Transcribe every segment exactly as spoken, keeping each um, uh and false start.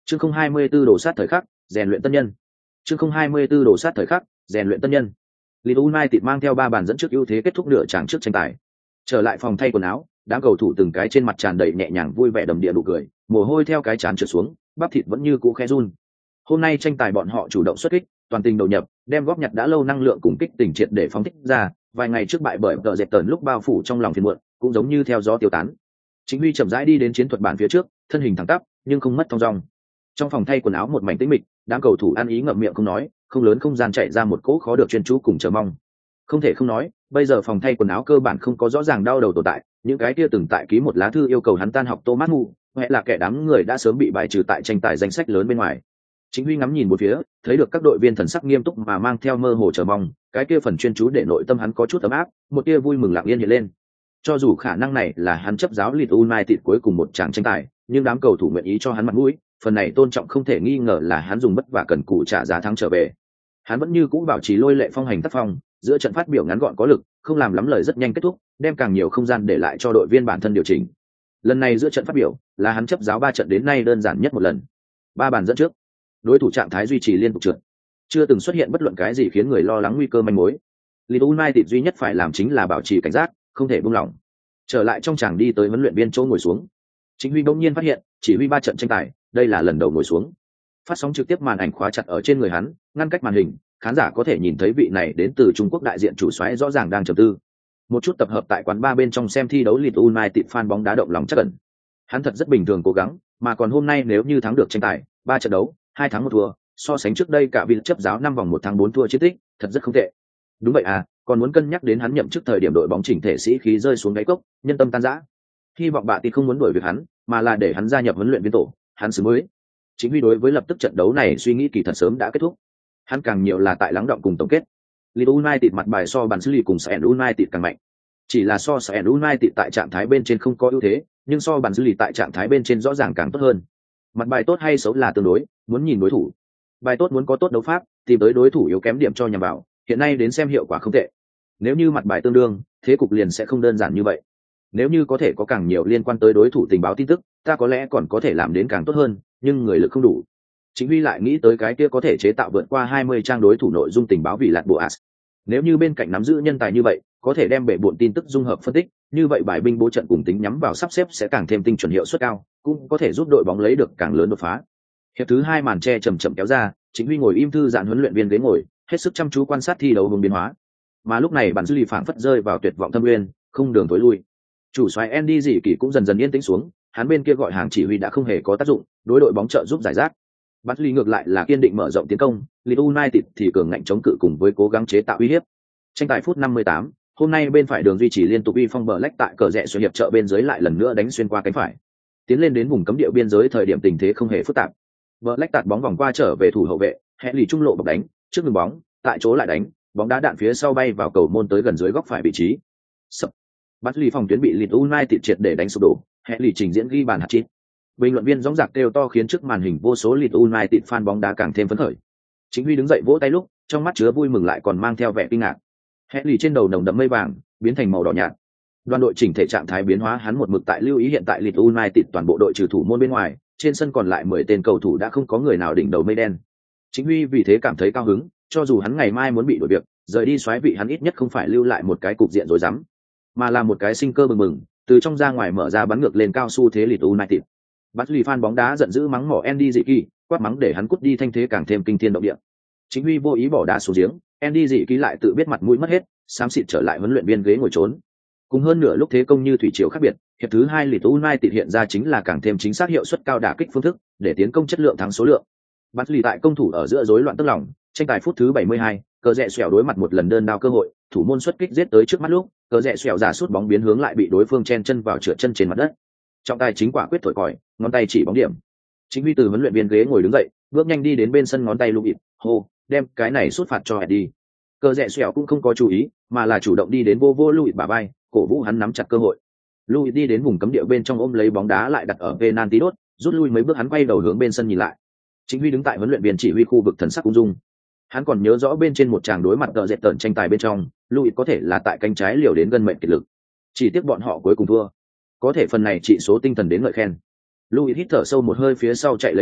chương không hai mươi 24 đồ sát thời khắc rèn luyện tân nhân. chương không hai mươi 24 đồ sát thời khắc rèn luyện tân nhân. Leeds United mang theo ba bàn dẫn trước ưu thế kết thúc nửa chặng trước tranh tài. Trở lại phòng thay quần áo, đám cầu thủ từng cái trên mặt tràn đầy nhẹ nhàng vui vẻ đầm địa nụ cười, mồ hôi theo cái trán trượt xuống, bắp thịt vẫn như cũ khẽ run. Hôm nay tranh tài bọn họ chủ động xuất kích, toàn tình đầu nhập, đem góp nhặt đã lâu năng lượng cùng kích tình triệt để phóng thích ra, vài ngày trước bại bởi tờ dệt tần lúc bao phủ trong lòng phiền muộn, cũng giống như theo gió tiêu tán. Chính Huy chậm rãi đi đến chiến thuật bản phía trước, thân hình thẳng tắp, nhưng không mất thong dong. Trong phòng thay quần áo một mảnh tĩnh mịch, đám cầu thủ ăn ý ngậm miệng không nói, không lớn không gian chạy ra một cỗ khó được chuyên chú cùng chờ mong. Không thể không nói, bây giờ phòng thay quần áo cơ bản không có rõ ràng đau đầu tồn tại, những cái kia từng tại ký một lá thư yêu cầu hắn tan học Thomas Mu, hay là kẻ đám người đã sớm bị bài trừ tại tranh tài danh sách lớn bên ngoài. Chính Huy ngắm nhìn một phía, thấy được các đội viên thần sắc nghiêm túc mà mang theo mơ hồ chờ mong, cái kia phần chuyên chú để nội tâm hắn có chút ấm áp, một tia vui mừng lặng yên hiện lên. Cho dù khả năng này là hắn chấp giáo Leeds United cuối cùng một trận tranh tài, nhưng đám cầu thủ nguyện ý cho hắn mặt mũi, phần này tôn trọng không thể nghi ngờ là hắn dùng bất vả cần cù trả giá thắng trở về. Hắn vẫn như cũ bảo trì lôi lệ phong hành tác phong, giữa trận phát biểu ngắn gọn có lực, không làm lắm lời rất nhanh kết thúc, đem càng nhiều không gian để lại cho đội viên bản thân điều chỉnh. Lần này giữa trận phát biểu là hắn chấp giáo ba trận đến nay đơn giản nhất một lần. Ba bàn dẫn trước, đối thủ trạng thái duy trì liên tục trượt, chưa từng xuất hiện bất luận cái gì khiến người lo lắng nguy cơ manh mối. Leeds United duy nhất phải làm chính là bảo trì cảnh giác, không thể buông lỏng. Trở lại trong tràng đi tới huấn luyện viên chỗ ngồi xuống. Chính Huy bỗng nhiên phát hiện, chỉ huy ba trận tranh tài, đây là lần đầu ngồi xuống. Phát sóng trực tiếp màn ảnh khóa chặt ở trên người hắn, ngăn cách màn hình, khán giả có thể nhìn thấy vị này đến từ Trung Quốc đại diện chủ soái rõ ràng đang trầm tư. Một chút tập hợp tại quán bar bên trong xem thi đấu Leeds United fan bóng đá động lòng chắc ẩn. Hắn thật rất bình thường cố gắng, mà còn hôm nay nếu như thắng được tranh tài, ba trận đấu, hai thắng một thua, so sánh trước đây cả vị chấp giáo năm vòng một thắng bốn thua chiến tích, thật rất không tệ. Đúng vậy à, còn muốn cân nhắc đến hắn nhậm chức thời điểm đội bóng chỉnh thể sĩ khí rơi xuống đáy cốc, nhân tâm tan rã. Hy vọng bà thì không muốn đuổi việc hắn, mà là để hắn gia nhập huấn luyện viên tổ, hắn xứng mới. Chính Huy đối với lập tức trận đấu này suy nghĩ kỳ thật sớm đã kết thúc. Hắn càng nhiều là tại lắng động cùng tổng kết. Leeds United mặt bài so bàn xử lý cùng Sheffield United càng mạnh. Chỉ là so Sheffield United tại trạng thái bên trên không có ưu thế, nhưng so bàn xử lý tại trạng thái bên trên rõ ràng càng tốt hơn. Mặt bài tốt hay xấu là tương đối, muốn nhìn đối thủ. Bài tốt muốn có tốt đấu pháp, tìm tới đối thủ yếu kém điểm cho nhằm vào, hiện nay đến xem hiệu quả không tệ. Nếu như mặt bài tương đương, thế cục liền sẽ không đơn giản như vậy. Nếu như có thể có càng nhiều liên quan tới đối thủ tình báo tin tức, ta có lẽ còn có thể làm đến càng tốt hơn, nhưng người lực không đủ. Chính Huy lại nghĩ tới cái kia có thể chế tạo vượt qua hai mươi trang đối thủ nội dung tình báo vì lạt bộ as. Nếu như bên cạnh nắm giữ nhân tài như vậy, có thể đem bể bộn tin tức dung hợp phân tích, như vậy bài binh bố trận cùng tính nhắm vào sắp xếp sẽ càng thêm tinh chuẩn hiệu suất cao, cũng có thể giúp đội bóng lấy được càng lớn đột phá. Hiệp thứ hai màn che chậm chậm kéo ra, Chính Huy ngồi im thư giãn huấn luyện viên ghế ngồi, hết sức chăm chú quan sát thi đấu hướng biến hóa. Mà lúc này bản dư lì phảng phất rơi vào tuyệt vọng thâm nguyên, không đường tối lui. Chủ soái Andy Dị Kỳ cũng dần dần yên tĩnh xuống, hắn bên kia gọi hàng chỉ huy đã không hề có tác dụng, đối đội bóng trợ giúp giải rác. Bắt Ly ngược lại là kiên định mở rộng tiến công, Leeds United thì cường ngạnh chống cự cùng với cố gắng chế tạo uy hiếp. Tranh tài phút năm mươi tám, hôm nay bên phải đường duy trì liên tục uy phong bờ lách tại cờ rẽ xuyên hiệp trợ bên dưới lại lần nữa đánh xuyên qua cánh phải. Tiến lên đến vùng cấm địa biên giới thời điểm tình thế không hề phức tạp. Bờ lách tạt bóng vòng qua trở về thủ hậu vệ, hẹ lì trung lộ bọc đánh, trước ngừng bóng, tại chỗ lại đánh, bóng đá đạn phía sau bay vào cầu môn tới gần dưới góc phải vị trí. Sập. Bắt Ly phòng tuyến bị Leeds United triệt để đánh sụp đổ, hẹ lì trình diễn ghi bàn hat-trick. Bình luận viên gióng giạc kêu to khiến trước màn hình vô số Leeds United fan bóng đá càng thêm phấn khởi. Chính Huy đứng dậy vỗ tay lúc, trong mắt chứa vui mừng lại còn mang theo vẻ kinh ngạc. Hẹ lì trên đầu nồng đậm mây vàng, biến thành màu đỏ nhạt. Đoàn đội chỉnh thể trạng thái biến hóa hắn một mực tại lưu ý hiện tại Leeds United toàn bộ đội trừ thủ môn bên ngoài, trên sân còn lại mười tên cầu thủ đã không có người nào đỉnh đầu mây đen. Chính Huy vì thế cảm thấy cao hứng, cho dù hắn ngày mai muốn bị đổi việc, rời đi soái vị hắn ít nhất không phải lưu lại một cái cục diện rối rắm, mà là một cái sinh cơ bừng bừng, từ trong ra ngoài mở ra bắn ngược lên cao su thế Leeds United. Bắt Ly fan bóng đá giận dữ mắng mỏ Andy Dị Kỳ, quát mắng để hắn cút đi thanh thế càng thêm kinh thiên động địa. Chính Huy vô ý bỏ đá xuống giếng, Andy Dị Kỳ lại tự biết mặt mũi mất hết, xám xịt trở lại huấn luyện viên ghế ngồi trốn. Cùng hơn nửa lúc thế công như thủy triều khác biệt, hiệp thứ hai Leeds United hiện ra chính là càng thêm chính xác hiệu suất cao đả kích phương thức, để tiến công chất lượng thắng số lượng. Bắt Ly tại công thủ ở giữa rối loạn tức lòng, tranh tài phút thứ bảy mươi hai, cờ rẽ xẻo đối mặt một lần đơn đao cơ hội, thủ môn xuất kích giết tới trước mắt lúc, cờ rẽ xẻo giả sút bóng biến hướng lại bị đối phương chen chân vào trượt chân trên mặt đất. Trọng tài chính quả quyết thổi còi, ngón tay chỉ bóng điểm. Chính Huy từ huấn luyện viên ghế ngồi đứng dậy, bước nhanh đi đến bên sân ngón tay lục ịt, hô, đem cái này sút phạt cho Eddie. Cờ rẽ xẻo cũng không có chú ý, mà là chủ động đi đến vô vô Luis bả vai, cổ vũ hắn nắm chặt cơ hội. Luis đi đến vùng cấm địa bên trong ôm lấy bóng đá lại đặt ở penalty đốt, rút lui mấy bước hắn quay đầu hướng bên sân nhìn lại. Chính Huy đứng tại huấn luyện viên chỉ huy khu vực thần sắc ung dung. Hắn còn nhớ rõ bên trên một tràng đối mặt tờ dệt tợn tranh tài bên trong, Luis có thể là tại cánh trái liều đến gần mệnh kiệt lực. Chỉ tiếc bọn họ cuối cùng thua. Có thể phần này trị số tinh thần đến ngợi khen. Luis hít thở sâu một hơi phía sau chạy lấy đà,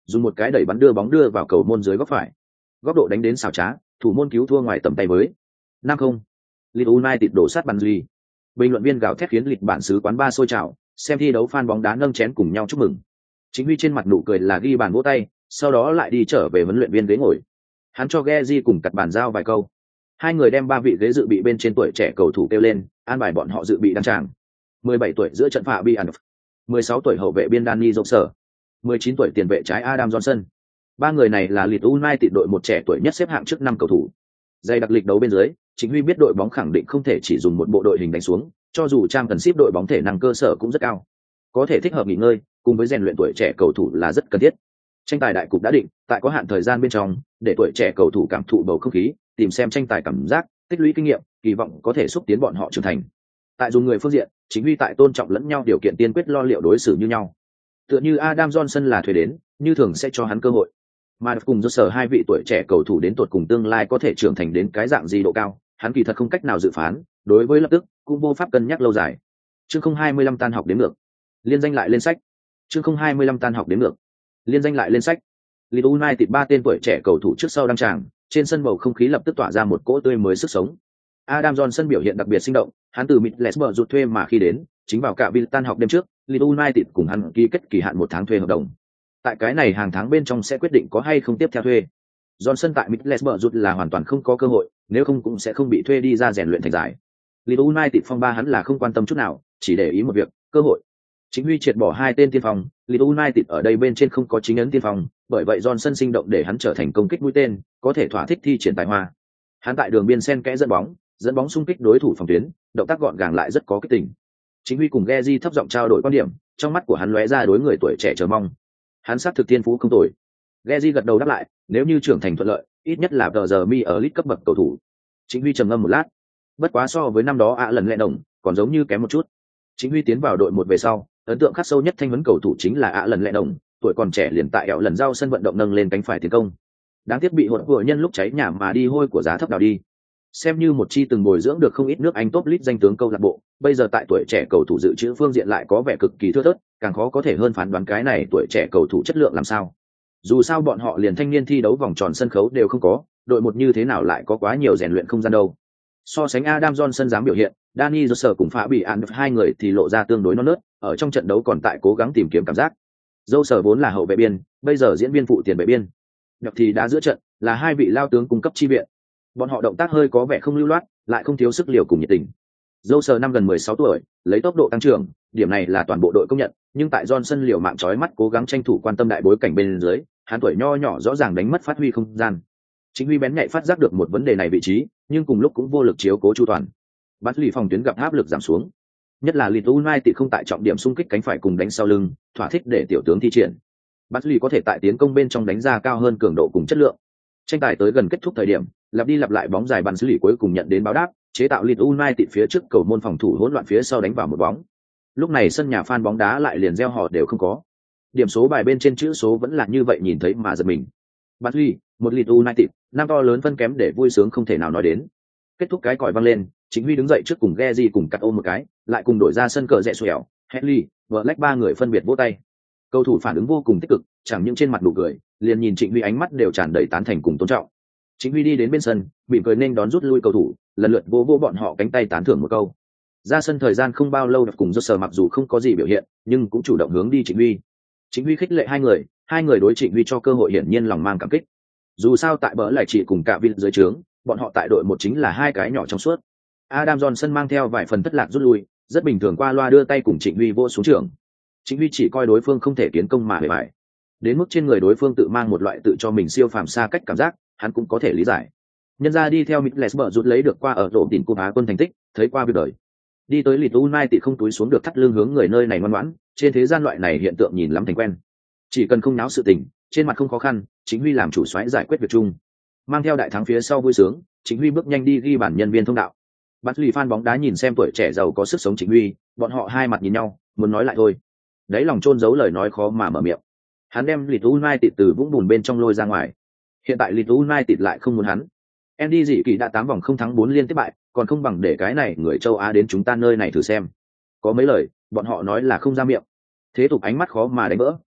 dùng một cái đẩy bắn đưa bóng đưa vào cầu môn dưới góc phải. Góc độ đánh đến xảo trá, thủ môn cứu thua ngoài tầm tay với. năm không. Leeds United đổ sát Barnsley. Bình luận viên gào thét khiến lịch bản xứ quán ba sôi trào, xem thi đấu fan bóng đá nâng chén cùng nhau chúc mừng. Chính Huy trên mặt nụ cười là ghi bàn vỗ tay, sau đó lại đi trở về huấn luyện viên ghế ngồi. Hắn cho Gezi cùng cặt bàn giao vài câu. Hai người đem ba vị ghế dự bị bên trên tuổi trẻ cầu thủ kêu lên, an bài bọn họ dự bị đăng tràng. mười bảy tuổi giữa trận Phạm Bian, mười sáu tuổi hậu vệ biên Danny Johnson, mười chín tuổi tiền vệ trái Adam Johnson. Ba người này là Leeds United đội một trẻ tuổi nhất xếp hạng trước năm cầu thủ. Dày đặc lịch đấu bên dưới, Chính Huy biết đội bóng khẳng định không thể chỉ dùng một bộ đội hình đánh xuống, cho dù trang cần ship đội bóng thể năng cơ sở cũng rất cao. Có thể thích hợp nghỉ ngơi, cùng với rèn luyện tuổi trẻ cầu thủ là rất cần thiết. Tranh tài đại cục đã định, tại có hạn thời gian bên trong, để tuổi trẻ cầu thủ cảm thụ bầu không khí, tìm xem tranh tài cảm giác, tích lũy kinh nghiệm, kỳ vọng có thể xúc tiến bọn họ trưởng thành. Tại dùng người phương diện, Chính Huy tại tôn trọng lẫn nhau điều kiện tiên quyết lo liệu đối xử như nhau. Tựa như Adam Johnson là thuê đến, như thường sẽ cho hắn cơ hội. Mà cùng do sở hai vị tuổi trẻ cầu thủ đến tuột cùng tương lai có thể trưởng thành đến cái dạng gì độ cao, hắn kỳ thật không cách nào dự phán, đối với lập tức cũng vô pháp cân nhắc lâu dài. Chương không hai mươi lăm tan học đến ngược. Liên danh lại lên sách. Chương không hai mươi lăm tan học đến ngược. Liên danh lại lên sách. Leeds United ba tên tuổi trẻ cầu thủ trước sau đăng tràng, trên sân bầu không khí lập tức tỏa ra một cỗ tươi mới sức sống. Adam Johnson biểu hiện đặc biệt sinh động, hắn từ Middlesbrough rút thuê mà khi đến, chính vào cả Villa tan học đêm trước, Leeds United cùng hắn ký kết kỳ hạn một tháng thuê hợp đồng. Tại cái này hàng tháng bên trong sẽ quyết định có hay không tiếp theo thuê. Johnson tại Middlesbrough rút là hoàn toàn không có cơ hội, nếu không cũng sẽ không bị thuê đi ra rèn luyện thành giải. Leeds United phong ba hắn là không quan tâm chút nào, chỉ để ý một việc, cơ hội. Chính Huy triệt bỏ hai tên tiên phong, Leeds United ở đây bên trên không có chính ấn tiên phong, bởi vậy Johnson sinh động để hắn trở thành công kích mũi tên, có thể thỏa thích thi triển tài hoa. Hắn tại đường biên sen kẽ dẫn bóng, dẫn bóng xung kích đối thủ phòng tuyến, động tác gọn gàng lại rất có kích tình. Chính Huy cùng Gezi thấp giọng trao đổi quan điểm, trong mắt của hắn lóe ra đối người tuổi trẻ chờ mong. Hắn xác thực thiên phú không tồi. Gezi gật đầu đáp lại, nếu như trưởng thành thuận lợi, ít nhất là tờ giờ mi ở League cấp bậc cầu thủ. Chính Huy trầm ngâm một lát, bất quá so với năm đó ạ lần lẹ đồng, còn giống như kém một chút. Chính Huy tiến vào đội một về sau, ấn tượng khắc sâu nhất thanh huấn cầu thủ chính là ạ lần lẹ đồng, tuổi còn trẻ liền tại ẻo lần giao sân vận động nâng lên cánh phải tiến công. Đáng tiếc bị hụt của nhân lúc cháy nhà mà đi hôi của giá thấp đào đi. Xem như một chi từng bồi dưỡng được không ít nước Anh top league danh tướng câu lạc bộ, bây giờ tại tuổi trẻ cầu thủ dự trữ phương diện lại có vẻ cực kỳ thưa thớt, càng khó có thể hơn phán đoán cái này tuổi trẻ cầu thủ chất lượng làm sao. Dù sao bọn họ liền thanh niên thi đấu vòng tròn sân khấu đều không có, đội một như thế nào lại có quá nhiều rèn luyện không gian đâu. So sánh Adam Johnson dám biểu hiện, Danny Johnson cùng Phá bị án hai người thì lộ ra tương đối non nớt, ở trong trận đấu còn tại cố gắng tìm kiếm cảm giác. Dâu sở vốn là hậu vệ biên, bây giờ diễn viên phụ tiền vệ biên. Nhập thì đã giữa trận, là hai vị lao tướng cung cấp chi viện. Bọn họ động tác hơi có vẻ không lưu loát, lại không thiếu sức liều cùng nhiệt tình. Dâu sở năm gần mười sáu tuổi, lấy tốc độ tăng trưởng, điểm này là toàn bộ đội công nhận, nhưng tại Johnson liều mạng chói mắt cố gắng tranh thủ quan tâm đại bối cảnh bên dưới, hắn tuổi nho nhỏ rõ ràng đánh mất phát huy không gian. Chính Huy bén nhạy phát giác được một vấn đề này vị trí, nhưng cùng lúc cũng vô lực chiếu cố chu toàn. Bắt lì phòng tuyến gặp áp lực giảm xuống, nhất là Leeds United không tại trọng điểm xung kích cánh phải cùng đánh sau lưng, thỏa thích để tiểu tướng thi triển. Bắt lì có thể tại tiến công bên trong đánh ra cao hơn cường độ cùng chất lượng. Tranh tài tới gần kết thúc thời điểm, lặp đi lặp lại bóng dài bàn xử lý cuối cùng nhận đến báo đáp, chế tạo Leeds United phía trước cầu môn phòng thủ hỗn loạn phía sau đánh vào một bóng. Lúc này sân nhà fan bóng đá lại liền reo hò đều không có. Điểm số bài bên trên chữ số vẫn là như vậy, nhìn thấy mà giật mình. Barnsley, một Leeds United, năm to lớn phân kém để vui sướng không thể nào nói đến. Kết thúc cái còi vang lên, Chính Huy đứng dậy trước cùng Gezi cùng cắt ôm một cái, lại cùng đổi ra sân cờ rẽ xẻo, Henry, Black ba người phân biệt vỗ tay. Cầu thủ phản ứng vô cùng tích cực, chẳng những trên mặt nụ cười, liền nhìn Trịnh Huy ánh mắt đều tràn đầy tán thành cùng tôn trọng. Chính Huy đi đến bên sân, mỉm cười nên đón rút lui cầu thủ, lần lượt vô vô bọn họ cánh tay tán thưởng một câu. Ra sân thời gian không bao lâu, cùng Joshua mặc dù không có gì biểu hiện, nhưng cũng chủ động hướng đi Trịnh Huy. Trịnh Huy khích lệ hai người, hai người đối Trịnh Huy cho cơ hội hiển nhiên lòng mang cảm kích. Dù sao tại bỡ lại chỉ cùng cả viên dưới trướng, bọn họ tại đội một chính là hai cái nhỏ trong suốt. Adam Johnson mang theo vài phần thất lạc rút lui, rất bình thường qua loa đưa tay cùng Trịnh Huy vô xuống trường. Trịnh Huy chỉ coi đối phương không thể tiến công mà bề bại. Đến mức trên người đối phương tự mang một loại tự cho mình siêu phàm xa cách cảm giác, hắn cũng có thể lý giải. Nhân ra đi theo Middlesbrough rút lấy được qua ở rổ tiền cúp Á quân thành tích, thấy qua việc đời. Đi tới Leeds United không túi xuống được thắt lưng hướng người nơi này ngoan ngoãn, trên thế gian loại này hiện tượng nhìn lắm thành quen. Chỉ cần không náo sự tình, trên mặt không khó khăn, Chính Huy làm chủ soái giải quyết việc chung. Mang theo đại thắng phía sau vui sướng, Chính Huy bước nhanh đi ghi bản nhân viên thông đạo. Bắt lì fan bóng đá nhìn xem tuổi trẻ giàu có sức sống Chính Huy, bọn họ hai mặt nhìn nhau, muốn nói lại thôi. Đấy lòng chôn giấu lời nói khó mà mở miệng. Hắn đem Leeds United từ vũng bùn bên trong lôi ra ngoài. Hiện tại Leeds United lại không muốn hắn. Andy dị kỳ đã tám vòng không thắng bốn liên tiếp bại, còn không bằng để cái này người châu Á đến chúng ta nơi này thử xem. Có mấy lời, bọn họ nói là không ra miệng. Thế tục ánh mắt khó mà đánh vỡ,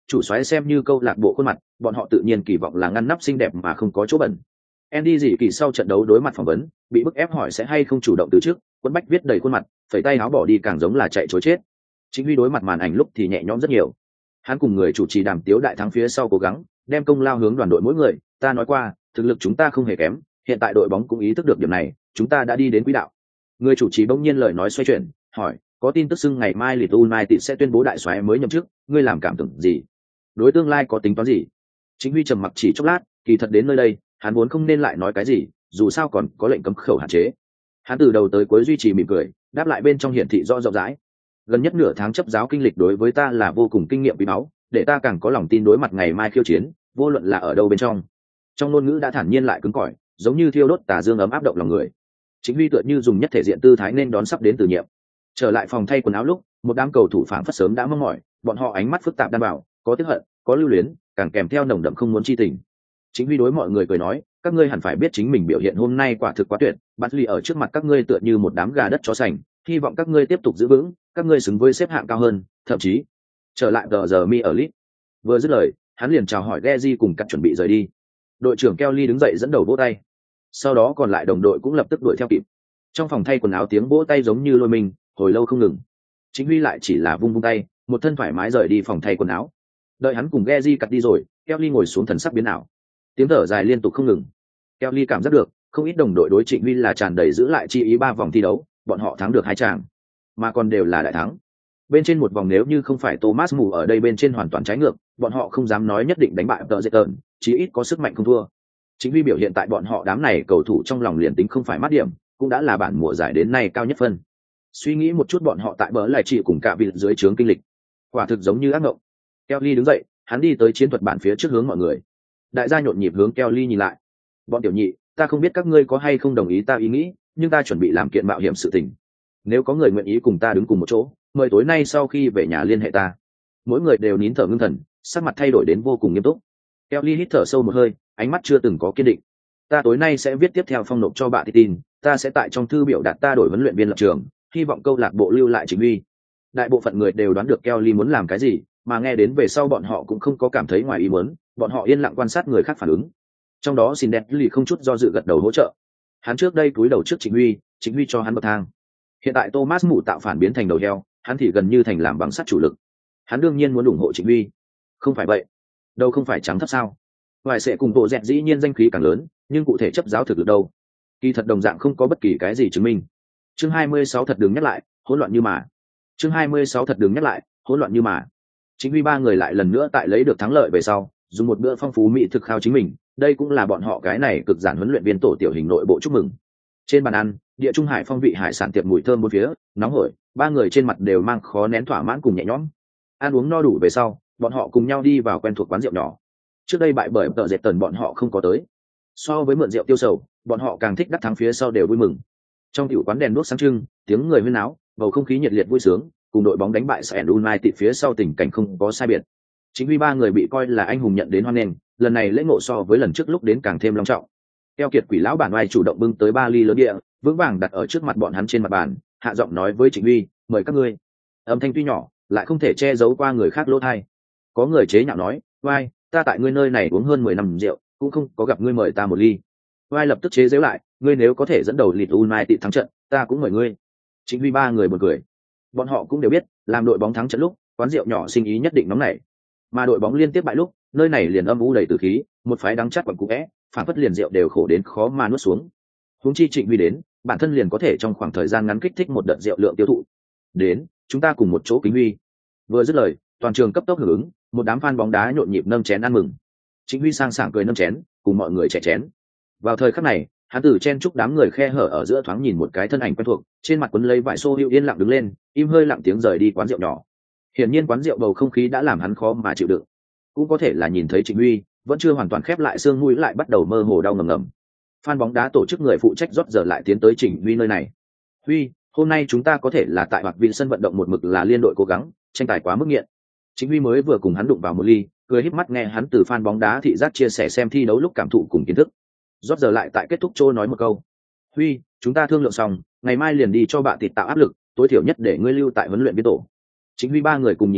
chủ soái xem như câu lạc bộ khuôn mặt, bọn họ tự nhiên kỳ vọng là ngăn nắp xinh đẹp mà không có chỗ bẩn. Andy dị kỳ sau trận đấu đối mặt phỏng vấn, bị bức ép hỏi sẽ hay không chủ động từ trước, Quấn Bách viết đầy khuôn mặt, phẩy tay áo bỏ đi càng giống là chạy trối chết. Chính Huy đối mặt màn ảnh lúc thì nhẹ nhõm rất nhiều. Hắn cùng người chủ trì đàm tiếu đại thắng phía sau cố gắng đem công lao hướng đoàn đội mỗi người, ta nói qua, thực lực chúng ta không hề kém, hiện tại đội bóng cũng ý thức được điểm này, chúng ta đã đi đến quỹ đạo. Người chủ trì bỗng nhiên lời nói xoay chuyển, hỏi, có tin tức xưng ngày mai Leeds United sẽ tuyên bố đại soái mới nhậm chức, ngươi làm cảm tưởng gì? Đối tương lai có tính toán gì? Chính Huy trầm mặc chỉ chốc lát, kỳ thật đến nơi đây, hắn vốn không nên lại nói cái gì, dù sao còn có lệnh cấm khẩu hạn chế. Hắn từ đầu tới cuối duy trì mỉm cười, đáp lại bên trong hiển thị rõ rộng rãi. Gần nhất nửa tháng chấp giáo kinh lịch đối với ta là vô cùng kinh nghiệm quý báu, để ta càng có lòng tin đối mặt ngày mai khiêu chiến, vô luận là ở đâu bên trong. Trong ngôn ngữ đã thản nhiên lại cứng cỏi, giống như thiêu đốt tà dương ấm áp động lòng người. Chính Huy tựa như dùng nhất thể diện tư thái nên đón sắp đến từ nhiệm. Trở lại phòng thay quần áo lúc, một đám cầu thủ phảng phất sớm đã mong mỏi, bọn họ ánh mắt phức tạp đan bảo, có tiếc hận, có lưu luyến, càng kèm theo nồng đậm không muốn chi tình. Chính Huy đối mọi người cười nói, các ngươi hẳn phải biết chính mình biểu hiện hôm nay quả thực quá tuyệt, Bartley ở trước mặt các ngươi tựa như một đám gà đất chó sành, hy vọng các ngươi tiếp tục giữ vững, các ngươi xứng với xếp hạng cao hơn, thậm chí trở lại tờ giờ mi ở lit. Vừa dứt lời, hắn liền chào hỏi Geji cùng cắt chuẩn bị rời đi. Đội trưởng Kelly đứng dậy dẫn đầu vỗ tay. Sau đó còn lại đồng đội cũng lập tức đuổi theo kịp. Trong phòng thay quần áo tiếng vỗ tay giống như lôi mình, hồi lâu không ngừng. Chính Huy lại chỉ là vung vung tay, một thân thoải mái rời đi phòng thay quần áo. Đợi hắn cùng Geji cắt đi rồi, Kelly ngồi xuống thần sắc biến ảo. Tiếng thở dài liên tục không ngừng. Kelly cảm giác được, không ít đồng đội đối Trịnh Huy là tràn đầy giữ lại chi ý ba vòng thi đấu, bọn họ thắng được hai tràng, mà còn đều là đại thắng. Bên trên một vòng nếu như không phải Thomas Mù ở đây bên trên hoàn toàn trái ngược, bọn họ không dám nói nhất định đánh bại tờ dệt tợn, chí ít có sức mạnh không thua. Chính Huy biểu hiện tại bọn họ đám này cầu thủ trong lòng liền tính không phải mát điểm, cũng đã là bản mùa giải đến nay cao nhất phân. Suy nghĩ một chút bọn họ tại bờ lại chỉ cùng cả vị dưới trướng kinh lịch, quả thực giống như ác mộng. Kelly đứng dậy, hắn đi tới chiến thuật bản phía trước hướng mọi người. Đại gia nhộn nhịp hướng Kelly nhìn lại. Bọn tiểu nhị, ta không biết các ngươi có hay không đồng ý ta ý nghĩ, nhưng ta chuẩn bị làm kiện mạo hiểm sự tình. Nếu có người nguyện ý cùng ta đứng cùng một chỗ, mời tối nay sau khi về nhà liên hệ ta. Mỗi người đều nín thở ngưng thần, sắc mặt thay đổi đến vô cùng nghiêm túc. Kelly hít thở sâu một hơi, ánh mắt chưa từng có kiên định. Ta tối nay sẽ viết tiếp theo phong nộp cho bạn tin, ta sẽ tại trong thư biểu đạt ta đổi huấn luyện viên lập trường, hy vọng câu lạc bộ lưu lại Chính Huy. Đại bộ phận người đều đoán được Kelly muốn làm cái gì, mà nghe đến về sau bọn họ cũng không có cảm thấy ngoài ý muốn, bọn họ yên lặng quan sát người khác phản ứng. Trong đó xin đẹp lì không chút do dự gật đầu hỗ trợ. Hắn trước đây cúi đầu trước Chính Huy, Chính Huy cho hắn bậc thang. Hiện tại Thomas Mù tạo phản biến thành đầu heo, hắn thì gần như thành làm bằng sắt chủ lực. Hắn đương nhiên muốn ủng hộ Chính Huy. Không phải vậy, đâu không phải trắng thấp sao? Vài sẽ cùng bộ dẹt dĩ nhiên danh khí càng lớn, nhưng cụ thể chấp giáo thực lực đâu? Kỳ thật đồng dạng không có bất kỳ cái gì chứng minh. Chương hai mươi sáu thật đừng nhắc lại, hỗn loạn như mà. Chương hai mươi sáu thật đừng nhắc lại, hỗn loạn như mà. Chính Huy ba người lại lần nữa tại lấy được thắng lợi về sau, dùng một bữa phong phú mỹ thực khao chính mình, đây cũng là bọn họ cái này cực giản huấn luyện viên tổ tiểu hình nội bộ chúc mừng. Trên bàn ăn, địa trung hải phong vị hải sản tiệp mùi thơm bốn phía, nóng hổi, ba người trên mặt đều mang khó nén thỏa mãn cùng nhẹ nhõm. Ăn uống no đủ về sau, bọn họ cùng nhau đi vào quen thuộc quán rượu nhỏ. Trước đây bại bởi tợ dệt tần bọn họ không có tới. So với mượn rượu tiêu sầu, bọn họ càng thích đắc thắng phía sau đều vui mừng. Trong tiểu quán đèn đuốc sáng trưng, tiếng người huyên náo, bầu không khí nhiệt liệt vui sướng, cùng đội bóng đánh bại Sheffield United phía sau tình cảnh không có sai biệt. Chính vì ba người bị coi là anh hùng nhận đến hoan nghênh, lần này lễ ngộ so với lần trước lúc đến càng thêm long trọng. Keo kiệt quỷ lão bản oai chủ động bưng tới ba ly lớn địa, vững vàng đặt ở trước mặt bọn hắn trên mặt bàn, hạ giọng nói với Trịnh Huy, mời các ngươi. Âm thanh tuy nhỏ, lại không thể che giấu qua người khác lỗ tai. Có người chế nhạo nói, oai, ta tại ngươi nơi này uống hơn mười năm rượu, cũng không có gặp ngươi mời ta một ly. Oai lập tức chế giễu lại, ngươi nếu có thể dẫn đầu Leeds United thắng trận, ta cũng mời ngươi. Trịnh Huy ba người bật cười. Bọn họ cũng đều biết, làm đội bóng thắng trận lúc, quán rượu nhỏ sinh ý nhất định nóng nảy. Mà đội bóng liên tiếp bại lúc, nơi này liền âm u đầy tử khí, một phái đắng chát quẩn cũ é, phản phất liền rượu đều khổ đến khó mà nuốt xuống. Huống chi Trịnh Huy đến, bản thân liền có thể trong khoảng thời gian ngắn kích thích một đợt rượu lượng tiêu thụ. Đến, chúng ta cùng một chỗ kính Huy. Vừa dứt lời, toàn trường cấp tốc hưởng ứng, một đám fan bóng đá nhộn nhịp nâng chén ăn mừng. Trịnh Huy sang sảng cười nâng chén, cùng mọi người chè chén. Vào thời khắc này, hắn từ chen chúc đám người khe hở ở giữa thoáng nhìn một cái thân ảnh quen thuộc, trên mặt quấn lấy vải xô hữu yên lặng đứng lên, im hơi lặng tiếng rời đi quán rượu nhỏ. Hiển nhiên quán rượu bầu không khí đã làm hắn khó mà chịu đựng. Cũng có thể là nhìn thấy Trịnh Huy vẫn chưa hoàn toàn khép lại xương mũi lại bắt đầu mơ hồ đau ngầm ngầm. Fan bóng đá tổ chức người phụ trách rót giờ lại tiến tới Trịnh Huy nơi này. Huy, hôm nay chúng ta có thể là tại Bạc Vinh sân vận động một mực là liên đội cố gắng, tranh tài quá mức nghiện. Trịnh Huy mới vừa cùng hắn đụng vào một ly, cười híp mắt nghe hắn từ fan bóng đá thị giác chia sẻ xem thi đấu lúc cảm thụ cùng kiến thức. Rót giờ lại tại kết thúc chỗ nói một câu. Huy, chúng ta thương lượng xong, ngày mai liền đi cho bạn tịt tạo áp lực, tối thiểu nhất để ngươi lưu tại huấn luyện viên tổ. Trịnh Huy ba người cùng nhìn nhau,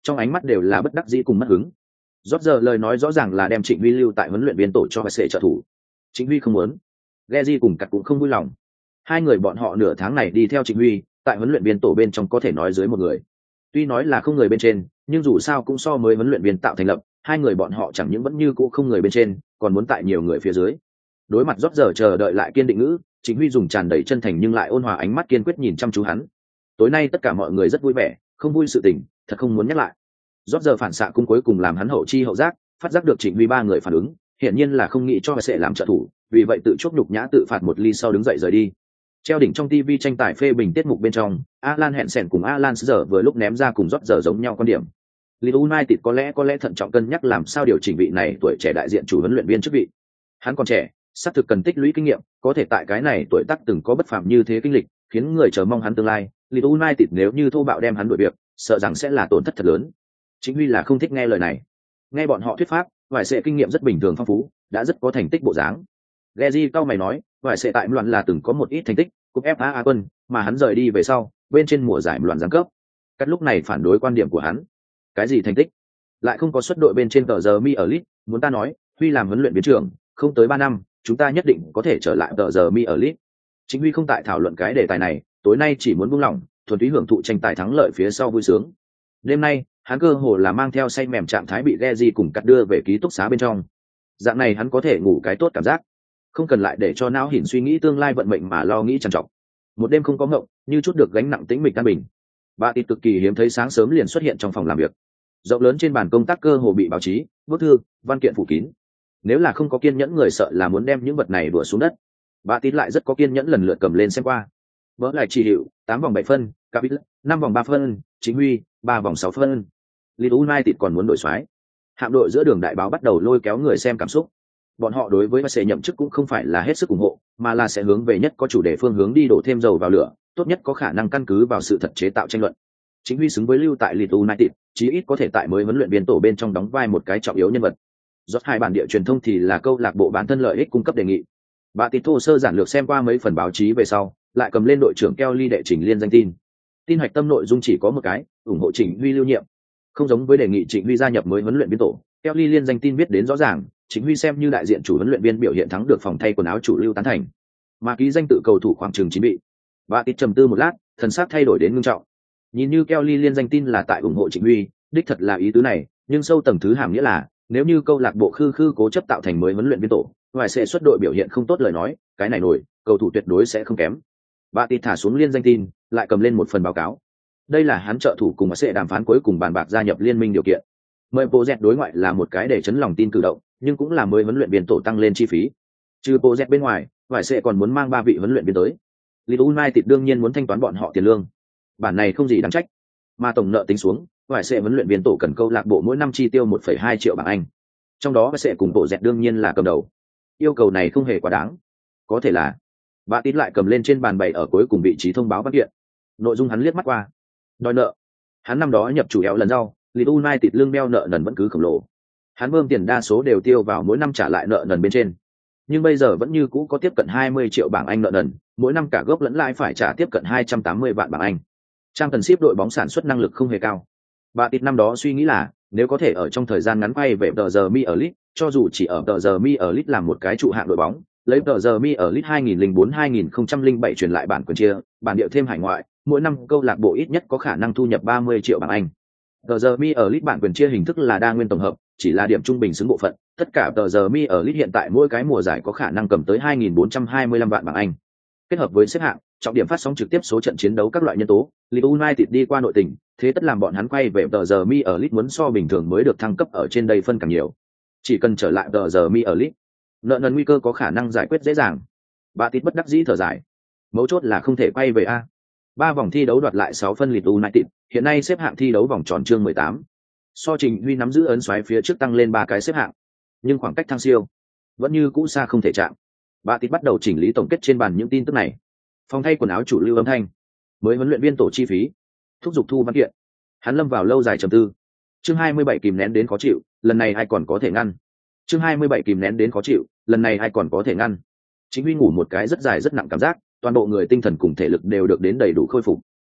trong ánh mắt đều là bất đắc dĩ cùng mất hứng. Rót giờ lời nói rõ ràng là đem Trịnh Huy lưu tại huấn luyện viên tổ cho phải sẽ trợ thủ. Trịnh Huy không muốn, Geji cùng Cắt cũng không vui lòng. Hai người bọn họ nửa tháng này đi theo Trịnh Huy, tại huấn luyện viên tổ bên trong có thể nói dưới một người. Tuy nói là không người bên trên, nhưng dù sao cũng so mới huấn luyện viên tạo thành lập, hai người bọn họ chẳng những vẫn như cũ không người bên trên, còn muốn tại nhiều người phía dưới. Đối mặt rót giờ chờ đợi lại kiên định ngữ, Trịnh Huy dùng tràn đầy chân thành nhưng lại ôn hòa ánh mắt kiên quyết nhìn chăm chú hắn. Tối nay tất cả mọi người rất vui vẻ, không vui sự tình, thật không muốn nhắc lại. Rót giờ phản xạ cũng cuối cùng làm hắn hậu chi hậu giác, phát giác được Trịnh Huy ba người phản ứng, hiển nhiên là không nghĩ cho sẽ làm trợ thủ, vì vậy tự chuốc nhục nhã tự phạt một ly sau đứng dậy rời đi. Treo đỉnh trong ti vi tranh tài phê bình tiết mục bên trong, Alan Hansen cùng Alan giờ vừa lúc ném ra cùng rót giờ giống nhau quan điểm. Leeds United có lẽ có lẽ thận trọng cân nhắc làm sao điều chỉnh vị này tuổi trẻ đại diện chủ huấn luyện viên chức vị. Hắn còn trẻ, xác thực cần tích lũy kinh nghiệm, có thể tại cái này tuổi tác từng có bất phàm như thế kinh lịch, khiến người chờ mong hắn tương lai. Leeds United nếu như thô bạo đem hắn đuổi việc, sợ rằng sẽ là tổn thất thật lớn. Chính Huy là không thích nghe lời này. Nghe bọn họ thuyết pháp, vài sẽ kinh nghiệm rất bình thường phong phú, đã rất có thành tích bộ dáng. Geji cao mày nói, vài sẽ tại loạn là từng có một ít thành tích, cúp ép a quân, mà hắn rời đi về sau, bên trên mùa giải loạn giáng cấp. Cắt lúc này phản đối quan điểm của hắn. Cái gì thành tích? Lại không có xuất đội bên trên tờ giờ mi ở Leeds, muốn ta nói, Huy làm huấn luyện viên trưởng, không tới ba năm, chúng ta nhất định có thể trở lại tờ giờ mi ở Leeds. Chính Huy không tại thảo luận cái đề tài này, tối nay chỉ muốn buông lỏng, thuần túy hưởng thụ tranh tài thắng lợi phía sau vui sướng. Đêm nay, hắn cơ hồ là mang theo say mềm trạng thái bị Geji cùng Cắt đưa về ký túc xá bên trong. Dạng này hắn có thể ngủ cái tốt cảm giác, không cần lại để cho não hỉn suy nghĩ tương lai vận mệnh mà lo nghĩ trằn trọc. Một đêm không có ngộng, như chút được gánh nặng tĩnh mịch an bình. Bà tịt cực kỳ hiếm thấy sáng sớm liền xuất hiện trong phòng làm việc. Rộng lớn trên bàn công tác cơ hồ bị báo chí, bức thư, văn kiện phủ kín. Nếu là không có kiên nhẫn người sợ là muốn đem những vật này đùa xuống đất. Bà tịt lại rất có kiên nhẫn lần lượt cầm lên xem qua. Vỡ lại chỉ hiệu, tám vòng bảy phân, Capit, năm vòng ba phân, Chính Huy, ba vòng sáu phân. Leeds United còn muốn đổi soái. Hạm đội giữa đường đại báo bắt đầu lôi kéo người xem cảm xúc. Bọn họ đối với sẽ nhậm chức cũng không phải là hết sức ủng hộ, mà là sẽ hướng về nhất có chủ đề phương hướng đi đổ thêm dầu vào lửa, tốt nhất có khả năng căn cứ vào sự thật chế tạo tranh luận. Chính Huy xứng với lưu tại Leeds United, chí ít có thể tại mới huấn luyện viên tổ bên trong đóng vai một cái trọng yếu nhân vật. Rốt hai bản địa truyền thông thì là câu lạc bộ bản thân lợi ích cung cấp đề nghị. Bà Tito sơ giản lược xem qua mấy phần báo chí về sau, lại cầm lên đội trưởng Kelly đệ trình liên danh tin. Tin hạch tâm nội dung chỉ có một cái, ủng hộ Trịnh Huy lưu nhiệm. Không giống với đề nghị Trịnh Huy gia nhập mới huấn luyện viên tổ, Kelly liên danh tin viết đến rõ ràng, Trịnh Huy xem như đại diện chủ huấn luyện viên biểu hiện thắng được phòng thay quần áo chủ lưu tán thành. Mà ký danh tự cầu thủ khoảng chừng chín bị. Bà Tít trầm tư một lát, thần sắc thay đổi đến ngưng trọng. Nhìn như Kelly liên danh tin là tại ủng hộ Trịnh Huy, đích thật là ý tứ này, nhưng sâu tầng thứ hàm nghĩa là, nếu như câu lạc bộ khư khư cố chấp tạo thành mới huấn luyện viên tổ, ngoài sẽ xuất đội biểu hiện không tốt lời nói, cái này nổi, cầu thủ tuyệt đối sẽ không kém. Bà Tít thả xuống liên danh tin, lại cầm lên một phần báo cáo. Đây là hắn trợ thủ cùng mà sẽ đàm phán cuối cùng bàn bạc gia nhập liên minh điều kiện. Mời bộ dẹt đối ngoại là một cái để chấn lòng tin cử động, nhưng cũng là mới huấn luyện viên tổ tăng lên chi phí. Trừ bộ dẹt bên ngoài, vải sẽ còn muốn mang ba vị huấn luyện viên tới. Leeds United đương nhiên muốn thanh toán bọn họ tiền lương. Bản này không gì đáng trách, mà tổng nợ tính xuống, vải sẽ huấn luyện viên tổ cần câu lạc bộ mỗi năm chi tiêu một phẩy hai triệu bảng Anh. Trong đó vải sẽ cùng bộ dẹt đương nhiên là cầm đầu. Yêu cầu này không hề quá đáng. Có thể là, bà tín lại cầm lên trên bàn bày ở cuối cùng vị trí thông báo văn kiện. Nội dung hắn liếc mắt qua. Đòi nợ. Hắn năm đó nhập chủ éo lần rau, Leeds United lương đeo nợ nần vẫn cứ khổng lồ. Hắn bơm tiền đa số đều tiêu vào mỗi năm trả lại nợ nần bên trên. Nhưng bây giờ vẫn như cũ có tiếp cận hai mươi triệu bảng Anh nợ nần, mỗi năm cả gốc lẫn lãi phải trả tiếp cận hai trăm tám mươi vạn bảng Anh. Trang cần ship đội bóng sản xuất năng lực không hề cao. Bà Tít năm đó suy nghĩ là, nếu có thể ở trong thời gian ngắn quay về tờ giờ mi ở Leeds, cho dù chỉ ở tờ giờ mi ở Leeds làm một cái trụ hạng đội bóng, lấy tờ giờ mi ở Leeds hai nghìn lẻ bốn hai nghìn không trăm lẻ bảy truyền lại bản quyền chia, bản điệu thêm hải ngoại, mỗi năm câu lạc bộ ít nhất có khả năng thu nhập ba mươi triệu bảng Anh. Tờ giờ mi ở Leeds bản quyền chia hình thức là đa nguyên tổng hợp, chỉ là điểm trung bình xứng bộ phận, tất cả tờ giờ mi ở Leeds hiện tại mỗi cái mùa giải có khả năng cầm tới hai nghìn bốn trăm hai mươi lăm vạn bảng Anh. Kết hợp với xếp hạng, trọng điểm phát sóng trực tiếp số trận chiến đấu các loại nhân tố, Leeds United đi qua nội tình, thế tất làm bọn hắn quay về tờ giờ mi ở Leeds muốn so bình thường mới được thăng cấp ở trên đây phân càng nhiều. Chỉ cần trở lại tờ giờ mi ở Leeds, nợ nần nguy cơ có khả năng giải quyết dễ dàng. Bà Tít bất đắc dĩ thở dài. Mấu chốt là không thể quay về a. Ba vòng thi đấu đoạt lại sáu phân Leeds United, hiện nay xếp hạng thi đấu vòng tròn chương mười tám. So Trình Huy nắm giữ ấn xoáy phía trước tăng lên ba cái xếp hạng, nhưng khoảng cách thăng siêu vẫn như cũ xa không thể chạm. Bà Tít bắt đầu chỉnh lý tổng kết trên bàn những tin tức này. Phòng thay quần áo chủ lưu âm thanh, mới huấn luyện viên tổ chi phí, thúc giục thu văn kiện. Hắn lâm vào lâu dài trầm tư. Chương hai mươi bảy kìm nén đến khó chịu, lần này ai còn có thể ngăn. Chương hai mươi bảy kìm nén đến khó chịu, lần này ai còn có thể ngăn. Chính Huy ngủ một cái rất dài rất nặng cảm giác, toàn bộ người tinh thần cùng thể lực đều được đến đầy đủ khôi phục.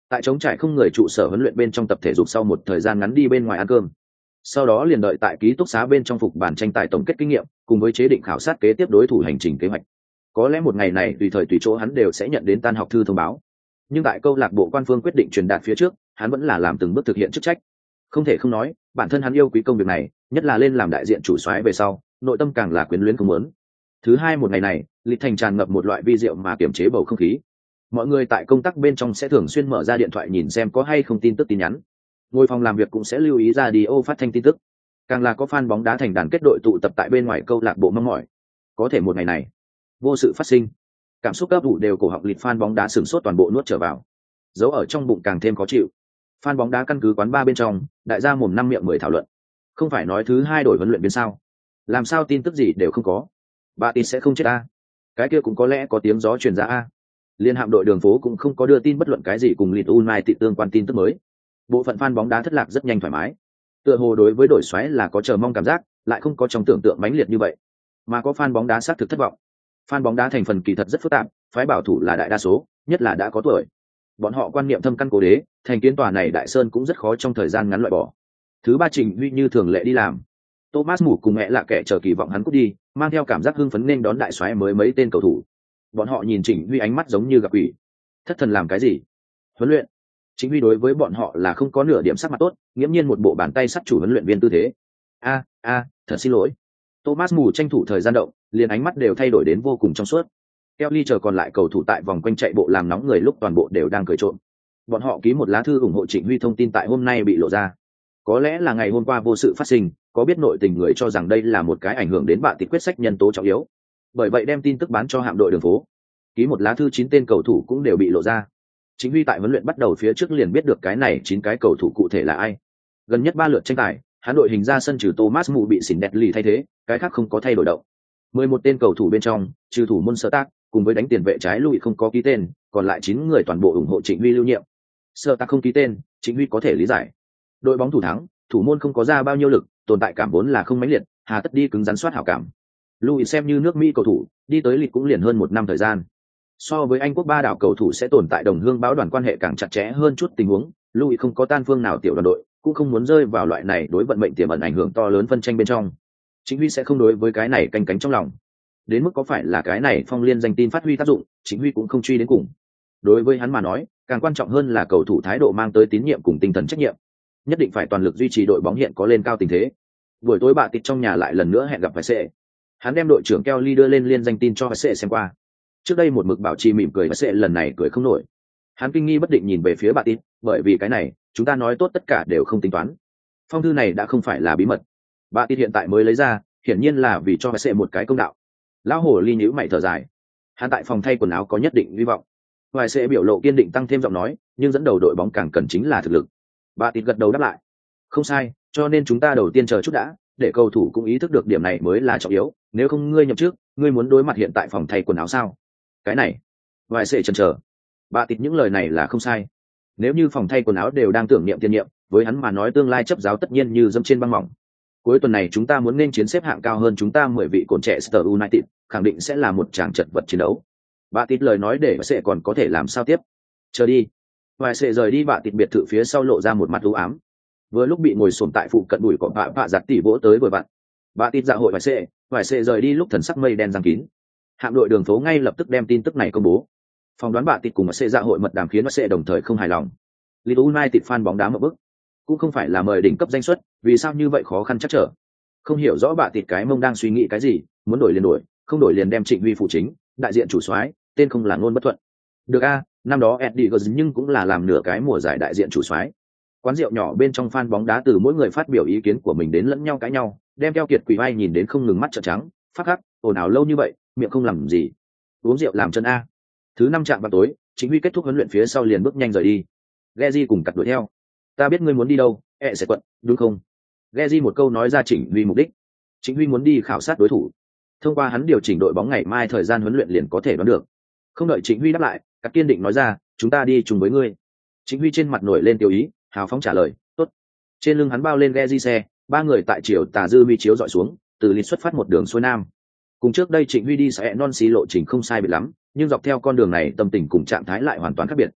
Tại trống trải không người trụ sở huấn luyện bên trong tập thể dục sau một thời gian ngắn đi bên ngoài ăn cơm, sau đó liền đợi tại ký túc xá bên trong phục bản tranh tài tổng kết kinh nghiệm cùng với chế định khảo sát kế tiếp đối thủ hành trình kế hoạch. Có lẽ một ngày này tùy thời tùy chỗ hắn đều sẽ nhận đến tan học thư thông báo, nhưng tại câu lạc bộ quan phương quyết định truyền đạt phía trước, hắn vẫn là làm từng bước thực hiện chức trách. Không thể không nói, bản thân hắn yêu quý công việc này, nhất là lên làm đại diện chủ soái về sau, nội tâm càng là quyến luyến không muốn. Thứ hai một ngày này, lịch thành tràn ngập một loại vi diệu mà kiềm chế bầu không khí. Mọi người tại công tác bên trong sẽ thường xuyên mở ra điện thoại nhìn xem có hay không tin tức tin nhắn. Ngôi phòng làm việc cũng sẽ lưu ý ra đi ô phát thanh tin tức. Càng là có fan bóng đá thành đàn kết đội tụ tập tại bên ngoài câu lạc bộ mong mỏi. Có thể một ngày này, vô sự phát sinh. Cảm xúc cấp đủ đều cổ họng lịch fan bóng đá sửng sốt toàn bộ nuốt trở vào. Giấu ở trong bụng càng thêm khó chịu. Fan bóng đá căn cứ quán ba bên trong, đại gia mồm năm miệng mười thảo luận. Không phải nói thứ hai đổi huấn luyện viên sao? Làm sao tin tức gì đều không có? Bà tin sẽ không chết a? Cái kia cũng có lẽ có tiếng gió truyền ra a. Liên hạm đội đường phố cũng không có đưa tin bất luận cái gì cùng Leeds United tương quan tin tức mới. Bộ phận fan bóng đá thất lạc rất nhanh thoải mái. Tựa hồ đối với đổi xoáy là có chờ mong cảm giác, lại không có trong tưởng tượng mãnh liệt như vậy. Mà có fan bóng đá xác thực thất vọng. Fan bóng đá thành phần kỳ thật rất phức tạp, phái bảo thủ là đại đa số, nhất là đã có tuổi. Bọn họ quan niệm thâm căn cố đế, thành kiến tòa này đại sơn cũng rất khó trong thời gian ngắn loại bỏ. Thứ ba Trình Huy như thường lệ đi làm. Thomas Mủ cùng mẹ là kẻ chờ kỳ vọng hắn cút đi, mang theo cảm giác hưng phấn nên đón đại soái mới mấy tên cầu thủ. Bọn họ nhìn Trình Huy ánh mắt giống như gặp quỷ. Thất thần làm cái gì? Huấn luyện. Chính Huy đối với bọn họ là không có nửa điểm sắc mặt tốt, nghiễm nhiên một bộ bàn tay sắt chủ huấn luyện viên tư thế. A, a, thật xin lỗi. Thomas Mủ tranh thủ thời gian động, liền ánh mắt đều thay đổi đến vô cùng trong suốt. Kelly chờ còn lại cầu thủ tại vòng quanh chạy bộ làm nóng người lúc toàn bộ đều đang cười trộm. Bọn họ ký một lá thư ủng hộ Trịnh Huy thông tin tại hôm nay bị lộ ra. Có lẽ là ngày hôm qua vô sự phát sinh, có biết nội tình người cho rằng đây là một cái ảnh hưởng đến bạn tịch quyết sách nhân tố trọng yếu. Bởi vậy đem tin tức bán cho hạm đội đường phố. Ký một lá thư chín tên cầu thủ cũng đều bị lộ ra. Chính Huy tại huấn luyện bắt đầu phía trước liền biết được cái này chín cái cầu thủ cụ thể là ai. Gần nhất ba lượt tranh tài, hắn đội hình ra sân trừ Thomas Mù bị xỉn đẹp lì thay thế, cái khác không có thay đổi động. mười một tên cầu thủ bên trong, trừ thủ môn Sở Tác, cùng với đánh tiền vệ trái Louis không có ký tên, còn lại chín người toàn bộ ủng hộ Trịnh Huy lưu nhiệm. Sở Tác không ký tên, Trịnh Huy có thể lý giải. Đội bóng thủ thắng, thủ môn không có ra bao nhiêu lực, tồn tại cảm vốn là không mãnh liệt, hà tất đi cứng rắn soát hảo cảm. Louis xem như nước Mỹ cầu thủ, đi tới lịch cũng liền hơn một năm thời gian. So với Anh quốc ba đảo cầu thủ sẽ tồn tại đồng hương báo đoàn quan hệ càng chặt chẽ hơn chút tình huống, Louis không có tan phương nào tiểu đoàn đội, cũng không muốn rơi vào loại này đối vận mệnh tiềm ẩn ảnh hưởng to lớn phân tranh bên trong. Chính Huy sẽ không đối với cái này canh cánh trong lòng. Đến mức có phải là cái này phong liên danh tin phát huy tác dụng, Chính Huy cũng không truy đến cùng. Đối với hắn mà nói, càng quan trọng hơn là cầu thủ thái độ mang tới tín nhiệm cùng tinh thần trách nhiệm. Nhất định phải toàn lực duy trì đội bóng hiện có lên cao tình thế. Buổi tối bà tịch trong nhà lại lần nữa hẹn gặp phải sệ. Hắn đem đội trưởng Kelly đưa lên liên danh tin cho sệ xem qua. Trước đây một mực bảo trì mỉm cười và sệ lần này cười không nổi. Hắn kinh nghi bất định nhìn về phía bà tịch, bởi vì cái này, chúng ta nói tốt tất cả đều không tính toán. Phong thư này đã không phải là bí mật. Bà tịch hiện tại mới lấy ra, hiển nhiên là vì cho sệ một cái công đạo. Lão hổ ly nhíu mày thở dài. Hắn tại phòng thay quần áo có nhất định hy vọng. Vài sệ biểu lộ kiên định tăng thêm giọng nói, nhưng dẫn đầu đội bóng càng cần chính là thực lực. Bà tịt gật đầu đáp lại. Không sai, cho nên chúng ta đầu tiên chờ chút đã, để cầu thủ cũng ý thức được điểm này mới là trọng yếu. Nếu không ngươi nhậm trước, ngươi muốn đối mặt hiện tại phòng thay quần áo sao? Cái này, vài sệ chần chờ. Bà tịt những lời này là không sai. Nếu như phòng thay quần áo đều đang tưởng niệm tiên niệm, với hắn mà nói tương lai chấp giáo tất nhiên như dẫm trên băng mỏng. Cuối tuần này chúng ta muốn nên chiến xếp hạng cao hơn chúng ta mười vị cồn trẻ Manchester United, khẳng định sẽ là một tràng chật vật chiến đấu. Bà tịt lời nói để sẽ còn có thể làm sao tiếp? Chờ đi. Vài sệ rời đi bạ tịt biệt thự phía sau lộ ra một mặt u ám. Vừa lúc bị ngồi xổm tại phụ cận bụi cỏ bạ bạ giặt tỉ vỗ tới vừa vặn. Bạ tịt dạ hội vài sệ, vài sệ rời đi lúc thần sắc mây đen giăng kín. Hạm đội đường phố ngay lập tức đem tin tức này công bố. Phỏng đoán bạ tịt cùng vài sệ dạ hội mật đàm khiến vài sệ đồng thời không hài lòng. Leeds United fan bóng đá một bức, cũng không phải là mời đỉnh cấp danh xuất, vì sao như vậy khó khăn chắc trở. Không hiểu rõ bạ tịt cái mông đang suy nghĩ cái gì, muốn đổi liền đổi, không đổi liền đem Trịnh Huy phụ chính, đại diện chủ soái, tên không là ngôn bất thuận. Được a, năm đó Eddie Gordon nhưng cũng là làm nửa cái mùa giải đại diện chủ soái. Quán rượu nhỏ bên trong fan bóng đá từ mỗi người phát biểu ý kiến của mình đến lẫn nhau cãi nhau, đem keo kiệt quỷ vai nhìn đến không ngừng mắt trợn trắng, phát khắc, ồn ào lâu như vậy, miệng không làm gì. Uống rượu làm chân a. Thứ năm trạm vào tối, Chính Huy kết thúc huấn luyện phía sau liền bước nhanh rời đi. Geji cùng cặt đuổi theo. Ta biết ngươi muốn đi đâu, ẹ sẽ quận, đúng không? Geji một câu nói ra Chính Huy mục đích. Chính Huy muốn đi khảo sát đối thủ. Thông qua hắn điều chỉnh đội bóng ngày mai thời gian huấn luyện liền có thể đoán được. Không đợi Chính Huy đáp lại, các kiên định nói ra, chúng ta đi chung với ngươi. Chính Huy trên mặt nổi lên tiêu ý, hào phóng trả lời, tốt. Trên lưng hắn bao lên ghe di xe, ba người tại chiều tà dư mi chiếu dọi xuống, từ lịch xuất phát một đường xuôi nam. Cùng trước đây Trịnh Huy đi sẽ non xí lộ trình không sai biệt lắm, nhưng dọc theo con đường này tâm tình cùng trạng thái lại hoàn toàn khác biệt.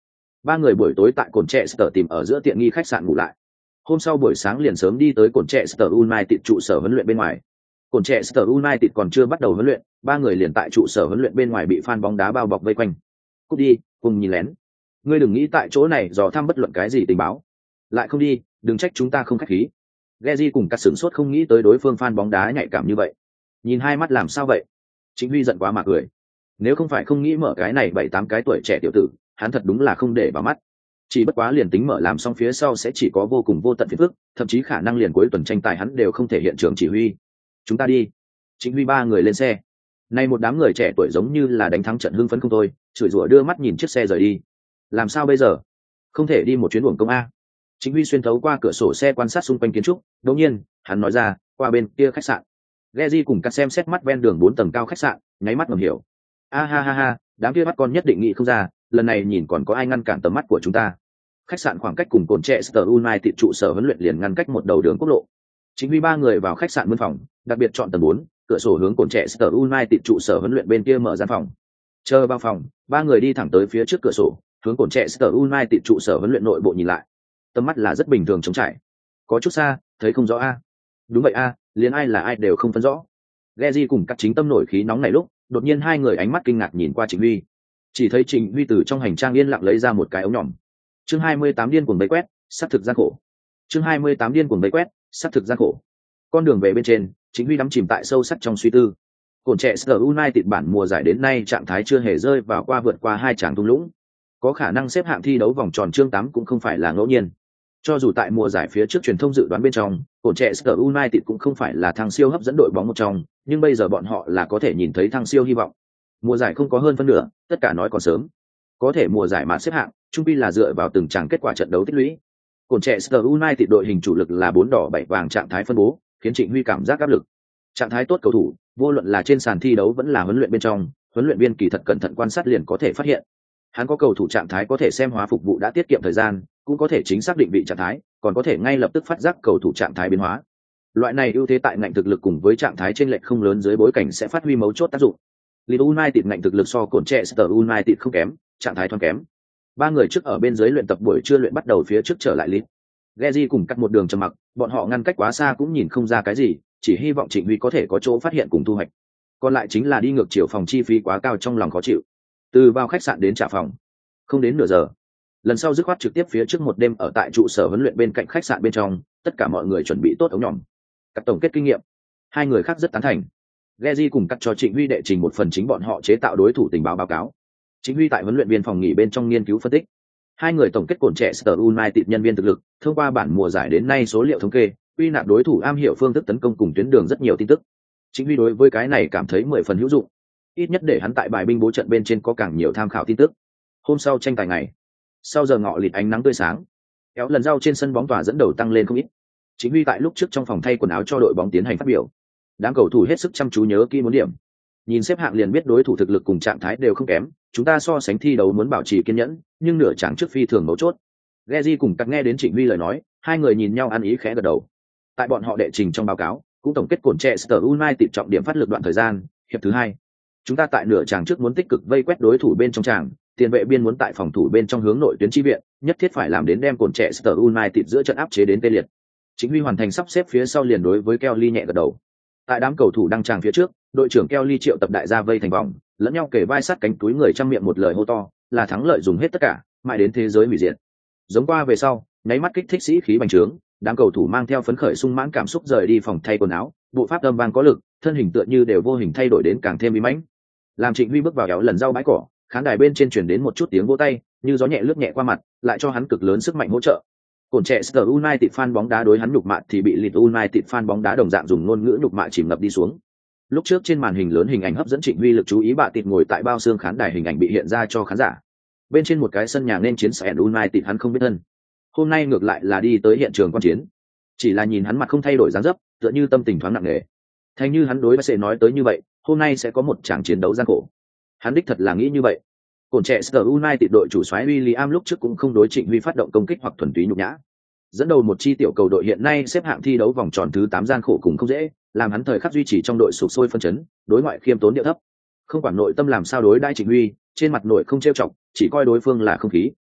Ba người buổi tối tại cồn trẻ Sở tìm ở giữa tiện nghi khách sạn ngủ lại. Hôm sau buổi sáng liền sớm đi tới cồn trẻ Sở United trụ sở huấn luyện bên ngoài. Cồn trẻ Sở United còn chưa bắt đầu huấn luyện, ba người liền tại trụ sở huấn luyện bên ngoài bị fan bóng đá bao bọc vây quanh. Cút đi, cùng nhìn lén. Ngươi đừng nghĩ tại chỗ này dò thăm bất luận cái gì tình báo. Lại không đi, đừng trách chúng ta không khách khí. Geji cùng cắt sửng sốt không nghĩ tới đối phương fan bóng đá nhạy cảm như vậy. Nhìn hai mắt làm sao vậy? Chính Huy giận quá mà cười. Nếu không phải không nghĩ mở cái này bảy tám cái tuổi trẻ tiểu tử, hắn thật đúng là không để vào mắt. Chỉ bất quá liền tính mở làm xong phía sau sẽ chỉ có vô cùng vô tận phiền phức, thậm chí khả năng liền cuối tuần tranh tài hắn đều không thể hiện trường chỉ huy. Chúng ta đi. Chính Huy ba người lên xe. Nay một đám người trẻ tuổi giống như là đánh thắng trận hưng phấn không thôi, chửi rủa đưa mắt nhìn chiếc xe rời đi. Làm sao bây giờ? Không thể đi một chuyến uổng công a. Chính Huy xuyên thấu qua cửa sổ xe quan sát xung quanh kiến trúc, đột nhiên, hắn nói ra, qua bên kia khách sạn. Geji cùng cắt xem xét mắt ven đường bốn tầng cao khách sạn, nháy mắt ngầm hiểu. A ha ha ha, đám kia bắt con nhất định nghĩ không ra, lần này nhìn còn có ai ngăn cản tầm mắt của chúng ta. Khách sạn khoảng cách cùng cồn trẻ Sở United trụ sở huấn luyện liền ngăn cách một đầu đường quốc lộ. Chính Huy ba người vào khách sạn mướn phòng, đặc biệt chọn tầng bốn, cửa sổ hướng cồn trẻ Sở United trụ sở huấn luyện bên kia mở gian phòng. Chờ vào phòng, ba người đi thẳng tới phía trước cửa sổ, hướng cồn trẻ Sở United trụ sở huấn luyện nội bộ nhìn lại. Tầm mắt là rất bình thường trống trải, có chút xa, thấy không rõ a. Đúng vậy a, liền ai là ai đều không phân rõ. Geji cùng các chính tâm nổi khí nóng này lúc, đột nhiên hai người ánh mắt kinh ngạc nhìn qua Trịnh Huy. Chỉ thấy Trịnh Huy từ trong hành trang yên lặng lấy ra một cái ống nhỏm. Chương hai mươi tám điên cuồng bấy quét, sát thực gian khổ. Chương hai mươi tám điên cuồng bấy quét, sát thực gian khổ. Con đường về bên trên, Trịnh Huy đắm chìm tại sâu sắc trong suy tư. Cồn trẻ Sở United bản mùa giải đến nay trạng thái chưa hề rơi vào qua vượt qua hai tràng thung lũng. Có khả năng xếp hạng thi đấu vòng tròn chương tám cũng không phải là ngẫu nhiên. Cho dù tại mùa giải phía trước truyền thông dự đoán bên trong, cồn trẻ Sở United cũng không phải là thằng siêu hấp dẫn đội bóng một trong, nhưng bây giờ bọn họ là có thể nhìn thấy thằng siêu hy vọng. Mùa giải không có hơn phân nửa, tất cả nói còn sớm. Có thể mùa giải mà xếp hạng, chung quy là dựa vào từng tràng kết quả trận đấu tích lũy. Cồn trẻ Sở United đội hình chủ lực là bốn đỏ bảy vàng trạng thái phân bố, khiến Trịnh Huy cảm giác áp lực. Trạng thái tốt cầu thủ, vô luận là trên sàn thi đấu vẫn là huấn luyện bên trong, huấn luyện viên kỳ thật cẩn thận quan sát liền có thể phát hiện. Hắn có cầu thủ trạng thái có thể xem hóa phục vụ đã tiết kiệm thời gian, cũng có thể chính xác định vị trạng thái, còn có thể ngay lập tức phát giác cầu thủ trạng thái biến hóa. Loại này ưu thế tại ngành thực lực cùng với trạng thái chênh lệch không lớn dưới bối cảnh sẽ phát huy mấu chốt tác dụng. Leeds United ngành thực lực so cồn trẻ Sở United không kém, trạng thái thoáng kém. Ba người trước ở bên dưới luyện tập buổi trưa luyện bắt đầu phía trước trở lại Leeds. Geji cùng cắt một đường trầm mặc, bọn họ ngăn cách quá xa cũng nhìn không ra cái gì, chỉ hy vọng Trịnh Huy có thể có chỗ phát hiện cùng thu hoạch. Còn lại chính là đi ngược chiều phòng chi phí quá cao trong lòng khó chịu. Từ vào khách sạn đến trả phòng, không đến nửa giờ. Lần sau dứt khoát trực tiếp phía trước một đêm ở tại trụ sở huấn luyện bên cạnh khách sạn bên trong, tất cả mọi người chuẩn bị tốt ống nhỏm. Các tổng kết kinh nghiệm, hai người khác rất tán thành. Geji cùng cắt cho Trịnh Huy đệ trình một phần chính bọn họ chế tạo đối thủ tình báo báo cáo. Trịnh Huy tại huấn luyện viên phòng nghỉ bên trong nghiên cứu phân tích. Hai người tổng kết cồn trẻ Sở United nhân viên thực lực, thông qua bản mùa giải đến nay số liệu thống kê, quy nạp đối thủ am hiểu phương thức tấn công cùng tuyến đường rất nhiều tin tức. Trịnh Huy đối với cái này cảm thấy mười phần hữu dụng, ít nhất để hắn tại bài binh bố trận bên trên có càng nhiều tham khảo tin tức. Hôm sau tranh tài ngày, sau giờ ngọ lịt ánh nắng tươi sáng, kéo lần rau trên sân bóng tỏa dẫn đầu tăng lên không ít. Trịnh Huy tại lúc trước trong phòng thay quần áo cho đội bóng tiến hành phát biểu. Đám cầu thủ hết sức chăm chú nhớ kỹ muốn điểm. Nhìn xếp hạng liền biết đối thủ thực lực cùng trạng thái đều không kém, chúng ta so sánh thi đấu muốn bảo trì kiên nhẫn, nhưng nửa chặng trước phi thường mấu chốt. Geji cùng cắt nghe đến Trịnh Huy lời nói, hai người nhìn nhau ăn ý khẽ gật đầu. Tại bọn họ đệ trình trong báo cáo, cũng tổng kết cồn trẻ Sở United trọng điểm phát lực đoạn thời gian, hiệp thứ hai. Chúng ta tại nửa chặng trước muốn tích cực vây quét đối thủ bên trong tràng, tiền vệ biên muốn tại phòng thủ bên trong hướng nội tuyến chi viện, nhất thiết phải làm đến đem cồn trẻ Sở United giữa trận áp chế đến tê liệt. Trịnh Huy hoàn thành sắp xếp phía sau liền đối với Kelly nhẹ gật đầu. Tại đám cầu thủ đang tràng phía trước, đội trưởng Kelly triệu tập đại gia vây thành vòng, lẫn nhau kề vai sát cánh túi người trăm miệng một lời hô to, là thắng lợi dùng hết tất cả, mãi đến thế giới hủy diệt. Giống qua về sau, nháy mắt kích thích sĩ khí bành trướng, đám cầu thủ mang theo phấn khởi sung mãn cảm xúc rời đi phòng thay quần áo, bộ pháp âm vang có lực, thân hình tựa như đều vô hình thay đổi đến càng thêm bí mãnh. Làm Trịnh Huy bước vào kéo lần rau bãi cỏ, khán đài bên trên truyền đến một chút tiếng vỗ tay, như gió nhẹ lướt nhẹ qua mặt, lại cho hắn cực lớn sức mạnh hỗ trợ. Cồn trẻ Sở United fan bóng đá đối hắn nhục mạ thì bị Leeds United fan bóng đá đồng dạng dùng ngôn ngữ nhục mạ chìm ngập đi xuống. Lúc trước trên màn hình lớn hình ảnh hấp dẫn Trịnh Huy lực chú ý bạ tịt ngồi tại bao xương khán đài hình ảnh bị hiện ra cho khán giả. Bên trên một cái sân nhà nên chiến Sở United hắn không biết thân. Hôm nay ngược lại là đi tới hiện trường quan chiến. Chỉ là nhìn hắn mặt không thay đổi dáng dấp, tựa như tâm tình thoáng nặng nề. Thành như hắn đối với sẽ nói tới như vậy, hôm nay sẽ có một trận chiến đấu gian khổ. Hắn đích thật là nghĩ như vậy. Cồn trẻ Sở United đội chủ soái William lúc trước cũng không đối Trịnh Huy phát động công kích hoặc thuần túy nhục nhã. Dẫn đầu một chi tiểu cầu đội hiện nay xếp hạng thi đấu vòng tròn thứ tám gian khổ cùng không dễ, làm hắn thời khắc duy trì trong đội sục sôi phân chấn, đối ngoại khiêm tốn điệu thấp. Không quản nội tâm làm sao đối đãi Trịnh Huy, trên mặt nội không trêu chọc, chỉ coi đối phương là không khí.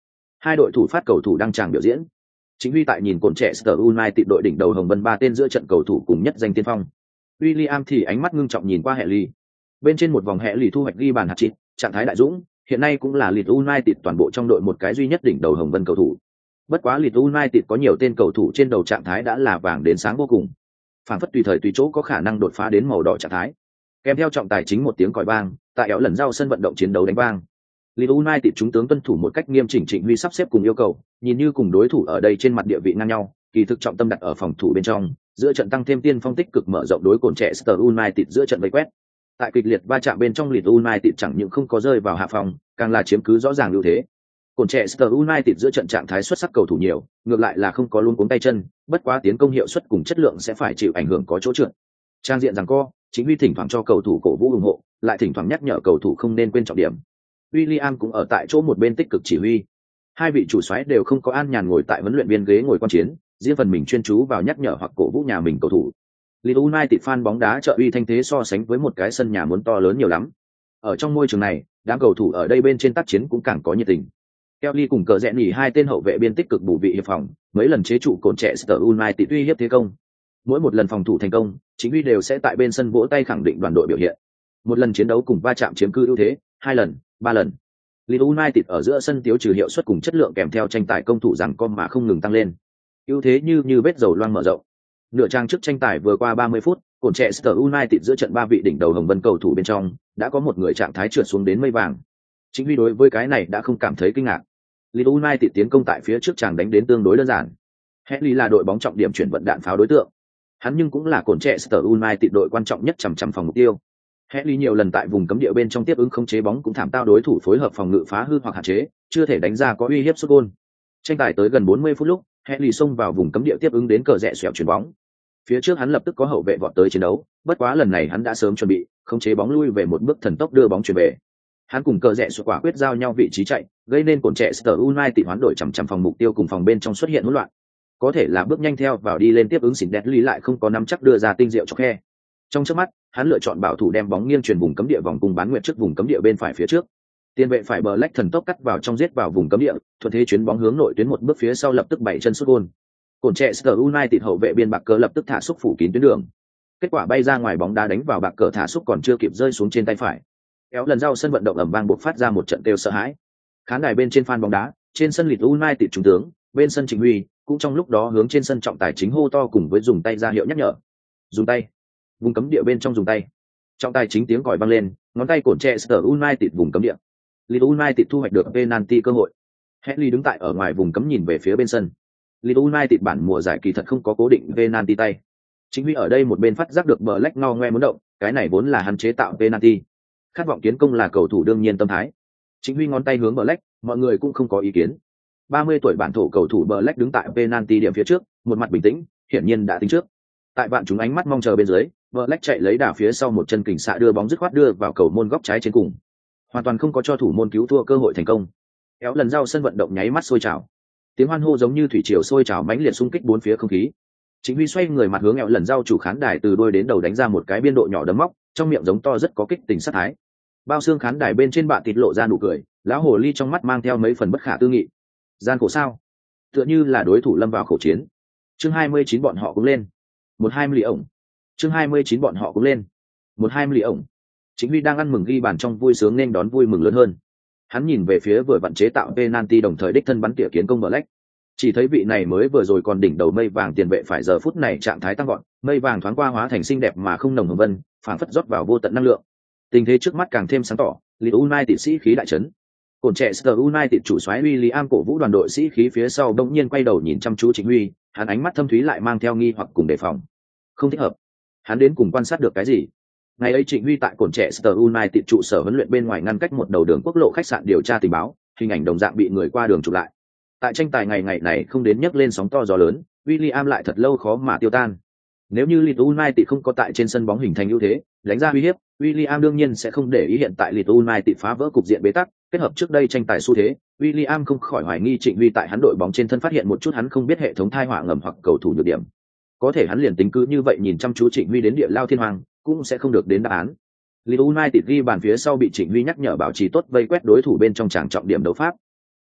Hai đội thủ phát cầu thủ đang tràng biểu diễn. Chính Huy tại nhìn cồn trẻ Sở United đội đỉnh đầu Hồng Vân ba tên giữa trận cầu thủ cùng nhất danh tiên phong. William thì ánh mắt ngưng trọng nhìn qua hệ lì. Bên trên một vòng hệ lì thu hoạch ghi bàn hat-trick, trạng thái đại dũng, hiện nay cũng là Leeds United toàn bộ trong đội một cái duy nhất đỉnh đầu Hồng Vân cầu thủ. Bất quá Leeds United có nhiều tên cầu thủ trên đầu trạng thái đã là vàng đến sáng vô cùng. Phản phất tùy thời tùy chỗ có khả năng đột phá đến màu đỏ trạng thái. Kèm theo trọng tài chính một tiếng còi vang, tại éo lần giao sân vận động chiến đấu đánh vang. Leeds United chúng tướng tuân thủ một cách nghiêm chỉnh Trịnh Huy sắp xếp cùng yêu cầu, nhìn như cùng đối thủ ở đây trên mặt địa vị ngang nhau, kỳ thực trọng tâm đặt ở phòng thủ bên trong, giữa trận tăng thêm tiên phong tích cực mở rộng đối cồn trẻ Manchester United giữa trận vây quét. Tại kịch liệt va chạm bên trong Leeds United chẳng những không có rơi vào hạ phòng, càng là chiếm cứ rõ ràng ưu thế. Cồn trẻ Manchester United giữa trận trạng thái xuất sắc cầu thủ nhiều, ngược lại là không có luống cuống tay chân, bất quá tiến công hiệu suất cùng chất lượng sẽ phải chịu ảnh hưởng có chỗ trượt. Trang diện rằng co, Chính Huy thỉnh thoảng cho cầu thủ cổ vũ ủng hộ, lại thỉnh thoảng nhắc nhở cầu thủ không nên quên trọng điểm. William cũng ở tại chỗ một bên tích cực chỉ huy. Hai vị chủ soái đều không có an nhàn ngồi tại huấn luyện viên ghế ngồi quan chiến, riêng phần mình chuyên chú vào nhắc nhở hoặc cổ vũ nhà mình cầu thủ. Leeds United fan bóng đá trợ uy thanh thế so sánh với một cái sân nhà muốn to lớn nhiều lắm. Ở trong môi trường này, đám cầu thủ ở đây bên trên tác chiến cũng càng có nhiệt tình. Kelly cùng cờ rẽ nhỉ hai tên hậu vệ biên tích cực bù vị hiệp phòng, mấy lần chế trụ cồn trẻ Manchester United uy hiếp thế công. Mỗi một lần phòng thủ thành công, Chính Huy đều sẽ tại bên sân vỗ tay khẳng định đoàn đội biểu hiện. Một lần chiến đấu cùng va chạm chiếm cư ưu thế, hai lần, ba lần. Leeds United ở giữa sân tiêu trừ hiệu suất cùng chất lượng kèm theo tranh tài công thủ rằng con mà không ngừng tăng lên. Ưu thế như như vết dầu loang mở rộng. Nửa trang trước tranh tài vừa qua ba mươi phút, cồn trẻ Manchester United giữa trận ba vị đỉnh đầu Hồng Vân cầu thủ bên trong, đã có một người trạng thái trượt xuống đến mây vàng. Chính Huy đối với cái này đã không cảm thấy kinh ngạc. Leeds United tiến công tại phía trước chàng đánh đến tương đối đơn giản. Henry là đội bóng trọng điểm chuyển vận đạn pháo đối tượng. Hắn nhưng cũng là cồn trẻ Manchester United đội quan trọng nhất chằm chằm phòng mục tiêu. Henry nhiều lần tại vùng cấm địa bên trong tiếp ứng không chế bóng cũng thảm tao đối thủ phối hợp phòng ngự phá hư hoặc hạn chế, chưa thể đánh ra có uy hiếp sút gol. Tranh tài tới gần bốn mươi phút lúc, Henry xông vào vùng cấm địa tiếp ứng đến cờ rẽ xẻo chuyển bóng. Phía trước hắn lập tức có hậu vệ vọt tới chiến đấu, bất quá lần này hắn đã sớm chuẩn bị, không chế bóng lui về một bước thần tốc đưa bóng chuyển về. Hắn cùng cờ rẽ xẻo quả quyết giao nhau vị trí chạy, gây nên cồn trẻ Manchester United hoán đổi chằm chằm phòng mục tiêu cùng phòng bên trong xuất hiện hỗn loạn. Có thể là bước nhanh theo vào đi lên tiếp ứng xỉn đẹp lý lại không có nắm chắc đưa ra tinh diệu cho khe. Trong chớp mắt, hắn lựa chọn bảo thủ đem bóng nghiêng chuyển vùng cấm địa vòng cung bán nguyệt trước vùng cấm địa bên phải phía trước. Tiền vệ phải bờ lách thần tốc cắt vào trong giết vào vùng cấm địa, thuận thế chuyến bóng hướng nội tuyến một bước phía sau lập tức bảy chân sút gol. Cồn trẻ Manchester United hậu vệ biên bạc cờ lập tức thả xúc phủ kín tuyến đường. Kết quả bay ra ngoài bóng đá đánh vào bạc cờ thả xúc còn chưa kịp rơi xuống trên tay phải. Kéo lần giao sân vận động ầm vang buộc phát ra một trận kêu sợ hãi. Khán đài bên trên fan bóng đá, trên sân Leeds United trung tướng, bên sân Trịnh Huy, cũng trong lúc đó hướng trên sân trọng tài chính hô to cùng với dùng tay ra hiệu nhắc nhở. Dùng tay. Vùng cấm địa bên trong dùng tay. Trọng tài chính tiếng còi vang lên, ngón tay cồn trẻ Manchester United vùng cấm địa. Leeds United thu hoạch được penalty cơ hội. Henry đứng tại ở ngoài vùng cấm nhìn về phía bên sân. Leeds United bản mùa giải kỳ thật không có cố định penalty tay. Chính Huy ở đây một bên phát giác được bờ lách ngo ngoe muốn động, cái này vốn là hắn chế tạo penalty. Khát vọng kiến công là cầu thủ đương nhiên tâm thái. Chính Huy ngón tay hướng bờ lách, mọi người cũng không có ý kiến. ba mươi tuổi bản thổ cầu thủ bờ lách đứng tại penalty điểm phía trước, một mặt bình tĩnh, hiển nhiên đã tính trước. Tại vạn chúng ánh mắt mong chờ bên dưới, Black chạy lấy đà phía sau một chân kình xạ đưa bóng dứt khoát đưa vào cầu môn góc trái trên cùng, hoàn toàn không có cho thủ môn cứu thua cơ hội thành công. Kéo lần giao sân vận động nháy mắt sôi trào, tiếng hoan hô giống như thủy triều sôi trào mãnh liệt xung kích bốn phía không khí. Chính Huy xoay người mặt hướng Kéo lần giao chủ khán đài từ đuôi đến đầu đánh ra một cái biên độ nhỏ đấm móc, trong miệng giống to rất có kích tình sát thái. Bao xương khán đài bên trên bạ thịt lộ ra nụ cười, lão hồ ly trong mắt mang theo mấy phần bất khả tư nghị. Gian khổ sao? Tựa như là đối thủ lâm vào khổ chiến. Chương hai mươi chín bọn họ cũng lên. Một hai mươi lì ổng. Chương hai mươi chín bọn họ cũng lên. Một hai mươi lì ổng. Chính Huy đang ăn mừng ghi bàn trong vui sướng nên đón vui mừng lớn hơn. Hắn nhìn về phía vừa vặn chế tạo penalty đồng thời đích thân bắn tỉa kiến công Black. Chỉ thấy vị này mới vừa rồi còn đỉnh đầu mây vàng tiền vệ phải giờ phút này trạng thái tăng vọt, mây vàng thoáng qua hóa thành xinh đẹp mà không nồng hồng vân, phảng phất rót vào vô tận năng lượng. Tình thế trước mắt càng thêm sáng tỏ, Leeds United sĩ khí đại chấn. Cồn trẻ Manchester United chủ soái William cổ vũ đoàn đội sĩ khí phía sau bỗng nhiên quay đầu nhìn chăm chú Chính Huy, hắn ánh mắt thâm thúy lại mang theo nghi hoặc cùng đề phòng. Không thích hợp. Hắn đến cùng quan sát được cái gì? Ngày ấy Trịnh Huy tại cồn trẻ Manchester United trụ sở huấn luyện bên ngoài ngăn cách một đầu đường quốc lộ khách sạn điều tra tình báo, hình ảnh đồng dạng bị người qua đường chụp lại. Tại tranh tài ngày ngày này không đến nhấc lên sóng to gió lớn, William lại thật lâu khó mà tiêu tan. Nếu như Leeds United không có tại trên sân bóng hình thành ưu thế, đánh ra uy hiếp, William đương nhiên sẽ không để ý hiện tại Leeds United phá vỡ cục diện bế tắc, kết hợp trước đây tranh tài xu thế, William không khỏi hoài nghi Trịnh Huy tại hắn đội bóng trên thân phát hiện một chút hắn không biết hệ thống thai họa ngầm hoặc cầu thủ nhược điểm. Có thể hắn liền tính cứ như vậy nhìn chăm chú Trịnh Huy đến địa lao thiên hoàng, cũng sẽ không được đến đáp án. Leeds United ghi bàn phía sau bị Trịnh Huy nhắc nhở bảo trì tốt vây quét đối thủ bên trong tràng trọng điểm đấu pháp.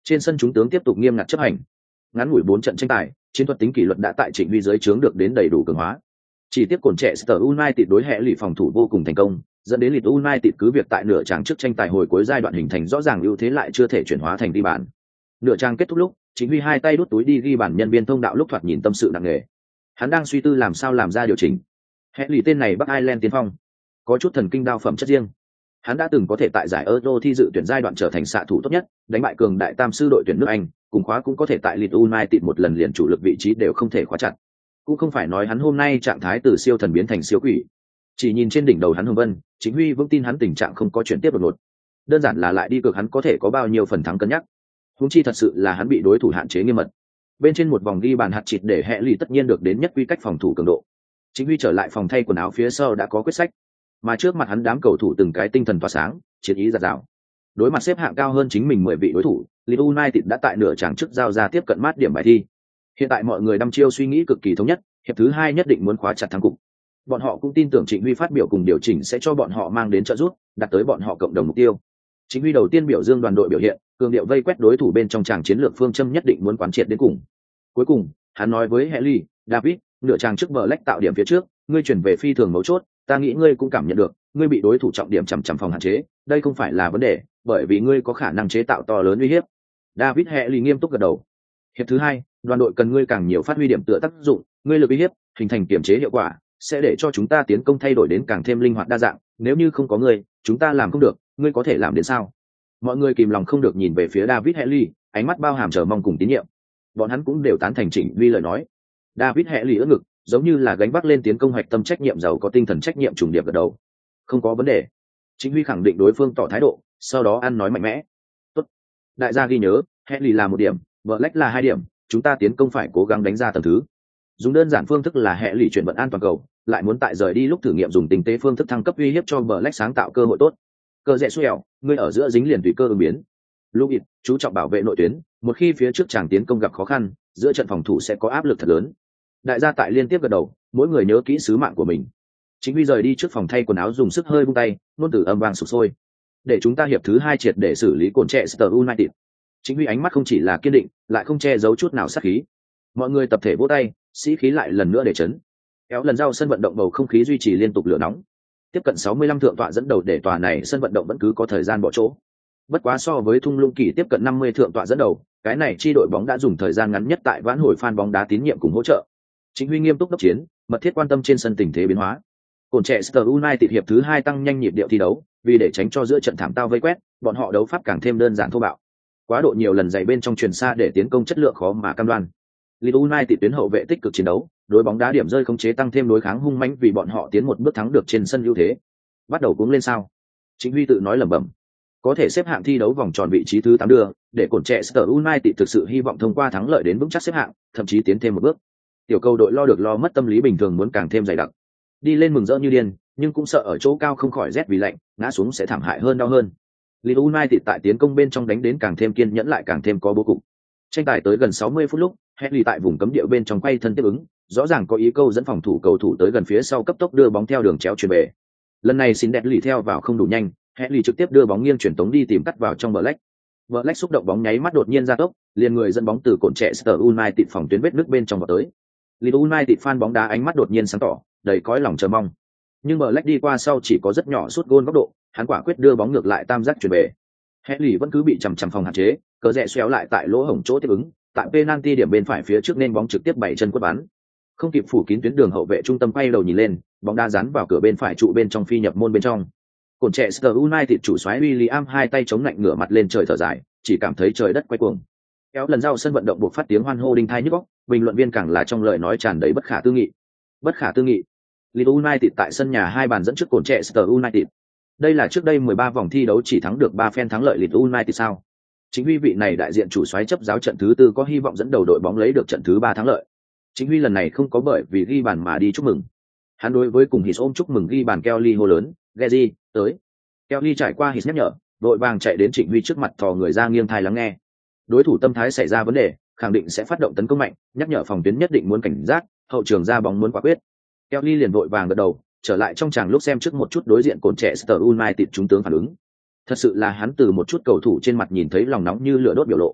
Trên sân chúng tướng tiếp tục nghiêm ngặt chấp hành. Ngắn ngủi bốn trận tranh tài, chiến thuật tính kỷ luật đã tại Trịnh Huy dưới trướng được đến đầy đủ cường hóa. Chỉ tiếc cổn trẻ Manchester United đối hệ lụy phòng thủ vô cùng thành công, dẫn đến Leeds United cứ việc tại nửa trang trước tranh tài hồi cuối giai đoạn hình thành rõ ràng ưu thế lại chưa thể chuyển hóa thành ghi bàn. Nửa trang kết thúc lúc, Trịnh Huy hai tay đút túi đi ghi bàn nhân viên thông đạo lúc thoạt nhìn tâm sự nặng nề. Hắn đang suy tư làm sao làm ra điều chỉnh. Hệ lụy tên này Bắc Ireland tiến phong, có chút thần kinh đao phẩm chất riêng. Hắn đã từng có thể tại giải Euro thi dự tuyển giai đoạn trở thành xạ thủ tốt nhất, đánh bại cường đại tam sư đội tuyển nước Anh, cùng khóa cũng có thể tại Leeds United một lần liền chủ lực vị trí đều không thể khóa chặt. Cũng không phải nói hắn hôm nay trạng thái từ siêu thần biến thành siêu quỷ. Chỉ nhìn trên đỉnh đầu hắn hồng vân, Chính Huy vững tin hắn tình trạng không có chuyển tiếp đột ngột. Đơn giản là lại đi cược hắn có thể có bao nhiêu phần thắng cân nhắc. Huống chi thật sự là hắn bị đối thủ hạn chế nghiêm mật. Bên trên một vòng ghi bàn hạt chịt để hệ lụy tất nhiên được đến nhất quy cách phòng thủ cường độ. Chính Huy trở lại phòng thay quần áo phía sau đã có quyết sách, mà trước mặt hắn đám cầu thủ từng cái tinh thần tỏa sáng, chiến ý dạt dào. Đối mặt xếp hạng cao hơn chính mình mười vị đối thủ, Leeds United đã tại nửa chặng trước giao ra tiếp cận mát điểm bài thi. Hiện tại mọi người đăm chiêu suy nghĩ cực kỳ thống nhất, hiệp thứ hai nhất định muốn khóa chặt thắng cục. Bọn họ cũng tin tưởng Trịnh Huy phát biểu cùng điều chỉnh sẽ cho bọn họ mang đến trợ giúp, đạt tới bọn họ cộng đồng mục tiêu. Trịnh Huy đầu tiên biểu dương đoàn đội biểu hiện, cường điệu vây quét đối thủ bên trong tràng chiến lược phương châm nhất định muốn quán triệt đến cùng. Cuối cùng, hắn nói với Henry, David, nửa chàng trước bờ lách tạo điểm phía trước, ngươi chuyển về phi thường mấu chốt, ta nghĩ ngươi cũng cảm nhận được, ngươi bị đối thủ trọng điểm chằm chằm phòng hạn chế, đây không phải là vấn đề, bởi vì ngươi có khả năng chế tạo to lớn uy hiếp. David Henry nghiêm túc gật đầu. Hiệp thứ hai, đoàn đội cần ngươi càng nhiều phát huy điểm tựa tác dụng, ngươi lực uy hiệp, hình thành kiểm chế hiệu quả, sẽ để cho chúng ta tiến công thay đổi đến càng thêm linh hoạt đa dạng, nếu như không có ngươi, chúng ta làm không được, ngươi có thể làm đến sao? Mọi người kìm lòng không được nhìn về phía David Henry, ánh mắt bao hàm chờ mong cùng tín nhiệm. Bọn hắn cũng đều tán thành Trịnh Huy lời nói. David Henry ưỡn ngực, giống như là gánh vác lên tiến công hoạch tâm trách nhiệm giàu có tinh thần trách nhiệm trùng điệp gật đầu. Không có vấn đề. Trịnh Huy khẳng định đối phương tỏ thái độ, sau đó ăn nói mạnh mẽ. Tốt. Đại gia ghi nhớ, Henry là một điểm, Black là hai điểm, chúng ta tiến công phải cố gắng đánh ra tầng thứ. Dùng đơn giản phương thức là hệ lụy chuyển vận an toàn cầu, lại muốn tại rời đi lúc thử nghiệm dùng tinh tế phương thức thăng cấp uy hiếp cho Black sáng tạo cơ hội tốt. Cơ rẽ xuèo, ngươi ở giữa dính liền tùy cơ ứng biến. Louis, chú trọng bảo vệ nội tuyến, một khi phía trước chàng tiến công gặp khó khăn, giữa trận phòng thủ sẽ có áp lực thật lớn. Đại gia tại liên tiếp gật đầu, mỗi người nhớ kỹ sứ mạng của mình. Chính Huy rời đi trước phòng thay quần áo dùng sức hơi vung tay, ngôn từ âm vang sục sôi. Để chúng ta hiệp thứ hai triệt để xử lý cồn trẻ Manchester United. Chính Huy ánh mắt không chỉ là kiên định, lại không che giấu chút nào sát khí. Mọi người tập thể vỗ tay, sĩ khí lại lần nữa để chấn. Kéo lần giao sân vận động bầu không khí duy trì liên tục lửa nóng. Tiếp cận sáu mươi lăm thượng tọa dẫn đầu để tòa này sân vận động vẫn cứ có thời gian bỏ chỗ. Bất quá so với Thung Lũng Kỳ tiếp cận năm mươi thượng tọa dẫn đầu, cái này chi đội bóng đã dùng thời gian ngắn nhất tại vãn hồi fan bóng đá tín nhiệm cùng hỗ trợ. Chính Huy nghiêm túc đốc chiến, mật thiết quan tâm trên sân tình thế biến hóa. Cồn trẻ Manchester United hiệp thứ hai tăng nhanh nhịp điệu thi đấu, vì để tránh cho giữa trận thảm tao vây quét, bọn họ đấu pháp càng thêm đơn giản thô bạo. Quá độ nhiều lần dày bên trong truyền xa để tiến công chất lượng khó mà cam đoan. Leeds United tuyến hậu vệ tích cực chiến đấu, đối bóng đá điểm rơi không chế tăng thêm đối kháng hung mãnh vì bọn họ tiến một bước thắng được trên sân ưu thế. Bắt đầu cuống lên sao? Chính Huy tự nói lẩm bẩm. Có thể xếp hạng thi đấu vòng tròn vị trí thứ tám đưa, để cồn trẻ Manchester United thực sự hy vọng thông qua thắng lợi đến vững chắc xếp hạng, thậm chí tiến thêm một bước. Tiểu cầu đội lo được lo mất tâm lý bình thường muốn càng thêm dày đặc. Đi lên mừng rỡ như điên, nhưng cũng sợ ở chỗ cao không khỏi rét vì lạnh, ngã xuống sẽ thảm hại hơn đau hơn. Leeds United tại tiến công bên trong đánh đến càng thêm kiên nhẫn lại càng thêm có bố cục. Tranh tài tới gần sáu mươi phút lúc, Henry tại vùng cấm địa bên trong quay thân tiếp ứng, rõ ràng có ý câu dẫn phòng thủ cầu thủ tới gần phía sau cấp tốc đưa bóng theo đường chéo chuyền về. Lần này xin đẹp lì theo vào không đủ nhanh, Henry trực tiếp đưa bóng nghiêng chuyển tống đi tìm cắt vào trong Black. Black xúc động bóng nháy mắt đột nhiên ra tốc, liền người dẫn bóng từ cột trẻ Manchester United phòng tuyến vết nước bên trong vào tới. Leeds United fan bóng đá ánh mắt đột nhiên sáng tỏ, đầy cõi lòng chờ mong. Nhưng Black đi qua sau chỉ có rất nhỏ sút gôn góc độ, hắn quả quyết đưa bóng ngược lại tam giác chuyển về. Henry vẫn cứ bị chằm chằm phòng hạn chế, cờ rẽ xéo lại tại lỗ hổng chỗ tiếp ứng, tại penalty điểm bên phải phía trước nên bóng trực tiếp bảy chân quất bắn. Không kịp phủ kín tuyến đường hậu vệ trung tâm quay đầu nhìn lên, bóng đá dán vào cửa bên phải trụ bên trong phi nhập môn bên trong. Cồn trẻ Manchester United chủ soái William hai tay chống lạnh ngửa mặt lên trời thở dài, chỉ cảm thấy trời đất quay cuồng. Kéo lần giao sân vận động buộc phát tiếng hoan hô đinh tai nhức óc, bình luận viên càng là trong lời nói tràn đầy bất khả tư nghị. Bất khả tư nghị. Leeds United tại sân nhà hai bàn dẫn trước cồn trẻ Manchester United. Đây là trước đây mười ba vòng thi đấu chỉ thắng được ba phen thắng lợi Leeds United sao? Chính Huy vị này đại diện chủ soái chấp giáo trận thứ tư có hy vọng dẫn đầu đội bóng lấy được trận thứ ba thắng lợi. Chính Huy lần này không có bởi vì ghi bàn mà đi chúc mừng. Hắn đối với cùng Hít ôm chúc mừng ghi bàn Kelly hô lớn, "Gezi, tới." Kelly trải qua Hít nhắc nhở, đội vàng chạy đến Trịnh Huy trước mặt thò người ra nghiêng thai lắng nghe. Đối thủ tâm thái xảy ra vấn đề, khẳng định sẽ phát động tấn công mạnh, nhắc nhở phòng tuyến nhất định muốn cảnh giác, hậu trường ra bóng muốn quả quyết. Kelly liền vội vàng gật đầu, trở lại trong tràng lúc xem trước một chút đối diện cồn trẻ Manchester United chúng tướng phản ứng. Thật sự là hắn từ một chút cầu thủ trên mặt nhìn thấy lòng nóng như lửa đốt biểu lộ,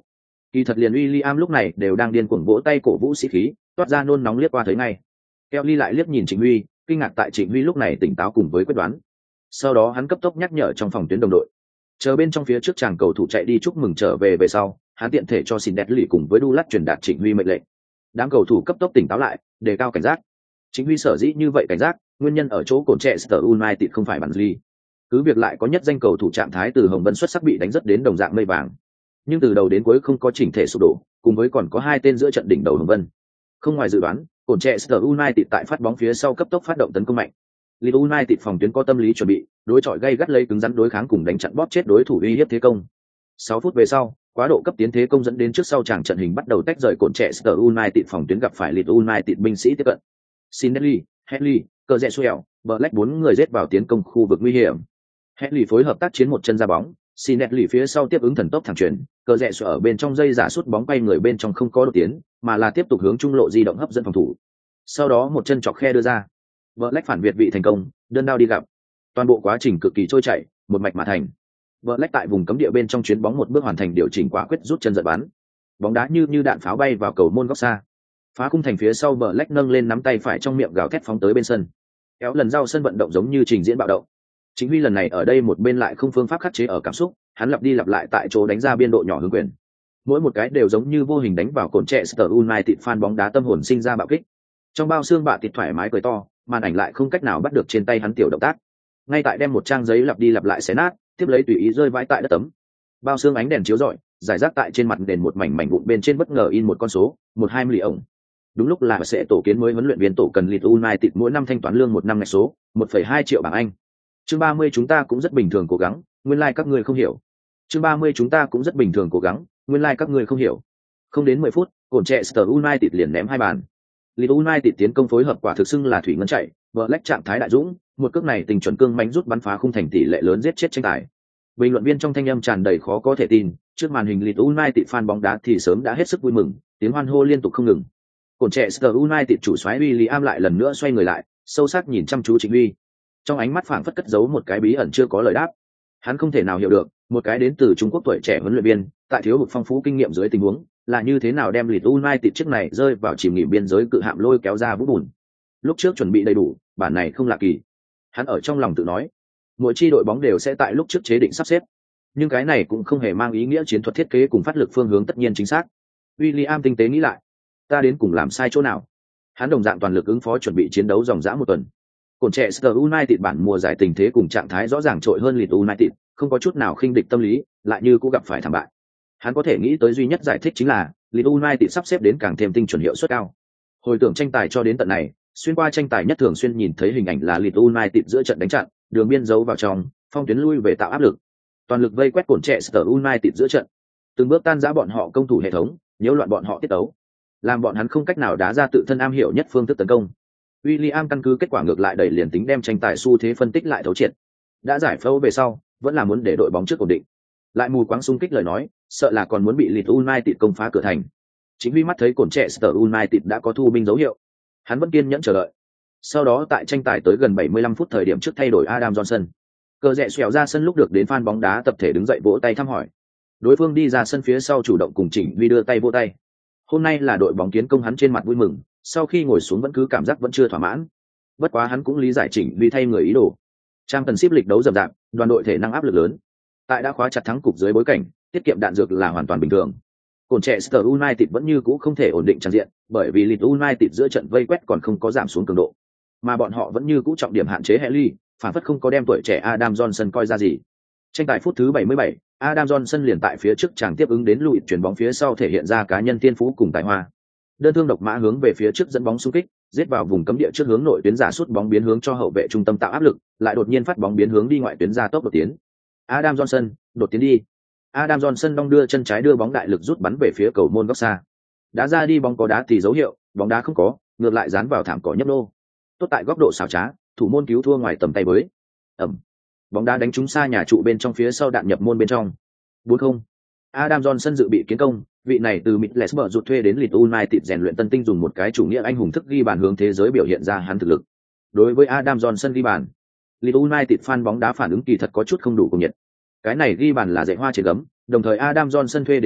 Kỳ thật liền William lúc này đều đang điên cuồng vỗ tay cổ vũ sĩ khí, toát ra nôn nóng liếc qua thấy ngay. Kelly lại liếc nhìn Trịnh Huy, kinh ngạc tại Trịnh Huy lúc này tỉnh táo cùng với quyết đoán. Sau đó hắn cấp tốc nhắc nhở trong phòng tuyến đồng đội. Chờ bên trong phía trước chàng cầu thủ chạy đi chúc mừng trở về về sau, hắn tiện thể cho Sindet lì cùng với Dulat truyền đạt Trịnh Huy mệnh lệnh. Đám cầu thủ cấp tốc tỉnh táo lại, đề cao cảnh giác. Trịnh Huy sở dĩ như vậy cảnh giác, nguyên nhân ở chỗ cồn trẻ Manchester United không phải bản ly. Cứ việc lại có nhất danh cầu thủ trạng thái từ Hồng Vân xuất sắc bị đánh rất đến đồng dạng mây vàng, nhưng từ đầu đến cuối không có chỉnh thể sụp đổ, cùng với còn có hai tên giữa trận đỉnh đầu Hồng Vân. Không ngoài dự đoán, cồn trẻ Manchester United tại phát bóng phía sau cấp tốc phát động tấn công mạnh. Leeds United phòng tuyến có tâm lý chuẩn bị, đối chọi gây gắt lấy cứng rắn đối kháng cùng đánh chặn bóp chết đối thủ uy hiếp thế công. sáu phút về sau, quá độ cấp tiến thế công dẫn đến trước sau chàng trận hình bắt đầu tách rời cồn trẻ Manchester United phòng tuyến gặp phải Leeds United binh sĩ tiếp cận. Sinelli, Henley, Cờ Rẽ Suel, Black bốn người giết vào tiến công khu vực nguy hiểm. Henley phối hợp tác chiến một chân ra bóng, Sinelli phía sau tiếp ứng thần tốc thẳng chuyển, Cờ Rẽ Suel ở bên trong dây giả sút bóng quay người bên trong không có đột tiến, mà là tiếp tục hướng trung lộ di động hấp dẫn phòng thủ. Sau đó một chân chọc khe đưa ra. Black phản việt vị thành công, đơn đao đi gặp. Toàn bộ quá trình cực kỳ trôi chảy, một mạch mà thành. Black tại vùng cấm địa bên trong chuyến bóng một bước hoàn thành điều chỉnh quả quyết rút chân giật bắn. Bóng đá như như đạn pháo bay vào cầu môn góc xa. Phá khung thành phía sau Black nâng lên nắm tay phải trong miệng gào thét phóng tới bên sân. Kéo lần giao sân vận động giống như trình diễn bạo động. Chính Huy lần này ở đây một bên lại không phương pháp khắc chế ở cảm xúc, hắn lặp đi lặp lại tại chỗ đánh ra biên độ nhỏ hướng quyền. Mỗi một cái đều giống như vô hình đánh vào cồn trẻ Manchester United fan bóng đá tâm hồn sinh ra bạo kích. Trong bao xương bạ thịt thoải mái cười to, màn ảnh lại không cách nào bắt được trên tay hắn tiểu động tác. Ngay tại đem một trang giấy lặp đi lặp lại xé nát, tiếp lấy tùy ý rơi vãi tại đất tấm. Bao xương ánh đèn chiếu rọi, giải rác tại trên mặt nền một mảnh mảnh vụn bên trên bất ngờ in một con số, một hai mươi ổng. Đúng lúc là sẽ tổ kiến mới huấn luyện viên tổ cần Leeds United mỗi năm thanh toán lương một năm ngạch số, một phẩy hai triệu bảng Anh. Chương ba mươi chúng ta cũng rất bình thường cố gắng, nguyên lai like các ngươi không hiểu. Chương ba mươi chúng ta cũng rất bình thường cố gắng, nguyên lai like các ngươi không hiểu. Không đến mười phút, cồn trẻ Manchester United liền ném hai bàn. Leeds United tiến công phối hợp quả thực xưng là thủy ngân chạy, Black trạng thái đại dũng, một cước này tình chuẩn cương mãnh rút bắn phá khung thành tỷ lệ lớn giết chết tranh tài. Bình luận viên trong thanh âm tràn đầy khó có thể tin, trước màn hình Leeds United fan bóng đá thì sớm đã hết sức vui mừng, tiếng hoan hô liên tục không ngừng. Cồn trẻ Manchester United chủ soái William lại lần nữa xoay người lại, sâu sắc nhìn chăm chú Trịnh Huy. Trong ánh mắt phảng phất cất giấu một cái bí ẩn chưa có lời đáp. Hắn không thể nào hiểu được, một cái đến từ Trung Quốc tuổi trẻ huấn luyện viên, tại thiếu hụt phong phú kinh nghiệm dưới tình huống, là như thế nào đem Leeds United chiếc này rơi vào chìm nghỉm biên giới cự hạm lôi kéo ra vũng bùn. Lúc trước chuẩn bị đầy đủ, bản này không lạ kỳ. Hắn ở trong lòng tự nói, mỗi chi đội bóng đều sẽ tại lúc trước chế định sắp xếp, nhưng cái này cũng không hề mang ý nghĩa chiến thuật thiết kế cùng phát lực phương hướng tất nhiên chính xác. William tinh tế nghĩ lại, ta đến cùng làm sai chỗ nào? Hắn đồng dạng toàn lực ứng phó chuẩn bị chiến đấu dòng dã một tuần. Cồn trẻ Manchester United bản mùa giải tình thế cùng trạng thái rõ ràng trội hơn Leeds United, không có chút nào khinh địch tâm lý, lại như cũng gặp phải thảm bại. Hắn có thể nghĩ tới duy nhất giải thích chính là Leeds United sắp xếp đến càng thêm tinh chuẩn hiệu suất cao. Hồi tưởng tranh tài cho đến tận này, xuyên qua tranh tài nhất thường xuyên nhìn thấy hình ảnh là Leeds United giữa trận đánh chặn, đường biên giấu vào trong, phong tuyến lui về tạo áp lực, toàn lực vây quét cồn trẻ Manchester United giữa trận, từng bước tan rã bọn họ công thủ hệ thống, nhiễu loạn bọn họ tiết tấu, làm bọn hắn không cách nào đá ra tự thân am hiểu nhất phương thức tấn công. William căn cứ kết quả ngược lại đẩy liền tính đem tranh tài xu thế phân tích lại thấu triệt. Đã giải phẫu về sau, vẫn là muốn để đội bóng trước ổn định. Lại mù quáng xung kích lời nói, sợ là còn muốn bị Leeds United công phá cửa thành. Chính Huy mắt thấy cồn trẻ Manchester United đã có thu binh dấu hiệu, hắn vẫn kiên nhẫn chờ đợi. Sau đó tại tranh tài tới gần bảy mươi lăm phút thời điểm trước thay đổi Adam Johnson. Cờ Rẽ Suel ra sân lúc được đến fan bóng đá tập thể đứng dậy vỗ tay thăm hỏi. Đối phương đi ra sân phía sau chủ động cùng Trịnh Huy đưa tay vỗ tay. Hôm nay là đội bóng kiến công, hắn trên mặt vui mừng, sau khi ngồi xuống vẫn cứ cảm giác vẫn chưa thỏa mãn. Bất quá hắn cũng lý giải Trịnh Huy thay người ý đồ. Trang cần ship lịch đấu rầm rạp, đoàn đội thể năng áp lực lớn. Tại đã khóa chặt thắng cục dưới bối cảnh, tiết kiệm đạn dược là hoàn toàn bình thường. Cồn trẻ Manchester United vẫn như cũ không thể ổn định tràn diện, bởi vì Leeds United giữa trận vây quét còn không có giảm xuống cường độ, mà bọn họ vẫn như cũ trọng điểm hạn chế Henley, phản phất không có đem tuổi trẻ Adam Johnson coi ra gì. Tranh tài phút thứ bảy mươi bảy, Adam Johnson liền tại phía trước chàng tiếp ứng đến lùi chuyển bóng phía sau thể hiện ra cá nhân tiên phú cùng tài hoa. Đơn thương độc mã hướng về phía trước dẫn bóng xung kích, giết vào vùng cấm địa trước hướng nội tuyến giả sút bóng biến hướng cho hậu vệ trung tâm tạo áp lực, lại đột nhiên phát bóng biến hướng đi ngoại tuyến ra tốc đột tiến. Adam Johnson, đột tiến đi. Adam Johnson đong đưa chân trái đưa bóng đại lực rút bắn về phía cầu môn góc xa. Đá ra đi bóng có đá thì dấu hiệu, bóng đá không có, ngược lại dán vào thảm cỏ nhấp nô. Tốt tại góc độ xảo trá, thủ môn cứu thua ngoài tầm tay với. Ẩm. Bóng đá đánh trúng xa nhà trụ bên trong phía sau đạn nhập môn bên trong. bốn không. Adam Johnson dự bị kiến công, vị này từ Middlesbrough rụt thuê đến Leeds United rèn luyện tân tinh dùng một cái chủ nghĩa anh hùng thức ghi bàn hướng thế giới biểu hiện ra hắn thực lực. Đối với Adam Johnson ghi bàn, Leeds United fan bóng đá phản ứng kỳ thật có chút không đủ cùng nhiệt. Cái này ghi bàn là dạy hoa trên gấm, đồng thời Adam Johnson thuê đến thân phận,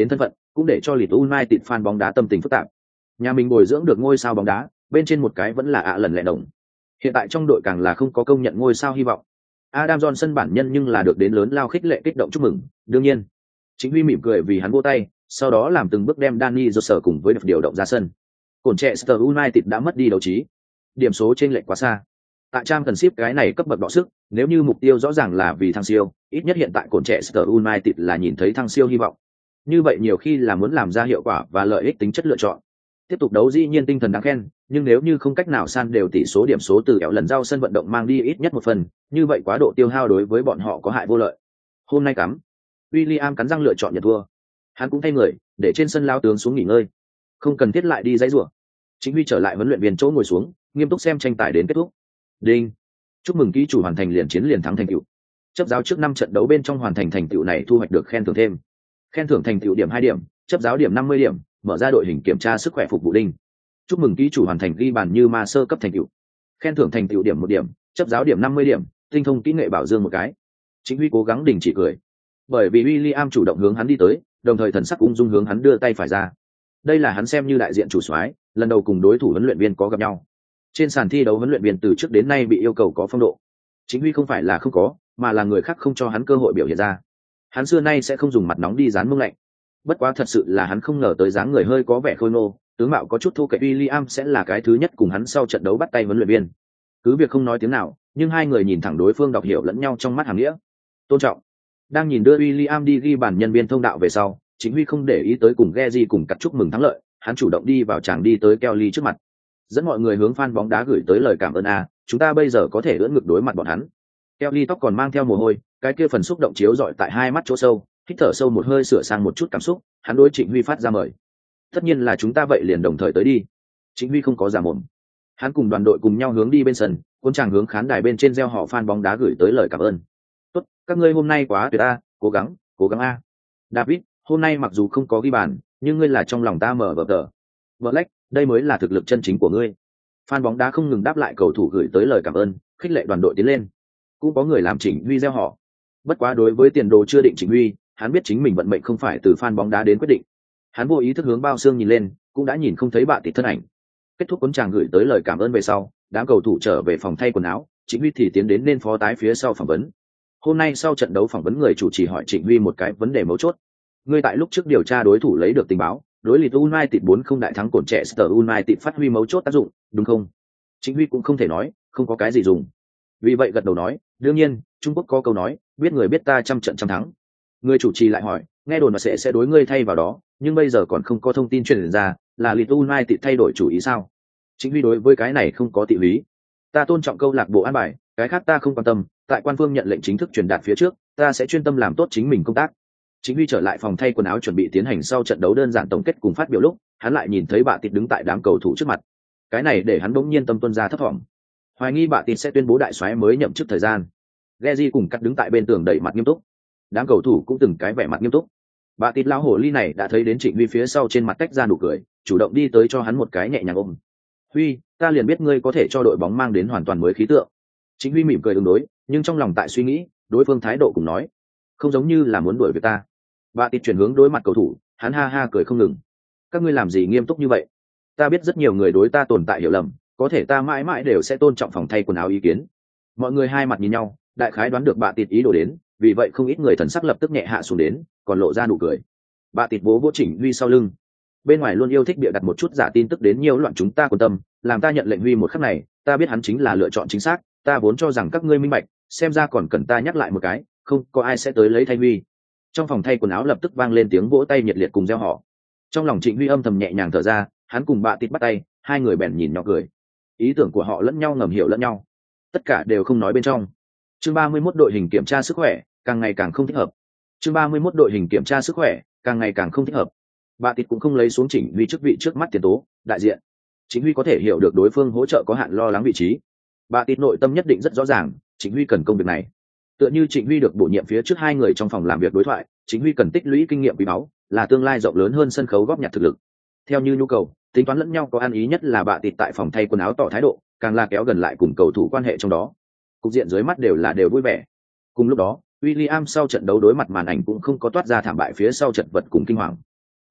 cũng để cho Leeds United fan bóng đá tâm tình phức tạp. Nhà mình bồi dưỡng được ngôi sao bóng đá, bên trên một cái vẫn là ạ lần lẹ đồng. Hiện tại trong đội càng là không có công nhận ngôi sao hy vọng. Adam Johnson bản nhân nhưng là được đến lớn lao khích lệ kích động chúc mừng, đương nhiên. Chính Huy mỉm cười vì hắn vỗ tay, sau đó làm từng bước đem Danny Jose cùng với điều động ra sân. Cổn trẻ Manchester United đã mất đi đấu trí. Điểm số chênh lệch quá xa. Tại Championship cái này cấp bậc đọ sức, nếu như mục tiêu rõ ràng là vì thăng siêu, ít nhất hiện tại Cổn trẻ Manchester United là nhìn thấy thăng siêu hy vọng. Như vậy nhiều khi là muốn làm ra hiệu quả và lợi ích tính chất lựa chọn. Tiếp tục đấu dĩ nhiên tinh thần đáng khen, nhưng nếu như không cách nào san đều tỷ số điểm số từ ẻo lần giao sân vận động mang đi ít nhất một phần, như vậy quá độ tiêu hao đối với bọn họ có hại vô lợi. Hôm nay cắm, William cắn răng lựa chọn nhận thua. Hắn cũng thay người, để trên sân lao tướng xuống nghỉ ngơi. Không cần thiết lại đi dãy rủa. Chính Huy trở lại huấn luyện viên chỗ ngồi xuống, nghiêm túc xem tranh tài đến kết thúc. Đinh. Chúc mừng ký chủ hoàn thành liền chiến liền thắng thành tựu. Chấp giáo trước năm trận đấu bên trong hoàn thành thành tựu này thu hoạch được khen thưởng thêm. Khen thưởng thành tựu điểm hai điểm, chấp giáo điểm năm mươi điểm, mở ra đội hình kiểm tra sức khỏe phục vụ đinh. Chúc mừng ký chủ hoàn thành ghi bàn như ma sơ cấp thành tựu. Khen thưởng thành tựu điểm một điểm, chấp giáo điểm năm mươi điểm, tinh thông kỹ nghệ bảo dương một cái. Chính Huy cố gắng đình chỉ cười, bởi vì William chủ động hướng hắn đi tới, đồng thời thần sắc ung dung hướng hắn đưa tay phải ra. Đây là hắn xem như đại diện chủ soái, lần đầu cùng đối thủ huấn luyện viên có gặp nhau. Trên sàn thi đấu huấn luyện viên từ trước đến nay bị yêu cầu có phong độ. Chính Huy không phải là không có, mà là người khác không cho hắn cơ hội biểu hiện ra. Hắn xưa nay sẽ không dùng mặt nóng đi dán mông lạnh. Bất quá thật sự là hắn không ngờ tới dáng người hơi có vẻ khôi ngô, tướng mạo có chút thô kệch William sẽ là cái thứ nhất cùng hắn sau trận đấu bắt tay huấn luyện viên. Cứ việc không nói tiếng nào, nhưng hai người nhìn thẳng đối phương đọc hiểu lẫn nhau trong mắt hàm nghĩa. Tôn trọng. Đang nhìn đưa William đi ghi bàn nhân viên thông đạo về sau, Chính Huy không để ý tới cùng Geji cùng cắt chúc mừng thắng lợi, hắn chủ động đi vào tràng đi tới Kelly trước mặt. Dẫn mọi người hướng fan bóng đá gửi tới lời cảm ơn a, chúng ta bây giờ có thể ưỡn ngực đối mặt bọn hắn. Kelly tóc còn mang theo mồ hôi, cái kia phần xúc động chiếu rọi tại hai mắt chỗ sâu, hít thở sâu một hơi sửa sang một chút cảm xúc, hắn đối Trịnh Huy phát ra mời. Tất nhiên là chúng ta vậy liền đồng thời tới đi. Trịnh Huy không có giả mồm. Hắn cùng đoàn đội cùng nhau hướng đi bên sân, cuốn chàng hướng khán đài bên trên reo hò fan bóng đá gửi tới lời cảm ơn. Tốt, các ngươi hôm nay quá tuyệt a, cố gắng, cố gắng a. David, hôm nay mặc dù không có ghi bàn, nhưng ngươi là trong lòng ta mở vở tờ. Black, đây mới là thực lực chân chính của ngươi. Fan bóng đá không ngừng đáp lại cầu thủ gửi tới lời cảm ơn, khích lệ đoàn đội tiến lên. Cũng có người làm Trịnh Huy reo hò. Bất quá đối với tiền đồ chưa định Trịnh Huy, hắn biết chính mình vận mệnh không phải từ fan bóng đá đến quyết định. Hắn vô ý thức hướng bao xương nhìn lên, cũng đã nhìn không thấy bạn tịt thân ảnh. Kết thúc cuốn chàng gửi tới lời cảm ơn về sau, đám cầu thủ trở về phòng thay quần áo, Trịnh Huy thì tiến đến nên phó tái phía sau phỏng vấn. Hôm nay sau trận đấu phỏng vấn người chủ trì hỏi Trịnh Huy một cái vấn đề mấu chốt. Ngươi tại lúc trước điều tra đối thủ lấy được tình báo, đối Leeds United bốn không đại thắng Cổn trẻ Manchester United phát huy mấu chốt tác dụng, đúng không? Trịnh Huy cũng không thể nói, không có cái gì dùng. Vì vậy gật đầu nói, đương nhiên, Trung Quốc có câu nói, biết người biết ta trăm trận trăm thắng. Người chủ trì lại hỏi, nghe đồn mà sẽ sẽ đối ngươi thay vào đó, nhưng bây giờ còn không có thông tin truyền ra, là Leeds United thay đổi chủ ý sao? Trịnh Huy đối với cái này không có tị lý. Ta tôn trọng câu lạc bộ an bài, cái khác ta không quan tâm, tại quan phương nhận lệnh chính thức truyền đạt phía trước, ta sẽ chuyên tâm làm tốt chính mình công tác. Trịnh Huy trở lại phòng thay quần áo chuẩn bị tiến hành sau trận đấu đơn giản tổng kết cùng phát biểu lúc, hắn lại nhìn thấy bà Tịt đứng tại đám cầu thủ trước mặt. Cái này để hắn bỗng nhiên tâm tuân ra thấp thỏm. Hoài nghi bà Tịt sẽ tuyên bố đại soái mới nhậm chức thời gian. Geji cùng cắt đứng tại bên tường đẩy mặt nghiêm túc. Đám cầu thủ cũng từng cái vẻ mặt nghiêm túc. Bà Tịt lão hổ ly này đã thấy đến Trịnh Huy phía sau trên mặt tách ra nụ cười, chủ động đi tới cho hắn một cái nhẹ nhàng ôm. Huy, ta liền biết ngươi có thể cho đội bóng mang đến hoàn toàn mới khí tượng. Trịnh Huy mỉm cười ứng đối, nhưng trong lòng tại suy nghĩ, đối phương thái độ cũng nói, không giống như là muốn đuổi việc ta. Bà Tịt chuyển hướng đối mặt cầu thủ, hắn ha ha cười không ngừng. Các ngươi làm gì nghiêm túc như vậy? Ta biết rất nhiều người đối ta tồn tại hiểu lầm, có thể ta mãi mãi đều sẽ tôn trọng phòng thay quần áo ý kiến. Mọi người hai mặt nhìn nhau, đại khái đoán được bà Tịt ý đồ đến, vì vậy không ít người thần sắc lập tức nhẹ hạ xuống đến, còn lộ ra nụ cười. Bà Tịt vỗ vỗ Trịnh Huy sau lưng. Bên ngoài luôn yêu thích bịa đặt một chút giả tin tức đến nhiều loạn chúng ta quan tâm, làm ta nhận lệnh Huy một khắc này, ta biết hắn chính là lựa chọn chính xác, ta vốn cho rằng các ngươi minh bạch, xem ra còn cần ta nhắc lại một cái, không có ai sẽ tới lấy thay Huy. Trong phòng thay quần áo lập tức vang lên tiếng vỗ tay nhiệt liệt cùng reo hò. Trong lòng Trịnh Huy âm thầm nhẹ nhàng thở ra, hắn cùng bà Tịt bắt tay, hai người bèn nhìn nhỏ cười. Ý tưởng của họ lẫn nhau ngầm hiểu lẫn nhau, tất cả đều không nói bên trong. Chương ba mươi mốt đội hình kiểm tra sức khỏe, càng ngày càng không thích hợp. Chương ba mươi mốt đội hình kiểm tra sức khỏe, càng ngày càng không thích hợp. Bà Tịt cũng không lấy xuống Trịnh Huy chức vị trước mắt tiền tố, đại diện. Trịnh Huy có thể hiểu được đối phương hỗ trợ có hạn lo lắng vị trí. Bà Tịt nội tâm nhất định rất rõ ràng, Trịnh Huy cần công việc này. Tựa như Trịnh Huy được bổ nhiệm phía trước hai người trong phòng làm việc đối thoại, Trịnh Huy cần tích lũy kinh nghiệm quý báu, là tương lai rộng lớn hơn sân khấu góp nhặt thực lực. Theo như nhu cầu, tính toán lẫn nhau có ăn ý nhất là bà Tịt tại phòng thay quần áo tỏ thái độ, càng là kéo gần lại cùng cầu thủ quan hệ trong đó. Cục diện dưới mắt đều là đều vui vẻ. Cùng lúc đó, William sau trận đấu đối mặt màn ảnh cũng không có toát ra thảm bại phía sau chật vật cùng kinh hoàng.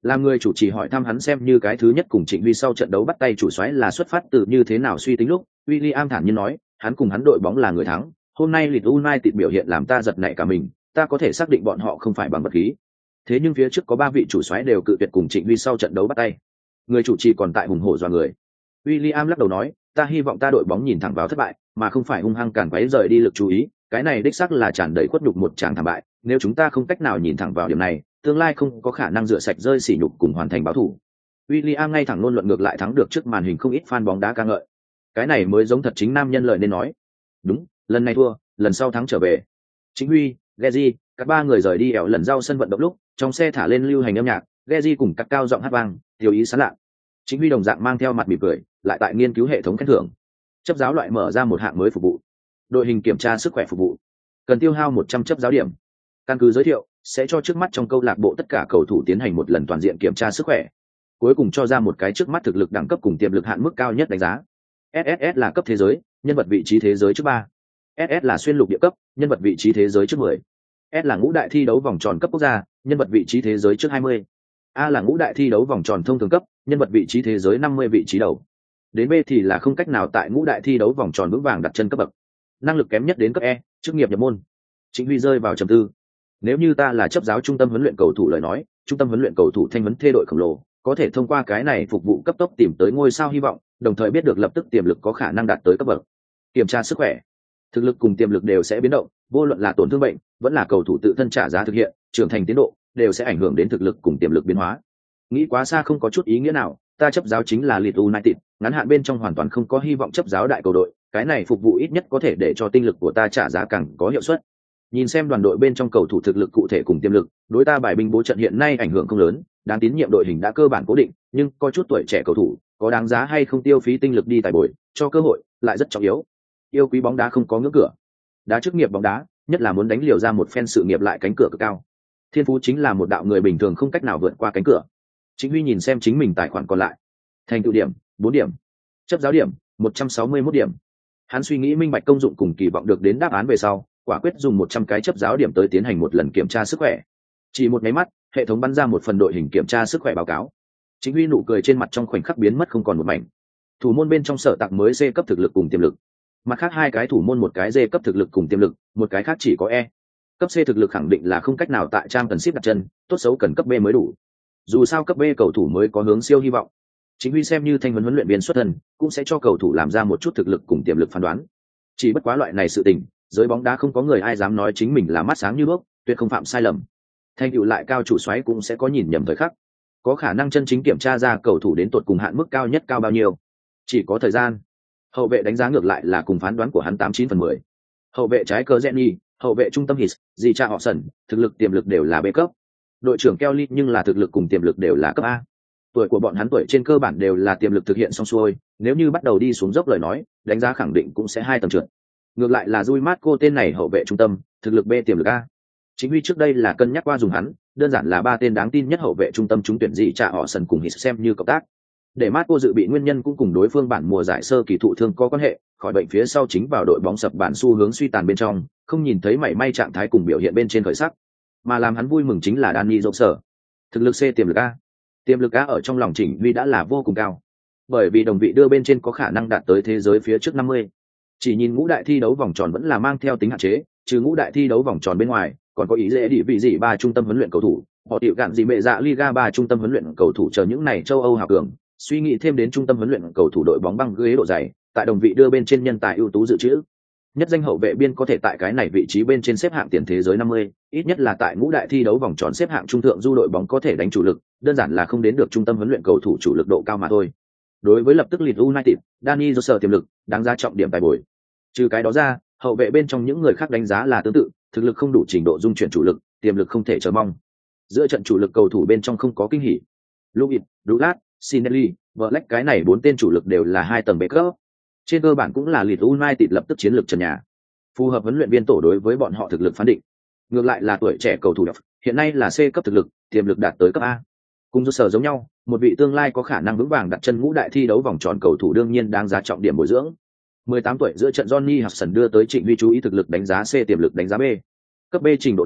Làm người chủ trì hỏi thăm hắn xem như cái thứ nhất cùng Trịnh Huy sau trận đấu bắt tay chủ soái là xuất phát từ như thế nào suy tính lúc, William thản nhiên nói, hắn cùng hắn đội bóng là người thắng, hôm nay Leeds United biểu hiện làm ta giật nảy cả mình, ta có thể xác định bọn họ không phải bằng vật khí. Thế nhưng phía trước có ba vị chủ soái đều cự tuyệt cùng Trịnh Huy sau trận đấu bắt tay. Người chủ trì còn tại hùng hổ dọa người. William lắc đầu nói, ta hy vọng ta đội bóng nhìn thẳng vào thất bại, mà không phải hung hăng cản quấy rời đi lực chú ý, cái này đích xác là tràn đầy khuất nhục một tràng thảm bại, nếu chúng ta không cách nào nhìn thẳng vào điểm này, tương lai không có khả năng rửa sạch rơi sỉ nhục cùng hoàn thành báo thù. William ngay thẳng luôn luận ngược lại thắng được trước màn hình không ít fan bóng đá ca ngợi. Cái này mới giống thật chính nam nhân lời nên nói. Đúng, lần này thua, lần sau thắng trở về. Chính Huy, Geji, các ba người rời đi ẻo lần giao sân vận động lúc, trong xe thả lên lưu hành âm nhạc, Geji cùng các cao giọng hát vang, tiêu ý sán lạ. Chính Huy đồng dạng mang theo mặt mỉm cười, lại tại nghiên cứu hệ thống khen thưởng. Chấp giáo loại mở ra một hạng mới phục vụ. Đội hình kiểm tra sức khỏe phục vụ. Cần tiêu hao một trăm chấp giáo điểm. Căn cứ giới thiệu, sẽ cho trước mắt trong câu lạc bộ tất cả cầu thủ tiến hành một lần toàn diện kiểm tra sức khỏe. Cuối cùng cho ra một cái trước mắt thực lực đẳng cấp cùng tiềm lực hạn mức cao nhất đánh giá. ét ét ét là cấp thế giới, nhân vật vị trí thế giới trước ba. ét ét là xuyên lục địa cấp, nhân vật vị trí thế giới trước mười. S là ngũ đại thi đấu vòng tròn cấp quốc gia, nhân vật vị trí thế giới trước hai mươi. A là ngũ đại thi đấu vòng tròn thông thường cấp, nhân vật vị trí thế giới năm mươi vị trí đầu. Đến B thì là không cách nào tại ngũ đại thi đấu vòng tròn vững vàng đặt chân cấp bậc. Năng lực kém nhất đến cấp E, chức nghiệp nhập môn. Chính Huy rơi vào trầm tư. Nếu như ta là chấp giáo trung tâm huấn luyện cầu thủ lời nói, trung tâm huấn luyện cầu thủ thanh vấn thê đội khổng lồ, có thể thông qua cái này phục vụ cấp tốc tìm tới ngôi sao hy vọng, đồng thời biết được lập tức tiềm lực có khả năng đạt tới cấp bậc. Kiểm tra sức khỏe, thực lực cùng tiềm lực đều sẽ biến động, vô luận là tổn thương bệnh, vẫn là cầu thủ tự thân trả giá thực hiện, trưởng thành tiến độ, đều sẽ ảnh hưởng đến thực lực cùng tiềm lực biến hóa. Nghĩ quá xa không có chút ý nghĩa nào, ta chấp giáo chính là Leeds United, ngắn hạn bên trong hoàn toàn không có hy vọng chấp giáo đại cầu đội, cái này phục vụ ít nhất có thể để cho tinh lực của ta trả giá càng có hiệu suất. Nhìn xem đoàn đội bên trong cầu thủ thực lực cụ thể cùng tiềm lực, đối ta bài binh bố trận hiện nay ảnh hưởng không lớn, đáng tín nhiệm đội hình đã cơ bản cố định, nhưng có chút tuổi trẻ cầu thủ, có đáng giá hay không tiêu phí tinh lực đi tài bồi, cho cơ hội, lại rất trọng yếu. Yêu quý bóng đá không có ngưỡng cửa. Đá chức nghiệp bóng đá, nhất là muốn đánh liều ra một phen sự nghiệp lại cánh cửa cực cao. Thiên phú chính là một đạo người bình thường không cách nào vượt qua cánh cửa. Chính Huy nhìn xem chính mình tài khoản còn lại. Thành tựu điểm, bốn điểm. Chấp giáo điểm, một trăm sáu mươi mốt điểm. Hắn suy nghĩ minh bạch công dụng cùng kỳ vọng được đến đáp án về sau, quả quyết dùng một trăm cái chấp giáo điểm tới tiến hành một lần kiểm tra sức khỏe. Chỉ một máy mắt, hệ thống bắn ra một phần đội hình kiểm tra sức khỏe báo cáo. Chính Huy nụ cười trên mặt trong khoảnh khắc biến mất không còn một mảnh. Thủ môn bên trong sở tạc mới C cấp thực lực cùng tiềm lực. Mặt khác hai cái thủ môn một cái D cấp thực lực cùng tiềm lực, một cái khác chỉ có E. Cấp C thực lực khẳng định là không cách nào tại trang cần ship đặt chân, tốt xấu cần cấp B mới đủ. Dù sao cấp B cầu thủ mới có hướng siêu hy vọng. Chính Huy xem như thanh huấn huấn luyện viên xuất thân, cũng sẽ cho cầu thủ làm ra một chút thực lực cùng tiềm lực phán đoán. Chỉ bất quá loại này sự tình, giới bóng đá không có người ai dám nói chính mình là mắt sáng như đuốc, tuyệt không phạm sai lầm. Thành tựu lại cao chủ soái cũng sẽ có nhìn nhầm thời khắc. Có khả năng chân chính kiểm tra ra cầu thủ đến tột cùng hạn mức cao nhất cao bao nhiêu. Chỉ có thời gian. Hậu vệ đánh giá ngược lại là cùng phán đoán của hắn tám chín phần mười. Hậu vệ trái cờ Jenny, hậu vệ trung tâm His, gì cha họ sần, thực lực tiềm lực đều là B cấp. Đội trưởng Kelly nhưng là thực lực cùng tiềm lực đều là cấp A. Tuổi của bọn hắn tuổi trên cơ bản đều là tiềm lực thực hiện xong xuôi, nếu như bắt đầu đi xuống dốc lời nói, đánh giá khẳng định cũng sẽ hai tầng trượt. Ngược lại là Rui Marco tên này hậu vệ trung tâm, thực lực B tiềm lực A. Chính Huy trước đây là cân nhắc qua dùng hắn, đơn giản là ba tên đáng tin nhất hậu vệ trung tâm trúng tuyển gì trả họ sần cùng His xem như cộng tác. Để Marco dự bị nguyên nhân cũng cùng đối phương bản mùa giải sơ kỳ thụ thương có quan hệ, khỏi bệnh phía sau chính vào đội bóng sập bản xu hướng suy tàn bên trong, không nhìn thấy mảy may trạng thái cùng biểu hiện bên trên khởi sắc. Mà làm hắn vui mừng chính là Danny Rose. Thực lực C tiềm lực A. Tiềm lực A ở trong lòng Chỉnh Huy đã là vô cùng cao. Bởi vì đồng vị đưa bên trên có khả năng đạt tới thế giới phía trước năm mươi. Chỉ nhìn ngũ đại thi đấu vòng tròn vẫn là mang theo tính hạn chế, trừ ngũ đại thi đấu vòng tròn bên ngoài, còn có ý dễ địa vị gì ba trung tâm huấn luyện cầu thủ, họ tiểu gạn gì mẹ dạ Liga ba trung tâm huấn luyện cầu thủ chờ những này châu Âu hào cường, suy nghĩ thêm đến trung tâm huấn luyện cầu thủ đội bóng băng ghế độ dày, tại đồng vị đưa bên trên nhân tài ưu tú dự trữ. Nhất danh hậu vệ biên có thể tại cái này vị trí bên trên xếp hạng tiền thế giới năm mươi, ít nhất là tại ngũ đại thi đấu vòng tròn xếp hạng trung thượng du đội bóng có thể đánh chủ lực, đơn giản là không đến được trung tâm huấn luyện cầu thủ chủ lực độ cao mà thôi. Đối với lập tức Leeds United, Danny Rose tiềm lực, đáng giá trọng điểm tài bồi. Trừ cái đó ra, hậu vệ bên trong những người khác đánh giá là tương tự, thực lực không đủ trình độ dung chuyển chủ lực, tiềm lực không thể chờ mong. Giữa trận chủ lực cầu thủ bên trong không có kinh hỉ. Luis, Douglas, Sinelli, Black cái này bốn tên chủ lực đều là hai tầng bê cấp. Trên cơ bản cũng là Leeds United lập tức chiến lược trần nhà. Phù hợp huấn luyện viên tổ đối với bọn họ thực lực phán định. Ngược lại là tuổi trẻ cầu thủ độc, hiện nay là C cấp thực lực, tiềm lực đạt tới cấp A. Cùng do sở giống nhau, một vị tương lai có khả năng vững vàng đặt chân ngũ đại thi đấu vòng tròn cầu thủ đương nhiên đáng giá trọng điểm bồi dưỡng. mười tám tuổi giữa trận Johnny Hudson đưa tới Trịnh Huy chú ý thực lực đánh giá C tiềm lực đánh giá B. Cấp B trình độ này,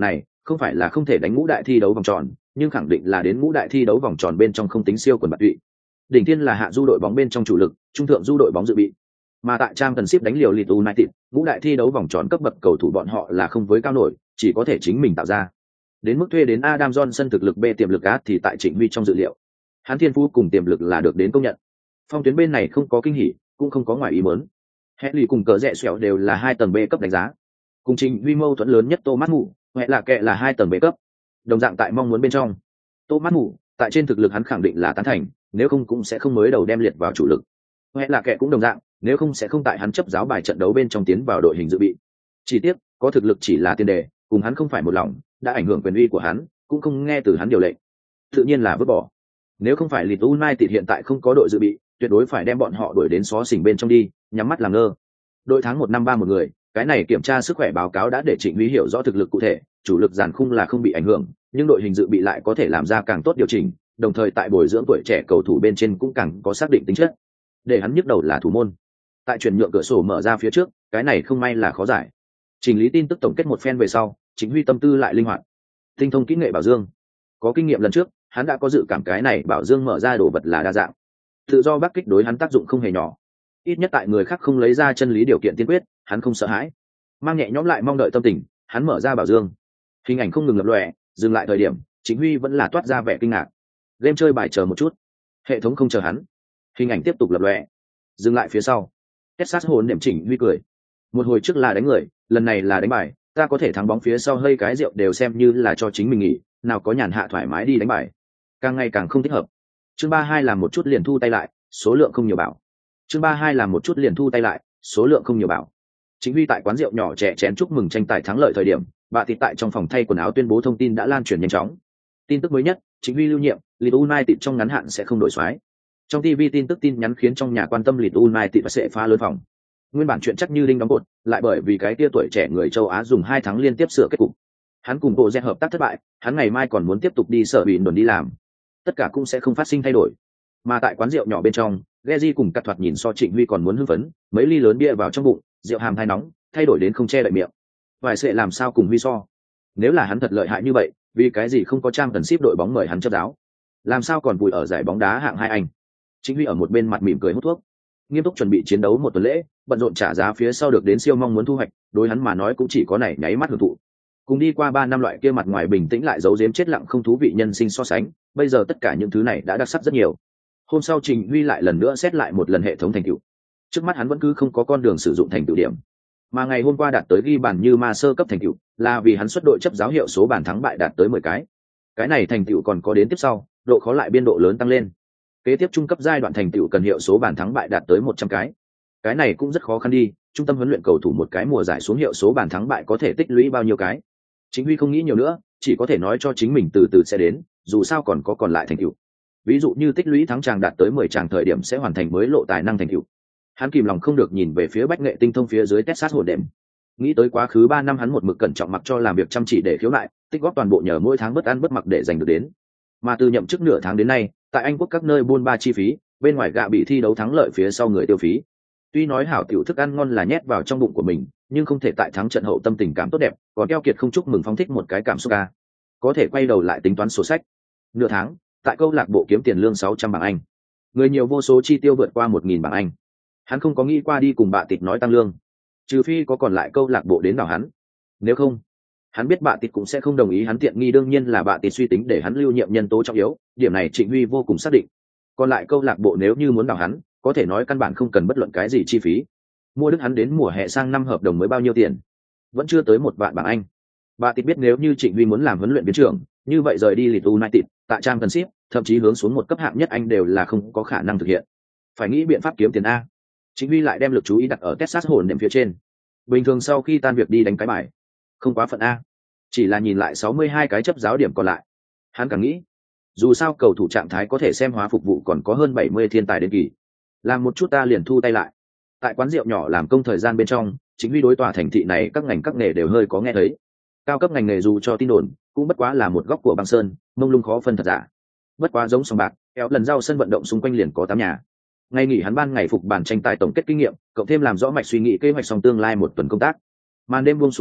không phải là không thể đánh ngũ đại thi đấu vòng tròn, nhưng khẳng định là đến ngũ đại thi đấu vòng tròn bên trong không tính siêu quần bạc tụy. Đỉnh thiên là hạ du đội bóng bên trong chủ lực, trung thượng du đội bóng dự bị. Mà tại Championship đánh liều Leeds United, ngũ đại thi đấu vòng tròn cấp bậc cầu thủ bọn họ là không với cao nổi, chỉ có thể chính mình tạo ra. Đến mức thuê đến Adam Johnson thực lực B tiềm lực A thì tại Trịnh Huy trong dự liệu. Hắn thiên phú cùng tiềm lực là được đến công nhận. Phong tuyến bên này không có kinh hỉ, cũng không có ngoài ý muốn. Henry cùng cờ rẽ xẻo đều là hai tầng B cấp đánh giá. Cùng Trịnh Huy mâu thuẫn lớn nhất Thomas Mù, hoặc là kệ là hai tầng B cấp. Đồng dạng tại mong muốn bên trong. Thomas Mù, tại trên thực lực hắn khẳng định là tán thành, nếu không cũng sẽ không mới đầu đem liệt vào chủ lực. Hoặc là kệ cũng đồng dạng, nếu không sẽ không tại hắn chấp giáo bài trận đấu bên trong tiến vào đội hình dự bị. Chỉ tiếc, có thực lực chỉ là tiền đề, cùng hắn không phải một lòng, đã ảnh hưởng quyền uy của hắn, cũng không nghe từ hắn điều lệnh. Tự nhiên là vứt bỏ. Nếu không phải Leeds United hiện tại không có đội dự bị, tuyệt đối phải đem bọn họ đuổi đến xó xỉnh bên trong đi, nhắm mắt làm ngơ. Đội tháng một năm ba một người, cái này kiểm tra sức khỏe báo cáo đã để Trịnh Huy hiểu rõ thực lực cụ thể, chủ lực giàn khung là không bị ảnh hưởng, nhưng đội hình dự bị lại có thể làm ra càng tốt điều chỉnh, đồng thời tại bồi dưỡng tuổi trẻ cầu thủ bên trên cũng càng có xác định tính chất. Để hắn nhức đầu là thủ môn. Tại chuyển nhượng cửa sổ mở ra phía trước, cái này không may là khó giải. Chỉnh lý tin tức tổng kết một phen về sau, Trịnh Huy tâm tư lại linh hoạt. Tinh thông kỹ nghệ bảo dương, có kinh nghiệm lần trước, hắn đã có dự cảm cái này bảo dương mở ra đồ vật là đa dạng. Tự do bắc kích đối hắn tác dụng không hề nhỏ. Ít nhất tại người khác không lấy ra chân lý điều kiện tiên quyết, hắn không sợ hãi. Mang nhẹ nhõm lại mong đợi tâm tình, hắn mở ra bảo dương. Hình ảnh không ngừng lập lòe, dừng lại thời điểm, Trịnh Huy vẫn là toát ra vẻ kinh ngạc. Game chơi bài chờ một chút. Hệ thống không chờ hắn. Hình ảnh tiếp tục lập lòe, dừng lại phía sau. Texas hồn điểm Trịnh Huy cười. Một hồi trước là đánh người, lần này là đánh bài, ta có thể thắng bóng phía sau hơi cái rượu đều xem như là cho chính mình nghỉ, nào có nhàn hạ thoải mái đi đánh bài. Càng ngày càng không thích hợp. Chương ba hai làm một chút liền thu tay lại, số lượng không nhiều bảo. Chương ba hai làm một chút liền thu tay lại, số lượng không nhiều bảo. Chính Huy tại quán rượu nhỏ trẻ chén chúc mừng tranh tài thắng lợi thời điểm, bà thì tại trong phòng thay quần áo tuyên bố thông tin đã lan truyền nhanh chóng. Tin tức mới nhất, Chính Huy lưu nhiệm, Leeds United trong ngắn hạn sẽ không đổi soái. Trong ti vi tin tức tin nhắn khiến trong nhà quan tâm Leeds United và sẽ phá lớn phòng. Nguyên bản chuyện chắc như đinh đóng cột, lại bởi vì cái tia tuổi trẻ người châu Á dùng hai tháng liên tiếp sửa kết cục. Hắn cùng bộ Jet hợp tác thất bại, hắn ngày mai còn muốn tiếp tục đi sở bị đồn đi làm. Tất cả cũng sẽ không phát sinh thay đổi. Mà tại quán rượu nhỏ bên trong, Geji cùng Cắt Thoạt nhìn so Trịnh Huy còn muốn hưng phấn, mấy ly lớn bia vào trong bụng, rượu hàm hai nóng, thay đổi đến không che đậy miệng. Vài sẽ làm sao cùng Huy so? Nếu là hắn thật lợi hại như vậy, vì cái gì không có trang cần ship đội bóng mời hắn chấp giáo? Làm sao còn vùi ở giải bóng đá hạng hai anh? Trịnh Huy ở một bên mặt mỉm cười hút thuốc, nghiêm túc chuẩn bị chiến đấu một tuần lễ, bận rộn trả giá phía sau được đến siêu mong muốn thu hoạch, đối hắn mà nói cũng chỉ có này nháy mắt hưởng thụ. Cùng đi qua ba năm loại kia mặt ngoài bình tĩnh lại giấu giếm chết lặng không thú vị nhân sinh so sánh, bây giờ tất cả những thứ này đã đặc sắc rất nhiều. Hôm sau Trình Huy lại lần nữa xét lại một lần hệ thống thành tựu. Trước mắt hắn vẫn cứ không có con đường sử dụng thành tựu điểm, mà ngày hôm qua đạt tới ghi bàn như ma sơ cấp thành tựu, là vì hắn xuất đội chấp giáo hiệu số bàn thắng bại đạt tới mười cái. Cái này thành tựu còn có đến tiếp sau, độ khó lại biên độ lớn tăng lên. Kế tiếp trung cấp giai đoạn thành tựu cần hiệu số bàn thắng bại đạt tới một trăm cái. Cái này cũng rất khó khăn đi, trung tâm huấn luyện cầu thủ một cái mùa giải xuống hiệu số bàn thắng bại có thể tích lũy bao nhiêu cái. Chính Huy không nghĩ nhiều nữa, chỉ có thể nói cho chính mình từ từ sẽ đến, dù sao còn có còn lại thành tựu. Ví dụ như tích lũy thắng tràng đạt tới mười tràng thời điểm sẽ hoàn thành mới lộ tài năng thành tựu. Hắn kìm lòng không được nhìn về phía bách nghệ tinh thông phía dưới Texas hồn đệm. Nghĩ tới quá khứ ba năm hắn một mực cẩn trọng mặc cho làm việc chăm chỉ để khiếu nại, tích góp toàn bộ nhờ mỗi tháng bất ăn bất mặc để giành được đến. Mà từ nhậm chức nửa tháng đến nay, tại Anh quốc các nơi buôn ba chi phí, bên ngoài gạ bị thi đấu thắng lợi phía sau người tiêu phí. Tuy nói hảo tiểu thức ăn ngon là nhét vào trong bụng của mình, nhưng không thể tại thắng trận hậu tâm tình cảm tốt đẹp, còn keo kiệt không chúc mừng phóng thích một cái cảm xúc ca. Có thể quay đầu lại tính toán sổ sách. Nửa tháng, tại câu lạc bộ kiếm tiền lương sáu trăm bảng Anh. Người nhiều vô số chi tiêu vượt qua một nghìn bảng Anh. Hắn không có nghĩ qua đi cùng bà tịt nói tăng lương, trừ phi có còn lại câu lạc bộ đến đào hắn. Nếu không, hắn biết bà tịt cũng sẽ không đồng ý hắn tiện nghi, đương nhiên là bà tịt suy tính để hắn lưu nhiệm nhân tố trọng yếu, điểm này Trịnh Huy vô cùng xác định. Còn lại câu lạc bộ nếu như muốn đào hắn, có thể nói căn bản không cần bất luận cái gì chi phí. Mua đức hắn đến mùa hè sang năm hợp đồng mới bao nhiêu tiền? Vẫn chưa tới một vạn bảng Anh. Bà tịt biết nếu như Trịnh Huy muốn làm huấn luyện viên trưởng, như vậy rời đi Leeds United, tại Championship, thậm chí hướng xuống một cấp hạng nhất Anh đều là không có khả năng thực hiện. Phải nghĩ biện pháp kiếm tiền a. Trịnh Huy lại đem lực chú ý đặt ở Texas hồn đệm phía trên. Bình thường sau khi tan việc đi đánh cái bài, không quá phận a. Chỉ là nhìn lại sáu mươi hai cái chấp giáo điểm còn lại. Hắn càng nghĩ, dù sao cầu thủ trạng thái có thể xem hóa phục vụ còn có hơn bảy mươi thiên tài đến kỳ. Làm một chút ta liền thu tay lại. Tại quán rượu nhỏ làm công thời gian bên trong, Chính Huy đối tòa thành thị này các ngành các nghề đều hơi có nghe thấy. Cao cấp ngành nghề dù cho tin đồn, cũng bất quá là một góc của băng sơn, mông lung khó phân thật giả. Bất quá giống sòng bạc, kéo lần rau sân vận động xung quanh liền có tám nhà. Ngày nghỉ hắn ban ngày phục bản tranh tài tổng kết kinh nghiệm, cộng thêm làm rõ mạch suy nghĩ kế hoạch song tương lai một tuần công tác. Màn đêm buông xuống lúc,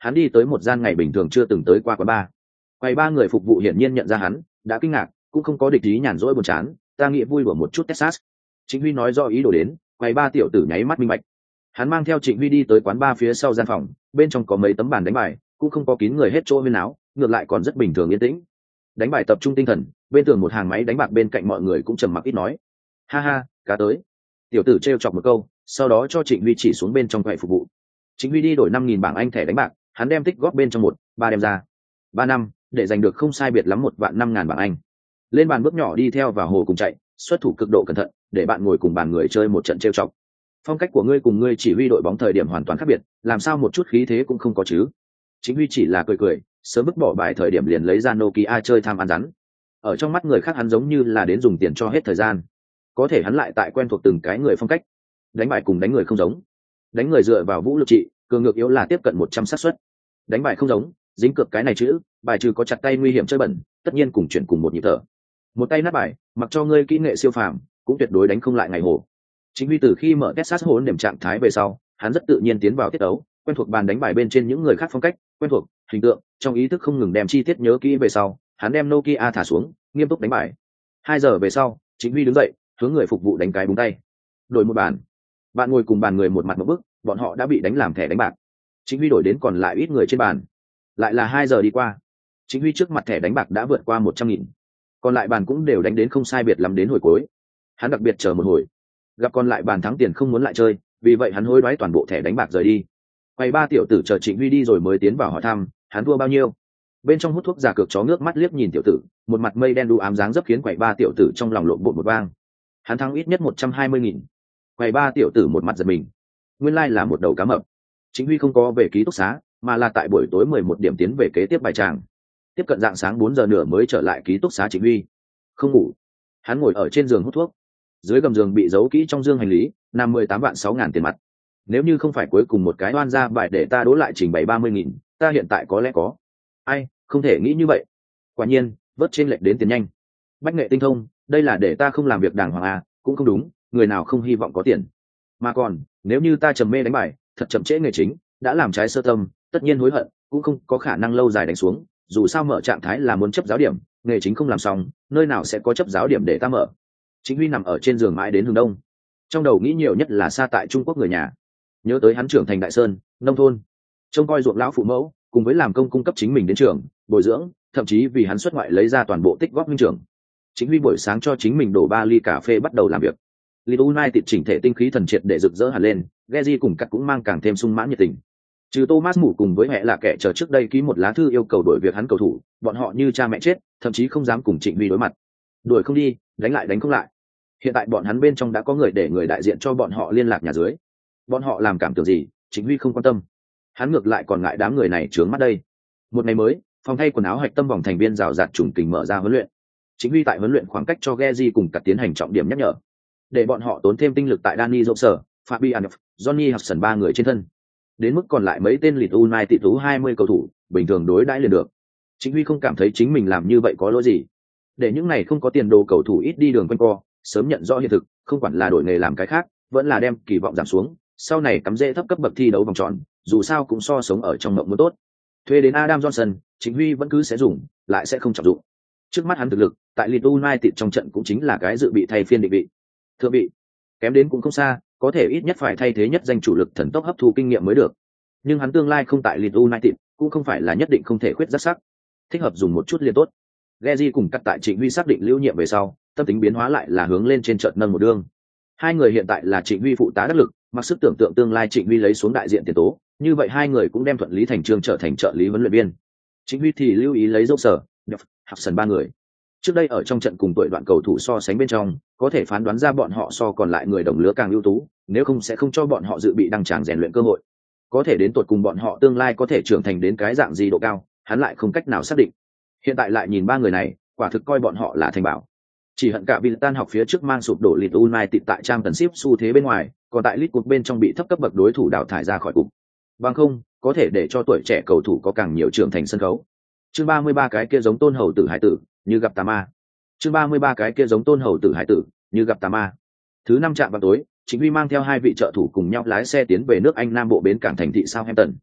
hắn đi tới một gian ngày bình thường chưa từng tới qua quán bar. Quầy ba người phục vụ hiển nhiên nhận ra hắn, đã kinh ngạc, cũng không có địch ý nhàn rỗi buồn chán, ta nghĩ vui đùa một chút Texas. Trịnh Huy nói do ý đồ đến, quầy ba tiểu tử nháy mắt minh bạch. Hắn mang theo Trịnh Huy đi tới quán bar phía sau gian phòng, bên trong có mấy tấm bàn đánh bài, cũng không có kín người hết chỗ huyên áo, ngược lại còn rất bình thường yên tĩnh. Đánh bài tập trung tinh thần, bên tường một hàng máy đánh bạc bên cạnh mọi người cũng trầm mặc ít nói. Ha ha, cá tới. Tiểu tử trêu chọc một câu, sau đó cho Trịnh Huy chỉ xuống bên trong quầy phục vụ. Trịnh Huy đi đổi năm nghìn bảng Anh thẻ đánh bạc, hắn đem tích góp bên trong một, ba đem ra. Ba năm, để giành được không sai biệt lắm một vạn năm ngàn bảng Anh. Lên bàn bước nhỏ đi theo vào hồ cùng chạy, xuất thủ cực độ cẩn thận, để bạn ngồi cùng bàn người chơi một trận trêu chọc. Phong cách của ngươi cùng ngươi chỉ huy đội bóng thời điểm hoàn toàn khác biệt, làm sao một chút khí thế cũng không có chứ? Chính Huy chỉ là cười cười, sớm vứt bỏ bài thời điểm liền lấy ra Nokia chơi tham ăn rắn. Ở trong mắt người khác hắn giống như là đến dùng tiền cho hết thời gian. Có thể hắn lại tại quen thuộc từng cái người phong cách. Đánh bài cùng đánh người không giống. Đánh người dựa vào vũ lực trị, cường ngược yếu là tiếp cận một trăm xác suất. Đánh bài không giống, dính cược cái này chữ, bài trừ có chặt tay nguy hiểm chơi bẩn, tất nhiên cùng chuyển cùng một nhịp thở. Một tay nát bài, mặc cho ngươi kỹ nghệ siêu phàm, cũng tuyệt đối đánh không lại ngày hồ. Chính Huy từ khi mở Texas hỗn điểm trạng thái về sau, hắn rất tự nhiên tiến vào tiết đấu, quen thuộc bàn đánh bài bên trên những người khác phong cách, quen thuộc hình tượng, trong ý thức không ngừng đem chi tiết nhớ kỹ về sau, hắn đem Nokia thả xuống, nghiêm túc đánh bài. Hai giờ về sau, Chính Huy đứng dậy, hướng người phục vụ đánh cái búng tay. Đổi một bàn. Bạn ngồi cùng bàn người một mặt một bức, bọn họ đã bị đánh làm thẻ đánh bạc. Chính Huy đổi đến còn lại ít người trên bàn. Lại là hai giờ đi qua. Chính Huy trước mặt thẻ đánh bạc đã vượt qua một trăm nghìn. Còn lại bàn cũng đều đánh đến không sai biệt lắm đến hồi cuối. Hắn đặc biệt chờ một hồi, gặp còn lại bàn thắng tiền không muốn lại chơi, vì vậy hắn hối đoái toàn bộ thẻ đánh bạc rời đi. Quay ba tiểu tử chờ Trịnh Huy đi rồi mới tiến vào hỏi thăm hắn thua bao nhiêu. Bên trong hút thuốc giả cược chó ngước mắt liếc nhìn tiểu tử, một mặt mây đen đu ám dáng dấp khiến quầy ba tiểu tử trong lòng lộn bột một vang. Hắn thắng ít nhất một trăm hai mươi nghìn. Quầy ba tiểu tử một mặt giật mình, nguyên lai là một đầu cá mập. Trịnh Huy không có về ký túc xá, mà là tại buổi tối mười một điểm tiến về kế tiếp bài tràng. Tiếp cận dạng sáng bốn giờ nửa mới trở lại ký túc xá Trịnh Huy. Không ngủ, hắn ngồi ở trên giường hút thuốc. Dưới gầm giường bị giấu kỹ trong dương hành lý nằm mười tám vạn sáu ngàn tiền mặt. Nếu như không phải cuối cùng một cái oan ra bài để ta đố lại trình bày ba mươi nghìn, ta hiện tại có lẽ có. Ai, không thể nghĩ như vậy. Quả nhiên, vớt trên lệch đến tiền nhanh. Bách nghệ tinh thông, đây là để ta không làm việc đàng hoàng à, cũng không đúng, người nào không hy vọng có tiền. Mà còn, nếu như ta trầm mê đánh bài, thật chậm trễ nghề chính, đã làm trái sơ tâm, tất nhiên hối hận, cũng không có khả năng lâu dài đánh xuống, dù sao mở trạng thái là muốn chấp giáo điểm, nghề chính không làm xong, nơi nào sẽ có chấp giáo điểm để ta mở. Chính Huy nằm ở trên giường mãi đến hướng đông, trong đầu nghĩ nhiều nhất là xa tại Trung Quốc người nhà, nhớ tới hắn trưởng thành Đại Sơn, nông thôn, trông coi ruộng lão phụ mẫu, cùng với làm công cung cấp chính mình đến trường, bồi dưỡng, thậm chí vì hắn xuất ngoại lấy ra toàn bộ tích góp huynh trưởng. Chính Huy buổi sáng cho chính mình đổ ba ly cà phê bắt đầu làm việc. Leeds United chỉnh thể tinh khí thần triệt để rực rỡ hẳn lên, Gezi cùng cắt cũng mang càng thêm sung mãn nhiệt tình. Trừ Thomas Mủ cùng với mẹ là kẻ chờ trước đây ký một lá thư yêu cầu đổi việc hắn cầu thủ, bọn họ như cha mẹ chết, thậm chí không dám cùng Trịnh Huy đối mặt. Đuổi không đi, đánh lại đánh không lại. Hiện tại bọn hắn bên trong đã có người để người đại diện cho bọn họ liên lạc nhà dưới. Bọn họ làm cảm tưởng gì, Trịnh Huy không quan tâm. Hắn ngược lại còn ngại đám người này trướng mắt đây. Một ngày mới, phòng thay quần áo hạch tâm vòng thành viên rào rạt trùng kình mở ra huấn luyện. Trịnh Huy tại huấn luyện khoảng cách cho Gezi cùng cắt tiến hành trọng điểm nhắc nhở, để bọn họ tốn thêm tinh lực tại Danny Johnson, Fabian, Johnny Hudson ba người trên thân. Đến mức còn lại mấy tên Leeds United tú hai mươi cầu thủ, bình thường đối đãi liền được. Trịnh Huy không cảm thấy chính mình làm như vậy có lỗi gì. Để những này không có tiền đồ cầu thủ ít đi đường quanh co, sớm nhận rõ hiện thực, không quản là đổi nghề làm cái khác, vẫn là đem kỳ vọng giảm xuống, sau này cắm rễ thấp cấp bậc thi đấu vòng tròn, dù sao cũng so sống ở trong mộng muốn tốt. Thuê đến Adam Johnson, Trịnh Huy vẫn cứ sẽ dùng, lại sẽ không trọng dụng. Trước mắt hắn thực lực, tại Leeds United trong trận cũng chính là cái dự bị thay phiên định vị. Thượng vị, kém đến cũng không xa, có thể ít nhất phải thay thế nhất danh chủ lực thần tốc hấp thu kinh nghiệm mới được. Nhưng hắn tương lai không tại Leeds United, cũng không phải là nhất định không thể khuyết rất sắc. Thích hợp dùng một chút liên tốt. Gezi cùng cắt tại Trịnh Huy xác định lưu nhiệm về sau, tâm tính biến hóa lại là hướng lên trên trận nâng một đường. Hai người hiện tại là Trịnh Huy phụ tá đắc lực, mặc sức tưởng tượng tương lai Trịnh Huy lấy xuống đại diện tiền tố, như vậy hai người cũng đem thuận lý thành chương trở thành trợ lý huấn luyện viên. Trịnh Huy thì lưu ý lấy dâu sở, học sần ba người. Trước đây ở trong trận cùng tuổi đoạn cầu thủ so sánh bên trong, có thể phán đoán ra bọn họ so còn lại người đồng lứa càng ưu tú, nếu không sẽ không cho bọn họ dự bị đăng tràng rèn luyện cơ hội. Có thể đến tột cùng bọn họ tương lai có thể trưởng thành đến cái dạng gì độ cao, hắn lại không cách nào xác định. Hiện tại lại nhìn ba người này, quả thực coi bọn họ là thành bảo. Chỉ hận cả Viltan học phía trước mang sụp đổ Leeds United tại trang tần ship xu thế bên ngoài, còn tại League Cup bên trong bị thấp cấp bậc đối thủ đào thải ra khỏi cục. Bằng không, có thể để cho tuổi trẻ cầu thủ có càng nhiều trưởng thành sân khấu. Chương ba mươi ba cái kia giống Tôn Hầu tử hải tử, như gặp tà ma. Chương ba mươi ba cái kia giống Tôn Hầu tử hải tử, như gặp tà ma. Thứ năm trạm vào tối, Trịnh Huy mang theo hai vị trợ thủ cùng nhau lái xe tiến về nước Anh Nam bộ bến cảng thành thị Southampton.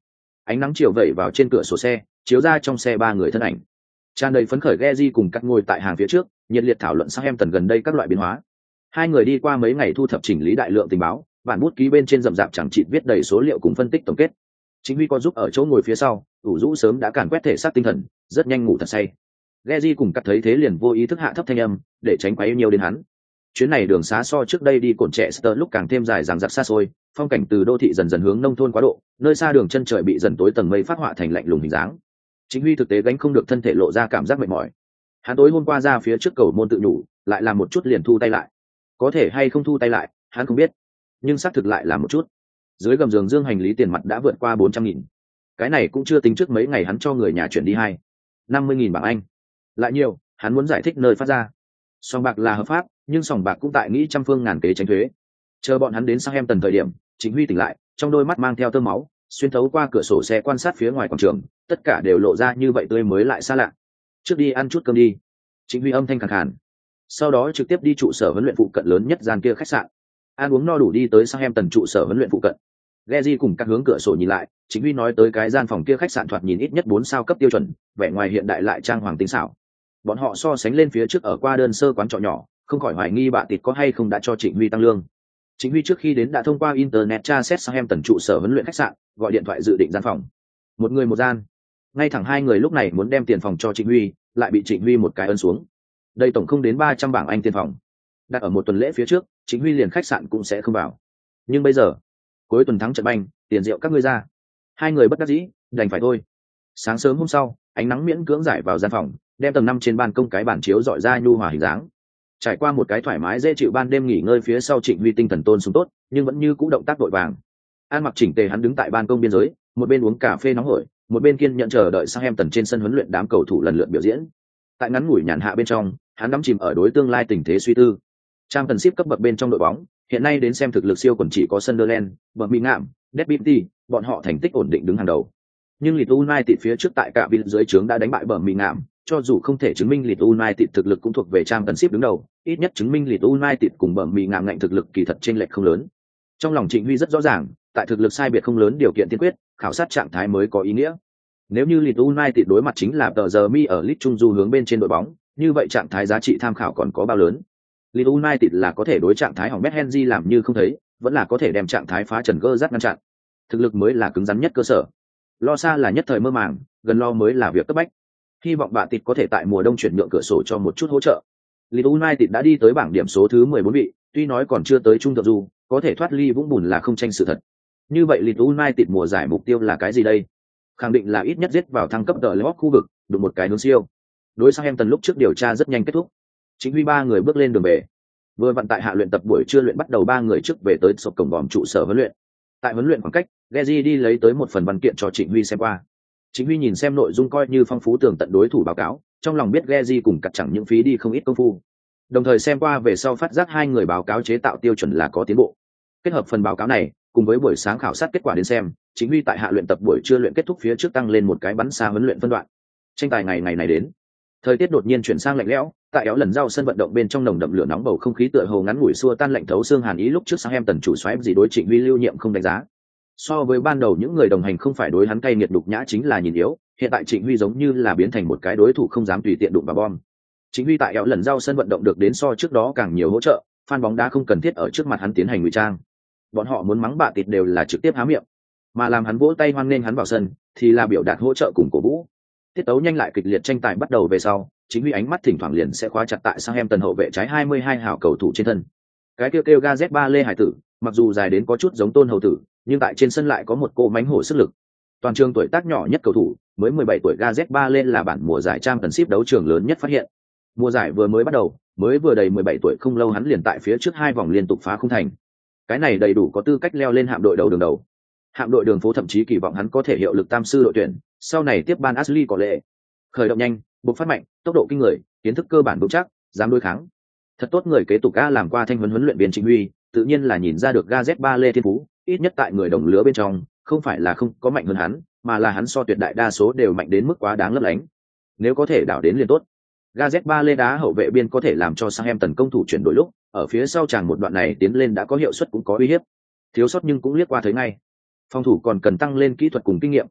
Ánh nắng chiều vẩy vào trên cửa sổ xe, chiếu ra trong xe ba người thân ảnh. Tràn đầy phấn khởi Geji cùng các ngồi tại hàng phía trước, nhiệt liệt thảo luận Southampton gần đây các loại biến hóa. Hai người đi qua mấy ngày thu thập chỉnh lý đại lượng tình báo, bản bút ký bên trên rậm rạp chẳng chịt viết đầy số liệu cùng phân tích tổng kết. Chính Huy có giúp ở chỗ ngồi phía sau, ủ rũ sớm đã càn quét thể xác tinh thần, rất nhanh ngủ thật say. Geji cùng cắt thấy thế liền vô ý thức hạ thấp thanh âm, để tránh quấy nhiều đến hắn. Chuyến này đường xá so trước đây đi cồn trẻ Star lúc càng thêm dài dằng dặc xa xôi, phong cảnh từ đô thị dần dần hướng nông thôn quá độ, nơi xa đường chân trời bị dần tối tầng mây phát họa thành lạnh lùng hình dáng. Chính Huy thực tế gánh không được thân thể lộ ra cảm giác mệt mỏi. Hắn tối hôm qua ra phía trước cầu môn tự nhủ, lại làm một chút liền thu tay lại. Có thể hay không thu tay lại, hắn không biết, nhưng xác thực lại là một chút. Dưới gầm giường dương hành lý tiền mặt đã vượt qua bốn trăm nghìn. Cái này cũng chưa tính trước mấy ngày hắn cho người nhà chuyển đi hai năm mươi nghìn bảng Anh. Lại nhiều, hắn muốn giải thích nơi phát ra. Sòng bạc là hợp pháp, nhưng sòng bạc cũng tại nghĩ trăm phương ngàn kế tránh thuế. Chờ bọn hắn đến Southampton thời điểm, Chính Huy tỉnh lại, trong đôi mắt mang theo tơ máu, xuyên thấu qua cửa sổ xe quan sát phía ngoài quảng trường, tất cả đều lộ ra như vậy tươi mới lại xa lạ. Trước đi ăn chút cơm đi. Chính Huy âm thanh khàn khàn. Sau đó trực tiếp đi trụ sở huấn luyện phụ cận lớn nhất gian kia khách sạn. Ăn uống no đủ đi tới Southampton trụ sở huấn luyện phụ cận. Geji cùng các hướng cửa sổ nhìn lại, Chính Huy nói tới cái gian phòng kia khách sạn thoạt nhìn ít nhất bốn sao cấp tiêu chuẩn, vẻ ngoài hiện đại lại trang hoàng tinh xảo. Bọn họ so sánh lên phía trước ở qua đơn sơ quán trọ nhỏ, không khỏi hoài nghi bạn tịt có hay không đã cho Trịnh Huy tăng lương. Chính Huy trước khi đến đã thông qua internet tra xét Southampton trụ sở huấn luyện khách sạn, gọi điện thoại dự định gian phòng. Một người một gian. Ngay thẳng hai người lúc này muốn đem tiền phòng cho Trịnh Huy, lại bị Trịnh Huy một cái ấn xuống. Đây tổng không đến ba trăm bảng Anh tiền phòng. Đặt ở một tuần lễ phía trước, Trịnh Huy liền khách sạn cũng sẽ không vào. Nhưng bây giờ, cuối tuần thắng trận banh, tiền rượu các ngươi ra. Hai người bất đắc dĩ, đành phải thôi. Sáng sớm hôm sau, ánh nắng miễn cưỡng rải vào gian phòng, đem tầng năm trên ban công cái bàn chiếu dọi ra nhu hòa hình dáng. Trải qua một cái thoải mái dễ chịu ban đêm nghỉ ngơi phía sau, Trịnh Huy tinh thần tôn sung tốt, nhưng vẫn như cũ động tác vội vàng. An mặc chỉnh tề hắn đứng tại ban công biên giới, một bên uống cà phê nóng hổi, một bên kiên nhận chờ đợi Southampton trên sân huấn luyện đám cầu thủ lần lượt biểu diễn. Tại ngắn ngủi nhàn hạ bên trong, hắn đắm chìm ở đối tương lai tình thế suy tư. Championship cấp bậc bên trong đội bóng, hiện nay đến xem thực lực siêu quần chỉ có Sunderland, Birmingham, Derby, bọn họ thành tích ổn định đứng hàng đầu. Nhưng Leeds United phía trước tại cả biên dưới trướng đã đánh bại Birmingham, cho dù không thể chứng minh Leeds United thực lực cũng thuộc về Championship đứng đầu, ít nhất chứng minh Leeds United cùng Birmingham ngạnh thực lực kỳ thật chênh lệch không lớn. Trong lòng Trịnh Huy rất rõ ràng, tại thực lực sai biệt không lớn điều kiện tiên quyết, khảo sát trạng thái mới có ý nghĩa. Nếu như Leeds United đối mặt chính là tờ giờ mi ở League Trung du hướng bên trên đội bóng, như vậy trạng thái giá trị tham khảo còn có bao lớn. Leeds United là có thể đối trạng thái hỏng bét Henry làm như không thấy, vẫn là có thể đem trạng thái phá trần gơ rắt ngăn chặn. Thực lực mới là cứng rắn nhất cơ sở. Lo xa là nhất thời mơ màng, gần lo mới là việc cấp bách. Hy vọng bà tịt có thể tại mùa đông chuyển nhượng cửa sổ cho một chút hỗ trợ. Leeds United đã đi tới bảng điểm số thứ mười bốn vị, tuy nói còn chưa tới trung thượng du, có thể thoát ly vũng bùn là không tranh sự thật. Như vậy Leeds United mùa giải mục tiêu là cái gì đây? Khẳng định là ít nhất giết vào thăng cấp đợi lót khu vực, đụng một cái hướng siêu. Đối Southampton lúc trước điều tra rất nhanh kết thúc. Chính Huy ba người bước lên đường về. Vừa vận tại hạ luyện tập buổi trưa luyện bắt đầu ba người trước về tới sộp cổng bòm trụ sở huấn luyện. Tại huấn luyện khoảng cách, Geji đi lấy tới một phần văn kiện cho Trịnh Huy xem qua. Trịnh Huy nhìn xem nội dung coi như phong phú tường tận đối thủ báo cáo, trong lòng biết Geji cùng cặt chẳng những phí đi không ít công phu. Đồng thời xem qua về sau phát giác hai người báo cáo chế tạo tiêu chuẩn là có tiến bộ. Kết hợp phần báo cáo này, cùng với buổi sáng khảo sát kết quả đến xem, Trịnh Huy tại hạ luyện tập buổi trưa luyện kết thúc phía trước tăng lên một cái bắn xa huấn luyện phân đoạn. Tranh tài ngày ngày này đến. Thời tiết đột nhiên chuyển sang lạnh lẽo, tại éo lần rau sân vận động bên trong nồng đậm lửa nóng bầu không khí tựa hồ ngắn ngủi xua tan lạnh thấu xương hàn ý lúc trước sang em tần chủ xoáy gì đối Trịnh Huy lưu nhiệm không đánh giá. So với ban đầu những người đồng hành không phải đối hắn cay nghiệt đục nhã chính là nhìn yếu, hiện tại Trịnh Huy giống như là biến thành một cái đối thủ không dám tùy tiện đụng vào bom. Trịnh Huy tại éo lần rau sân vận động được đến so trước đó càng nhiều hỗ trợ, fan bóng đá không cần thiết ở trước mặt hắn tiến hành ngụy trang. Bọn họ muốn mắng bạ tịt đều là trực tiếp há miệng, mà làm hắn vỗ tay hoan nghênh hắn vào sân thì là biểu đạt hỗ trợ cùng cổ vũ. Tiết tấu nhanh lại kịch liệt tranh tài bắt đầu về sau, Chính Huy ánh mắt thỉnh thoảng liền sẽ khóa chặt tại Southampton hậu vệ trái hai mươi hai hào cầu thủ trên thân. Cái kêu kêu Gazet ba Lê Hải tử, mặc dù dài đến có chút giống Tôn Hầu tử, nhưng tại trên sân lại có một cỗ mánh hổ sức lực. Toàn trường tuổi tác nhỏ nhất cầu thủ, mới mười bảy tuổi Gazet ba Lê là bản mùa giải Championship đấu trường lớn nhất phát hiện. Mùa giải vừa mới bắt đầu, mới vừa đầy mười bảy tuổi không lâu hắn liền tại phía trước hai vòng liên tục phá khung thành. Cái này đầy đủ có tư cách leo lên hạm đội đầu đường đầu. Hạm đội đường phố thậm chí kỳ vọng hắn có thể hiệu lực tam sư đội tuyển, sau này tiếp ban Ashley có lệ. Khởi động nhanh, bộc phát mạnh, tốc độ kinh người, kiến thức cơ bản vững chắc, dám đối kháng. Thật tốt người kế tục A làm qua thanh huấn huấn luyện viên Trịnh Huy, tự nhiên là nhìn ra được Gazet ba Lê thiên phú, ít nhất tại người đồng lứa bên trong, không phải là không có mạnh hơn hắn, mà là hắn so tuyệt đại đa số đều mạnh đến mức quá đáng lấp lánh. Nếu có thể đảo đến liền tốt. Gazet ba Lê đá hậu vệ biên có thể làm cho Southampton công thủ chuyển đổi lúc, ở phía sau chàng một đoạn này tiến lên đã có hiệu suất cũng có uy hiếp. Thiếu sót nhưng cũng liếc qua thấy ngay. Phòng thủ còn cần tăng lên kỹ thuật cùng kinh nghiệm.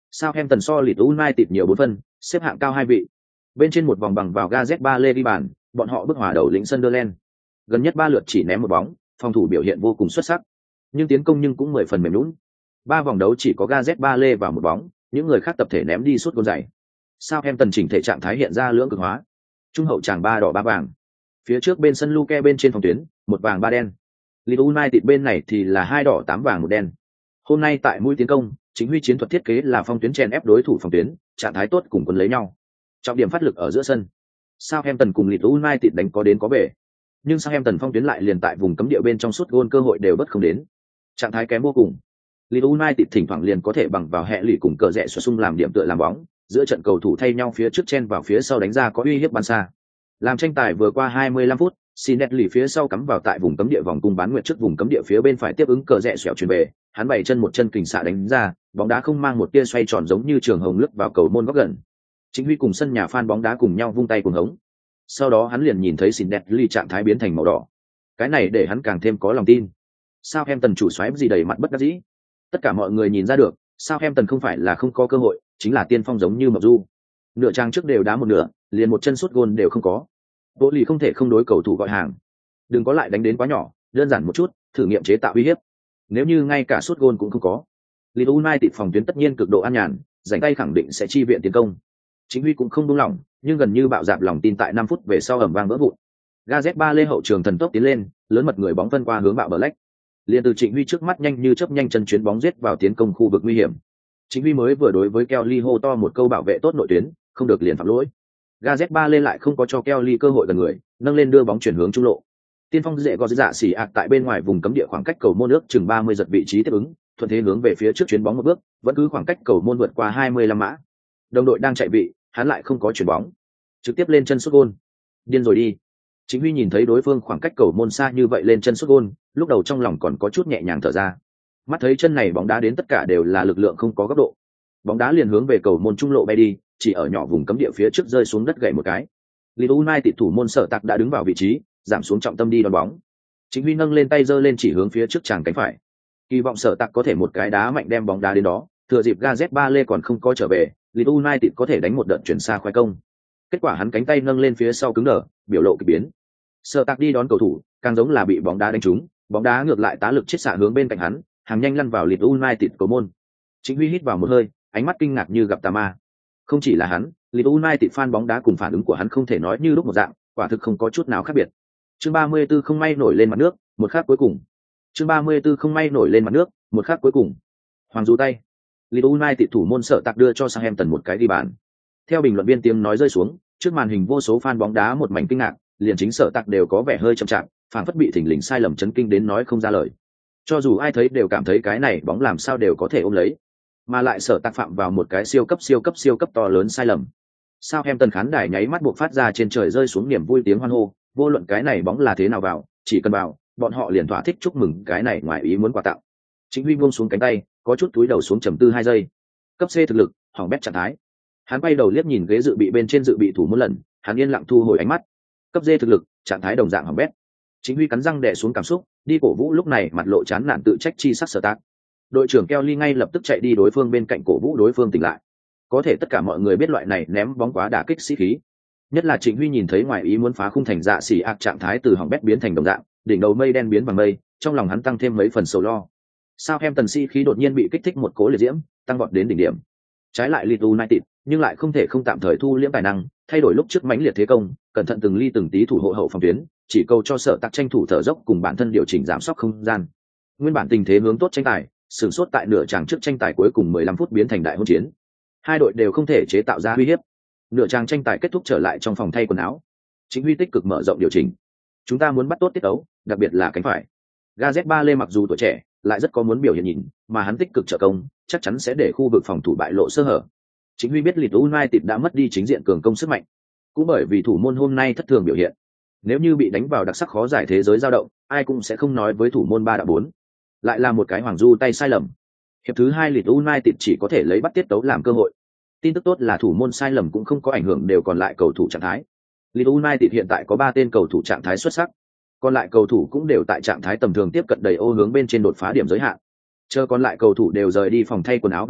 Southampton so Leeds United nhiều bốn phân, xếp hạng cao hai vị. Bên trên một vòng bằng vào Gareth Bale ghi bàn, bọn họ bước hòa đầu lĩnh Sunderland. Gần nhất ba lượt chỉ ném một bóng, phòng thủ biểu hiện vô cùng xuất sắc. Nhưng tiến công nhưng cũng mười phần mềm nhũn. Ba vòng đấu chỉ có Gareth Bale vào một bóng, những người khác tập thể ném đi suốt gôn dày. Southampton chỉnh thể trạng thái hiện ra lưỡng cực hóa. Trung hậu tràng ba đỏ ba vàng. Phía trước bên sân Luke bên trên phòng tuyến, một vàng ba đen. Leeds United bên này thì là hai đỏ tám vàng một đen. Hôm nay tại mũi tiến công, chính huy chiến thuật thiết kế là phong tuyến chèn ép đối thủ phòng tuyến, trạng thái tốt cùng quân lấy nhau. Trọng điểm phát lực ở giữa sân. Southampton cùng Leeds United đánh có đến có về, nhưng Southampton phong tuyến lại liền tại vùng cấm địa bên trong suốt gôn cơ hội đều bất không đến. Trạng thái kém vô cùng. Leeds United thỉnh thoảng liền có thể bằng vào hệ lụy cùng cờ rẽ xoa sung làm điểm tựa làm bóng, giữa trận cầu thủ thay nhau phía trước chen vào phía sau đánh ra có uy hiếp bắn xa. Làm tranh tài vừa qua hai mươi lăm phút, Sinetli phía sau cắm vào tại vùng cấm địa vòng cung bán nguyệt trước vùng cấm địa phía bên phải tiếp ứng cờ rẽ xoẹo chuyển về, hắn bảy chân một chân kình xạ đánh ra, bóng đá không mang một tia xoay tròn giống như trường hồng lướt vào cầu môn góc gần. Chính huy cùng sân nhà fan bóng đá cùng nhau vung tay cuồng hống. Sau đó hắn liền nhìn thấy Sinetli trạng thái biến thành màu đỏ. Cái này để hắn càng thêm có lòng tin. Southampton chủ soái gì đầy mặt bất đắc dĩ. Tất cả mọi người nhìn ra được, Southampton không phải là không có cơ hội, chính là tiên phong giống như Mộc Du. Nửa trang trước đều đá một nửa, liền một chân sút gôn đều không có. Bộ lì không thể không đối cầu thủ gọi hàng. Đừng có lại đánh đến quá nhỏ, đơn giản một chút, thử nghiệm chế tạo uy hiếp. Nếu như ngay cả sút gôn cũng không có, Leeds United phòng tuyến tất nhiên cực độ an nhàn, rảnh tay khẳng định sẽ chi viện tiến công. Chính huy cũng không buông lỏng, nhưng gần như bạo dạn lòng tin tại năm phút về sau ầm vang vỡ vụn. Gareth Bale hậu trường thần tốc tiến lên, lớn mật người bóng phân qua hướng bạo Black. Liên từ Trịnh Huy trước mắt nhanh như chớp nhanh chân chuyến bóng giết vào tiến công khu vực nguy hiểm. Trịnh Huy mới vừa đối với Kelly hô to một câu bảo vệ tốt nội tuyến, không được liền phạm lỗi. Gareth Bale lại không có cho Kelly cơ hội gần người, nâng lên đưa bóng chuyển hướng trung lộ. Tiên phong dễ gò dạ xỉ ạc tại bên ngoài vùng cấm địa khoảng cách cầu môn nước chừng ba mươi giật vị trí tiếp ứng, thuận thế hướng về phía trước chuyến bóng một bước, vẫn cứ khoảng cách cầu môn vượt qua hai mươi lăm mã. Đồng đội đang chạy vị, hắn lại không có chuyển bóng, trực tiếp lên chân sút gôn. Điên rồi đi. Chính Huy nhìn thấy đối phương khoảng cách cầu môn xa như vậy lên chân sút gôn, lúc đầu trong lòng còn có chút nhẹ nhàng thở ra. Mắt thấy chân này bóng đá đến tất cả đều là lực lượng không có góc độ. Bóng đá liền hướng về cầu môn trung lộ bay đi, chỉ ở nhỏ vùng cấm địa phía trước rơi xuống đất gậy một cái. Leeds United thủ môn Sở Tạc đã đứng vào vị trí, giảm xuống trọng tâm đi đón bóng. Chính Huy nâng lên tay giơ lên chỉ hướng phía trước chàng cánh phải. Kỳ vọng Sở Tạc có thể một cái đá mạnh đem bóng đá đến đó, thừa dịp Gareth Bale còn không có trở về, Leeds United có thể đánh một đợt chuyển xa khoái công. Kết quả hắn cánh tay nâng lên phía sau cứng đờ, biểu lộ kỳ biến. Sở Tạc đi đón cầu thủ, càng giống là bị bóng đá đánh trúng, bóng đá ngược lại tá lực chết xạ hướng bên cạnh hắn, hàng nhanh lăn vào Leeds United cầu môn. Chính Huy hít vào một hơi, ánh mắt kinh ngạc như gặp tà ma. Không chỉ là hắn, Leeds United fan bóng đá cùng phản ứng của hắn không thể nói như lúc một dạng, quả thực không có chút nào khác biệt. Chương ba mươi 34 không may nổi lên mặt nước, một khắc cuối cùng. Chương ba mươi 34 không may nổi lên mặt nước, một khắc cuối cùng. Hoàng du tay. Leeds United thủ môn Sở Tạc đưa cho Southampton một cái ghi bàn. Theo bình luận viên tiếng nói rơi xuống, trước màn hình vô số fan bóng đá một mảnh kinh ngạc, liền chính Sở Tạc đều có vẻ hơi chậm chạp, phản phất bị thỉnh lình sai lầm chấn kinh đến nói không ra lời. Cho dù ai thấy đều cảm thấy cái này bóng làm sao đều có thể ôm lấy, mà lại Sở Tạc phạm vào một cái siêu cấp siêu cấp siêu cấp to lớn sai lầm. Southampton khán đài nháy mắt buộc phát ra trên trời rơi xuống niềm vui tiếng hoan hô, vô luận cái này bóng là thế nào vào, chỉ cần vào, bọn họ liền thỏa thích chúc mừng cái này ngoài ý muốn quà tặng. Chính Huy buông xuống cánh tay, có chút túi đầu xuống trầm tư hai giây. Cấp C thực lực, hỏng bét trạng thái. Hắn quay đầu liếc nhìn ghế dự bị bên trên dự bị thủ một lần, hắn yên lặng thu hồi ánh mắt. Cấp D thực lực, trạng thái đồng dạng hỏng bét. Chính Huy cắn răng đè xuống cảm xúc, đi cổ vũ lúc này mặt lộ chán nản tự trách chi sắc Sở Tạc. Đội trưởng Kelly ngay lập tức chạy đi đối phương bên cạnh cổ vũ đối phương tỉnh lại. Có thể tất cả mọi người biết loại này ném bóng quá đả kích sĩ khí. Nhất là Trịnh Huy nhìn thấy ngoài ý muốn phá khung thành dạ xỉ ạc trạng thái từ hỏng bét biến thành đồng dạng, đỉnh đầu mây đen biến bằng mây, trong lòng hắn tăng thêm mấy phần sầu lo. Southampton sĩ khí đột nhiên bị kích thích một cỗ liệt diễm, tăng vọt đến đỉnh điểm. Trái lại Leeds United, nhưng lại không thể không tạm thời thu liễm tài năng, thay đổi lúc trước mãnh liệt thế công, cẩn thận từng ly từng tí thủ hộ hậu phòng tuyến, chỉ câu cho Sở Tạc tranh thủ thở dốc cùng bản thân điều chỉnh giảm sóc không gian. Nguyên bản tình thế hướng tốt tranh tài, sửng sốt tại nửa tràng trước tranh tài cuối cùng mười lăm phút biến thành đại hỗn chiến. Hai đội đều không thể chế tạo ra uy hiếp. Nửa tràng tranh tài kết thúc trở lại trong phòng thay quần áo. Chính Huy tích cực mở rộng điều chỉnh. Chúng ta muốn bắt tốt tiết tấu, đặc biệt là cánh phải. Gareth Bale mặc dù tuổi trẻ, lại rất có muốn biểu hiện nhìn, mà hắn tích cực trợ công, chắc chắn sẽ để khu vực phòng thủ bại lộ sơ hở. Chính Huy biết Leeds United đã mất đi chính diện cường công sức mạnh, cũng bởi vì thủ môn hôm nay thất thường biểu hiện. Nếu như bị đánh vào đặc sắc khó giải thế giới dao động, ai cũng sẽ không nói với thủ môn ba đạo bốn. Lại là một cái hoàng du tay sai lầm. Hiệp thứ hai Leeds United chỉ có thể lấy bắt tiết tấu làm cơ hội. Tin tức tốt là thủ môn sai lầm cũng không có ảnh hưởng đều còn lại cầu thủ trạng thái. Leeds United hiện tại có ba tên cầu thủ trạng thái xuất sắc, còn lại cầu thủ cũng đều tại trạng thái tầm thường tiếp cận đầy ô hướng bên trên đột phá điểm giới hạn. Chờ còn lại cầu thủ đều rời đi phòng thay quần áo về sau,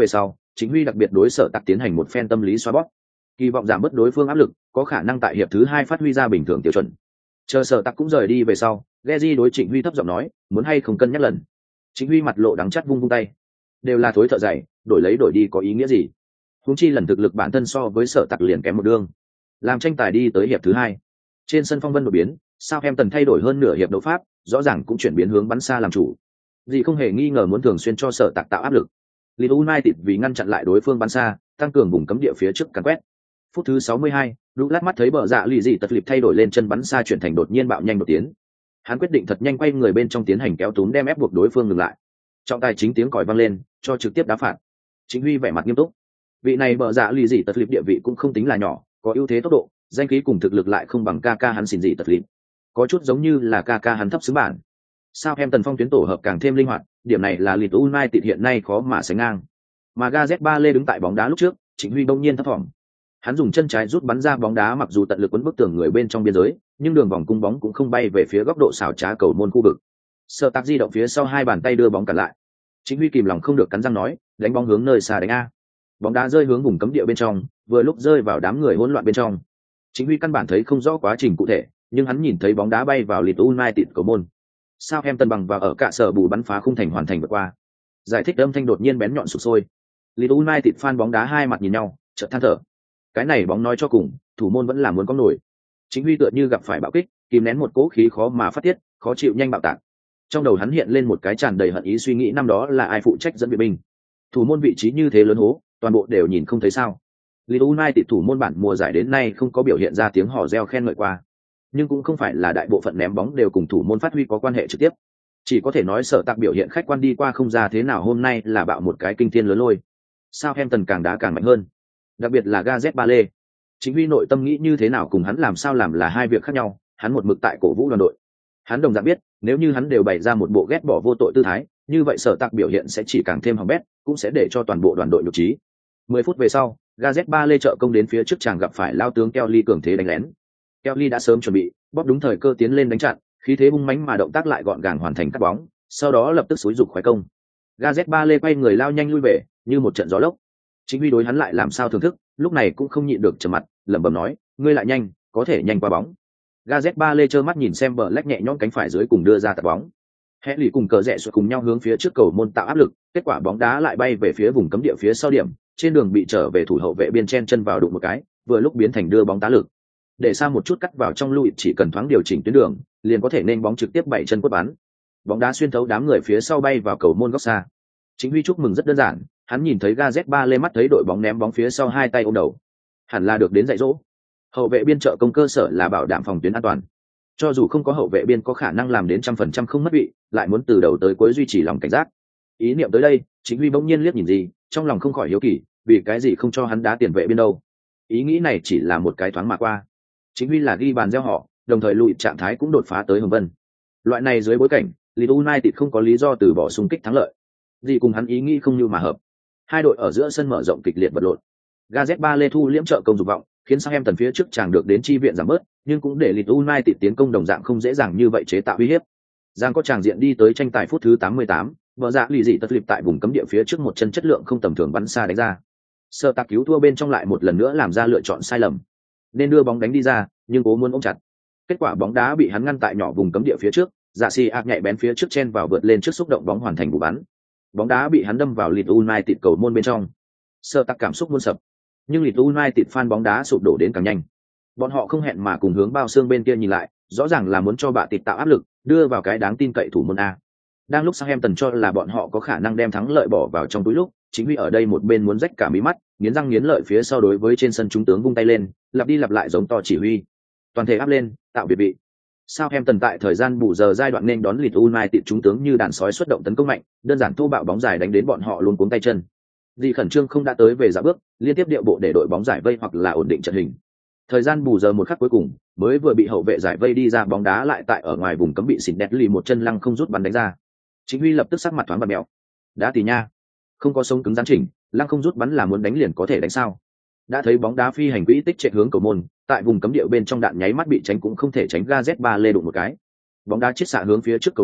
Chính Huy đặc biệt đối Sở Tạc tiến hành một phen tâm lý xoa bóp, kỳ vọng giảm bớt đối phương áp lực, có khả năng tại hiệp thứ hai phát huy ra bình thường tiêu chuẩn. Chờ Sở Tạc cũng rời đi về sau, Geji đối Trịnh Huy thấp giọng nói, muốn hay không cân nhắc lần. Trịnh Huy mặt lộ đắng chắt vung vung tay, đều là thối thợ dày, đổi lấy đổi đi có ý nghĩa gì? Huống chi lần thực lực bản thân so với Sở Tạc liền kém một đường. Làm tranh tài đi tới hiệp thứ hai, trên sân phong vân đột biến, Southampton thay đổi hơn nửa hiệp đấu pháp, rõ ràng cũng chuyển biến hướng bắn xa làm chủ. Gì không hề nghi ngờ muốn thường xuyên cho Sở Tạc tạo áp lực. Leeds United vì ngăn chặn lại đối phương bắn xa, tăng cường vùng cấm địa phía trước càn quét. Phút thứ sáu mươi hai, Douglas mắt thấy bờ dạ lì dị tật lịp thay đổi lên chân bắn xa chuyển thành đột nhiên bạo nhanh đột tiến. Hắn quyết định thật nhanh quay người bên trong tiến hành kéo túm đem ép buộc đối phương ngừng lại. Trọng tài chính tiếng còi vang lên, cho trực tiếp đá phạt. Chính Huy vẻ mặt nghiêm túc. Vị này bờ dạ lì dị tật lịp địa vị cũng không tính là nhỏ, có ưu thế tốc độ, danh khí cùng thực lực lại không bằng ca ca hắn xỉn dị tật lịp. Có chút giống như là ca ca hắn thấp xứng bản. Southampton phong tuyến tổ hợp càng thêm linh hoạt, điểm này là Leeds United hiện nay khó mà sánh ngang. Mà Gareth Bale đứng tại bóng đá lúc trước, Chính Huy bỗng nhiên thấp thỏm. Hắn dùng chân trái rút bắn ra bóng đá, mặc dù tận lực quấn bức tường người bên trong biên giới, nhưng đường vòng cung bóng cũng không bay về phía góc độ xảo trá cầu môn khu vực. Sở Tạc di động phía sau hai bàn tay đưa bóng cản lại. Chính Huy kìm lòng không được cắn răng nói, đánh bóng hướng nơi xa đánh a. Bóng đá rơi hướng vùng cấm địa bên trong, vừa lúc rơi vào đám người hỗn loạn bên trong. Chính Huy căn bản thấy không rõ quá trình cụ thể, nhưng hắn nhìn thấy bóng đá bay vào Leeds United cầu môn. Southampton bằng và ở cả sở bù bắn phá khung thành hoàn thành vượt qua. Giải thích âm thanh đột nhiên bén nhọn sụp sôi. Leeds United fan bóng đá hai mặt nhìn nhau, chợt than thở. Cái này bóng nói cho cùng, thủ môn vẫn là muốn có nổi. Chính Huy tựa như gặp phải bạo kích, kìm nén một cỗ khí khó mà phát tiết, khó chịu nhanh bạo tạc. Trong đầu hắn hiện lên một cái tràn đầy hận ý suy nghĩ năm đó là ai phụ trách dẫn viện binh. Thủ môn vị trí như thế lớn hố, toàn bộ đều nhìn không thấy sao. Leeds United thủ môn bản mùa giải đến nay không có biểu hiện ra tiếng hò reo khen ngợi qua. Nhưng cũng không phải là đại bộ phận ném bóng đều cùng thủ môn phát huy có quan hệ trực tiếp. Chỉ có thể nói Sở Tạc biểu hiện khách quan đi qua không ra thế nào, hôm nay là bạo một cái kinh thiên lớn lôi. Southampton càng đá càng mạnh hơn, đặc biệt là Gareth Bale. Chính Huy nội tâm nghĩ như thế nào cùng hắn làm sao làm là hai việc khác nhau, hắn một mực tại cổ vũ đoàn đội. Hắn đồng dạng biết, nếu như hắn đều bày ra một bộ ghét bỏ vô tội tư thái, như vậy Sở Tạc biểu hiện sẽ chỉ càng thêm hỏng bét, cũng sẽ để cho toàn bộ đoàn đội nhục trí. mười phút về sau, Gareth Bale trợ công đến phía trước chàng gặp phải lao tướng Kelly cường thế đánh lén. Kelly đã sớm chuẩn bị, bóp đúng thời cơ tiến lên đánh chặn, khí thế hung mãnh mà động tác lại gọn gàng hoàn thành cắt bóng, sau đó lập tức xúi dục khoái công. Gareth Bale quay người lao nhanh lui về, như một trận gió lốc. Chính Huy đối hắn lại làm sao thưởng thức, lúc này cũng không nhịn được trầm mặt, lẩm bẩm nói, ngươi lại nhanh, có thể nhanh qua bóng. Gareth Bale trơ mắt nhìn xem bờ lách nhẹ nhõm cánh phải dưới cùng đưa ra tạt bóng. Henry cùng cờ rẽ xuất cùng nhau hướng phía trước cầu môn tạo áp lực, kết quả bóng đá lại bay về phía vùng cấm địa phía sau điểm, trên đường bị trở về thủ hậu vệ biên chen chân vào đụng một cái, vừa lúc biến thành đưa bóng tá lực. Để xa một chút cắt vào trong lùi, chỉ cần thoáng điều chỉnh tuyến đường, liền có thể nên bóng trực tiếp bảy chân quất bắn. Bóng đá xuyên thấu đám người phía sau bay vào cầu môn góc xa. Chính Huy chúc mừng rất đơn giản, hắn nhìn thấy Gareth Bale mắt thấy đội bóng ném bóng phía sau hai tay ôm đầu. Hẳn là được đến dạy dỗ. Hậu vệ biên trợ công cơ sở là bảo đảm phòng tuyến an toàn. Cho dù không có hậu vệ biên có khả năng làm đến trăm phần trăm không mất vị, lại muốn từ đầu tới cuối duy trì lòng cảnh giác. Ý niệm tới đây, Chính Huy bỗng nhiên liếc nhìn gì, trong lòng không khỏi hiếu kỳ, vì cái gì không cho hắn đá tiền vệ biên đâu. Ý nghĩ này chỉ là một cái thoáng mà qua. Chính Huy là ghi bàn gieo họ, đồng thời lùi trạng thái cũng đột phá tới hồng vân. Loại này dưới bối cảnh, Leeds United không có lý do từ bỏ xung kích thắng lợi. Gì cùng hắn ý nghĩ không như mà hợp. Hai đội ở giữa sân mở rộng kịch liệt vật lộn. Gareth Bale thu liễm trợ công dục vọng, khiến Southampton phía trước chàng được đến chi viện giảm bớt, nhưng cũng để Leeds United tiến công đồng dạng không dễ dàng như vậy chế tạo uy hiếp. Giang có chàng diện đi tới tranh tài phút thứ tám mươi tám, vợ dạ lì dị tật lịp tại vùng cấm địa phía trước một chân chất lượng không tầm thường bắn xa đánh ra. Sở Tạc cứu thua bên trong lại một lần nữa làm ra lựa chọn sai lầm, nên đưa bóng đánh đi ra, nhưng cố muốn ôm chặt. Kết quả bóng đá bị hắn ngăn tại nhỏ vùng cấm địa phía trước, dạ xì ạc nhạy bén phía trước chen vào vượt lên trước xúc động bóng hoàn thành vụ bắn. Bóng đá bị hắn đâm vào Leeds United cầu môn bên trong. Sở Tạc cảm xúc muôn sập, nhưng Leeds United fan bóng đá sụp đổ đến càng nhanh. Bọn họ không hẹn mà cùng hướng bao xương bên kia nhìn lại, rõ ràng là muốn cho bạ tịt tạo áp lực, đưa vào cái đáng tin cậy thủ môn a. Đang lúc Southampton cho là bọn họ có khả năng đem thắng lợi bỏ vào trong túi lúc, Chính Huy ở đây một bên muốn rách cả mí mắt, nghiến răng nghiến lợi phía sau đối với trên sân trung tướng vung tay lên, lặp đi lặp lại giống to chỉ huy. Toàn thể áp lên, tạo biệt vị. Southampton tại thời gian bù giờ giai đoạn nên đón Leeds United trung tướng như đàn sói xuất động tấn công mạnh, đơn giản thô bạo bóng dài đánh đến bọn họ luôn cuống tay chân. Vì khẩn trương không đã tới về dạo bước, liên tiếp điệu bộ để đội bóng giải vây hoặc là ổn định trận hình. Thời gian bù giờ một khắc cuối cùng, mới vừa bị hậu vệ giải vây đi ra bóng đá lại tại ở ngoài vùng cấm bị xỉn đét lì một chân lăng không rút bắn đánh ra. Chính Huy lập tức sắc mặt thoáng bật mèo. Đá tỉ nha, không có sống cứng rắn chỉnh, lăng không rút bắn là muốn đánh liền có thể đánh sao? Đã thấy bóng đá phi hành quỹ tích chạy hướng cầu môn, tại vùng cấm địa bên trong đạn nháy mắt bị tránh cũng không thể tránh Gareth Bale đụng một cái. Bóng đá chiết xạ hướng phía trước cầu môn,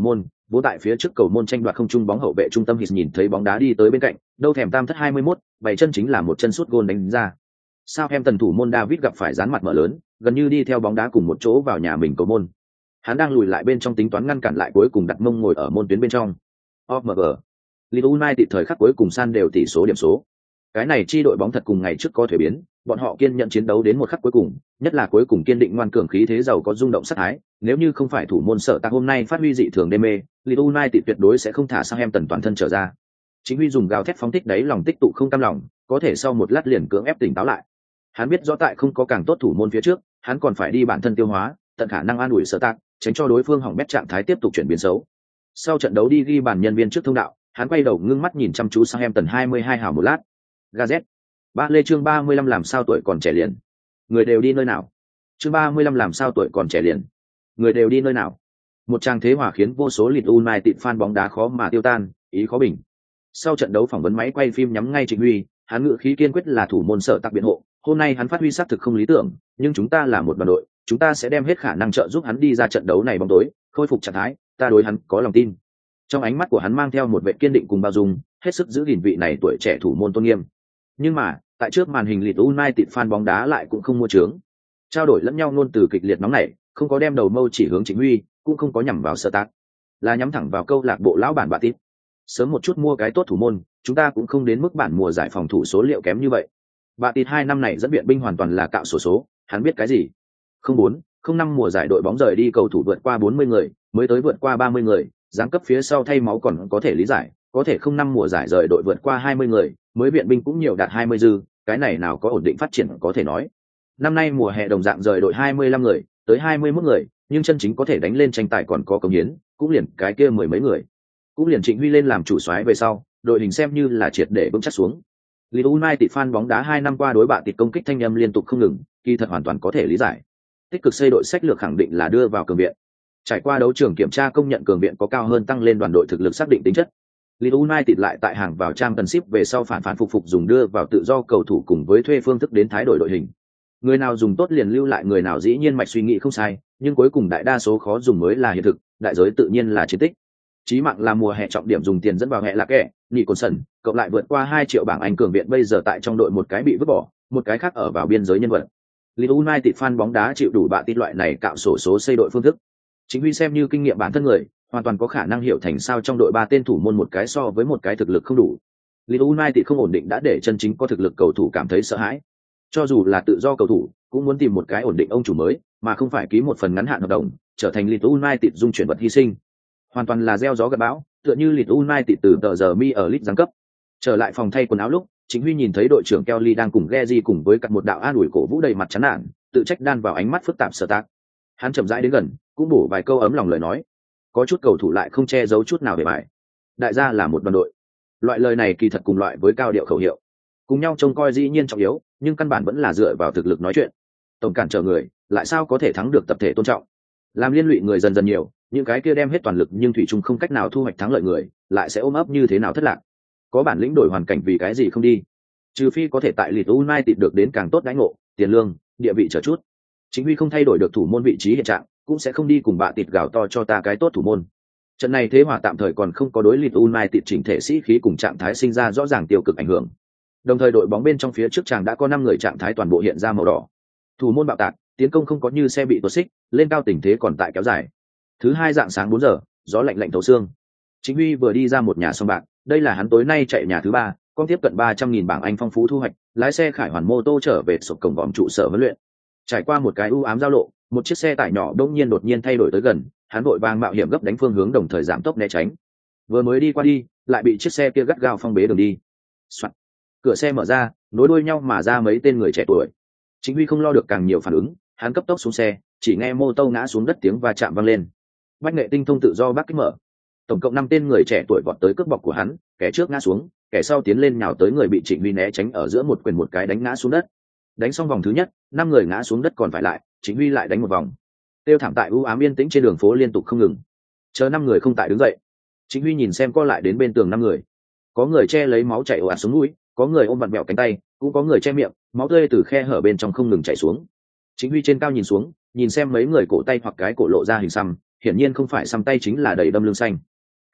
vỗ tại phía trước cầu môn tranh đoạt không trung bóng hậu vệ trung tâm Hít nhìn thấy bóng đá đi tới bên cạnh, đâu thèm tam thất hai mươi mốt, bảy chân chính là một chân sút gôn đánh ra. Southampton thủ môn David gặp phải dán mặt mở lớn, gần như đi theo bóng đá cùng một chỗ vào nhà mình cầu môn. Hắn đang lùi lại bên trong tính toán ngăn cản lại, cuối cùng đặt mông ngồi ở môn tuyến bên trong. ô em giê Leeds United thời khắc cuối cùng san đều tỷ số điểm số. Cái này chi đội bóng thật cùng ngày trước có thể biến, bọn họ kiên nhận chiến đấu đến một khắc cuối cùng, nhất là cuối cùng kiên định ngoan cường khí thế giàu có rung động sát thái, nếu như không phải thủ môn Sở Tạc hôm nay phát huy dị thường đê mê, Leeds United tuyệt đối sẽ không thả sang em tần toàn thân trở ra. Chính Huy dùng gào thét phóng thích đấy lòng tích tụ không cam lòng, có thể sau một lát liền cưỡng ép tỉnh táo lại. Hắn biết rõ tại không có càng tốt thủ môn phía trước, hắn còn phải đi bản thân tiêu hóa, tận khả năng an ủi Sở Tạc, tránh cho đối phương hỏng bét trạng thái tiếp tục chuyển biến xấu. Sau trận đấu đi ghi bàn nhân viên trước thông đạo, hắn quay đầu ngưng mắt nhìn chăm chú sang em tần hai mươi hai hào một lát. Gazette. Ba Lê chương ba mươi lăm làm sao tuổi còn trẻ liền. Người đều đi nơi nào? Chương ba mươi lăm làm sao tuổi còn trẻ liền. Người đều đi nơi nào? Một trang thế hòa khiến vô số Leeds United fan bóng đá khó mà tiêu tan, ý khó bình. Sau trận đấu phỏng vấn máy quay phim nhắm ngay Trịnh Huy, hắn ngự khí kiên quyết là thủ môn Sở Tạc biện hộ, hôm nay hắn phát huy xác thực không lý tưởng, nhưng chúng ta là một đoàn đội, chúng ta sẽ đem hết khả năng trợ giúp hắn đi ra trận đấu này bóng tối, khôi phục trạng thái, ta đối hắn có lòng tin. Trong ánh mắt của hắn mang theo một vẻ kiên định cùng bao dung, hết sức giữ gìn vị này tuổi trẻ thủ môn tôn nghiêm. Nhưng mà, tại trước màn hình Leeds United fan bóng đá lại cũng không mua trướng. Trao đổi lẫn nhau ngôn từ kịch liệt nóng nảy, không có đem đầu mâu chỉ hướng Trịnh Huy, cũng không có nhắm vào Sở Tạc, là nhắm thẳng vào câu lạc bộ lão bản Bạ Tít. Sớm một chút mua cái tốt thủ môn, chúng ta cũng không đến mức bản mùa giải phòng thủ số liệu kém như vậy. Bạ Tít hai năm này dẫn viện binh hoàn toàn là cạo sổ số, hắn biết cái gì? Không bốn, không năm mùa giải đội bóng rời đi cầu thủ vượt qua bốn mươi người, mới tới vượt qua ba mươi người, giáng cấp phía sau thay máu còn có thể lý giải, có thể không năm mùa giải rời đội vượt qua hai mươi người, mới viện binh cũng nhiều đạt hai mươi dư, cái này nào có ổn định phát triển có thể nói. Năm nay mùa hè đồng dạng rời đội hai mươi lăm người, tới hai mươi mốt người, nhưng chân chính có thể đánh lên tranh tài còn có cống hiến, cũng liền cái kia mười mấy người. Cũng liền Trịnh Huy lên làm chủ soái về sau, đội hình xem như là triệt để vững chắc xuống. Leeds United fan bóng đá hai năm qua đối Bạ Tít công kích thanh âm liên tục không ngừng, kỳ thật hoàn toàn có thể lý giải. Tích cực xây đội sách lược khẳng định là đưa vào cường viện. Trải qua đấu trường kiểm tra công nhận cường viện có cao hơn tăng lên đoàn đội thực lực xác định tính chất. Leeds United lại tại hàng vào Championship về sau phản phản phục phục dùng đưa vào tự do cầu thủ cùng với thuê phương thức đến thái đổi đội hình. Người nào dùng tốt liền lưu lại, người nào dĩ nhiên mạch suy nghĩ không sai, nhưng cuối cùng đại đa số khó dùng mới là hiện thực, đại giới tự nhiên là chiến tích. Chí mạng là mùa hè trọng điểm dùng tiền dẫn vào hệ là kẻ, Nicholson, cộng lại vượt qua hai triệu bảng Anh cường viện bây giờ tại trong đội một cái bị vứt bỏ, một cái khác ở vào biên giới nhân vật. Leeds United fan bóng đá chịu đủ Bạ Tít loại này cạo sổ số xây đội phương thức. Chính Huy xem như kinh nghiệm bản thân người, hoàn toàn có khả năng hiểu thành sao trong đội ba tên thủ môn một cái so với một cái thực lực không đủ. Leeds United không ổn định đã để chân chính có thực lực cầu thủ cảm thấy sợ hãi. Cho dù là tự do cầu thủ, cũng muốn tìm một cái ổn định ông chủ mới, mà không phải ký một phần ngắn hạn hợp đồng, trở thành Leeds United dung chuyển vật hy sinh. Hoàn toàn là gieo gió gặt bão, tựa như Leeds United từ tờ giờ mi ở League giáng cấp. Trở lại phòng thay quần áo lúc, Chính Huy nhìn thấy đội trưởng Kelly đang cùng Geji cùng với cặp một đạo an ủi cổ vũ đầy mặt chán nản, tự trách đan vào ánh mắt phức tạp Sở Tạc. Hắn chậm rãi đến gần, cũng bổ vài câu ấm lòng lời nói. Có chút cầu thủ lại không che giấu chút nào về bài. Đại gia là một đoàn đội. Loại lời này kỳ thật cùng loại với cao điệu khẩu hiệu. Cùng nhau trông coi dĩ nhiên trọng yếu, nhưng căn bản vẫn là dựa vào thực lực nói chuyện. Tổng cản trở người, lại sao có thể thắng được tập thể tôn trọng? Làm liên lụy người dần dần nhiều, những cái kia đem hết toàn lực nhưng thủy chung không cách nào thu hoạch thắng lợi người, lại sẽ ôm ấp như thế nào thất lạc. Có bản lĩnh đổi hoàn cảnh vì cái gì không đi? Trừ phi có thể tại Leeds United được đến càng tốt đãi ngộ, tiền lương, địa vị trở chút. Chính Huy không thay đổi được thủ môn vị trí hiện trạng, cũng sẽ không đi cùng Bạ Tít gào to cho ta cái tốt thủ môn. Trận này thế hòa tạm thời còn không có đối Leeds United chỉnh thể sĩ khí cùng trạng thái sinh ra rõ ràng tiêu cực ảnh hưởng. Đồng thời đội bóng bên trong phía trước chàng đã có năm người trạng thái toàn bộ hiện ra màu đỏ. Thủ môn bạo tạc, tiến công không có như xe bị tuột xích, lên cao tình thế còn tại kéo dài. Thứ hai dạng sáng bốn giờ, gió lạnh lạnh thấu xương. Chính Huy vừa đi ra một nhà song bạc, đây là hắn tối nay chạy nhà thứ ba, có tiếp cận ba trăm nghìn bảng Anh phong phú thu hoạch, lái xe khải hoàn mô tô trở về sụp cổng vòm trụ sở huấn luyện. Trải qua một cái u ám giao lộ, một chiếc xe tải nhỏ đông nhiên đột nhiên thay đổi tới gần, hắn vội vàng mạo hiểm gấp đánh phương hướng đồng thời giảm tốc né tránh. Vừa mới đi qua đi, lại bị chiếc xe kia gắt gao phong bế đường đi. Soạn. Cửa xe mở ra, nối đuôi nhau mà ra mấy tên người trẻ tuổi. Chính Huy không lo được càng nhiều phản ứng, hắn cấp tốc xuống xe, chỉ nghe mô tô ngã xuống đất tiếng va chạm vang lên. Bách nghệ tinh thông tự do bác kích mở. Tổng cộng năm tên người trẻ tuổi vọt tới cướp bọc của hắn, kẻ trước ngã xuống, kẻ sau tiến lên nhào tới người bị Trịnh Huy né tránh ở giữa một quyền một cái đánh ngã xuống đất. Đánh xong vòng thứ nhất, năm người ngã xuống đất còn phải lại, Trịnh Huy lại đánh một vòng. Tiêu thảm tại u ám yên tĩnh trên đường phố liên tục không ngừng. Chờ năm người không tại đứng dậy, Trịnh Huy nhìn xem co lại đến bên tường năm người. Có người che lấy máu chảy ồ ạt xuống mũi, có người ôm vặn vẹo cánh tay, cũng có người che miệng, máu tươi từ khe hở bên trong không ngừng chảy xuống. Trịnh Huy trên cao nhìn xuống, nhìn xem mấy người cổ tay hoặc cái cổ lộ ra hình xăm, hiển nhiên không phải xăm tay chính là đầy đâm lưng xanh.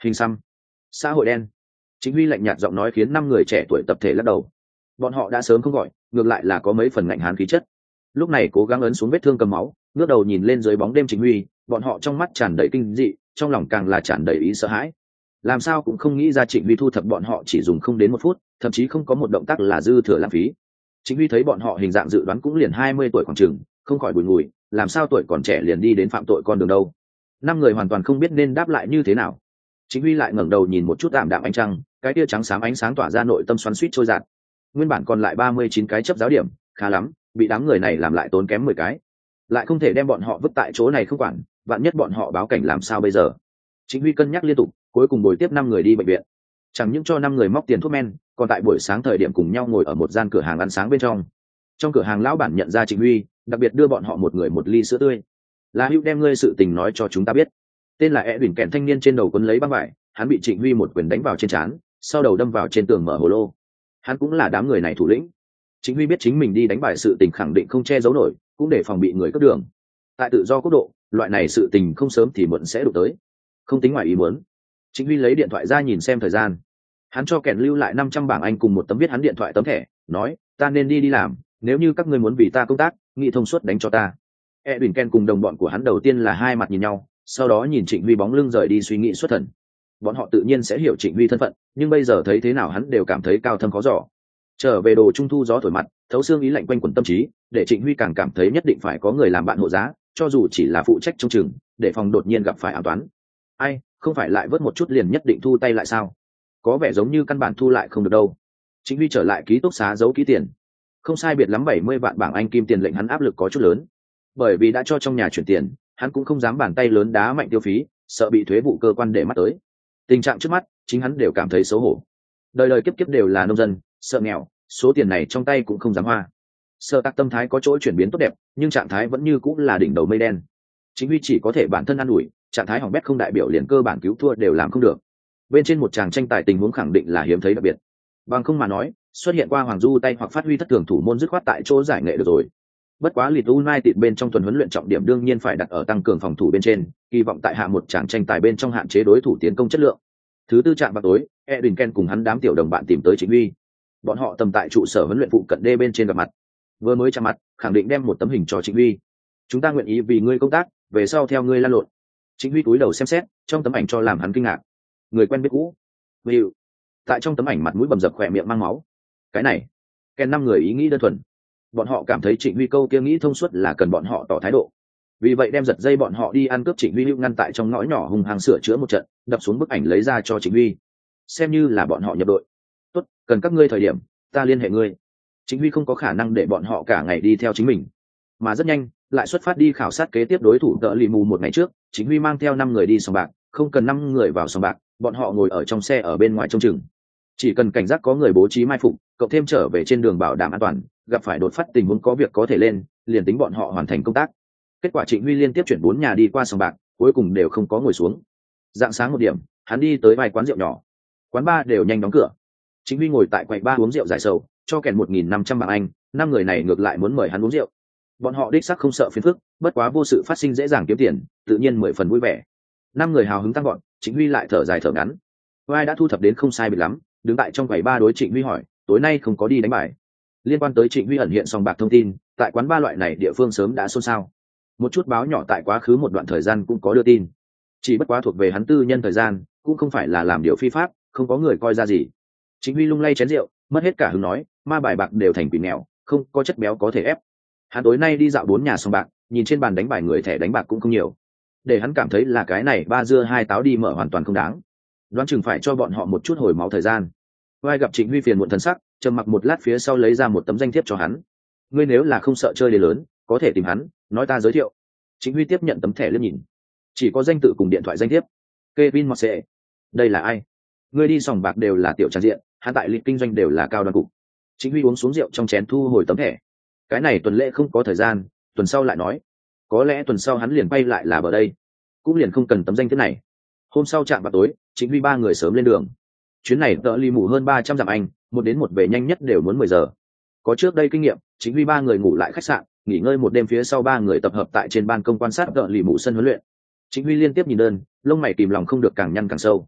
Hình xăm, xã hội đen. Chính Huy lạnh nhạt giọng nói khiến năm người trẻ tuổi tập thể lắc đầu. Bọn họ đã sớm không gọi, ngược lại là có mấy phần ngạnh hán khí chất. Lúc này cố gắng ấn xuống vết thương cầm máu, ngước đầu nhìn lên dưới bóng đêm Chính Huy, bọn họ trong mắt tràn đầy kinh dị, trong lòng càng là tràn đầy ý sợ hãi. Làm sao cũng không nghĩ ra Trịnh Huy thu thập bọn họ chỉ dùng không đến một phút, thậm chí không có một động tác là dư thừa lãng phí. Trịnh Huy thấy bọn họ hình dạng dự đoán cũng liền hai mươi tuổi khoảng chừng, không khỏi bùi ngùi, làm sao tuổi còn trẻ liền đi đến phạm tội con đường đâu. Năm người hoàn toàn không biết nên đáp lại như thế nào. Trịnh Huy lại ngẩng đầu nhìn một chút ảm đạm ánh trăng, cái tia trắng xám ánh sáng tỏa ra nội tâm xoắn xuýt trôi dạt. Nguyên bản còn lại ba mươi chín cái chấp giáo điểm, khá lắm, bị đám người này làm lại tốn kém mười cái. Lại không thể đem bọn họ vứt tại chỗ này không quản, vạn nhất bọn họ báo cảnh làm sao bây giờ. Trịnh Huy cân nhắc liên tục, cuối cùng bồi tiếp năm người đi bệnh viện. Chẳng những cho năm người móc tiền thuốc men, còn tại buổi sáng thời điểm cùng nhau ngồi ở một gian cửa hàng ăn sáng bên trong. Trong cửa hàng lão bản nhận ra Trịnh Huy, đặc biệt đưa bọn họ một người một ly sữa tươi. Là Hữu đem ngươi sự tình nói cho chúng ta biết. Tên là E Đỉnh kẹn thanh niên trên đầu quấn lấy băng vải, hắn bị Trịnh Huy một quyền đánh vào trên trán, sau đầu đâm vào trên tường mở hồ lô. Hắn cũng là đám người này thủ lĩnh. Trịnh Huy biết chính mình đi đánh bại sự tình khẳng định không che giấu nổi, cũng để phòng bị người cướp đường. Tại tự do quốc độ, loại này sự tình không sớm thì muộn sẽ đụng tới. Không tính ngoài ý muốn. Trịnh Huy lấy điện thoại ra nhìn xem thời gian. Hắn cho kẻn lưu lại năm trăm bảng Anh cùng một tấm viết hắn điện thoại tấm thẻ, nói, ta nên đi đi làm, nếu như các ngươi muốn vì ta công tác, nghĩ thông suốt đánh cho ta. E Đỉnh Ken cùng đồng bọn của hắn đầu tiên là hai mặt nhìn nhau, sau đó nhìn Trịnh Huy bóng lưng rời đi suy nghĩ xuất thần. Bọn họ tự nhiên sẽ hiểu Trịnh Huy thân phận, nhưng bây giờ thấy thế nào hắn đều cảm thấy cao thâm khó dò. Trở về đồ trung thu gió thổi mặt, thấu xương ý lạnh quanh quẩn tâm trí, để Trịnh Huy càng cảm thấy nhất định phải có người làm bạn hộ giá, cho dù chỉ là phụ trách trông chừng, để phòng đột nhiên gặp phải ảo toán. Ai, không phải lại vớt một chút liền nhất định thu tay lại sao? Có vẻ giống như căn bản thu lại không được đâu. Trịnh Huy trở lại ký túc xá giấu ký tiền, không sai biệt lắm bảy mươi vạn bảng Anh kim tiền lệnh hắn áp lực có chút lớn, bởi vì đã cho trong nhà chuyển tiền, hắn cũng không dám bàn tay lớn đá mạnh tiêu phí, sợ bị thuế vụ cơ quan để mắt tới. Tình trạng trước mắt, chính hắn đều cảm thấy xấu hổ. Đời đời kiếp kiếp đều là nông dân, sợ nghèo, số tiền này trong tay cũng không dám hoa. Sợ Tạc tâm thái có chỗ chuyển biến tốt đẹp, nhưng trạng thái vẫn như cũng là đỉnh đầu mây đen. Chính Huy chỉ có thể bản thân ăn ủi, trạng thái hỏng bét không đại biểu liền cơ bản cứu thua đều làm không được. Bên trên một tràng tranh tài tình huống khẳng định là hiếm thấy đặc biệt. Bằng không mà nói, xuất hiện qua Hoàng Du tay hoặc phát huy thất thường thủ môn dứt khoát tại chỗ giải nghệ được rồi. Bất quá Leeds United bên trong tuần huấn luyện trọng điểm đương nhiên phải đặt ở tăng cường phòng thủ bên trên, kỳ vọng tại hạ một tràng tranh tài bên trong hạn chế đối thủ tiến công chất lượng. Thứ tư trạm vào tối, Edwin Ken cùng hắn đám tiểu đồng bạn tìm tới Trịnh Huy. Bọn họ tầm tại trụ sở huấn luyện phụ cận đê bên trên gặp mặt. Vừa mới chạm mặt, khẳng định đem một tấm hình cho Trịnh Huy. Chúng ta nguyện ý vì ngươi công tác, về sau theo ngươi lan lộn. Trịnh Huy cúi đầu xem xét, trong tấm ảnh cho làm hắn kinh ngạc. Người quen biết cũ. Will. Tại trong tấm ảnh mặt mũi bầm dập khỏe miệng mang máu. Cái này, Ken năm người ý nghĩ đơn thuần. Bọn họ cảm thấy Trịnh Huy câu kia nghĩ thông suốt là cần bọn họ tỏ thái độ. Vì vậy đem giật dây bọn họ đi ăn cướp Trịnh Huy, ngăn tại trong ngõ nhỏ hùng hàng sửa chữa một trận, đập xuống bức ảnh lấy ra cho Trịnh Huy, xem như là bọn họ nhập đội. Tốt, cần các ngươi thời điểm, ta liên hệ ngươi. Trịnh Huy không có khả năng để bọn họ cả ngày đi theo chính mình, mà rất nhanh lại xuất phát đi khảo sát kế tiếp đối thủ tợ lì mù. Một ngày trước, Trịnh Huy mang theo năm người đi sòng bạc, không cần năm người vào sòng bạc, bọn họ ngồi ở trong xe ở bên ngoài trông chừng. Chỉ cần cảnh giác có người bố trí mai phục, cộng thêm trở về trên đường bảo đảm an toàn, gặp phải đột phát tình huống có việc có thể lên, liền tính bọn họ hoàn thành công tác. Kết quả Trịnh Huy liên tiếp chuyển bốn nhà đi qua sòng bạc, cuối cùng đều không có ngồi xuống. Dạng sáng một điểm, hắn đi tới vài quán rượu nhỏ, quán bar đều nhanh đóng cửa. Trịnh Huy ngồi tại quầy bar uống rượu giải sầu, cho kèn một nghìn năm trăm bảng Anh, năm người này ngược lại muốn mời hắn uống rượu. Bọn họ đích xác không sợ phiền phức, bất quá vô sự phát sinh dễ dàng kiếm tiền, tự nhiên mười phần vui vẻ. Năm người hào hứng tăng gọn, Trịnh Huy lại thở dài thở ngắn. Vai đã thu thập đến không sai biệt lắm, đứng tại trong quầy bar đối Trịnh Huy hỏi, tối nay không có đi đánh bài. Liên quan tới Trịnh Huy ẩn hiện sòng bạc thông tin, tại quán ba loại này địa phương sớm đã xôn xao. Một chút báo nhỏ tại quá khứ một đoạn thời gian cũng có đưa tin, chỉ bất quá thuộc về hắn tư nhân thời gian, cũng không phải là làm điều phi pháp, không có người coi ra gì. Trịnh Huy lung lay chén rượu, mất hết cả hứng nói, ma bài bạc đều thành quỷ nghèo, không có chất béo có thể ép. Hắn tối nay đi dạo bốn nhà sòng bạc, nhìn trên bàn đánh bài người thẻ đánh bạc cũng không nhiều, để hắn cảm thấy là cái này ba dưa hai táo đi mở hoàn toàn không đáng. Đoán chừng phải cho bọn họ một chút hồi máu thời gian. Vai gặp Trịnh Huy phiền muộn thần sắc, trầm mặc một lát phía sau lấy ra một tấm danh thiếp cho hắn. Ngươi nếu là không sợ chơi đề lớn, có thể tìm hắn, nói ta giới thiệu. Trịnh Huy tiếp nhận tấm thẻ liếc nhìn, chỉ có danh tự cùng điện thoại danh thiếp. Kevin Morse. Đây là ai? Ngươi đi sòng bạc đều là tiểu tràng diện, hắn tại lịch kinh doanh đều là cao đoàn cục. Trịnh Huy uống xuống rượu trong chén thu hồi tấm thẻ. Cái này tuần lễ không có thời gian, tuần sau lại nói. Có lẽ tuần sau hắn liền quay lại là bờ đây, cũng liền không cần tấm danh thiếp này. Hôm sau chạm vào tối, Trịnh Huy ba người sớm lên đường. Chuyến này tợ ly mù hơn ba trăm dặm Anh, một đến một về nhanh nhất đều muốn mười giờ. Có trước đây kinh nghiệm, Trịnh Huy ba người ngủ lại khách sạn, nghỉ ngơi một đêm phía sau ba người tập hợp tại trên ban công quan sát tợ ly mù sân huấn luyện. Trịnh Huy liên tiếp nhìn đơn, lông mày kìm lòng không được càng nhăn càng sâu.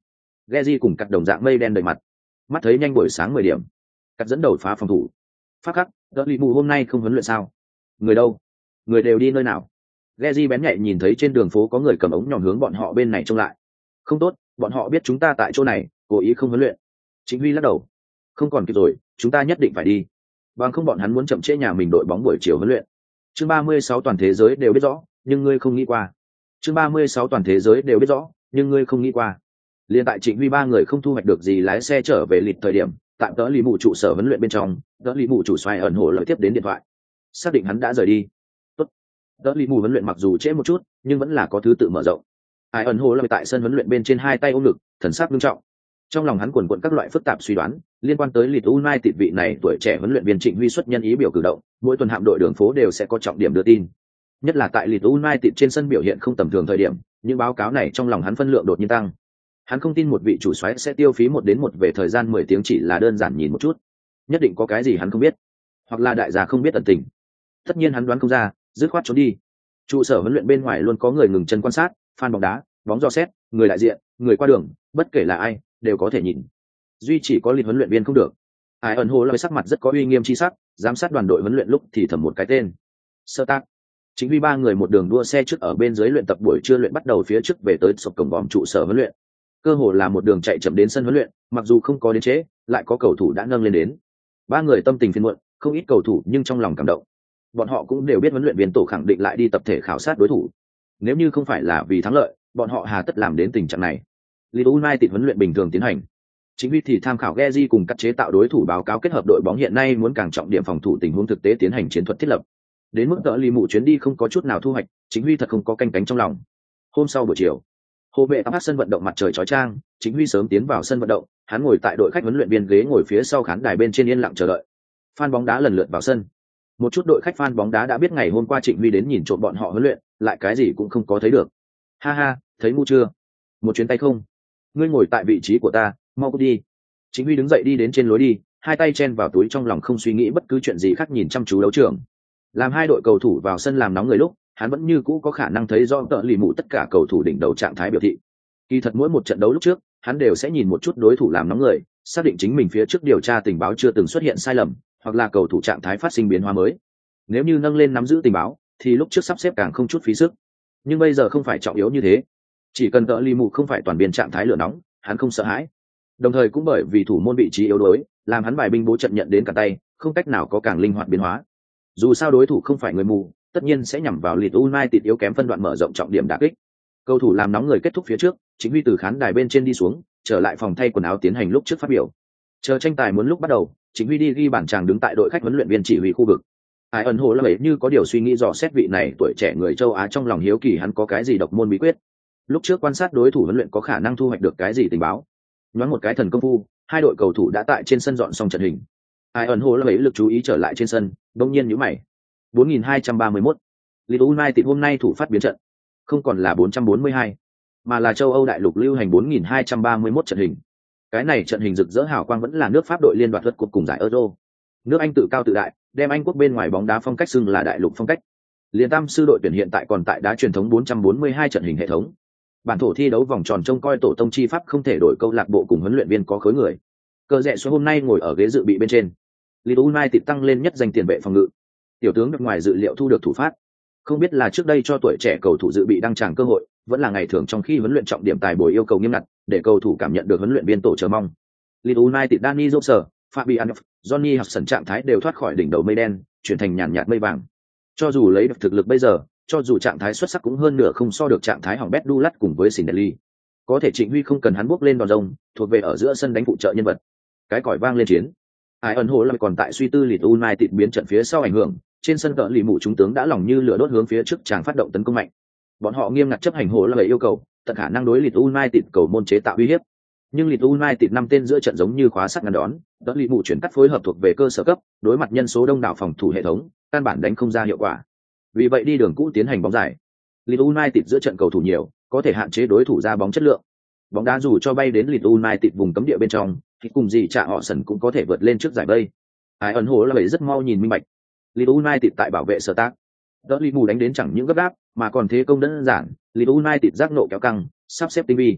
Geji cùng cắt đồng dạng mây đen đầy mặt. Mắt thấy nhanh buổi sáng mười điểm, cắt dẫn đầu phá phòng thủ. Phát khắc, đỡ lì mù hôm nay không huấn luyện sao? Người đâu? Người đều đi nơi nào? Geji bén nhạy nhìn thấy trên đường phố có người cầm ống nhòm hướng bọn họ bên này trông lại. Không tốt, bọn họ biết chúng ta tại chỗ này, cố ý không huấn luyện. Chính Huy lắc đầu. Không còn kịp rồi, chúng ta nhất định phải đi. Bằng không bọn hắn muốn chậm trễ nhà mình đội bóng buổi chiều huấn luyện. Chương ba mươi sáu toàn thế giới đều biết rõ, nhưng ngươi không nghĩ qua. Chương ba mươi sáu toàn thế giới đều biết rõ, nhưng ngươi không nghĩ qua. Liên tại Trịnh Huy ba người không thu hoạch được gì lái xe trở về lịch thời điểm, tạm tỡ lì mù trụ sở huấn luyện bên trong, đỡ lì mù chủ xoay ẩn hổ lợi tiếp đến điện thoại. Xác định hắn đã rời đi. Tốt. Đỡ lì mù huấn luyện mặc dù trễ một chút, nhưng vẫn là có thứ tự mở rộng. Ai ẩn hổ lợi tại sân huấn luyện bên trên hai tay ôm ngực, thần sắc nghiêm trọng. Trong lòng hắn quần quật các loại phức tạp suy đoán liên quan tới Leeds United vị này tuổi trẻ huấn luyện viên Trịnh Huy xuất nhân ý biểu cử động, mỗi tuần hạm đội đường phố đều sẽ có trọng điểm đưa tin. Nhất là tại Leeds United trên sân biểu hiện không tầm thường thời điểm, những báo cáo này trong lòng hắn phân lượng đột nhiên tăng. Hắn không tin một vị chủ soái sẽ tiêu phí một đến một về thời gian mười tiếng chỉ là đơn giản nhìn một chút. Nhất định có cái gì hắn không biết, hoặc là đại gia không biết ẩn tình. Tất nhiên hắn đoán không ra, dứt khoát trốn đi. Trụ sở huấn luyện bên ngoài luôn có người ngừng chân quan sát, fan bóng đá, bóng dò xét, người đại diện, người qua đường, bất kể là ai đều có thể nhìn. Duy chỉ có Leeds huấn luyện viên không được. Ai ẩn hồ lợi sắc mặt rất có uy nghiêm chi sắc, giám sát đoàn đội huấn luyện lúc thì thầm một cái tên. Sơ tác. Chính vì ba người một đường đua xe trước ở bên dưới luyện tập buổi trưa luyện bắt đầu phía trước về tới sập cổng vòm trụ sở huấn luyện. Cơ hồ là một đường chạy chậm đến sân huấn luyện, mặc dù không có đến trễ, lại có cầu thủ đã nâng lên đến. Ba người tâm tình phiền muộn, không ít cầu thủ nhưng trong lòng cảm động. Bọn họ cũng đều biết huấn luyện viên tổ khẳng định lại đi tập thể khảo sát đối thủ. Nếu như không phải là vì thắng lợi, bọn họ hà tất làm đến tình trạng này. Leeds United huấn luyện bình thường tiến hành. Chính vì thì tham khảo Geji cùng các chế tạo đối thủ báo cáo kết hợp đội bóng hiện nay muốn càng trọng điểm phòng thủ tình huống thực tế tiến hành chiến thuật thiết lập. Đến mức đỡ lì mụ chuyến đi không có chút nào thu hoạch, Chính Huy thật không có canh cánh trong lòng. Hôm sau buổi chiều, hồ vệ tắm sân vận động mặt trời chói chang, Chính Huy sớm tiến vào sân vận động, hắn ngồi tại đội khách huấn luyện viên ghế ngồi phía sau khán đài bên trên yên lặng chờ đợi. Fan bóng đá lần lượt vào sân. Một chút đội khách fan bóng đá đã biết ngày hôm qua Trịnh Huy đến nhìn trộm bọn họ huấn luyện, lại cái gì cũng không có thấy được. Ha ha, thấy mu chưa? Một chuyến tay không? Ngươi ngồi tại vị trí của ta, mau cút đi. Chính Huy đứng dậy đi đến trên lối đi, hai tay chen vào túi trong lòng không suy nghĩ bất cứ chuyện gì khác nhìn chăm chú đấu trường. Làm hai đội cầu thủ vào sân làm nóng người lúc, hắn vẫn như cũ có khả năng thấy rõ tợ lì mụ tất cả cầu thủ đỉnh đầu trạng thái biểu thị. Kỳ thật mỗi một trận đấu lúc trước, hắn đều sẽ nhìn một chút đối thủ làm nóng người, xác định chính mình phía trước điều tra tình báo chưa từng xuất hiện sai lầm, hoặc là cầu thủ trạng thái phát sinh biến hóa mới. Nếu như nâng lên nắm giữ tình báo, thì lúc trước sắp xếp càng không chút phí sức. Nhưng bây giờ không phải trọng yếu như thế. Chỉ cần tợ lì mụ không phải toàn biên trạng thái lửa nóng, hắn không sợ hãi. Đồng thời cũng bởi vì thủ môn vị trí yếu đuối, làm hắn bài binh bố trận nhận đến cả tay, không cách nào có càng linh hoạt biến hóa. Dù sao đối thủ không phải người mù, tất nhiên sẽ nhắm vào Leeds United yếu kém phân đoạn mở rộng trọng điểm đả kích. Cầu thủ làm nóng người kết thúc phía trước, Chính Huy từ khán đài bên trên đi xuống, trở lại phòng thay quần áo tiến hành lúc trước phát biểu. Chờ tranh tài muốn lúc bắt đầu, Chính Huy đi ghi bản tràng đứng tại đội khách huấn luyện viên chỉ huy khu vực. Ai ẩn hồ là vậy như có điều suy nghĩ dò xét vị này tuổi trẻ người châu Á trong lòng hiếu kỳ hắn có cái gì độc môn bí quyết. Lúc trước quan sát đối thủ huấn luyện có khả năng thu hoạch được cái gì tình báo. Nhoáng một cái thần công phu, hai đội cầu thủ đã tại trên sân dọn xong trận hình. Ai ẩn hồ là vậy lực chú ý trở lại trên sân, đột nhiên nhíu mày. bốn nghìn hai trăm ba mươi mốt Leeds United hôm nay thủ phát biến trận, không còn là bốn trăm bốn mươi hai, mà là châu Âu đại lục lưu hành bốn nghìn hai trăm ba mươi mốt trận hình. Cái này trận hình rực rỡ hào quang vẫn là nước Pháp đội liên đoạt vượt cúp cùng giải Euro. Nước Anh tự cao tự đại, đem Anh quốc bên ngoài bóng đá phong cách xưng là đại lục phong cách. Liên tam sư đội tuyển hiện tại còn tại đá truyền thống bốn trăm bốn mươi hai trận hình hệ thống. Bản thổ thi đấu vòng tròn trông coi tổ tông chi pháp không thể đổi câu lạc bộ cùng huấn luyện viên có khối người. Cờ rẽ số hôm nay ngồi ở ghế dự bị bên trên. Leeds United tăng lên nhất danh tiền vệ phòng ngự. Tiểu tướng được ngoài dự liệu thu được thủ phát. Không biết là trước đây cho tuổi trẻ cầu thủ dự bị đăng tràng cơ hội, vẫn là ngày thường trong khi huấn luyện trọng điểm tài bồi yêu cầu nghiêm ngặt, để cầu thủ cảm nhận được huấn luyện viên tổ chờ mong. Leeds United Danny Jose, Fabian, Johnny Hudson trạng thái đều thoát khỏi đỉnh đầu mây đen, chuyển thành nhàn nhạt mây vàng. Cho dù lấy được thực lực bây giờ, cho dù trạng thái xuất sắc cũng hơn nửa không so được trạng thái hỏng bét Dulat cùng với Sindelli. Có thể Trịnh Huy không cần hắn bước lên đòn rông, thuộc về ở giữa sân đánh phụ trợ nhân vật. Cái còi vang lên chiến. Ai ẩn hồ lại còn tại suy tư Leeds United biến trận phía sau ảnh hưởng, trên sân cỡ lì mụ chúng tướng đã lòng như lửa đốt hướng phía trước chàng phát động tấn công mạnh. Bọn họ nghiêm ngặt chấp hành hồ lại yêu cầu, tận khả năng đối Leeds United cầu môn chế tạo uy hiếp. Nhưng Leeds United năm tên giữa trận giống như khóa sắt ngăn đón, đỡ lì mụ chuyển cắt phối hợp thuộc về cơ sở cấp, đối mặt nhân số đông đảo phòng thủ hệ thống, căn bản đánh không ra hiệu quả. Vì vậy đi đường cũ tiến hành bóng dài. Leeds United giữa trận cầu thủ nhiều, có thể hạn chế đối thủ ra bóng chất lượng. Bóng đá dù cho bay đến Leeds United vùng cấm địa bên trong, thì cùng gì trả họ sần cũng có thể vượt lên trước giải vây. Ai ẩn hồ là vậy rất mau nhìn minh bạch. Leeds United tại bảo vệ sở tác, đỡ lì mù đánh đến chẳng những gấp gáp, mà còn thế công đơn giản. Leeds United giác nộ kéo căng, sắp xếp tinh vi.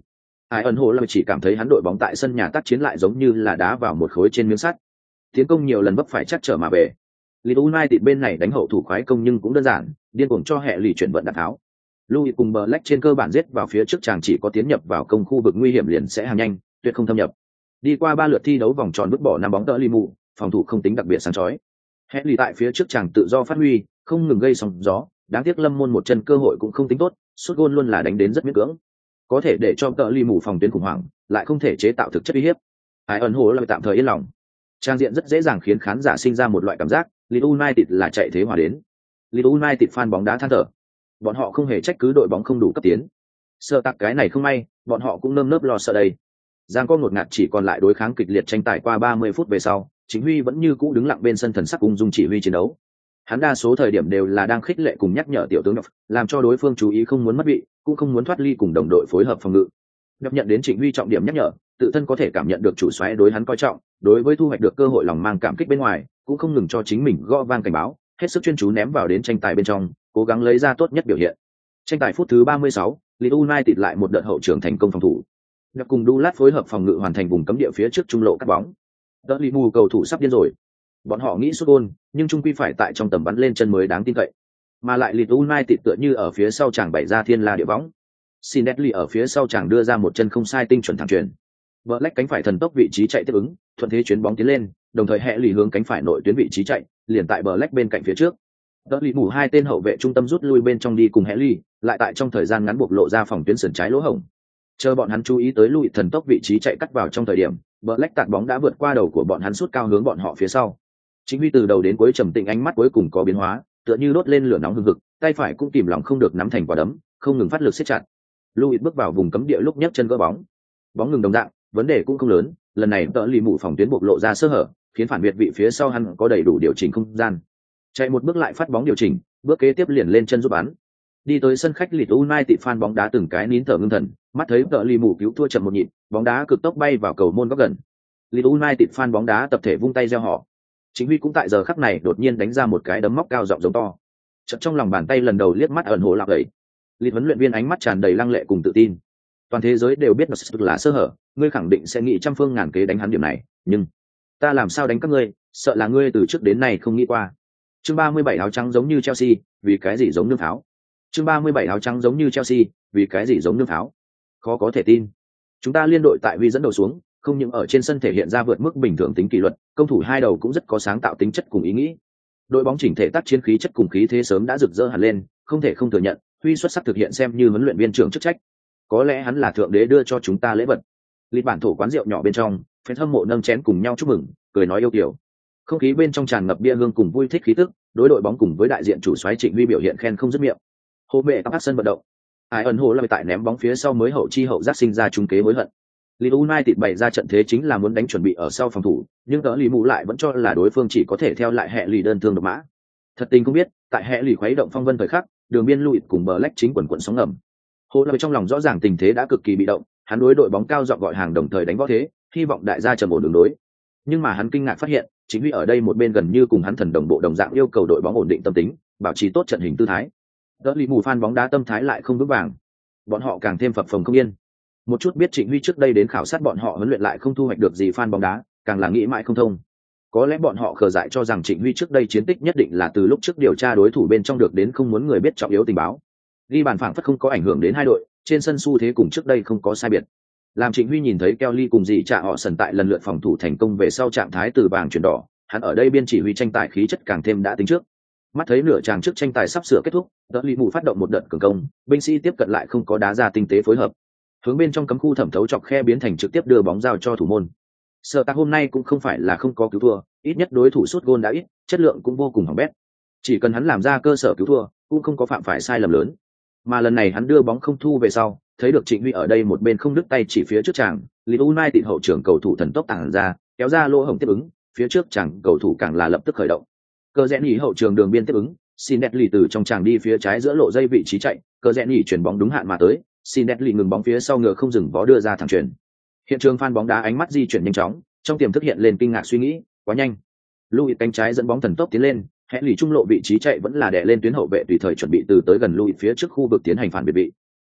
Ai ẩn hồ là chỉ cảm thấy hắn đội bóng tại sân nhà tác chiến lại giống như là đá vào một khối trên miếng sắt, tiến công nhiều lần vấp phải chắc trở mà về. Leeds United bên này đánh hậu thủ khoái công nhưng cũng đơn giản, điên cuồng cho hệ lì chuyển vận đạn tháo. Louis cùng Black trên cơ bản giết vào phía trước, chàng chỉ có tiến nhập vào công khu vực nguy hiểm liền sẽ hàng nhanh, tuyệt không thâm nhập. Đi qua ba lượt thi đấu vòng tròn vứt bỏ năm bóng đỡ lì mù, phòng thủ không tính đặc biệt sáng chói. Hệ lì tại phía trước chàng tự do phát huy, không ngừng gây sóng gió, đáng tiếc Lâm Môn một chân cơ hội cũng không tính tốt, sút gôn luôn là đánh đến rất miễn cưỡng. Có thể để cho đỡ lì mù phòng tuyến khủng hoảng, lại không thể chế tạo thực chất uy hiếp. Ai ẩn hồ là tạm thời yên lòng. Trang diện rất dễ dàng khiến khán giả sinh ra một loại cảm giác, Leeds United là chạy thế hòa đến. Leeds United fan bóng đá than thở. Bọn họ không hề trách cứ đội bóng không đủ cấp tiến. Sợ tặc cái này không may, bọn họ cũng nơm nớp lo sợ đây. Giang có ngột ngạt chỉ còn lại đối kháng kịch liệt tranh tài qua ba mươi phút về sau, Chính Huy vẫn như cũ đứng lặng bên sân thần sắc ung dung chỉ huy chiến đấu. Hắn đa số thời điểm đều là đang khích lệ cùng nhắc nhở tiểu tướng Độc, làm cho đối phương chú ý không muốn mất vị, cũng không muốn thoát ly cùng đồng đội phối hợp phòng ngự. Độc nhận đến Trịnh Huy trọng điểm nhắc nhở, tự thân có thể cảm nhận được chủ soái đối hắn coi trọng, đối với thu hoạch được cơ hội lòng mang cảm kích bên ngoài, cũng không ngừng cho chính mình gõ vang cảnh báo, hết sức chuyên chú ném vào đến tranh tài bên trong, cố gắng lấy ra tốt nhất biểu hiện. Tranh tài phút thứ ba mươi sáu, Leeds United lại một đợt hậu trường thành công phòng thủ. Độc cùng Dulat phối hợp phòng ngự hoàn thành vùng cấm địa phía trước trung lộ cắt bóng. Đỡ lì mù cầu thủ sắp điên rồi. Bọn họ nghĩ sút gôn, nhưng trung quy phải tại trong tầm bắn lên chân mới đáng tin cậy. Mà lại Leeds United tựa như ở phía sau chàng bày ra thiên la địa võng. Sinetli ở phía sau chàng đưa ra một chân không sai tinh chuẩn thẳng chuyền. Black cánh phải thần tốc vị trí chạy tiếp ứng, thuận thế chuyến bóng tiến lên, đồng thời hệ lì hướng cánh phải nội tuyến vị trí chạy, liền tại Black bên cạnh phía trước. Đỡ lì mù hai tên hậu vệ trung tâm rút lui bên trong đi cùng hệ lì, lại tại trong thời gian ngắn buộc lộ ra phòng tuyến sườn trái lỗ hổng. Chờ bọn hắn chú ý tới Louis thần tốc vị trí chạy cắt vào trong thời điểm, Black tạt bóng đã vượt qua đầu của bọn hắn sút cao hướng bọn họ phía sau. Chính Huy từ đầu đến cuối trầm tĩnh, ánh mắt cuối cùng có biến hóa, tựa như đốt lên lửa nóng hừng hực, tay phải cũng kìm lòng không được nắm thành quả đấm, không ngừng phát lực siết chặt. Louis bước vào vùng cấm địa lúc nhấc chân gỡ bóng. Bóng ngừng đồng dạng, vấn đề cũng không lớn, lần này Đỡ lì mù phòng tuyến bộc lộ ra sơ hở, khiến phản biệt vị phía sau hắn có đầy đủ điều chỉnh không gian. Chạy một bước lại phát bóng điều chỉnh, bước kế tiếp liền lên chân giúp bắn. Đi tới sân khách Leeds United fan bóng đá từng cái nín thở ngưng thần, mắt thấy Đỡ lì mù cứu thua chậm một nhịp, bóng đá cực tốc bay vào cầu môn góc gần. Leeds United fan bóng đá tập thể vung tay reo hò. Chính Huy cũng tại giờ khắc này đột nhiên đánh ra một cái đấm móc cao giọng giống to. Chợt trong lòng bàn tay lần đầu liếc mắt ẩn hồ lạc gầy. Leeds huấn luyện viên ánh mắt tràn đầy lăng lệ cùng tự tin. Toàn thế giới đều biết nó là sơ hở, ngươi khẳng định sẽ nghĩ trăm phương ngàn kế đánh hắn điểm này, nhưng ta làm sao đánh các ngươi, sợ là ngươi từ trước đến nay không nghĩ qua. Chương ba mươi bảy áo trắng giống như Chelsea, vì cái gì giống nương pháo. Chương ba mươi bảy áo trắng giống như Chelsea, vì cái gì giống nương pháo. Khó có thể tin. Chúng ta liên đội tại Huy dẫn đầu xuống, không những ở trên sân thể hiện ra vượt mức bình thường tính kỷ luật, công thủ hai đầu cũng rất có sáng tạo tính chất cùng ý nghĩ. Đội bóng chỉnh thể tác chiến khí chất cùng khí thế sớm đã rực rỡ hẳn lên, không thể không thừa nhận, Huy xuất sắc thực hiện xem như huấn luyện viên trưởng chức trách. Có lẽ hắn là thượng đế đưa cho chúng ta lễ vật. Lịch bản thổ quán rượu nhỏ bên trong, fan hâm mộ nâng chén cùng nhau chúc mừng, cười nói yêu kiều. Không khí bên trong tràn ngập bia hương cùng vui thích khí tức, đối đội bóng cùng với đại diện chủ soái Trịnh Huy biểu hiện khen không dứt miệng. Hồ mẹ các sân vận động. Ai ẩn hồ là tại ném bóng phía sau mới hậu chi hậu giác sinh ra trung kế hối hận. Leeds United bày ra trận thế chính là muốn đánh chuẩn bị ở sau phòng thủ, nhưng Đỡ lì mù lại vẫn cho là đối phương chỉ có thể theo lại hệ lì đơn thương độc mã. Thật tình không biết, tại hệ lì khuấy động phong vân thời khắc, đường biên Louis cùng Black chính quần quần sóng ngầm. Hồ là trong lòng rõ ràng tình thế đã cực kỳ bị động, hắn đối đội bóng cao giọng gọi hàng đồng thời đánh võ thế, hy vọng đại gia trầm ổn đường đối. Nhưng mà hắn kinh ngạc phát hiện, chính Huy ở đây một bên gần như cùng hắn thần đồng bộ đồng dạng yêu cầu đội bóng ổn định tâm tính, bảo trì tốt trận hình tư thái. Đỡ lì mù fan bóng đá tâm thái lại không vững vàng, bọn họ càng thêm phập phồng không yên. Một chút biết Trịnh Huy trước đây đến khảo sát bọn họ huấn luyện lại không thu hoạch được gì fan bóng đá, càng là nghĩ mãi không thông. Có lẽ bọn họ khờ dại cho rằng Trịnh Huy trước đây chiến tích nhất định là từ lúc trước điều tra đối thủ bên trong được đến không muốn người biết trọng yếu tình báo. Ghi bàn phảng phất không có ảnh hưởng đến hai đội, trên sân xu thế cùng trước đây không có sai biệt. Làm Trịnh Huy nhìn thấy Kelly cùng dì trả họ sần tại lần lượt phòng thủ thành công về sau trạng thái từ vàng chuyển đỏ, hắn ở đây biên chỉ huy tranh tài khí chất càng thêm đã tính trước. Mắt thấy nửa tràng trước tranh tài sắp sửa kết thúc, Đỡ lì mù phát động một đợt cường công, binh sĩ tiếp cận lại không có đá ra tinh tế phối hợp. Hướng bên trong cấm khu thẩm thấu chọc khe biến thành trực tiếp đưa bóng giao cho thủ môn. Sở Tạc hôm nay cũng không phải là không có cứu thua, ít nhất đối thủ sút gôn đã ít, chất lượng cũng vô cùng hỏng bét. Chỉ cần hắn làm ra cơ sở cứu thua, cũng không có phạm phải sai lầm lớn. Mà lần này hắn đưa bóng không thu về sau, thấy được Trịnh Huy ở đây một bên không đứt tay chỉ phía trước chàng, Leeds United hậu trưởng cầu thủ thần tốc tàng ra, kéo ra lỗ hổng tiếp ứng, phía trước chàng cầu thủ càng là lập tức khởi động. Cờ rẽ nhỉ hậu trường đường biên tiếp ứng, Sinetli từ trong chàng đi phía trái giữa lộ dây vị trí chạy, cờ rẽ nhỉ chuyển bóng đúng hạn mà tới, Sinetli ngừng bóng phía sau ngựa không dừng vó đưa ra thẳng chuyền. Hiện trường fan bóng đá ánh mắt di chuyển nhanh chóng, trong tiềm thức hiện lên kinh ngạc suy nghĩ, quá nhanh. Louis cánh trái dẫn bóng thần tốc tiến lên, hẽ lì trung lộ vị trí chạy vẫn là đè lên tuyến hậu vệ tùy thời chuẩn bị từ tới gần Louis phía trước khu vực tiến hành phản biệt vị.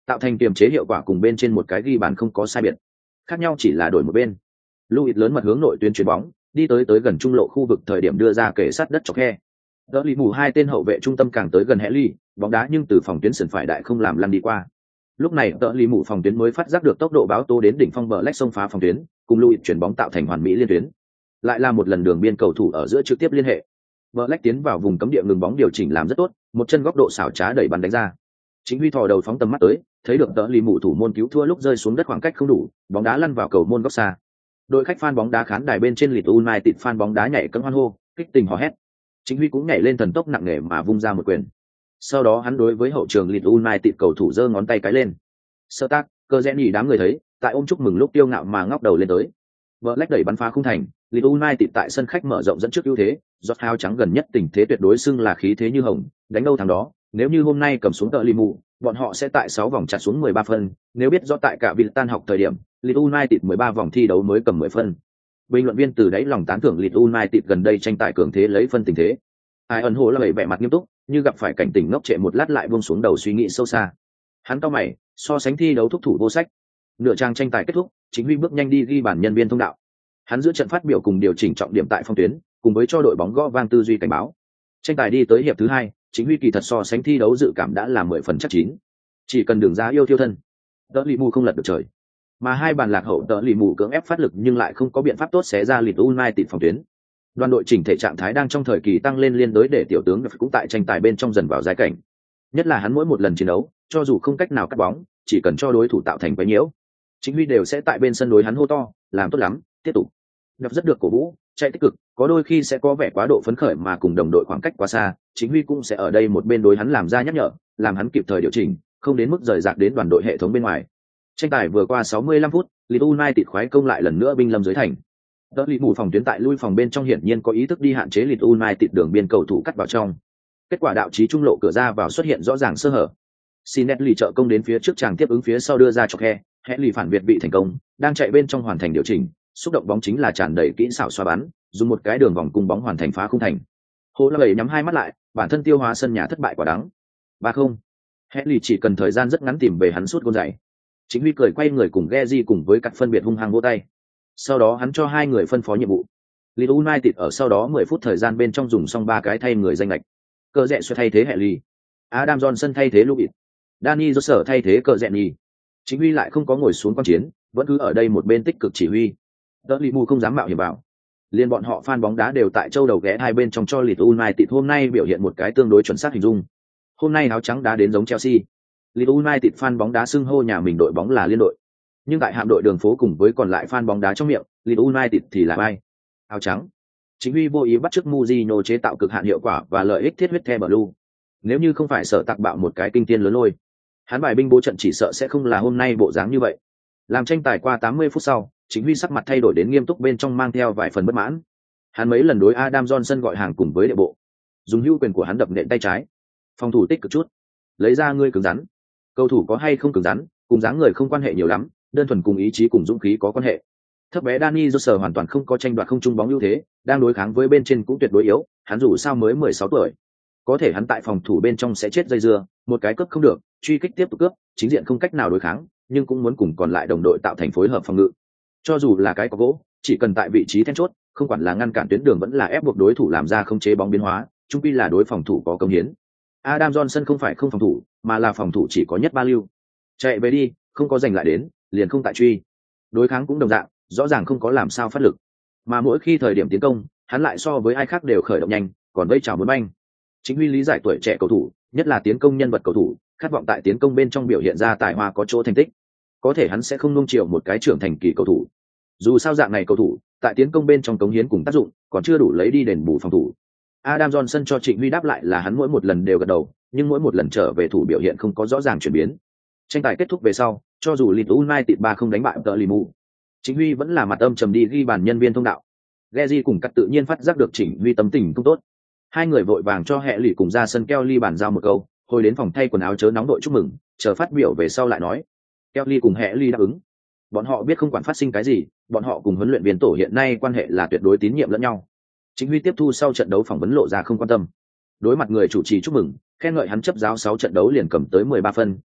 tạo thành kiềm chế hiệu quả cùng bên trên một cái ghi bàn không có sai biệt, khác nhau chỉ là đổi một bên. Luis lớn mật hướng nội tuyến chuyền bóng, đi tới tới gần trung lộ khu vực thời điểm đưa ra kề sát đất chọc khe. Đỡ lì mù hai tên hậu vệ trung tâm càng tới gần Henry, bóng đá nhưng từ phòng tuyến sườn phải đại không làm lăn đi qua. Lúc này đỡ lì mù phòng tuyến mới phát giác được tốc độ báo tố đến đỉnh phong bờ lách xông phá phòng tuyến, cùng Luis chuyển bóng tạo thành hoàn mỹ liên tuyến. Lại là một lần đường biên cầu thủ ở giữa trực tiếp liên hệ. Black tiến vào vùng cấm địa ngừng bóng điều chỉnh làm rất tốt, một chân góc độ xảo trá đẩy bắn đánh ra. Chính Huy thò đầu phóng tầm mắt tới, thấy được tợ lì mụ thủ môn cứu thua lúc rơi xuống đất khoảng cách không đủ, bóng đá lăn vào cầu môn góc xa. Đội khách fan bóng đá khán đài bên trên Leeds United fan bóng đá nhảy cẫng hoan hô, kích tình hò hét. Chính Huy cũng nhảy lên thần tốc nặng nề mà vung ra một quyền. Sau đó hắn đối với hậu trường Leeds United cầu thủ giơ ngón tay cái lên. Sơ tác, cơ rẽ nhỉ đám người thấy, tại ôm chúc mừng lúc tiêu ngạo mà ngóc đầu lên tới. Black đẩy bắn phá khung thành, Leeds United tại sân khách mở rộng dẫn trước ưu thế, giọt hao trắng gần nhất tình thế tuyệt đối xưng là khí thế như hồng, đánh đâu thắng đó. Nếu như hôm nay cầm xuống tợ lì mù, bọn họ sẽ tại sáu vòng chặt xuống mười ba phân, nếu biết rõ tại cả Villa tan học thời điểm, Leeds United mười ba vòng thi đấu mới cầm mười phân. Bình luận viên từ đáy lòng tán thưởng Leeds United gần đây tranh tài cường thế lấy phân tình thế. Ai ẩn hồ là vẻ mặt nghiêm túc, như gặp phải cảnh tình ngốc trệ một lát lại buông xuống đầu suy nghĩ sâu xa. Hắn cau mày, so sánh thi đấu thúc thủ vô sách. Nửa trang tranh tài kết thúc, Chính Huy bước nhanh đi ghi bàn nhân viên thông đạo. Hắn giữa trận phát biểu cùng điều chỉnh trọng điểm tại phong tuyến, cùng với cho đội bóng gõ vang tư duy cảnh báo. Tranh tài đi tới hiệp thứ hai, Chính Huy kỳ thật so sánh thi đấu dự cảm đã là mười phần chắc chín. Chỉ cần đường giá yêu thiêu thân, đỡ lì mù không lật được trời. Mà hai bàn lạc hậu đỡ lì mù cưỡng ép phát lực nhưng lại không có biện pháp tốt xé ra Leeds United phòng tuyến. Đoàn đội chỉnh thể trạng thái đang trong thời kỳ tăng lên liên đối để tiểu tướng cũng tại tranh tài bên trong dần vào giai cảnh. Nhất là hắn mỗi một lần chiến đấu, cho dù không cách nào cắt bóng, chỉ cần cho đối thủ tạo thành quấy nhiễu, Chính Huy đều sẽ tại bên sân đối hắn hô to, làm tốt lắm, tiếp tục. Gặp rất được cổ vũ, chạy tích cực, có đôi khi sẽ có vẻ quá độ phấn khởi mà cùng đồng đội khoảng cách quá xa, Chính Huy cũng sẽ ở đây một bên đối hắn làm ra nhắc nhở, làm hắn kịp thời điều chỉnh, không đến mức rời rạc đến đoàn đội hệ thống bên ngoài. Tranh tài vừa qua sáu mươi lăm phút, Leeds United khoái công lại lần nữa binh lâm dưới thành. Đỡ lì mù phòng tuyến tại lui phòng bên trong hiển nhiên có ý thức đi hạn chế Leeds United đường biên cầu thủ cắt vào trong. Kết quả đạo trí trung lộ cửa ra vào xuất hiện rõ ràng sơ hở. Sinetli trợ công đến phía trước chàng tiếp ứng phía sau đưa ra cho khe, Henry phản việt bị thành công, đang chạy bên trong hoàn thành điều chỉnh, xúc động bóng chính là tràn đầy kỹ xảo xoá bắn, dùng một cái đường vòng cung bóng hoàn thành phá khung thành. Hồ La Bầy nhắm hai mắt lại, bản thân tiêu hóa sân nhà thất bại quả đắng. ba không. Henry chỉ cần thời gian rất ngắn tìm về hắn sút gôn dày. Chính Huy cười quay người cùng Geji cùng với cắt phân biệt hung hăng vỗ tay. Sau đó hắn cho hai người phân phó nhiệm vụ. Leeds United ở sau đó mười phút thời gian bên trong dùng xong ba cái thay người danh lệch. Cờ rẽ xoay thay thế Henry, Adam Johnson thay thế Luis, Danny Jose thay thế Cờ rẽ nhì. Chính Huy lại không có ngồi xuống quan chiến, vẫn cứ ở đây một bên tích cực chỉ huy. Đỡ lì mù không dám mạo hiểm vào. Liên bọn họ fan bóng đá đều tại châu đầu ghé hai bên trong cho Leeds United hôm nay biểu hiện một cái tương đối chuẩn xác hình dung. Hôm nay áo trắng đá đến giống Chelsea. Leeds United fan bóng đá xưng hô nhà mình đội bóng là liên đội. Nhưng tại hạm đội đường phố cùng với còn lại fan bóng đá trong miệng, Leeds United thì là ai? Áo trắng. Chính Huy vô ý bắt chước Mourinho chế tạo cực hạn hiệu quả và lợi ích thiết huyết The Blue. Nếu như không phải sợ tạc bạo một cái kinh tiên lớn lôi, hắn bài binh bố trận chỉ sợ sẽ không là hôm nay bộ dáng như vậy. Làm tranh tài qua tám mươi phút sau, Chính Huy sắc mặt thay đổi đến nghiêm túc bên trong mang theo vài phần bất mãn. Hắn mấy lần đối Adam Johnson gọi hàng cùng với đệ bộ, dùng hữu quyền của hắn đập nện tay trái. Phòng thủ tích cực chút, lấy ra ngươi cứng rắn. Cầu thủ có hay không cứng rắn, cùng dáng người không quan hệ nhiều lắm, đơn thuần cùng ý chí cùng dũng khí có quan hệ. Thấp bé Danny Jose hoàn toàn không có tranh đoạt không trung bóng ưu thế, đang đối kháng với bên trên cũng tuyệt đối yếu, hắn dù sao mới mười sáu tuổi. Có thể hắn tại phòng thủ bên trong sẽ chết dây dưa, một cái cướp không được, truy kích tiếp tục cướp, chính diện không cách nào đối kháng, nhưng cũng muốn cùng còn lại đồng đội tạo thành phối hợp phòng ngự. Cho dù là cái có gỗ, chỉ cần tại vị trí then chốt, không quản là ngăn cản tuyến đường vẫn là ép buộc đối thủ làm ra không chế bóng biến hóa, chung quy là đối phòng thủ có công hiến. Adam Johnson không phải không phòng thủ, mà là phòng thủ chỉ có nhất ba lưu. Chạy về đi, không có giành lại đến, liền không tại truy. Đối kháng cũng đồng dạng, rõ ràng không có làm sao phát lực. Mà mỗi khi thời điểm tiến công, hắn lại so với ai khác đều khởi động nhanh, còn vây chảo muốn banh. Chính Huy lý giải tuổi trẻ cầu thủ, nhất là tiến công nhân vật cầu thủ, khát vọng tại tiến công bên trong biểu hiện ra tài hoa có chỗ thành tích. Có thể hắn sẽ không nung chiều một cái trưởng thành kỳ cầu thủ. Dù sao dạng này cầu thủ, tại tiến công bên trong cống hiến cùng tác dụng, còn chưa đủ lấy đi đền bù phòng thủ. Adam Johnson cho Trịnh Huy đáp lại là hắn mỗi một lần đều gật đầu, nhưng mỗi một lần trở về thủ biểu hiện không có rõ ràng chuyển biến. Tranh tài kết thúc về sau, cho dù Leeds United ba không đánh bại tợ lì mù, Trịnh Huy vẫn là mặt âm trầm đi ghi bàn nhân viên thông đạo. Geji cùng cắt tự nhiên phát giác được Trịnh Huy tâm tình không tốt. Hai người vội vàng cho hệ lì cùng ra sân Kelly bàn giao một câu, hồi đến phòng thay quần áo chớ nóng đội chúc mừng, chờ phát biểu về sau lại nói. Kelly cùng hệ lì đáp ứng. Bọn họ biết không quản phát sinh cái gì, bọn họ cùng huấn luyện viên tổ hiện nay quan hệ là tuyệt đối tín nhiệm lẫn nhau. Chính Huy tiếp thu sau trận đấu phỏng vấn lộ ra không quan tâm. Đối mặt người chủ trì chúc mừng, khen ngợi hắn chấp giáo sáu trận đấu liền cầm tới mười ba phân,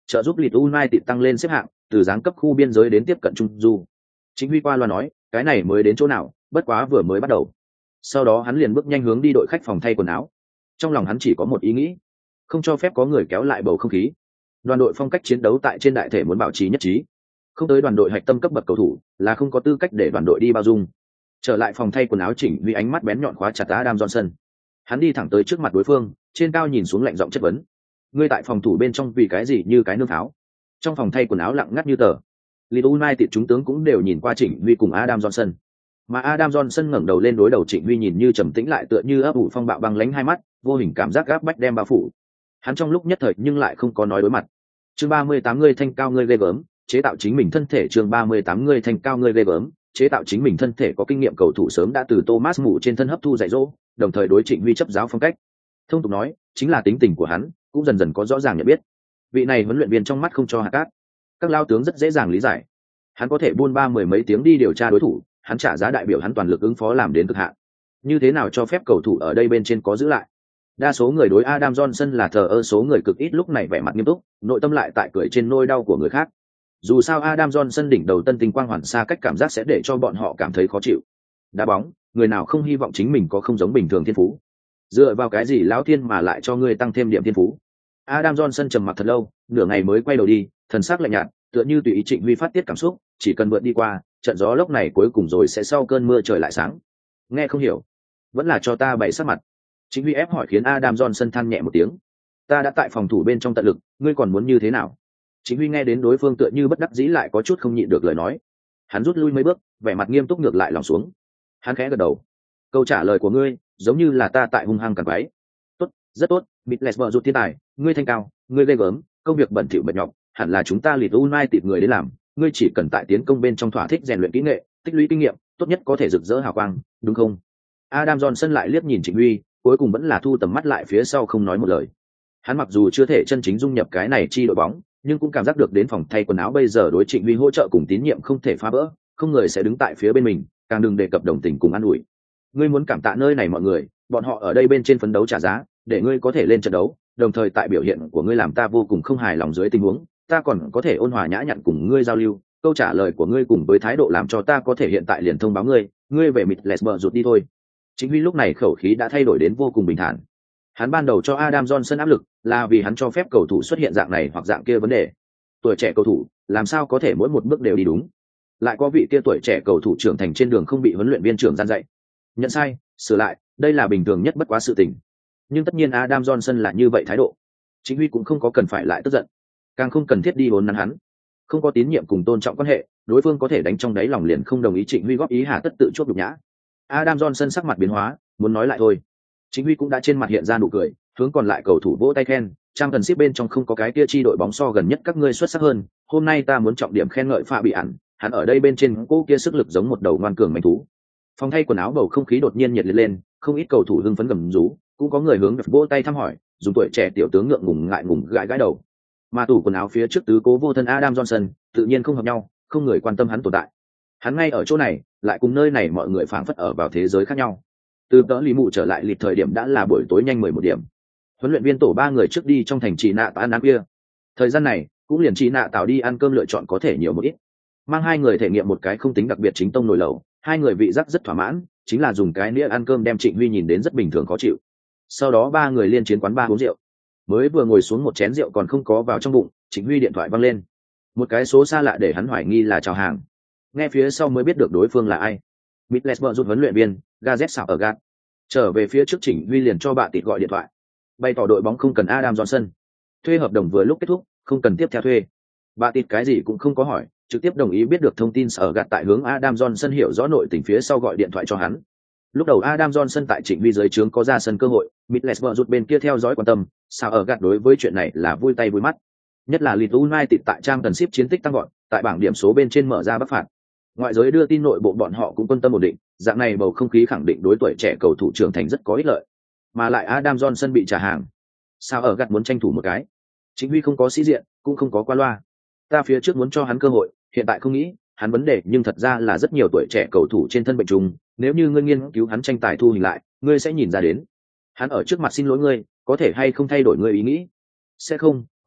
trợ giúp Leeds United tăng lên xếp hạng, từ giáng cấp khu biên giới đến tiếp cận trung du. Chính Huy qua loa nói, cái này mới đến chỗ nào, bất quá vừa mới bắt đầu. Sau đó hắn liền bước nhanh hướng đi đội khách phòng thay quần áo. Trong lòng hắn chỉ có một ý nghĩ, không cho phép có người kéo lại bầu không khí. Đoàn đội phong cách chiến đấu tại trên đại thể muốn bảo trì nhất trí, không tới đoàn đội hạch tâm cấp bậc cầu thủ là không có tư cách để đoàn đội đi bao dung. Trở lại phòng thay quần áo, Chỉnh Huy ánh mắt bén nhọn khóa chặt Adam Johnson. Hắn đi thẳng tới trước mặt đối phương, trên cao nhìn xuống lạnh giọng chất vấn, ngươi tại phòng thủ bên trong vì cái gì như cái nương tháo? Trong phòng thay quần áo lặng ngắt như tờ. Leeds United chúng tướng cũng đều nhìn qua Trịnh Huy cùng Adam Johnson, mà Adam Johnson ngẩng đầu lên đối đầu Trịnh Huy, nhìn như trầm tĩnh lại tựa như ấp ủ phong bạo băng lãnh hai mắt, vô hình cảm giác gáp bách đem bao phủ. Hắn trong lúc nhất thời nhưng lại không có nói đối mặt. Chương ba mươi tám, ngươi thanh cao ngươi ghê gớm, chế tạo chính mình thân thể. Chương ba mươi tám, ngươi thanh cao ngươi ghê gớm, chế tạo chính mình thân thể. Có kinh nghiệm cầu thủ sớm đã từ Thomas Mù trên thân hấp thu dạy dỗ, đồng thời đối Trịnh Huy chấp giáo phong cách. Thông tục nói, chính là tính tình của hắn, cũng dần dần có rõ ràng nhận biết. Vị này huấn luyện viên trong mắt không cho hạt cát. Các lao tướng rất dễ dàng lý giải. Hắn có thể buôn ba mười mấy tiếng đi điều tra đối thủ, hắn trả giá đại biểu hắn toàn lực ứng phó làm đến cực hạn. Như thế nào cho phép cầu thủ ở đây bên trên có giữ lại? Đa số người đối Adam Johnson là thờ ơ, số người cực ít lúc này vẻ mặt nghiêm túc, nội tâm lại tại cười trên nỗi đau của người khác. Dù sao Adam Johnson đỉnh đầu tân tinh quang hoàn xa cách cảm giác sẽ để cho bọn họ cảm thấy khó chịu. Đá bóng, người nào không hy vọng chính mình có không giống bình thường thiên phú? Dựa vào cái gì lão thiên mà lại cho ngươi tăng thêm điểm thiên phú? Adam Johnson trầm mặc thật lâu, nửa ngày mới quay đầu đi, thần sắc lạnh nhạt, tựa như tùy ý Trịnh Huy phát tiết cảm xúc, chỉ cần vượt đi qua trận gió lốc này cuối cùng rồi sẽ sau cơn mưa trời lại sáng. Nghe không hiểu, vẫn là cho ta bày sát mặt. Trịnh Huy ép hỏi khiến Adam Johnson than nhẹ một tiếng. Ta đã tại phòng thủ bên trong tận lực, ngươi còn muốn như thế nào? Trịnh Huy nghe đến đối phương tựa như bất đắc dĩ lại có chút không nhịn được lời nói. Hắn rút lui mấy bước, vẻ mặt nghiêm túc ngược lại lòng xuống. Hắn khẽ gật đầu. Câu trả lời của ngươi giống như là ta tại hung hăng cản quái. Tốt, rất tốt, Middlesbrough rút thiên tài, ngươi thanh cao, ngươi ghê gớm, công việc bẩn thỉu mệt nhọc, hẳn là chúng ta Leeds United người đến làm, ngươi chỉ cần tại tiến công bên trong thỏa thích rèn luyện kỹ nghệ, tích lũy kinh nghiệm, tốt nhất có thể rực rỡ hào quang, đúng không? Adam Johnson lại liếc nhìn Trịnh Huy, cuối cùng vẫn là thu tầm mắt lại phía sau không nói một lời. Hắn mặc dù chưa thể chân chính dung nhập cái này chi đội bóng, nhưng cũng cảm giác được đến phòng thay quần áo bây giờ đối Trịnh Huy hỗ trợ cùng tín nhiệm không thể phá vỡ, không người sẽ đứng tại phía bên mình, càng đừng đề cập đồng tình cùng an ủi. Ngươi muốn cảm tạ nơi này mọi người, bọn họ ở đây bên trên phấn đấu trả giá, để ngươi có thể lên trận đấu, đồng thời tại biểu hiện của ngươi làm ta vô cùng không hài lòng dưới tình huống, ta còn có thể ôn hòa nhã nhặn cùng ngươi giao lưu, câu trả lời của ngươi cùng với thái độ làm cho ta có thể hiện tại liền thông báo ngươi, ngươi về Middlesbrough rụt đi thôi. Chính Huy lúc này khẩu khí đã thay đổi đến vô cùng bình thản. Hắn ban đầu cho Adam Johnson áp lực là vì hắn cho phép cầu thủ xuất hiện dạng này hoặc dạng kia vấn đề. Tuổi trẻ cầu thủ làm sao có thể mỗi một bước đều đi đúng? Lại có vị kia tuổi trẻ cầu thủ trưởng thành trên đường không bị huấn luyện viên trưởng gian dạy. Nhận sai, sửa lại, đây là bình thường nhất bất quá sự tình. Nhưng tất nhiên Adam Johnson là như vậy thái độ, Chính Huy cũng không có cần phải lại tức giận, càng không cần thiết đi vốn nắn hắn. Không có tín nhiệm cùng tôn trọng quan hệ, đối phương có thể đánh trong đáy lòng liền không đồng ý Trịnh Huy góp ý hà tất tự chuốc nhục nhã. Adam Johnson sắc mặt biến hóa, muốn nói lại thôi. Chính Huy cũng đã trên mặt hiện ra nụ cười, hướng còn lại cầu thủ vỗ tay khen, trang cần ship bên trong không có cái kia chi đội bóng so gần nhất các ngươi xuất sắc hơn, hôm nay ta muốn trọng điểm khen ngợi Pha bị ẩn, hắn ở đây bên trên cô kia sức lực giống một đầu ngoan cường manh thú. Phòng thay quần áo bầu không khí đột nhiên nhiệt liệt lên, không ít cầu thủ hưng phấn gầm rú, cũng có người hướng vỗ tay thăm hỏi, dùng tuổi trẻ tiểu tướng ngượng ngùng ngại ngùng gãi gãi đầu. Mà tủ quần áo phía trước tứ cố vô thân Adam Johnson, tự nhiên không hợp nhau, không người quan tâm hắn tồn tại. Hắn ngay ở chỗ này, lại cùng nơi này mọi người phảng phất ở vào thế giới khác nhau. Từ tớ lì mụ trở lại lịch thời điểm đã là buổi tối nhanh mười một điểm. Huấn luyện viên tổ ba người trước đi trong thành trì nạ tạo ăn ăn kia. Thời gian này, cũng liền trì nạ tạo đi ăn cơm lựa chọn có thể nhiều một ít. Mang hai người thể nghiệm một cái không tính đặc biệt chính tông nồi lẩu, hai người vị giác rất thỏa mãn, chính là dùng cái nĩa ăn cơm đem Trịnh Huy nhìn đến rất bình thường khó chịu. Sau đó ba người liên chiến quán bar uống rượu. Mới vừa ngồi xuống một chén rượu còn không có vào trong bụng, Trịnh Huy điện thoại văng lên. Một cái số xa lạ để hắn hoài nghi là chào hàng. Nghe phía sau mới biết được đối phương là ai. Middlesbrough rút huấn luyện viên Gazet Sảo ở Gat. Trở về phía trước, Trịnh Huy liền cho bà tịt gọi điện thoại, bày tỏ đội bóng không cần Adam Johnson, thuê hợp đồng vừa lúc kết thúc, không cần tiếp theo thuê. Bà tịt cái gì cũng không có hỏi, trực tiếp đồng ý. Biết được thông tin Sở Gạt tại hướng Adam Johnson hiểu rõ nội tình phía sau gọi điện thoại cho hắn. Lúc đầu Adam Johnson tại Trịnh Huy dưới trướng có ra sân cơ hội, Middlesbrough rút bên kia theo dõi quan tâm, sao ở Gạt đối với chuyện này là vui tay vui mắt. Nhất là Leeds United tại trang cần ship chiến tích tăng vọt, tại bảng điểm số bên trên mở ra bắc phạt. Ngoại giới đưa tin nội bộ bọn họ cũng quan tâm ổn định, dạng này bầu không khí khẳng định đối tuổi trẻ cầu thủ trưởng thành rất có ích lợi. Mà lại Adam Johnson bị trả hàng, sao ở Gạt muốn tranh thủ một cái. Chính Huy không có sĩ diện, cũng không có qua loa. Ta phía trước muốn cho hắn cơ hội, hiện tại không nghĩ, hắn vấn đề nhưng thật ra là rất nhiều tuổi trẻ cầu thủ trên thân bệnh trùng, nếu như ngươi nghiên cứu hắn tranh tài thu hình lại, ngươi sẽ nhìn ra đến. Hắn ở trước mặt xin lỗi ngươi, có thể hay không thay đổi ngươi ý nghĩ? Sẽ không,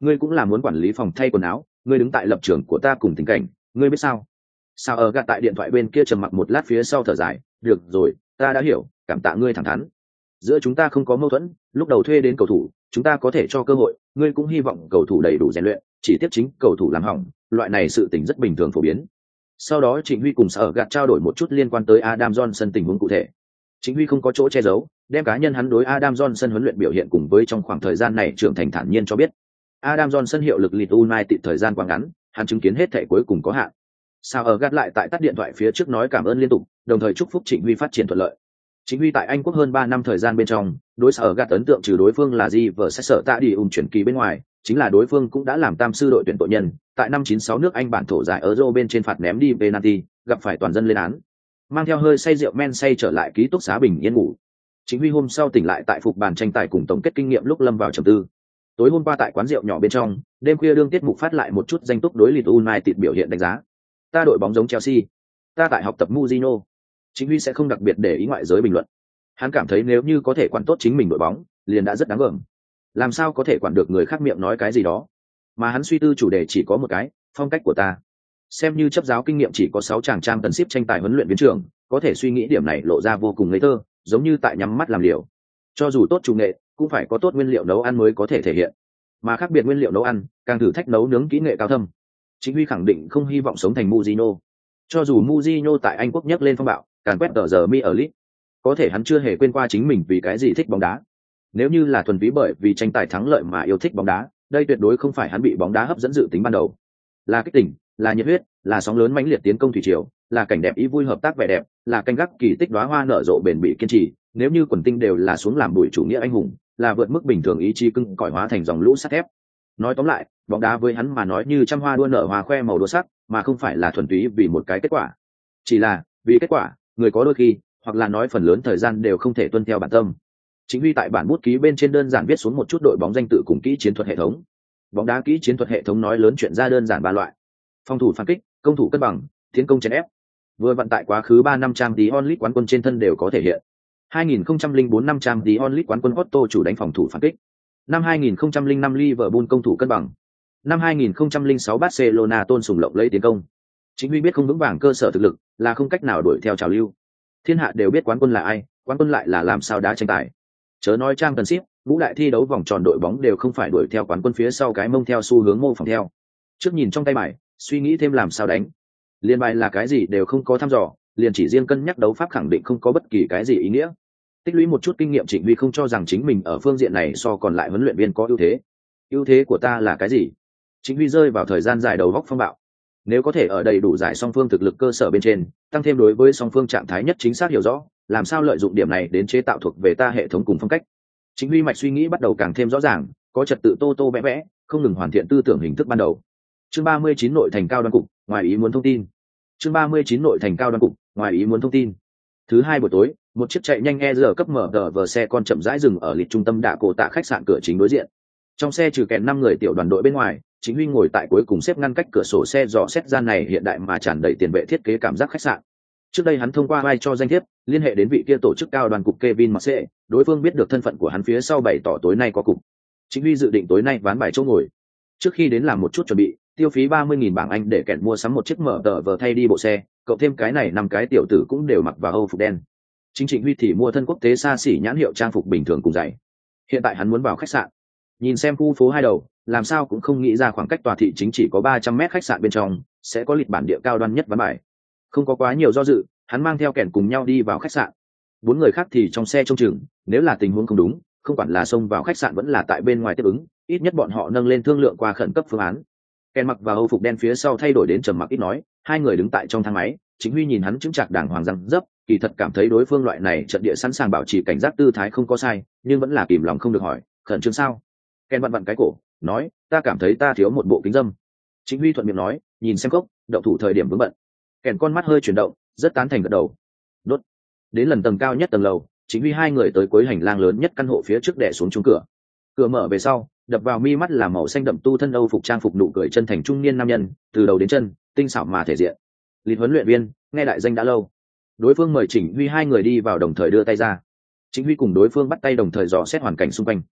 ngươi cũng là muốn quản lý phòng thay quần áo, ngươi đứng tại lập trường của ta cùng tình cảnh, ngươi biết sao? Sao ở gạt tại điện thoại bên kia trầm mặc một lát phía sau thở dài, được rồi, ta đã hiểu, cảm tạ ngươi thẳng thắn. Giữa chúng ta không có mâu thuẫn, lúc đầu thuê đến cầu thủ, chúng ta có thể cho cơ hội, ngươi cũng hy vọng cầu thủ đầy đủ rèn luyện, chỉ tiếp chính cầu thủ làm hỏng, loại này sự tình rất bình thường phổ biến. Sau đó Trịnh Huy cùng Sở Gạt trao đổi một chút liên quan tới Adam Johnson tình huống cụ thể. Trịnh Huy không có chỗ che giấu, đem cá nhân hắn đối Adam Johnson huấn luyện biểu hiện cùng với trong khoảng thời gian này trưởng thành thản nhiên cho biết. Adam Johnson hiệu lực Leeds United thời gian quá ngắn, hắn chứng kiến hết thể cuối cùng có hạn. Sao ở gạt lại tại tắt điện thoại phía trước nói cảm ơn liên tục, đồng thời chúc phúc Trịnh Huy phát triển thuận lợi. Trịnh Huy tại Anh quốc hơn ba năm thời gian bên trong, đối Sao ở gạt ấn tượng trừ đối phương là gì vợ sẽ sợ tạ đi ùn chuyển kỳ bên ngoài, chính là đối phương cũng đã làm tam sư đội tuyển tội nhân, tại năm chín sáu nước Anh bản thổ giải Euro bên trên phạt ném đi penalty, gặp phải toàn dân lên án. Mang theo hơi say rượu men say trở lại ký túc xá bình yên ngủ. Trịnh Huy hôm sau tỉnh lại tại phục bàn tranh tài cùng tổng kết kinh nghiệm lúc lâm vào trầm tư. Tối hôm qua tại quán rượu nhỏ bên trong, đêm khuya đương tiết mục phát lại một chút danh túc đối Leeds United biểu hiện đánh giá. Ta đội bóng giống Chelsea, ta tại học tập Mourinho. Trịnh Huy sẽ không đặc biệt để ý ngoại giới bình luận. Hắn cảm thấy nếu như có thể quản tốt chính mình đội bóng, liền đã rất đáng gờm. Làm sao có thể quản được người khác miệng nói cái gì đó? Mà hắn suy tư chủ đề chỉ có một cái, phong cách của ta. Xem như chấp giáo kinh nghiệm chỉ có sáu chàng trang tần ship tranh tài huấn luyện viên trưởng, có thể suy nghĩ điểm này lộ ra vô cùng ngây thơ, giống như tại nhắm mắt làm liều. Cho dù tốt chủ nghệ, cũng phải có tốt nguyên liệu nấu ăn mới có thể thể hiện. Mà khác biệt nguyên liệu nấu ăn, càng thử thách nấu nướng kỹ nghệ cao thâm. Trịnh Huy khẳng định không hy vọng sống thành Mourinho. Cho dù Mourinho tại Anh quốc nhấc lên phong bạo, càn quét tờ giờ mi ở Leeds, có thể hắn chưa hề quên qua chính mình vì cái gì thích bóng đá. Nếu như là thuần túy bởi vì tranh tài thắng lợi mà yêu thích bóng đá, đây tuyệt đối không phải hắn bị bóng đá hấp dẫn dự tính ban đầu. Là kích tỉnh, là nhiệt huyết, là sóng lớn mãnh liệt tiến công thủy triều, là cảnh đẹp ý vui hợp tác vẻ đẹp, là canh gác kỳ tích đóa hoa nở rộ bền bỉ kiên trì. Nếu như quần tinh đều là xuống làm bụi chủ nghĩa anh hùng, là vượt mức bình thường ý chí cưng cõi hóa thành dòng lũ sắt thép. Nói tóm lại, bóng đá với hắn mà nói như trăm hoa đua nở hoa khoe màu đua sắc, mà không phải là thuần túy vì một cái kết quả. Chỉ là vì kết quả, người có đôi khi, hoặc là nói phần lớn thời gian đều không thể tuân theo bản tâm. Chính Huy tại bản bút ký bên trên đơn giản viết xuống một chút đội bóng danh tự cùng kỹ chiến thuật hệ thống. Bóng đá kỹ chiến thuật hệ thống nói lớn chuyện ra đơn giản ba loại: phòng thủ phản kích, công thủ cân bằng, tiến công chèn ép. Vừa vận tại quá khứ ba năm trang tí onlit quán quân trên thân đều có thể hiện. hai nghìn không trăm lẻ bốn năm trang tí onlit quán quân Otto chủ đánh phòng thủ phản kích. Năm hai nghìn không trăm lẻ năm Liverpool công thủ cân bằng. Năm hai nghìn không trăm lẻ sáu Barcelona tôn sùng lộng lấy tiến công. Chính Huy biết không vững vàng cơ sở thực lực, là không cách nào đuổi theo trào lưu. Thiên hạ đều biết quán quân là ai, quán quân lại là làm sao đá tranh tài. Chớ nói trang cần ship, ngũ đại thi đấu vòng tròn đội bóng đều không phải đuổi theo quán quân phía sau cái mông theo xu hướng mô phỏng theo. Trước nhìn trong tay bài, suy nghĩ thêm làm sao đánh. Liên bài là cái gì đều không có thăm dò, liền chỉ riêng cân nhắc đấu pháp khẳng định không có bất kỳ cái gì ý nghĩa. Tích lũy một chút kinh nghiệm, Trịnh Huy không cho rằng chính mình ở phương diện này so còn lại huấn luyện viên có ưu thế. Ưu thế của ta là cái gì? Trịnh Huy rơi vào thời gian dài đầu góc phong bạo. Nếu có thể ở đầy đủ giải song phương thực lực cơ sở bên trên, tăng thêm đối với song phương trạng thái nhất chính xác hiểu rõ, làm sao lợi dụng điểm này đến chế tạo thuộc về ta hệ thống cùng phong cách. Trịnh Huy mạch suy nghĩ bắt đầu càng thêm rõ ràng, có trật tự tô tô vẽ vẽ, không ngừng hoàn thiện tư tưởng hình thức ban đầu. Chương ba mươi chín nội thành cao đoan cục, ngoài ý muốn thông tin. Chương ba mươi chín nội thành cao đoan cục, ngoài ý muốn thông tin. Thứ hai buổi tối, một chiếc chạy nhanh e rờ cấp mở tờ vờ xe con chậm rãi dừng ở lịch trung tâm đạ cổ tạ khách sạn cửa chính đối diện. Trong xe trừ kèn năm người tiểu đoàn đội bên ngoài, Chính Huy ngồi tại cuối cùng xếp ngăn cách cửa sổ xe dò xét gian này hiện đại mà tràn đầy tiền vệ thiết kế cảm giác khách sạn. Trước đây hắn thông qua vai cho danh thiếp, liên hệ đến vị kia tổ chức cao đoàn cục Kevin Marseille, đối phương biết được thân phận của hắn phía sau bày tỏ tối nay có cục. Chính Huy dự định tối nay ván bài chỗ ngồi. Trước khi đến làm một chút chuẩn bị, tiêu phí ba mươi nghìn bảng Anh để kèn mua sắm một chiếc mở tờ vờ thay đi bộ xe, cộng thêm cái này năm cái tiểu tử cũng đều mặc vào Âu phục đen. Chính Trịnh Huy thì mua thân quốc tế xa xỉ nhãn hiệu trang phục bình thường cùng giày. Hiện tại hắn muốn vào khách sạn. Nhìn xem khu phố hai đầu, làm sao cũng không nghĩ ra khoảng cách tòa thị chính chỉ có ba trăm mét khách sạn bên trong sẽ có lịch bản địa cao đoan nhất ván bài. Không có quá nhiều do dự, hắn mang theo kèn cùng nhau đi vào khách sạn. Bốn người khác thì trong xe trông chừng, nếu là tình huống không đúng, không quản là xông vào khách sạn vẫn là tại bên ngoài tiếp ứng, ít nhất bọn họ nâng lên thương lượng qua khẩn cấp phương án. Kèn mặc vào Âu phục đen phía sau thay đổi đến trầm mặc ít nói, hai người đứng tại trong thang máy, Chính Huy nhìn hắn chứng chạc đàng hoàng răng dấp, kỳ thật cảm thấy đối phương loại này trận địa sẵn sàng bảo trì cảnh giác tư thái không có sai, nhưng vẫn là kìm lòng không được hỏi, khẩn trương sao? Ken vặn vặn cái cổ, nói, ta cảm thấy ta thiếu một bộ kính dâm. Chính Huy thuận miệng nói, nhìn xem cốc, đậu thủ thời điểm vướng bận. Ken con mắt hơi chuyển động, rất tán thành gật đầu. Đốt. Đến lần tầng cao nhất tầng lầu, Chính Huy hai người tới cuối hành lang lớn nhất căn hộ phía trước đè xuống trúng cửa. Cửa mở về sau, đập vào mi mắt là màu xanh đậm tu thân Âu phục trang phục nụ cười chân thành trung niên nam nhân, từ đầu đến chân, tinh xảo mà thể diện. Lịch huấn luyện viên, nghe đại danh đã lâu. Đối phương mời Chính Huy hai người đi vào đồng thời đưa tay ra. Chính Huy cùng đối phương bắt tay đồng thời dò xét hoàn cảnh xung quanh.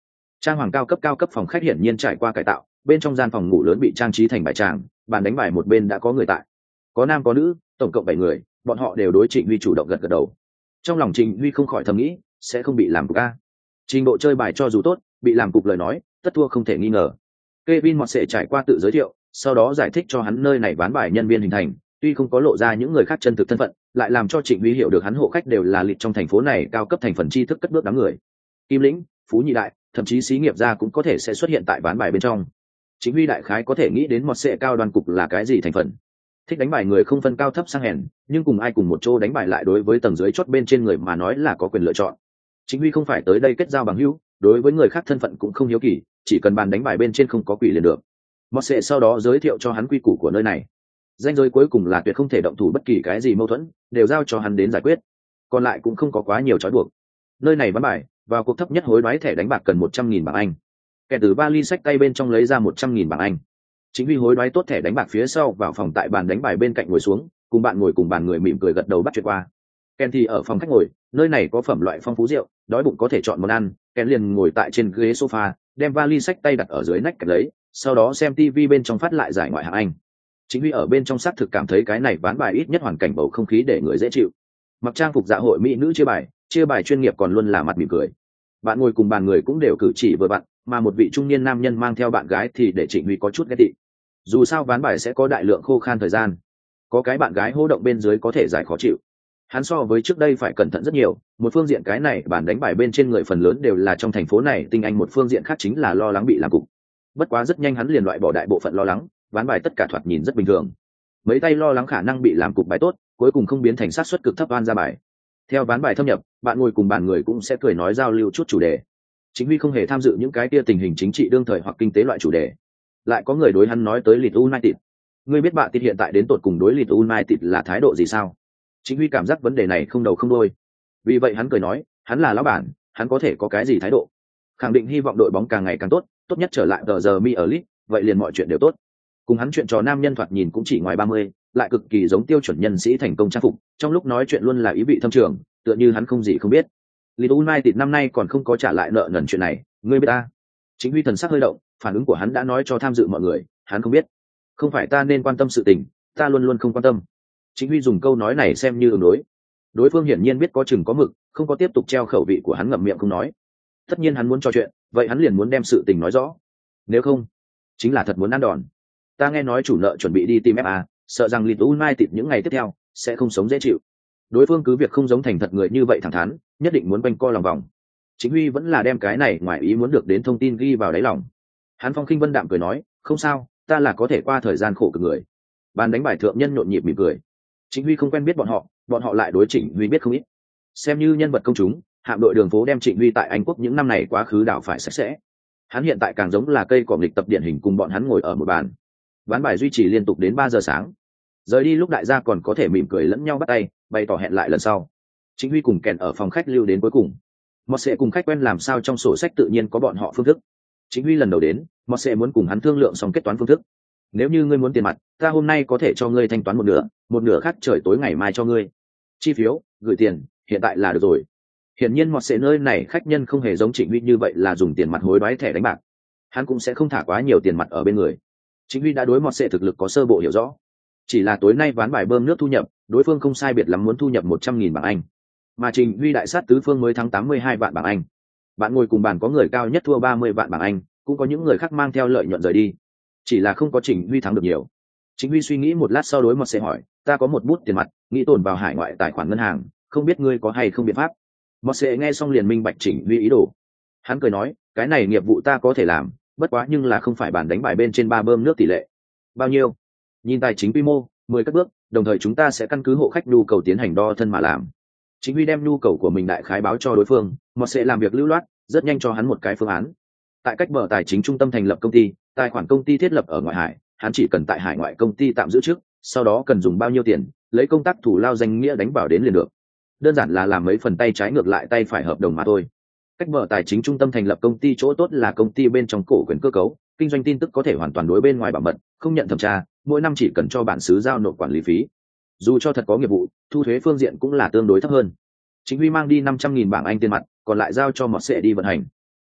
Trang hoàng cao cấp cao cấp phòng khách hiển nhiên trải qua cải tạo, bên trong gian phòng ngủ lớn bị trang trí thành bài tràng, bàn đánh bài một bên đã có người tại, có nam có nữ, tổng cộng bảy người, bọn họ đều đối Trịnh Huy chủ động gật gật đầu. Trong lòng Trịnh Huy không khỏi thầm nghĩ, sẽ không bị làm cục a. Trình độ chơi bài cho dù tốt, bị làm cục lời nói, tất thua không thể nghi ngờ. Kevin Mọt sẽ trải qua tự giới thiệu, sau đó giải thích cho hắn nơi này bán bài nhân viên hình thành, tuy không có lộ ra những người khác chân thực thân phận, lại làm cho Trịnh Huy hiểu được hắn hộ khách đều là lịch trong thành phố này cao cấp thành phần tri thức cất bước đám người. Kim lĩnh, phú nhị đại, thậm chí xí nghiệp gia cũng có thể sẽ xuất hiện tại bán bài bên trong. Trịnh Huy đại khái có thể nghĩ đến Mọt sẽ cao đoàn cục là cái gì thành phần. Thích đánh bài người không phân cao thấp sang hèn, nhưng cùng ai cùng một chỗ đánh bài lại đối với tầng dưới chót bên trên người mà nói là có quyền lựa chọn. Trịnh Huy không phải tới đây kết giao bằng hữu, đối với người khác thân phận cũng không hiếu kỳ, chỉ cần bàn đánh bài bên trên không có quỷ liền được. Mọt sẽ sau đó giới thiệu cho hắn quy củ của nơi này. Danh giới cuối cùng là tuyệt không thể động thủ bất kỳ cái gì mâu thuẫn, đều giao cho hắn đến giải quyết. Còn lại cũng không có quá nhiều trói buộc. Nơi này bán bài, vào cuộc thấp nhất hối đoái thẻ đánh bạc cần một trăm nghìn bảng Anh. Kẻ từ vali sách tay bên trong lấy ra một trăm nghìn bảng Anh. Chính Huy hối đoái tốt thẻ đánh bạc phía sau vào phòng tại bàn đánh bài bên cạnh ngồi xuống, cùng bạn ngồi cùng bàn người mỉm cười gật đầu bắt chuyện qua. Ken thì ở phòng khách ngồi, nơi này có phẩm loại phong phú rượu, đói bụng có thể chọn món ăn. Ken liền ngồi tại trên ghế sofa, đem vali sách tay đặt ở dưới nách kẹp lấy, sau đó xem tivi bên trong phát lại giải ngoại hạng Anh. Chính Huy ở bên trong xác thực cảm thấy cái này bán bài ít nhất hoàn cảnh bầu không khí để người dễ chịu. Mặc trang phục dạ hội mỹ nữ chia bài, chia bài chuyên nghiệp còn luôn là mặt mỉm cười. Bạn ngồi cùng bàn người cũng đều cử chỉ vừa vặn, mà một vị trung niên nam nhân mang theo bạn gái thì để Trịnh Huy có chút ghét tị. Dù sao ván bài sẽ có đại lượng khô khan thời gian, có cái bạn gái hô động bên dưới có thể giải khó chịu. Hắn so với trước đây phải cẩn thận rất nhiều, một phương diện cái này bàn đánh bài bên trên người phần lớn đều là trong thành phố này tinh anh, một phương diện khác chính là lo lắng bị làm cục. Bất quá rất nhanh hắn liền loại bỏ đại bộ phận lo lắng, ván bài tất cả thoạt nhìn rất bình thường. Mấy tay lo lắng khả năng bị làm cục bài tốt, cuối cùng không biến thành sát suất cực thấp oan ra bài. Theo ván bài thâm nhập, bạn ngồi cùng bàn người cũng sẽ cười nói giao lưu chút chủ đề. Chính Huy không hề tham dự những cái kia tình hình chính trị đương thời hoặc kinh tế loại chủ đề. Lại có người đối hắn nói tới Leeds United. Ngươi biết bạn tịt hiện tại đến tột cùng đối Leeds United là thái độ gì sao? Chính Huy cảm giác vấn đề này không đầu không đuôi. Vì vậy hắn cười nói, hắn là lão bản, hắn có thể có cái gì thái độ? Khẳng định hy vọng đội bóng càng ngày càng tốt, tốt nhất trở lại tờ giờ mi ở Leeds, vậy liền mọi chuyện đều tốt. Cùng hắn chuyện trò nam nhân thoạt nhìn cũng chỉ ngoài ba mươi, lại cực kỳ giống tiêu chuẩn nhân sĩ thành công trang phục, trong lúc nói chuyện luôn là ý vị thâm trường, tựa như hắn không gì không biết. Leeds United năm nay còn không có trả lại nợ nần chuyện này, ngươi biết ta? Chính Huy thần sắc hơi động, phản ứng của hắn đã nói cho tham dự mọi người, hắn không biết. Không phải ta nên quan tâm sự tình, ta luôn luôn không quan tâm. Chính Huy dùng câu nói này xem như ứng đối. Đối phương hiển nhiên biết có chừng có mực, không có tiếp tục treo khẩu vị của hắn ngậm miệng không nói. Tất nhiên hắn muốn trò chuyện, vậy hắn liền muốn đem sự tình nói rõ. Nếu không, chính là thật muốn ăn đòn. Ta nghe nói chủ nợ chuẩn bị đi tìm ép a, sợ rằng Leeds United những ngày tiếp theo sẽ không sống dễ chịu. Đối phương cứ việc không giống thành thật người như vậy thẳng thắn, nhất định muốn quanh co lòng vòng. Chính Huy vẫn là đem cái này ngoài ý muốn được đến thông tin ghi vào đáy lòng. Hắn phong khinh vân đạm cười nói, không sao, ta là có thể qua thời gian khổ cực người. Bàn đánh bài thượng nhân nhộn nhịp mỉm cười. Chính Huy không quen biết bọn họ, bọn họ lại đối Trịnh Huy biết không ít. Xem như nhân vật công chúng, hạm đội đường phố đem Trịnh Huy tại Anh quốc những năm này quá khứ đảo phải sạch sẽ. Hắn hiện tại càng giống là cây cỏ nghịch tập điển hình, cùng bọn hắn ngồi ở một bàn. Ván bài duy trì liên tục đến ba giờ sáng. Rời đi lúc đại gia còn có thể mỉm cười lẫn nhau bắt tay, bày tỏ hẹn lại lần sau. Chính Huy cùng Kèn ở phòng khách lưu đến cuối cùng. Mọt sẽ cùng khách quen làm sao trong sổ sách tự nhiên có bọn họ phương thức. Chính Huy lần đầu đến, Mọt sẽ muốn cùng hắn thương lượng xong kết toán phương thức. Nếu như ngươi muốn tiền mặt, ta hôm nay có thể cho ngươi thanh toán một nửa, một nửa khác trời tối ngày mai cho ngươi. Chi phiếu, gửi tiền, hiện tại là được rồi. Hiển nhiên Mọt sẽ nơi này khách nhân không hề giống Trịnh Huy như vậy là dùng tiền mặt hối đoái thẻ đánh bạc. Hắn cũng sẽ không thả quá nhiều tiền mặt ở bên người. Chính Huy đã đối Mọt sẽ thực lực có sơ bộ hiểu rõ. Chỉ là tối nay ván bài bơm nước thu nhập, đối phương không sai biệt lắm muốn thu nhập một trăm nghìn bảng Anh. Mà Trình Huy đại sát tứ phương mới thắng tám mươi hai vạn bảng Anh. Bạn ngồi cùng bàn có người cao nhất thua ba mươi vạn bảng Anh, cũng có những người khác mang theo lợi nhuận rời đi. Chỉ là không có Trình Huy thắng được nhiều. Trình Huy suy nghĩ một lát sau đối Mọt sẽ hỏi, ta có một bút tiền mặt, nghĩ tồn vào hải ngoại tài khoản ngân hàng, không biết ngươi có hay không biện pháp? Mọt sẽ nghe xong liền minh bạch Trình Huy ý đồ. Hắn cười nói, cái này nghiệp vụ ta có thể làm, bất quá nhưng là không phải bàn đánh bài bên trên ba bơm nước tỷ lệ. Bao nhiêu? Nhìn tài chính quy mô, mười các bước, đồng thời chúng ta sẽ căn cứ hộ khách nhu cầu tiến hành đo thân mà làm. Chính Huy đem nhu cầu của mình đại khái báo cho đối phương, Mọt sẽ làm việc lưu loát, rất nhanh cho hắn một cái phương án. Tại cách bờ tài chính trung tâm thành lập công ty, tài khoản công ty thiết lập ở ngoại hải, hắn chỉ cần tại hải ngoại công ty tạm giữ trước, sau đó cần dùng bao nhiêu tiền, lấy công tác thủ lao danh nghĩa đánh vào đến liền được. Đơn giản là làm mấy phần tay trái ngược lại tay phải hợp đồng mà thôi. Cách bờ tài chính trung tâm thành lập công ty chỗ tốt là công ty bên trong cổ quyền cơ cấu, kinh doanh tin tức có thể hoàn toàn đối bên ngoài bảo mật, không nhận thẩm tra, mỗi năm chỉ cần cho bản xứ giao nộp quản lý phí. Dù cho thật có nghiệp vụ, thu thuế phương diện cũng là tương đối thấp hơn. Chính Huy mang đi năm trăm nghìn bảng Anh tiền mặt, còn lại giao cho Mọt sẽ đi vận hành.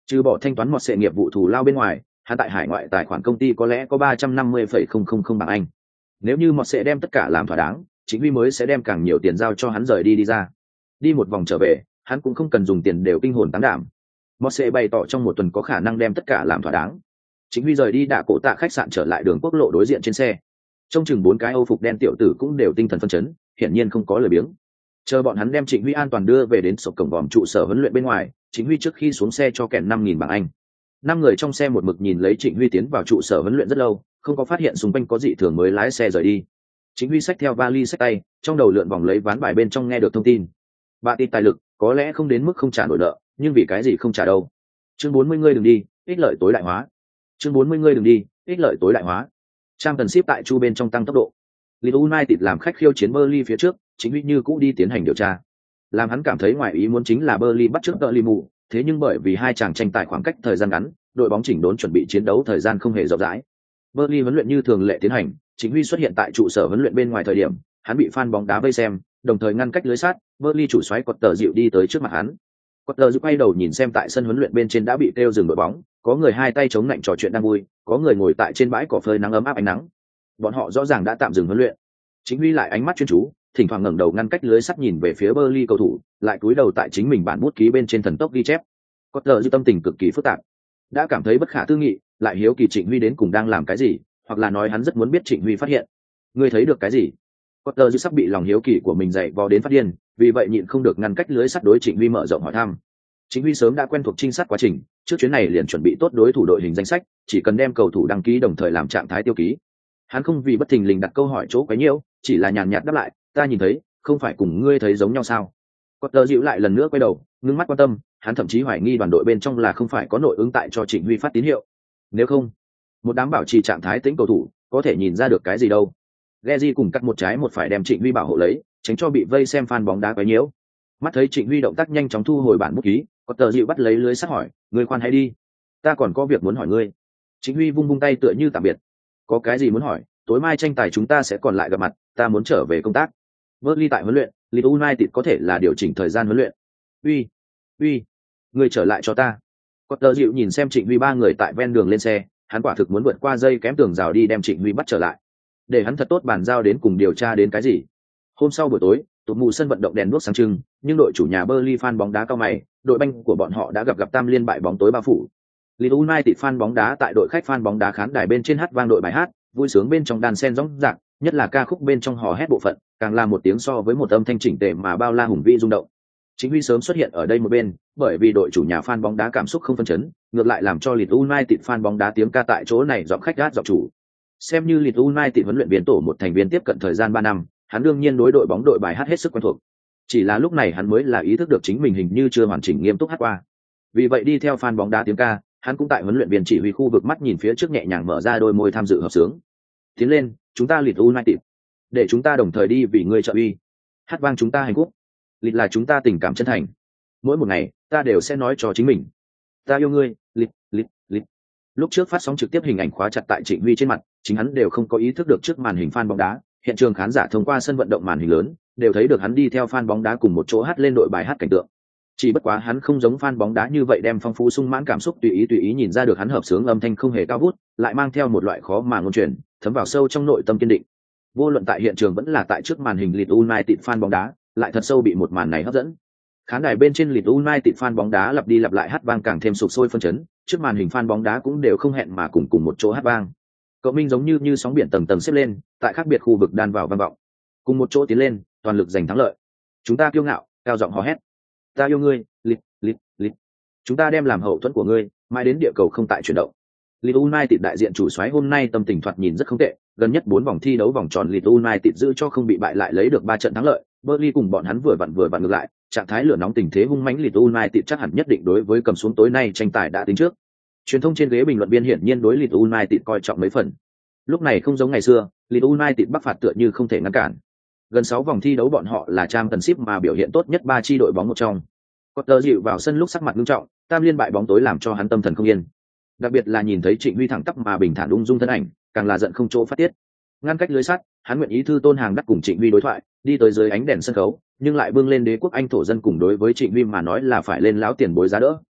Trừ bỏ thanh toán một sự nghiệp vụ thù lao bên ngoài, hắn tại hải ngoại tài khoản công ty có lẽ có ba trăm năm mươi phẩy không không không bảng Anh. Nếu như một sẽ đem tất cả làm thỏa đáng, chính huy mới sẽ đem càng nhiều tiền giao cho hắn rời đi đi ra. Đi một vòng trở về, hắn cũng không cần dùng tiền đều kinh hồn táng đảm. Một sẽ bày tỏ trong một tuần có khả năng đem tất cả làm thỏa đáng. Chính huy rời đi đạ cổ tạ khách sạn trở lại đường quốc lộ đối diện trên xe. Trong chừng bốn cái Âu phục đen tiểu tử cũng đều tinh thần phân chấn, hiển nhiên không có lời biếng. Chờ bọn hắn đem Trịnh Huy an toàn đưa về đến sổ cổng vòm trụ sở huấn luyện bên ngoài, Trịnh Huy trước khi xuống xe cho kèn năm nghìn bảng Anh. Năm người trong xe một mực nhìn lấy Trịnh Huy tiến vào trụ sở huấn luyện rất lâu, không có phát hiện xung quanh có dị thường mới lái xe rời đi. Trịnh Huy xách theo vali xách tay, trong đầu lượn vòng lấy ván bài bên trong nghe được thông tin. Bà tin tài lực, có lẽ không đến mức không trả nổi nợ, nhưng vì cái gì không trả đâu. Chương bốn mươi ngươi đừng đi, ích lợi tối đại hóa. Chương bốn mươi ngươi đừng đi, ích lợi tối đại hóa. Trang cần ship tại chu bên trong tăng tốc độ. Leeds United làm khách khiêu chiến Burnley phía trước, Chính Huy như cũ đi tiến hành điều tra. Làm hắn cảm thấy ngoài ý muốn chính là Burnley bắt trước Burnley mù, thế nhưng bởi vì hai chàng tranh tài khoảng cách thời gian ngắn, đội bóng chỉnh đốn chuẩn bị chiến đấu thời gian không hề rộng rãi. Burnley huấn luyện như thường lệ tiến hành, Chính Huy xuất hiện tại trụ sở huấn luyện bên ngoài thời điểm, hắn bị fan bóng đá vây xem, đồng thời ngăn cách lưới sát, Burnley chủ soái Quật Tờ dịu đi tới trước mặt hắn. Quật Tờ dịu quay đầu nhìn xem tại sân huấn luyện bên trên đã bị kêu dừng đội bóng, có người hai tay chống lạnh trò chuyện đang vui, có người ngồi tại trên bãi cỏ phơi nắng ấm áp ánh nắng. Bọn họ rõ ràng đã tạm dừng huấn luyện. Chính Huy lại ánh mắt chuyên chú, thỉnh thoảng ngẩng đầu ngăn cách lưới sắt nhìn về phía Burnley cầu thủ, lại cúi đầu tại chính mình bản bút ký bên trên thần tốc ghi chép. Potter dư tâm tình cực kỳ phức tạp, đã cảm thấy bất khả tư nghị, lại hiếu kỳ Trịnh Huy đến cùng đang làm cái gì, hoặc là nói hắn rất muốn biết Trịnh Huy phát hiện. Ngươi thấy được cái gì? Potter dư sắp bị lòng hiếu kỳ của mình dậy vò đến phát điên, vì vậy nhịn không được ngăn cách lưới sắt đối Trịnh Huy mở rộng hỏi thăm. Trịnh Huy sớm đã quen thuộc trinh sát quá trình, trước chuyến này liền chuẩn bị tốt đối thủ đội hình danh sách, chỉ cần đem cầu thủ đăng ký đồng thời làm trạng thái tiêu ký. Hắn không vì bất thình lình đặt câu hỏi chỗ quấy nhiễu, chỉ là nhàn nhạt đáp lại, ta nhìn thấy, không phải cùng ngươi thấy giống nhau sao? Potter dịu lại lần nữa quay đầu, ngưng mắt quan tâm, hắn thậm chí hoài nghi đoàn đội bên trong là không phải có nội ứng tại cho Trịnh Huy phát tín hiệu. Nếu không, một đám bảo trì trạng thái tính cầu thủ, có thể nhìn ra được cái gì đâu. Geji cùng cắt một trái một phải đem Trịnh Huy bảo hộ lấy, tránh cho bị vây xem fan bóng đá quấy nhiễu. Mắt thấy Trịnh Huy động tác nhanh chóng thu hồi bản bút ký, Potter dịu bắt lấy lưới sắt hỏi, ngươi khoan hãy đi, ta còn có việc muốn hỏi ngươi. Trịnh Huy vung vung tay tựa như tạm biệt. Có cái gì muốn hỏi? Tối mai tranh tài chúng ta sẽ còn lại gặp mặt, ta muốn trở về công tác. Burnley tại huấn luyện, Leeds United có thể là điều chỉnh thời gian huấn luyện. Uy, uy, người trở lại cho ta. Potter dịu nhìn xem Trịnh Huy ba người tại ven đường lên xe, hắn quả thực muốn vượt qua dây kém tường rào đi đem Trịnh Huy bắt trở lại, để hắn thật tốt bàn giao đến cùng điều tra đến cái gì. Hôm sau buổi tối, tụt mù sân vận động đèn đuốc sáng trưng, nhưng đội chủ nhà Burnley fan bóng đá cao mày, đội banh của bọn họ đã gặp gặp tam liên bại bóng tối bao phủ. Leeds United fan bóng đá tại đội khách fan bóng đá khán đài bên trên hát vang đội bài hát, vui sướng bên trong đàn sen rõng rạc, nhất là ca khúc bên trong hò hét bộ phận, càng là một tiếng so với một âm thanh chỉnh tề mà bao la hùng vĩ rung động. Chính Huy sớm xuất hiện ở đây một bên, bởi vì đội chủ nhà fan bóng đá cảm xúc không phân chấn, ngược lại làm cho Leeds United fan bóng đá tiếng ca tại chỗ này giọng khách gát giọng chủ. Xem như Leeds United huấn luyện viên tổ một thành viên tiếp cận thời gian ba năm, hắn đương nhiên đối đội bóng đội bài hát hết sức quen thuộc. Chỉ là lúc này hắn mới là ý thức được chính mình hình như chưa hoàn chỉnh nghiêm túc hát qua. Vì vậy đi theo fan bóng đá tiếng ca, hắn cũng tại huấn luyện viên chỉ huy khu vực mắt nhìn phía trước nhẹ nhàng mở ra đôi môi tham dự hợp sướng. Tiến lên, chúng ta Leeds United, để chúng ta đồng thời đi vì ngươi trợ uy. Hát vang chúng ta hạnh phúc. Leeds là chúng ta tình cảm chân thành. Mỗi một ngày, ta đều sẽ nói cho chính mình, ta yêu ngươi, Leeds, Leeds, Leeds. Lúc trước phát sóng trực tiếp hình ảnh khóa chặt tại Trịnh Huy trên mặt, chính hắn đều không có ý thức được trước màn hình fan bóng đá, hiện trường khán giả thông qua sân vận động màn hình lớn, đều thấy được hắn đi theo fan bóng đá cùng một chỗ hát lên đội bài hát cảnh tượng. Chỉ bất quá hắn không giống fan bóng đá như vậy đem phong phú sung mãn cảm xúc tùy ý tùy ý nhìn ra được hắn hợp sướng âm thanh không hề cao vút, lại mang theo một loại khó mà ngôn truyền, thấm vào sâu trong nội tâm kiên định. Vô luận tại hiện trường vẫn là tại trước màn hình Leeds United fan bóng đá, lại thật sâu bị một màn này hấp dẫn. Khán đài bên trên Leeds United fan bóng đá lặp đi lặp lại hát vang càng thêm sục sôi phân chấn, trước màn hình fan bóng đá cũng đều không hẹn mà cùng cùng một chỗ hát vang. Cậu Minh giống như như sóng biển tầng tầng xếp lên, tại khác biệt khu vực đan vào vang vọng. Cùng một chỗ tiến lên, toàn lực giành thắng lợi. Chúng ta kiêu ngạo, cao giọng hò hét. Ta yêu ngươi, Leeds, Leeds, Leeds. Chúng ta đem làm hậu thuẫn của ngươi, mãi đến địa cầu không tại chuyển động. Leeds United đại diện chủ soái hôm nay tâm tình thoạt nhìn rất không tệ, gần nhất bốn vòng thi đấu vòng tròn Leeds United giữ cho không bị bại lại lấy được ba trận thắng lợi. Burnley cùng bọn hắn vừa vặn vừa vặn ngược lại, trạng thái lửa nóng tình thế hung mãnh Leeds United chắc hẳn nhất định đối với cầm xuống tối nay tranh tài đã tính trước. Truyền thông trên ghế bình luận viên hiển nhiên đối Leeds United coi trọng mấy phần. Lúc này không giống ngày xưa, Leeds United bắc phạt tựa như không thể ngăn cản. Gần sáu vòng thi đấu bọn họ là Championship mà biểu hiện tốt nhất ba chi đội bóng một trong. Potter dịu vào sân lúc sắc mặt nghiêm trọng, tam liên bại bóng tối làm cho hắn tâm thần không yên. Đặc biệt là nhìn thấy Trịnh Huy thẳng tắp mà bình thản ung dung thân ảnh, càng là giận không chỗ phát tiết. Ngăn cách lưới sắt, hắn nguyện ý thư tôn hàng đắc cùng Trịnh Huy đối thoại, đi tới dưới ánh đèn sân khấu, nhưng lại bưng lên đế quốc Anh thổ dân cùng đối với Trịnh Huy mà nói là phải lên lão tiền bối giá đỡ.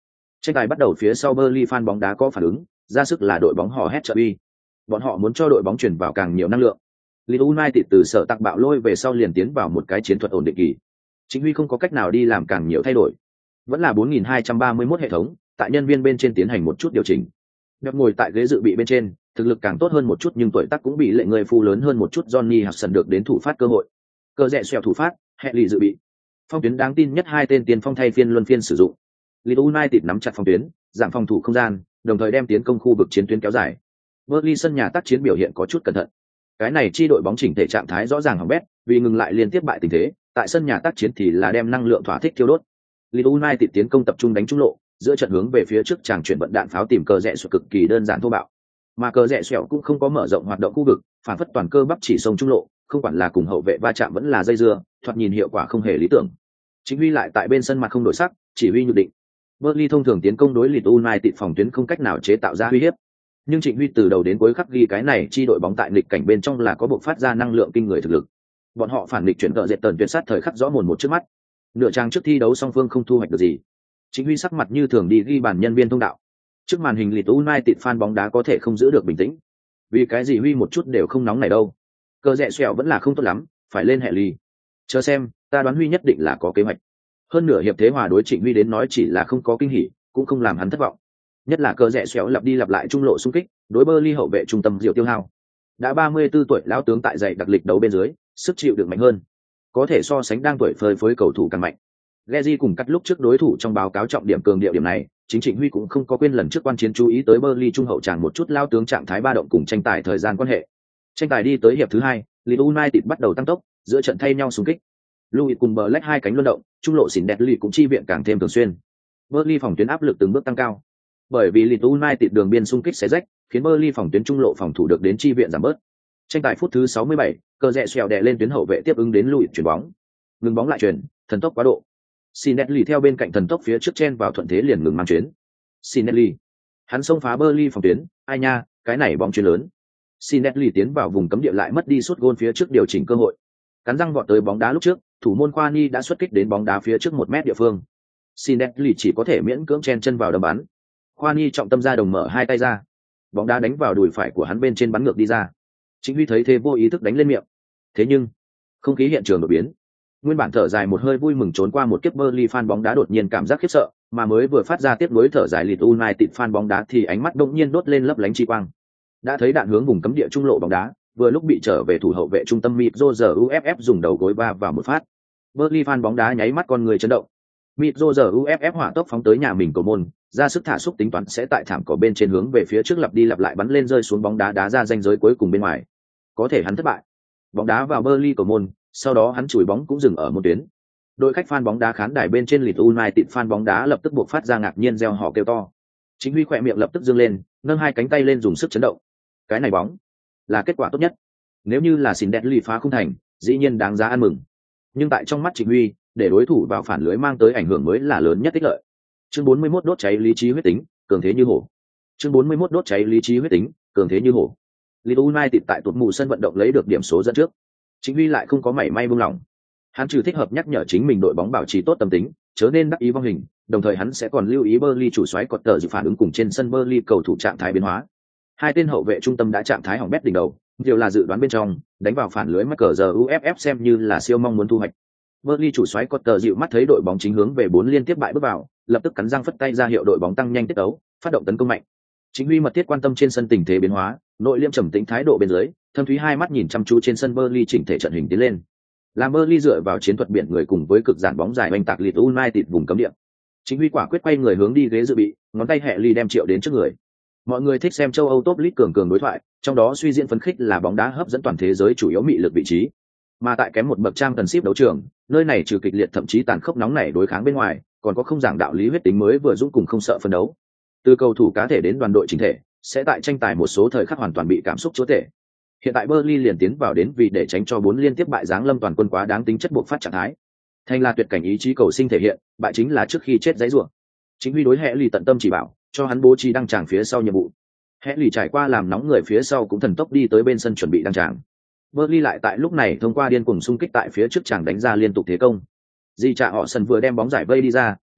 Tranh tài bắt đầu phía sau Burnley fan bóng đá có phản ứng, ra sức là đội bóng hò hét trợ uy. Bọn họ muốn cho đội bóng truyền vào càng nhiều năng lượng. Leeds United từ sở tạc bạo lôi về sau liền tiến vào một cái chiến thuật ổn định kỳ. Chính Huy không có cách nào đi làm càng nhiều thay đổi. Vẫn là bốn nghìn hai trăm ba mươi mốt hệ thống, tại nhân viên bên trên tiến hành một chút điều chỉnh. Bẹp ngồi tại ghế dự bị bên trên, thực lực càng tốt hơn một chút nhưng tuổi tác cũng bị lệ người phu lớn hơn một chút Johnny Hudson được đến thủ phát cơ hội. Cơ rẽ xoèo thủ phát, hệ lì dự bị. Phong tuyến đáng tin nhất hai tên tiền phong thay phiên luân phiên sử dụng. Leeds United nắm chặt phòng tuyến, giảm phòng thủ không gian, đồng thời đem tiến công khu vực chiến tuyến kéo dài. Burnley sân nhà tác chiến biểu hiện có chút cẩn thận. Cái này chi đội bóng chỉnh thể trạng thái rõ ràng hỏng bét, vì ngừng lại liên tiếp bại tình thế, tại sân nhà tác chiến thì là đem năng lượng thỏa thích thiêu đốt. Leeds United tiến công tập trung đánh trúng lộ, giữa trận hướng về phía trước chàng chuyển vận đạn pháo tìm cờ rẽ xoẹo cực kỳ đơn giản thô bạo. Mà cờ rẽ xoẹo cũng không có mở rộng hoạt động khu vực, phản phất toàn cơ bắp chỉ sông trung lộ, không quản là cùng hậu vệ va chạm vẫn là dây dưa, thoạt nhìn hiệu quả không hề lý tưởng. Chính Huy lại tại bên sân mặt không đổi sắc, chỉ huy nhược định. Burnley thông thường tiến công đối Leeds United phòng tuyến không cách nào chế tạo ra uy hiếp. Nhưng Trịnh Huy từ đầu đến cuối khắc ghi cái này chi đội bóng tại nghịch cảnh bên trong là có bộc phát ra năng lượng kinh người thực lực. Bọn họ phản nghịch chuyển gỡ dệt tần tuyệt sát thời khắc rõ mồn một trước mắt. Nửa trang trước thi đấu song phương không thu hoạch được gì. Trịnh Huy sắc mặt như thường đi ghi bàn nhân viên thông đạo. Trước màn hình Leeds United fan bóng đá có thể không giữ được bình tĩnh. Vì cái gì Huy một chút đều không nóng này đâu. Cờ rẽ xoẹo vẫn là không tốt lắm, phải lên hệ ly. Chờ xem, ta đoán Huy nhất định là có kế hoạch. Hơn nửa hiệp thế hòa đối Trịnh Huy đến nói chỉ là không có kinh hỉ, cũng không làm hắn thất vọng. Nhất là cờ rẽ xoẹo lặp đi lặp lại trung lộ xung kích, đối Burnley hậu vệ trung tâm diệu tiêu hao. Đã ba mươi tư tuổi lão tướng tại dạy đặc lịch đấu bên dưới, sức chịu đựng mạnh hơn. Có thể so sánh đang tuổi phơi phới cầu thủ càng mạnh. Geji cùng cắt lúc trước đối thủ trong báo cáo trọng điểm cường điệu điểm này, chính Trịnh Huy cũng không có quên lần trước quan chiến chú ý tới Burnley trung hậu tràng một chút lao tướng trạng thái ba động cùng tranh tài thời gian quan hệ. Tranh tài đi tới hiệp thứ hai, Leeds United bắt đầu tăng tốc, giữa trận thay nhau xung kích. Louis cùng Black hai cánh luân động, trung lộ xỉn đẹp lì cũng chi viện càng thêm thường xuyên. Burnley phòng tuyến áp lực từng bước tăng cao. Bởi vì Leeds United đường biên xung kích xé rách, khiến Burnley phòng tuyến trung lộ phòng thủ được đến chi viện giảm bớt. Tranh tài phút thứ sáu mươi bảy, cờ rẽ xoèo đè lên tuyến hậu vệ tiếp ứng đến Louis chuyển bóng. Ngừng bóng lại chuyển, thần tốc quá độ. Sinelli theo bên cạnh thần tốc phía trước chen vào thuận thế liền ngừng mang chuyến. Sinelli, hắn xông phá Burnley phòng tuyến, ai nha, cái này bóng chuyền lớn. Sinelli tiến vào vùng cấm địa lại mất đi sút gôn phía trước điều chỉnh cơ hội. Cắn răng vọt tới bóng đá lúc trước, thủ môn Kwani đã xuất kích đến bóng đá phía trước một mét địa phương. Sinelli chỉ có thể miễn cưỡng chen chân vào đâm bắn. Kwani trọng tâm ra đồng mở hai tay ra. Bóng đá đánh vào đùi phải của hắn bên trên bắn ngược đi ra. Chính Huy thấy thế vô ý thức đánh lên miệng. Thế nhưng, không khí hiện trường đột biến. Nguyên bản thở dài một hơi vui mừng trốn qua một kiếp Burnley fan bóng đá đột nhiên cảm giác khiếp sợ, mà mới vừa phát ra tiếp nối thở dài Leeds United fan bóng đá thì ánh mắt đột nhiên đốt lên lấp lánh chi quang. Đã thấy đạn hướng vùng cấm địa trung lộ bóng đá, vừa lúc bị trở về thủ hậu vệ trung tâm Midtjylland u ép ép dùng đầu gối va vào một phát. Burnley fan bóng đá nháy mắt con người chấn động. Midtjylland u ép ép hỏa tốc phóng tới nhà mình cầu môn, ra sức thả xúc tính toán sẽ tại thảm cỏ bên trên hướng về phía trước lặp đi lặp lại bắn lên rơi xuống bóng đá đá ra ranh giới cuối cùng bên ngoài. Có thể hắn thất bại. Bóng đá vào Burnley cầu môn, sau đó hắn chùi bóng cũng dừng ở một tuyến. Đội khách fan bóng đá khán đài bên trên Leeds United fan bóng đá lập tức buộc phát ra ngạc nhiên reo hò kêu to. Chính Huy khỏe miệng lập tức dương lên, nâng hai cánh tay lên dùng sức chấn động. Cái này bóng là kết quả tốt nhất. Nếu như là xin đẹp lì phá không thành, dĩ nhiên đáng giá ăn mừng. Nhưng tại trong mắt Trịnh Huy, để đối thủ vào phản lưới mang tới ảnh hưởng mới là lớn nhất tích lợi. Chương bốn mươi mốt đốt cháy lý trí huyết tính, cường thế như hổ. Chương bốn mươi mốt đốt cháy lý trí huyết tính, cường thế như hổ. Leeds United tại tuột mù sân vận động lấy được điểm số dẫn trước. Trịnh Huy lại không có mảy may buông lỏng. Hắn trừ thích hợp nhắc nhở chính mình đội bóng bảo trì tốt tâm tính, chớ nên đắc ý vong hình, đồng thời hắn sẽ còn lưu ý Burnley chủ soái cọt tờ dự phản ứng cùng trên sân Burnley cầu thủ trạng thái biến hóa. Hai tên hậu vệ trung tâm đã trạng thái hỏng bét đỉnh đầu, điều là dự đoán bên trong, đánh vào phản lưới mắc cờ giờ u ép ép xem như là siêu mong muốn thu hoạch. Burnley chủ soái cọt tờ dịu mắt thấy đội bóng chính hướng về bốn liên tiếp bại bước vào, lập tức cắn răng phất tay ra hiệu đội bóng tăng nhanh tiết tấu, phát động tấn công mạnh. Chính Huy mật thiết quan tâm trên sân tình thế biến hóa, nội liêm trầm tĩnh thái độ bên dưới, thâm thúy hai mắt nhìn chăm chú trên sân Burnley chỉnh thể trận hình tiến lên. Làm Burnley dựa vào chiến thuật biển người cùng với cực giản bóng dài oanh tạc Leeds United vùng cấm địa. Chính Huy quả quyết quay người hướng đi ghế dự bị, ngón tay hẹ ly đem triệu đến trước người. Mọi người thích xem châu Âu top league cường cường đối thoại, trong đó suy diễn phấn khích là bóng đá hấp dẫn toàn thế giới chủ yếu mị lực vị trí. Mà tại kém một bậc trang cần ship đấu trường, nơi này trừ kịch liệt thậm chí tàn khốc nóng nảy đối kháng bên ngoài, còn có không giảng đạo lý huyết tính mới vừa dũng cùng không sợ phân đấu. Từ cầu thủ cá thể đến đoàn đội chính thể, sẽ tại tranh tài một số thời khắc hoàn toàn bị cảm xúc chúa tể. Hiện tại Burnley liền tiến vào đến vì để tránh cho bốn liên tiếp bại giáng lâm toàn quân quá đáng tính chất buộc phát trạng thái. Thành là tuyệt cảnh ý chí cầu sinh thể hiện, bại chính là trước khi chết giấy rủa. Chính Huy đối hệ lì tận tâm chỉ bảo, cho hắn bố trí đăng tràng phía sau nhiệm vụ. Hệ lì trải qua làm nóng người phía sau cũng thần tốc đi tới bên sân chuẩn bị đăng tràng. Burnley lại tại lúc này thông qua điên cuồng xung kích tại phía trước chàng đánh ra liên tục thế công. Di Trạ họ sân vừa đem bóng giải vây đi ra,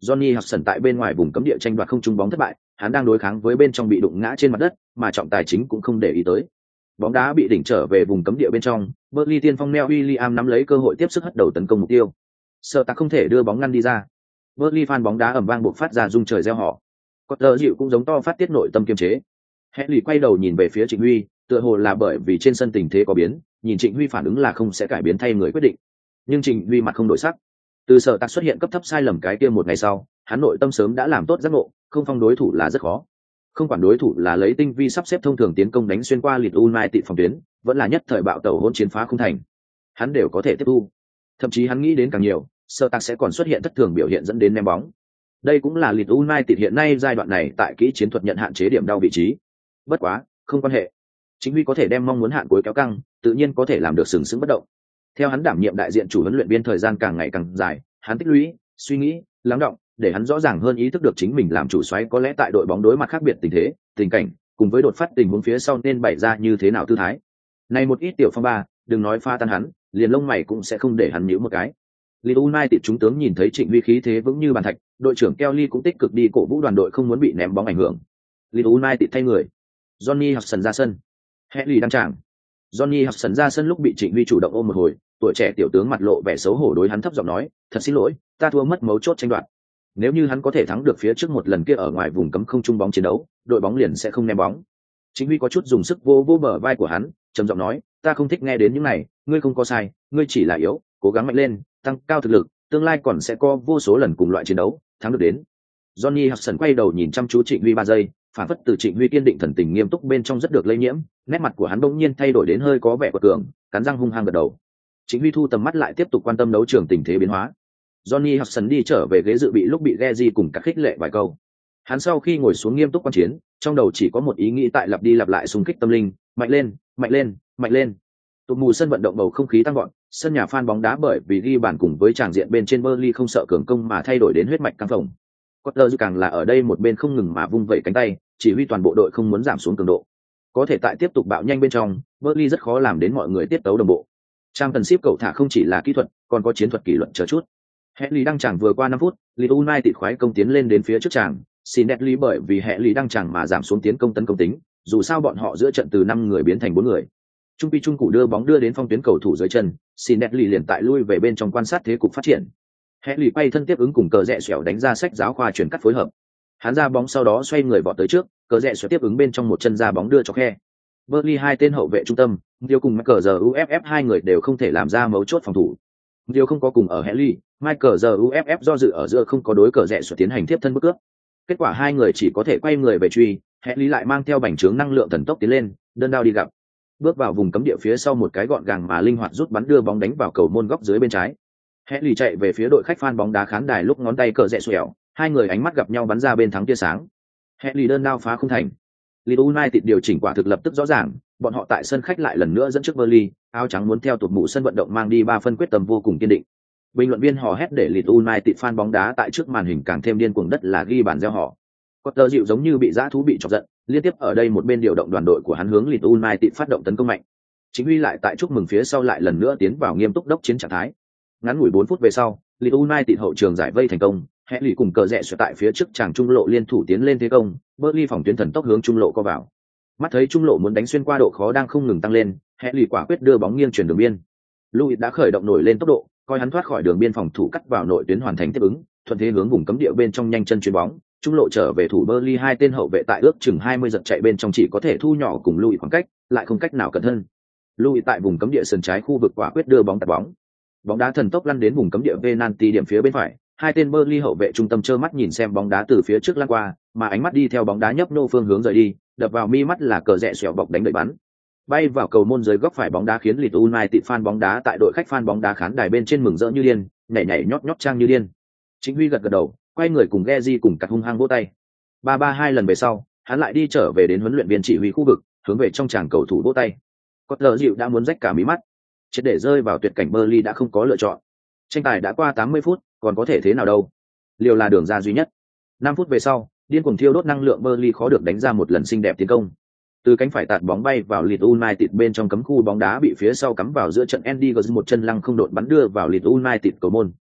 Johnny Hudson tại bên ngoài vùng cấm địa tranh đoạt không trúng bóng thất bại, hắn đang đối kháng với bên trong bị đụng ngã trên mặt đất, mà trọng tài chính cũng không để ý tới. Bóng đá bị đỉnh trở về vùng cấm địa bên trong, Burnley tiên phong Neil William nắm lấy cơ hội tiếp sức hất đầu tấn công mục tiêu. Sợ ta không thể đưa bóng ngăn đi ra. Burnley fan bóng đá ầm vang buộc phát ra rung trời reo hò. Potter dịu cũng giống to phát tiết nội tâm kiềm chế. Henry quay đầu nhìn về phía Trịnh Huy, tựa hồ là bởi vì trên sân tình thế có biến, nhìn Trịnh Huy phản ứng là không sẽ cải biến thay người quyết định. Nhưng Trịnh Huy mặt không đổi sắc. Từ Sở Tạc xuất hiện cấp thấp sai lầm cái kia một ngày sau, hắn nội tâm sớm đã làm tốt giác ngộ, không phong đối thủ là rất khó. Không quản đối thủ là lấy tinh vi sắp xếp thông thường tiến công đánh xuyên qua Leeds United phòng tuyến, vẫn là nhất thời bạo tẩu hỗn chiến phá không thành, hắn đều có thể tiếp thu. Thậm chí hắn nghĩ đến càng nhiều, Sở Tạc sẽ còn xuất hiện thất thường biểu hiện dẫn đến ném bóng. Đây cũng là Leeds United hiện nay giai đoạn này tại kỹ chiến thuật nhận hạn chế điểm đau vị trí. Bất quá, không quan hệ. Chính Huy có thể đem mong muốn hạn cuối kéo căng, tự nhiên có thể làm được sừng sững bất động. Theo hắn đảm nhiệm đại diện chủ huấn luyện viên thời gian càng ngày càng dài, hắn tích lũy, suy nghĩ, lắng đọng, để hắn rõ ràng hơn ý thức được chính mình làm chủ soái có lẽ tại đội bóng đối mặt khác biệt tình thế, tình cảnh, cùng với đột phát tình huống phía sau nên bày ra như thế nào tư thái. Này một ít tiểu phong ba, đừng nói pha tan hắn, liền lông mày cũng sẽ không để hắn nhíu một cái. Leeds United chúng tướng nhìn thấy Trịnh Huy khí thế vững như bàn thạch, đội trưởng Kelly cũng tích cực đi cổ vũ đoàn đội không muốn bị ném bóng ảnh hưởng. Leeds United thay người. Johnny Hudson ra sân. Henry đăng tràng. Johnny Hudson ra sân lúc bị Trịnh Huy chủ động ôm một hồi, tuổi trẻ tiểu tướng mặt lộ vẻ xấu hổ đối hắn thấp giọng nói, "Thật xin lỗi, ta thua mất mấu chốt tranh đoạt." Nếu như hắn có thể thắng được phía trước một lần kia ở ngoài vùng cấm không trung bóng chiến đấu, đội bóng liền sẽ không ném bóng. Trịnh Huy có chút dùng sức vô vô bờ vai của hắn, trầm giọng nói, "Ta không thích nghe đến những này, ngươi không có sai, ngươi chỉ là yếu, cố gắng mạnh lên, tăng cao thực lực, tương lai còn sẽ có vô số lần cùng loại chiến đấu, thắng được đến." Johnny Hudson quay đầu nhìn chăm chú Trịnh Huy ba giây, phản phất từ Trịnh Huy kiên định thần tình nghiêm túc bên trong rất được lây nhiễm, nét mặt của hắn bỗng nhiên thay đổi đến hơi có vẻ quật cường, cắn răng hung hăng gật đầu. Trịnh Huy thu tầm mắt lại tiếp tục quan tâm đấu trường tình thế biến hóa. Johnny Hudson đi trở về ghế dự bị lúc bị Gezi cùng các khích lệ vài câu. Hắn sau khi ngồi xuống nghiêm túc quan chiến, trong đầu chỉ có một ý nghĩ tại lặp đi lặp lại xung kích tâm linh, mạnh lên, mạnh lên, mạnh lên. Tụt mù sân vận động bầu không khí tăng vọt, sân nhà fan bóng đá bởi vì ghi bàn cùng với tràng diện bên trên Burnley không sợ cường công mà thay đổi đến huyết mạch căng phồng. Potter càng là ở đây một bên không ngừng mà vung vẩy cánh tay, chỉ huy toàn bộ đội không muốn giảm xuống cường độ. Có thể tại tiếp tục bạo nhanh bên trong, Burnley rất khó làm đến mọi người tiết tấu đồng bộ. Trang tần ship cậu thả không chỉ là kỹ thuật, còn có chiến thuật kỷ luật chờ chút. Henry đăng tràng vừa qua năm phút, Leeds United khoái công tiến lên đến phía trước tràng, Sinetli bởi vì Henry đăng tràng mà giảm xuống tiến công tấn công tính, dù sao bọn họ giữa trận từ năm người biến thành bốn người. Trung Pi Trung cụ đưa bóng đưa đến phong tuyến cầu thủ dưới chân, Sinetli liền tại lui về bên trong quan sát thế cục phát triển. Henry quay thân tiếp ứng cùng cờ rẽ xẻo đánh ra sách giáo khoa chuyển cắt phối hợp. Hắn ra bóng sau đó xoay người vọt tới trước, cờ rẽ xẻo tiếp ứng bên trong một chân ra bóng đưa cho khe. Burnley hai tên hậu vệ trung tâm, Điều cùng Michael giờ u ép ép hai người đều không thể làm ra mấu chốt phòng thủ. Điều không có cùng ở Henry, Michael giờ u ép ép do dự ở giữa không có đối cờ rẽ xẻo tiến hành tiếp thân bước cướp. Kết quả hai người chỉ có thể quay người về truy, Henry lại mang theo bành trướng năng lượng thần tốc tiến lên, đơn đao đi gặp. Bước vào vùng cấm địa phía sau một cái gọn gàng mà linh hoạt rút bắn đưa bóng đánh vào cầu môn góc dưới bên trái. Henry chạy về phía đội khách fan bóng đá khán đài lúc ngón tay cờ rẽ xẻo, hai người ánh mắt gặp nhau bắn ra bên thắng tia sáng. Henry đơn đao phá không thành. Leeds United điều chỉnh quả thực lập tức rõ ràng, bọn họ tại sân khách lại lần nữa dẫn trước Burnley, áo trắng muốn theo tụt mũ sân vận động mang đi ba phân quyết tâm vô cùng kiên định. Bình luận viên hò hét để Leeds United fan bóng đá tại trước màn hình càng thêm điên cuồng đất là ghi bàn reo hò. Potter dịu giống như bị dã thú bị chọc giận, liên tiếp ở đây một bên điều động đoàn đội của hắn hướng Leeds United phát động tấn công mạnh. Chính Huy lại tại chúc mừng phía sau lại lần nữa tiến vào nghiêm túc đốc chiến trạng thái. Ngắn ngủi bốn phút về sau, Leeds United hậu trường giải vây thành công, Henry cùng cờ rẽ xuyên tại phía trước chàng trung lộ liên thủ tiến lên thế công, Burnley phòng tuyến thần tốc hướng trung lộ co vào. Mắt thấy trung lộ muốn đánh xuyên qua độ khó đang không ngừng tăng lên, Henry quả quyết đưa bóng nghiêng chuyển đường biên. Louis đã khởi động nổi lên tốc độ, coi hắn thoát khỏi đường biên phòng thủ cắt vào nội tuyến hoàn thành tiếp ứng, thuận thế hướng vùng cấm địa bên trong nhanh chân chuyền bóng, trung lộ trở về thủ Burnley hai tên hậu vệ tại ước chừng hai mươi giật chạy bên trong chỉ có thể thu nhỏ cùng Louis khoảng cách, lại không cách nào cẩn thân. Louis tại vùng cấm địa sân trái khu vực quả quyết đưa bóng tạt bóng. Bóng đá thần tốc lăn đến vùng cấm địa penalty điểm phía bên phải, hai tên Burnley hậu vệ trung tâm trơ mắt nhìn xem bóng đá từ phía trước lăn qua, mà ánh mắt đi theo bóng đá nhấp nô phương hướng rời đi, đập vào mi mắt là cờ rẽ xẻo bọc đánh đợi bắn. Bay vào cầu môn dưới góc phải bóng đá khiến Leeds United fan bóng đá tại đội khách fan bóng đá khán đài bên trên mừng rỡ như điên, nhảy nhảy nhót nhót trang như điên. Chính Huy gật gật đầu, quay người cùng Gezi cùng cắt hung hăng vỗ tay. Ba ba hai lần về sau, hắn lại đi trở về đến huấn luyện viên chỉ huy khu vực, hướng về trong tràng cầu thủ vỗ tay. Potter dịu đã muốn rách cả mí mắt, triệt để rơi vào tuyệt cảnh Burnley đã không có lựa chọn. Tranh tài đã qua tám mươi phút, còn có thể thế nào đâu? Liều là đường ra duy nhất. năm phút về sau, điên cuồng thiêu đốt năng lượng Burnley khó được đánh ra một lần xinh đẹp tiến công. Từ cánh phải tạt bóng bay vào Leeds United bên trong cấm khu bóng đá bị phía sau cắm vào giữa trận Andy Gordon một chân lăng không đột bắn đưa vào Leeds United cầu môn.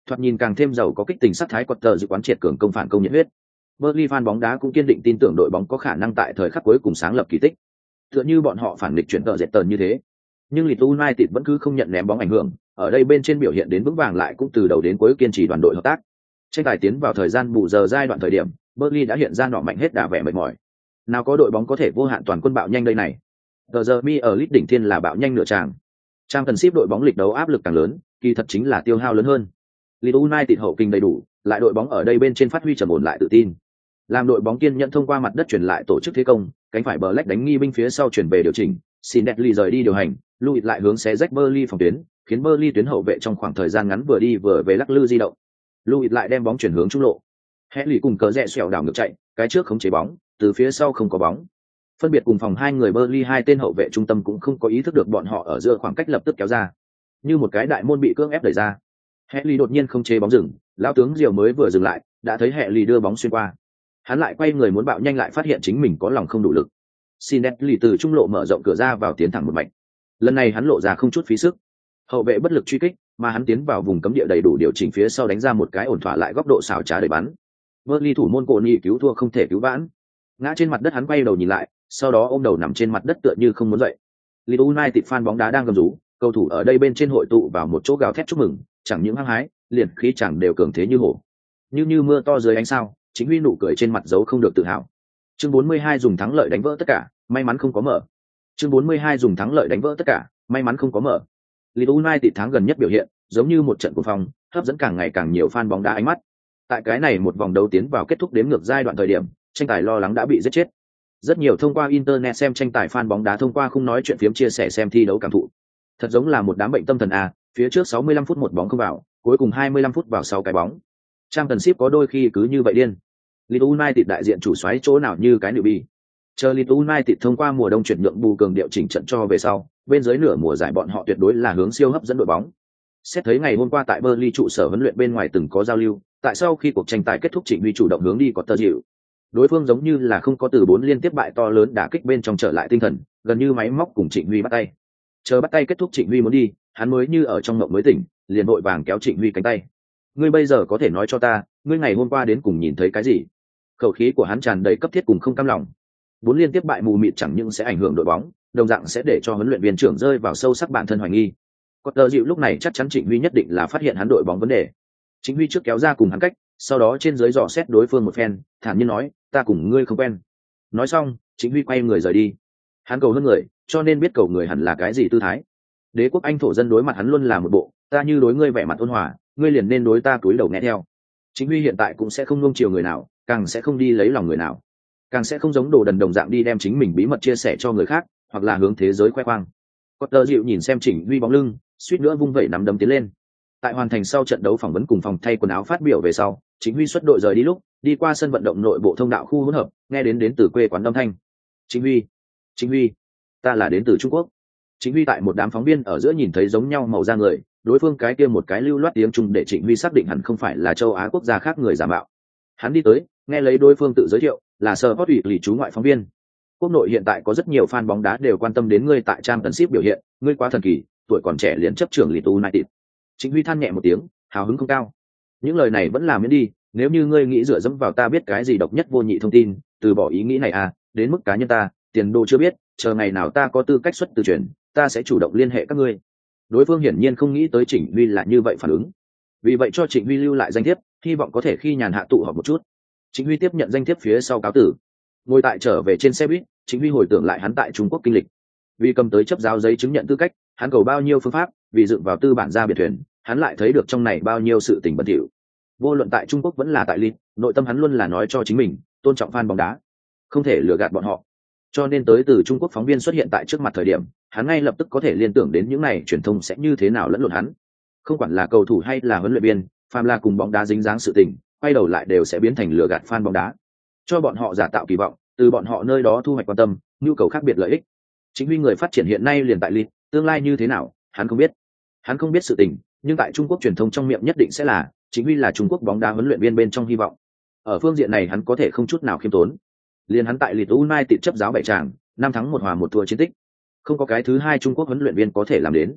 Thoạt nhìn càng thêm giàu có kích tình sắc thái, quật tờ dự quán triệt cường công phản công nhiệt huyết. Burnley fan bóng đá cũng kiên định tin tưởng đội bóng có khả năng tại thời khắc cuối cùng sáng lập kỳ tích. Tựa như bọn họ phản nghịch chuyển tờ dệt tờn như thế. Nhưng Leeds United vẫn cứ không nhận ném bóng ảnh hưởng, ở đây bên trên biểu hiện đến vững vàng lại cũng từ đầu đến cuối kiên trì đoàn đội hợp tác. Tranh tài tiến vào thời gian bù giờ giai đoạn thời điểm, Burnley đã hiện ra nọ mạnh hết đà vẻ mệt mỏi. Nào có đội bóng có thể vô hạn toàn quân bạo nhanh đây này. Tờ giờ mi ở Leeds đỉnh thiên là bạo nhanh nửa tràng. Trang cần ship đội bóng lịch đấu áp lực càng lớn, kỳ thật chính là tiêu hao lớn hơn. Leeds United hậu kinh đầy đủ, lại đội bóng ở đây bên trên phát huy trầm ổn lại tự tin. Làm đội bóng kiên nhận thông qua mặt đất chuyển lại tổ chức thế công, cánh phải Black đánh nghi binh phía sau chuyển về điều chỉnh, Sindetley rời đi điều hành, Luis lại hướng xé rách Burnley phòng tuyến, khiến Burnley tuyến hậu vệ trong khoảng thời gian ngắn vừa đi vừa về lắc lư di động. Luis lại đem bóng chuyển hướng trung lộ. Henry cùng cờ rẽ xẻo đảo ngược chạy, cái trước khống chế bóng, từ phía sau không có bóng. Phân biệt cùng phòng hai người Burnley hai tên hậu vệ trung tâm cũng không có ý thức được bọn họ ở giữa khoảng cách lập tức kéo ra. Như một cái đại môn bị cưỡng ép đẩy ra. Henry đột nhiên không chế bóng dừng, lão tướng Diều mới vừa dừng lại, đã thấy Henry đưa bóng xuyên qua. Hắn lại quay người muốn bạo nhanh lại phát hiện chính mình có lòng không đủ lực. Sindetley từ trung lộ mở rộng cửa ra vào tiến thẳng một mạch. Lần này hắn lộ ra không chút phí sức. Hậu vệ bất lực truy kích, mà hắn tiến vào vùng cấm địa đầy đủ điều chỉnh phía sau đánh ra một cái ổn thỏa lại góc độ xảo trá để bắn. Burnley thủ môn Coni cứu thua không thể cứu vãn. Ngã trên mặt đất hắn quay đầu nhìn lại, sau đó ôm đầu nằm trên mặt đất tựa như không muốn dậy. Leeds United fan bóng đá đang gầm rú, cầu thủ ở đây bên trên hội tụ vào một chỗ gào thét chúc mừng, chẳng những hăng hái, liền khí chẳng đều cường thế như hổ. Như như mưa to dưới ánh sao, chính Huy nụ cười trên mặt giấu không được tự hào. Chương bốn mươi hai dùng thắng lợi đánh vỡ tất cả, may mắn không có mở. Chương bốn mươi hai dùng thắng lợi đánh vỡ tất cả, may mắn không có mở. Leeds United tháng gần nhất biểu hiện, giống như một trận cuồng phong, hấp dẫn càng ngày càng nhiều fan bóng đá ánh mắt. Tại cái này một vòng đấu tiến vào kết thúc đếm ngược giai đoạn thời điểm, tranh tài lo lắng đã bị giết chết. Rất nhiều thông qua internet xem tranh tài fan bóng đá thông qua không nói chuyện phiếm chia sẻ xem thi đấu cảm thụ. Thật giống là một đám bệnh tâm thần a, phía trước sáu mươi lăm phút một bóng không vào, cuối cùng hai mươi lăm phút vào sáu cái bóng. Trang cần ship có đôi khi cứ như vậy điên. Leeds United đại diện chủ xoáy chỗ nào như cái nữ bi. Chờ Leeds United thông qua mùa đông chuyển nhượng bù cường điệu chỉnh trận cho về sau, bên dưới nửa mùa giải bọn họ tuyệt đối là hướng siêu hấp dẫn đội bóng. Xét thấy ngày hôm qua tại Burnley trụ sở huấn luyện bên ngoài từng có giao lưu, tại sau khi cuộc tranh tài kết thúc Trịnh Huy chủ động hướng đi có tờ dịu. Đối phương giống như là không có từ bốn liên tiếp bại to lớn đả kích bên trong trở lại tinh thần, gần như máy móc cùng Trịnh Huy bắt tay. Chờ bắt tay kết thúc Trịnh Huy muốn đi, hắn mới như ở trong ngộng mới tỉnh, liền vội vàng kéo Trịnh Huy cánh tay. Ngươi bây giờ có thể nói cho ta, ngươi ngày hôm qua đến cùng nhìn thấy cái gì? Khẩu khí của hắn tràn đầy cấp thiết cùng không cam lòng. Bốn liên tiếp bại mù mịt chẳng những sẽ ảnh hưởng đội bóng, đồng dạng sẽ để cho huấn luyện viên trưởng rơi vào sâu sắc bản thân hoài nghi. Potter dịu lúc này chắc chắn Trịnh Huy nhất định là phát hiện hắn đội bóng vấn đề. Trịnh Huy trước kéo ra cùng hắn cách, sau đó trên dưới dò xét đối phương một phen, thản nhiên nói, ta cùng ngươi không quen. Nói xong, Trịnh Huy quay người rời đi. Hắn cầu hơn người, cho nên biết cầu người hẳn là cái gì tư thái. Đế quốc Anh thổ dân đối mặt hắn luôn là một bộ, ta như đối ngươi vẻ mặt ôn hòa, ngươi liền nên đối ta cúi đầu nghe theo. Trịnh Huy hiện tại cũng sẽ không nuông chiều người nào, càng sẽ không đi lấy lòng người nào, càng sẽ không giống đồ đần đồng dạng đi đem chính mình bí mật chia sẻ cho người khác, hoặc là hướng thế giới khoe khoang. Potter dịu nhìn xem Trịnh Huy bóng lưng, suýt nữa vung vẩy nắm đấm tiến lên. Tại hoàn thành sau trận đấu phỏng vấn cùng phòng thay quần áo phát biểu về sau, Trịnh Huy xuất đội rời đi lúc, đi qua sân vận động nội bộ thông đạo khu hỗn hợp, nghe đến đến từ quê quán âm thanh. Trịnh Huy, Trịnh Huy, ta là đến từ Trung Quốc. Trịnh Huy tại một đám phóng viên ở giữa nhìn thấy giống nhau màu da người, đối phương cái kia một cái lưu loát tiếng Trung để Trịnh Huy xác định hẳn không phải là châu Á quốc gia khác người giả mạo. Hắn đi tới, nghe lấy đối phương tự giới thiệu, là Sport ủy lì chú ngoại phóng viên. Quốc nội hiện tại có rất nhiều fan bóng đá đều quan tâm đến ngươi tại Championship biểu hiện, ngươi quá thần kỳ, tuổi còn trẻ liền chấp trưởng Leeds United. Trịnh Huy than nhẹ một tiếng, hào hứng không cao. Những lời này vẫn làm miễn đi, nếu như ngươi nghĩ dựa dẫm vào ta biết cái gì độc nhất vô nhị thông tin, từ bỏ ý nghĩ này à, đến mức cá nhân ta, tiền đồ chưa biết, chờ ngày nào ta có tư cách xuất từ truyền, ta sẽ chủ động liên hệ các ngươi. Đối phương hiển nhiên không nghĩ tới Trịnh Huy là như vậy phản ứng, vì vậy cho Trịnh Huy lưu lại danh thiếp, hy vọng có thể khi nhàn hạ tụ họp một chút. Trịnh Huy tiếp nhận danh thiếp phía sau cáo tử, ngồi tại trở về trên xe buýt. Trịnh Huy hồi tưởng lại hắn tại Trung Quốc kinh lịch, vì cầm tới chấp giáo giấy chứng nhận tư cách, hắn cầu bao nhiêu phương pháp, vì dựng vào tư bản ra biệt thuyền, hắn lại thấy được trong này bao nhiêu sự tình bẩn thỉu. Vô luận tại Trung Quốc vẫn là tại Leeds, nội tâm hắn luôn là nói cho chính mình, tôn trọng fan bóng đá, không thể lừa gạt bọn họ. Cho nên tới từ Trung Quốc phóng viên xuất hiện tại trước mặt thời điểm, hắn ngay lập tức có thể liên tưởng đến những này truyền thông sẽ như thế nào lẫn lộn hắn. Không quản là cầu thủ hay là huấn luyện viên, phàm là cùng bóng đá dính dáng sự tình, quay đầu lại đều sẽ biến thành lừa gạt fan bóng đá, cho bọn họ giả tạo kỳ vọng, từ bọn họ nơi đó thu hoạch quan tâm, nhu cầu khác biệt lợi ích. Chính Huy người phát triển hiện nay liền tại Leeds, tương lai như thế nào, hắn không biết. Hắn không biết sự tình, nhưng tại Trung Quốc truyền thông trong miệng nhất định sẽ là, Chính Huy là Trung Quốc bóng đá huấn luyện viên bên trong hy vọng. Ở phương diện này hắn có thể không chút nào khiêm tốn. Liền hắn tại Leeds United chấp giáo bảy tràng, năm thắng một hòa một thua chiến tích, không có cái thứ hai Trung Quốc huấn luyện viên có thể làm đến.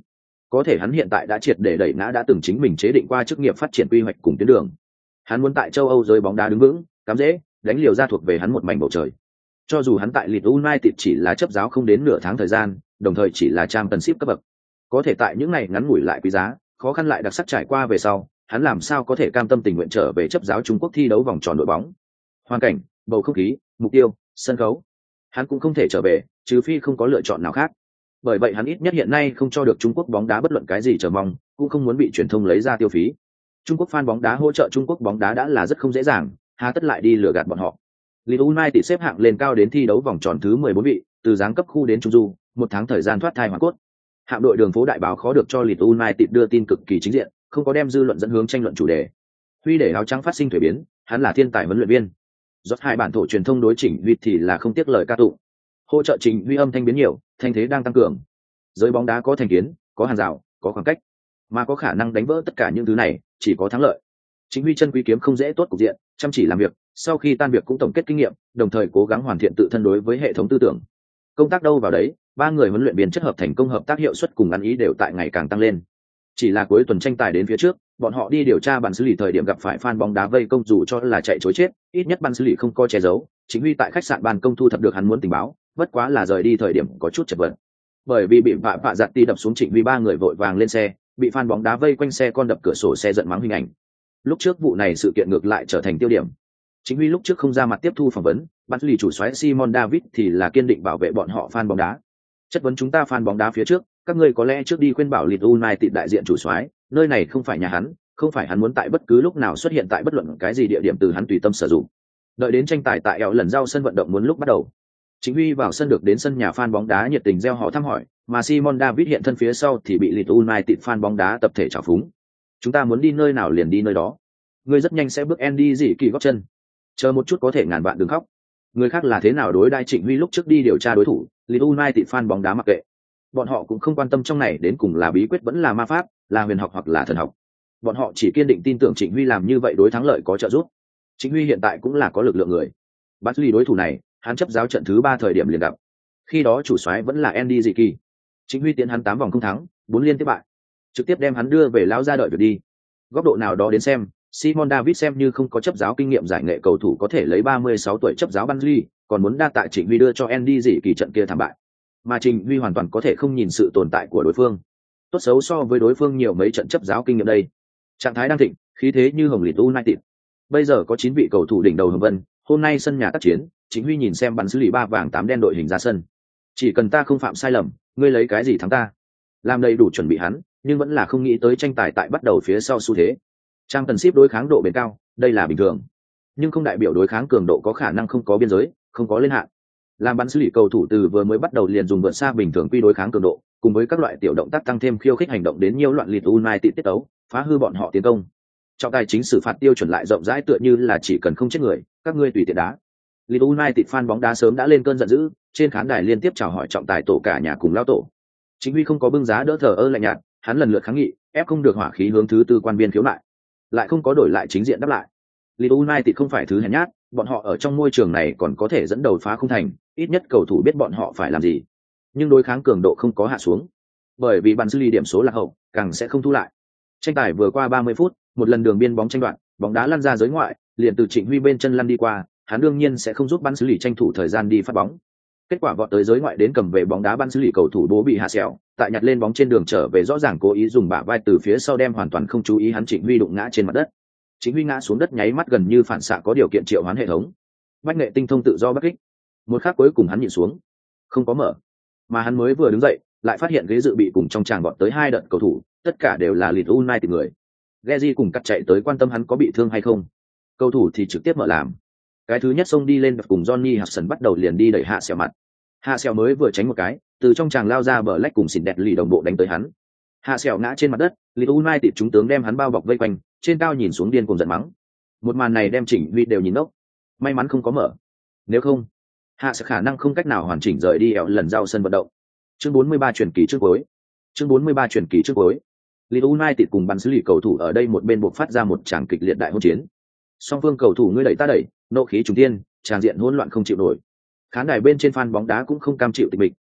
Có thể hắn hiện tại đã triệt để đẩy ngã đã từng chính mình chế định qua chức nghiệp phát triển quy hoạch cùng tuyến đường. Hắn muốn tại châu Âu giới bóng đá đứng vững, cắm dễ, đánh liều ra thuộc về hắn một mảnh bầu trời. Cho dù hắn tại Leeds United chỉ là chấp giáo không đến nửa tháng thời gian, đồng thời chỉ là Championship cấp bậc, có thể tại những ngày ngắn ngủi lại quý giá, khó khăn lại đặc sắc trải qua về sau, hắn làm sao có thể cam tâm tình nguyện trở về chấp giáo Trung Quốc thi đấu vòng tròn đội bóng. Hoàn cảnh, bầu không khí, mục tiêu, sân khấu, hắn cũng không thể trở về, trừ phi không có lựa chọn nào khác. Bởi vậy hắn ít nhất hiện nay không cho được Trung Quốc bóng đá bất luận cái gì chờ mong, cũng không muốn bị truyền thông lấy ra tiêu phí. Trung Quốc fan bóng đá hỗ trợ Trung Quốc bóng đá đã là rất không dễ dàng, hà tất lại đi lừa gạt bọn họ. Leeds United xếp hạng lên cao đến thi đấu vòng tròn thứ mười bốn vị, từ giáng cấp khu đến trung du, một tháng thời gian thoát thai hoàn cốt. Hạm đội đường phố đại báo khó được cho Leeds United đưa tin cực kỳ chính diện, không có đem dư luận dẫn hướng tranh luận chủ đề. Huy để áo trắng phát sinh thủy biến, hắn là thiên tài huấn luyện viên. Rốt hai bản thổ truyền thông đối Trình Huy thì là không tiếc lời ca tụng. Hỗ trợ Trình Huy âm thanh biến nhiều, thanh thế đang tăng cường. Giới bóng đá có thành kiến, có hàng rào, có khoảng cách, mà có khả năng đánh vỡ tất cả những thứ này, chỉ có thắng lợi. Chính Huy chân quý kiếm không dễ tốt cục diện, chăm chỉ làm việc, sau khi tan việc cũng tổng kết kinh nghiệm, đồng thời cố gắng hoàn thiện tự thân đối với hệ thống tư tưởng. Công tác đâu vào đấy, ba người huấn luyện viên chất hợp thành công, hợp tác hiệu suất cùng ăn ý đều tại ngày càng tăng lên. Chỉ là cuối tuần tranh tài đến phía trước, bọn họ đi điều tra bàn xử lý thời điểm gặp phải fan bóng đá vây công, dù cho là chạy trối chết, ít nhất ban xử lý không có che giấu. Chính Huy tại khách sạn ban công thu thập được hắn muốn tình báo, bất quá là rời đi thời điểm có chút chật vật. Bởi vì bị vạ vạ giặt ti đập xuống, Trịnh Huy ba người vội vàng lên xe, bị fan bóng đá vây quanh xe con đập cửa sổ xe giận mắng hình ảnh. Lúc trước vụ này sự kiện ngược lại trở thành tiêu điểm. Chính Huy lúc trước không ra mặt tiếp thu phỏng vấn, ban xử lý chủ soái Simon David thì là kiên định bảo vệ bọn họ fan bóng đá. Chất vấn chúng ta fan bóng đá phía trước, các ngươi có lẽ trước đi khuyên bảo Leeds United đại diện chủ soái, nơi này không phải nhà hắn, không phải hắn muốn tại bất cứ lúc nào xuất hiện tại bất luận cái gì địa điểm từ hắn tùy tâm sử dụng. Đợi đến tranh tài tại eo lần giao sân vận động muốn lúc bắt đầu, Chính Huy vào sân được đến sân nhà fan bóng đá nhiệt tình reo hò thăm hỏi, mà Simon David hiện thân phía sau thì bị Leeds United fan bóng đá tập thể trào phúng. Chúng ta muốn đi nơi nào liền đi nơi đó. Ngươi rất nhanh sẽ bước Andy dị kỳ góp chân. Chờ một chút có thể ngàn vạn đừng khóc. Người khác là thế nào đối đãi Trịnh Huy lúc trước đi điều tra đối thủ, Leeds United fan bóng đá mặc kệ. Bọn họ cũng không quan tâm trong này đến cùng là bí quyết vẫn là ma pháp, là huyền học hoặc là thần học. Bọn họ chỉ kiên định tin tưởng Trịnh Huy làm như vậy đối thắng lợi có trợ giúp. Trịnh Huy hiện tại cũng là có lực lượng người. Bắt ly đối thủ này, hắn chấp giáo trận thứ ba thời điểm liền gặp. Khi đó chủ soái vẫn là Andy dị kỳ. Trịnh Huy tiến hắn tám vòng không thắng, bốn liên tiếp bại, trực tiếp đem hắn đưa về lão gia đợi việc đi. Góc độ nào đó đến xem, Simon David xem như không có chấp giáo kinh nghiệm giải nghệ cầu thủ có thể lấy ba mươi sáu tuổi chấp giáo Burnley, còn muốn đa tạ Trịnh Huy đưa cho Andy dị kỳ trận kia thảm bại. Mà Trịnh Huy hoàn toàn có thể không nhìn sự tồn tại của đối phương. Tốt xấu so với đối phương nhiều mấy trận chấp giáo kinh nghiệm đây. Trạng thái đang thịnh, khí thế như hồng Leeds United. Bây giờ có chín vị cầu thủ đỉnh đầu hồng vân, hôm nay sân nhà tác chiến, Trịnh Huy nhìn xem bắn xử lý ba vàng tám đen đội hình ra sân. Chỉ cần ta không phạm sai lầm, ngươi lấy cái gì thắng ta? Làm đầy đủ chuẩn bị hắn, nhưng vẫn là không nghĩ tới tranh tài tại bắt đầu phía sau xu thế. Trang tần ship đối kháng độ bền cao, đây là bình thường. Nhưng không đại biểu đối kháng cường độ có khả năng không có biên giới, không có lên hạn. Làm bắn xử lý cầu thủ từ vừa mới bắt đầu liền dùng vượt xa bình thường quy đối kháng cường độ, cùng với các loại tiểu động tác tăng thêm khiêu khích hành động đến nhiều loạn Leeds United tiết tấu, phá hư bọn họ tiến công. Trọng tài chính xử phạt tiêu chuẩn lại rộng rãi, tựa như là chỉ cần không chết người, các ngươi tùy tiện đá. Leeds United fan bóng đá sớm đã lên cơn giận dữ, trên khán đài liên tiếp chào hỏi trọng tài tổ cả nhà cùng lao tổ. Chính Huy không có bưng giá đỡ thờ ơ lạnh nhạt, hắn lần lượt kháng nghị, ép không được hỏa khí hướng thứ tư quan biên khiếu lại, lại không có đổi lại chính diện đáp lại. Leeds United không phải thứ hèn nhát, bọn họ ở trong môi trường này còn có thể dẫn đầu phá không thành, ít nhất cầu thủ biết bọn họ phải làm gì. Nhưng đối kháng cường độ không có hạ xuống, bởi vì bàn xử lý điểm số là hậu, càng sẽ không thu lại. Tranh tài vừa qua ba mươi phút, một lần đường biên bóng tranh đoạn, bóng đá lăn ra giới ngoại, liền từ Trịnh Huy bên chân lăn đi qua, hắn đương nhiên sẽ không giúp ban xử lý tranh thủ thời gian đi phát bóng. Kết quả vọt tới giới ngoại đến cầm về bóng đá ban xử lý cầu thủ bố bị hạ sẹo, tại nhặt lên bóng trên đường trở về rõ ràng cố ý dùng bả vai từ phía sau đem hoàn toàn không chú ý hắn Trịnh Huy đụng ngã trên mặt đất. Trịnh Huy ngã xuống đất nháy mắt gần như phản xạ có điều kiện triệu hoán hệ thống. Bách nghệ tinh thông tự do bắc kích. Một khắc cuối cùng hắn nhịn xuống, không có mở, mà hắn mới vừa đứng dậy, lại phát hiện ghế dự bị cùng trong tràng vọt tới hai đợt cầu thủ, tất cả đều là Leeds United người. Gezi cùng cắt chạy tới quan tâm hắn có bị thương hay không. Cầu thủ thì trực tiếp mở làm. Cái thứ nhất xông đi lên cùng Johnny Hudson bắt đầu liền đi đẩy hạ sẹo mặt. Hạ sẹo mới vừa tránh một cái, từ trong tràng lao ra bờ lách cùng xỉn đẹp lì đồng bộ đánh tới hắn. Hạ sẹo ngã trên mặt đất, Leeds United chúng tướng đem hắn bao bọc vây quanh, trên cao nhìn xuống điên cùng giận mắng. Một màn này đem Trịnh Huy đều nhìn ngốc. May mắn không có mở. Nếu không, Hạ sẽ khả năng không cách nào hoàn chỉnh rời đi ẻo lần giao sân vận động. Chương bốn mươi ba truyền kỳ trước cuối. Chương bốn mươi ba truyền kỳ trước cuối. Leeds United cùng bắn xử lý cầu thủ ở đây một bên buộc phát ra một tràng kịch liệt đại hỗn chiến. Song phương cầu thủ ngươi đẩy ta đẩy, nộ khí trùng thiên, tràng diện hỗn loạn không chịu nổi. Khán đài bên trên fan bóng đá cũng không cam chịu tịch mịch,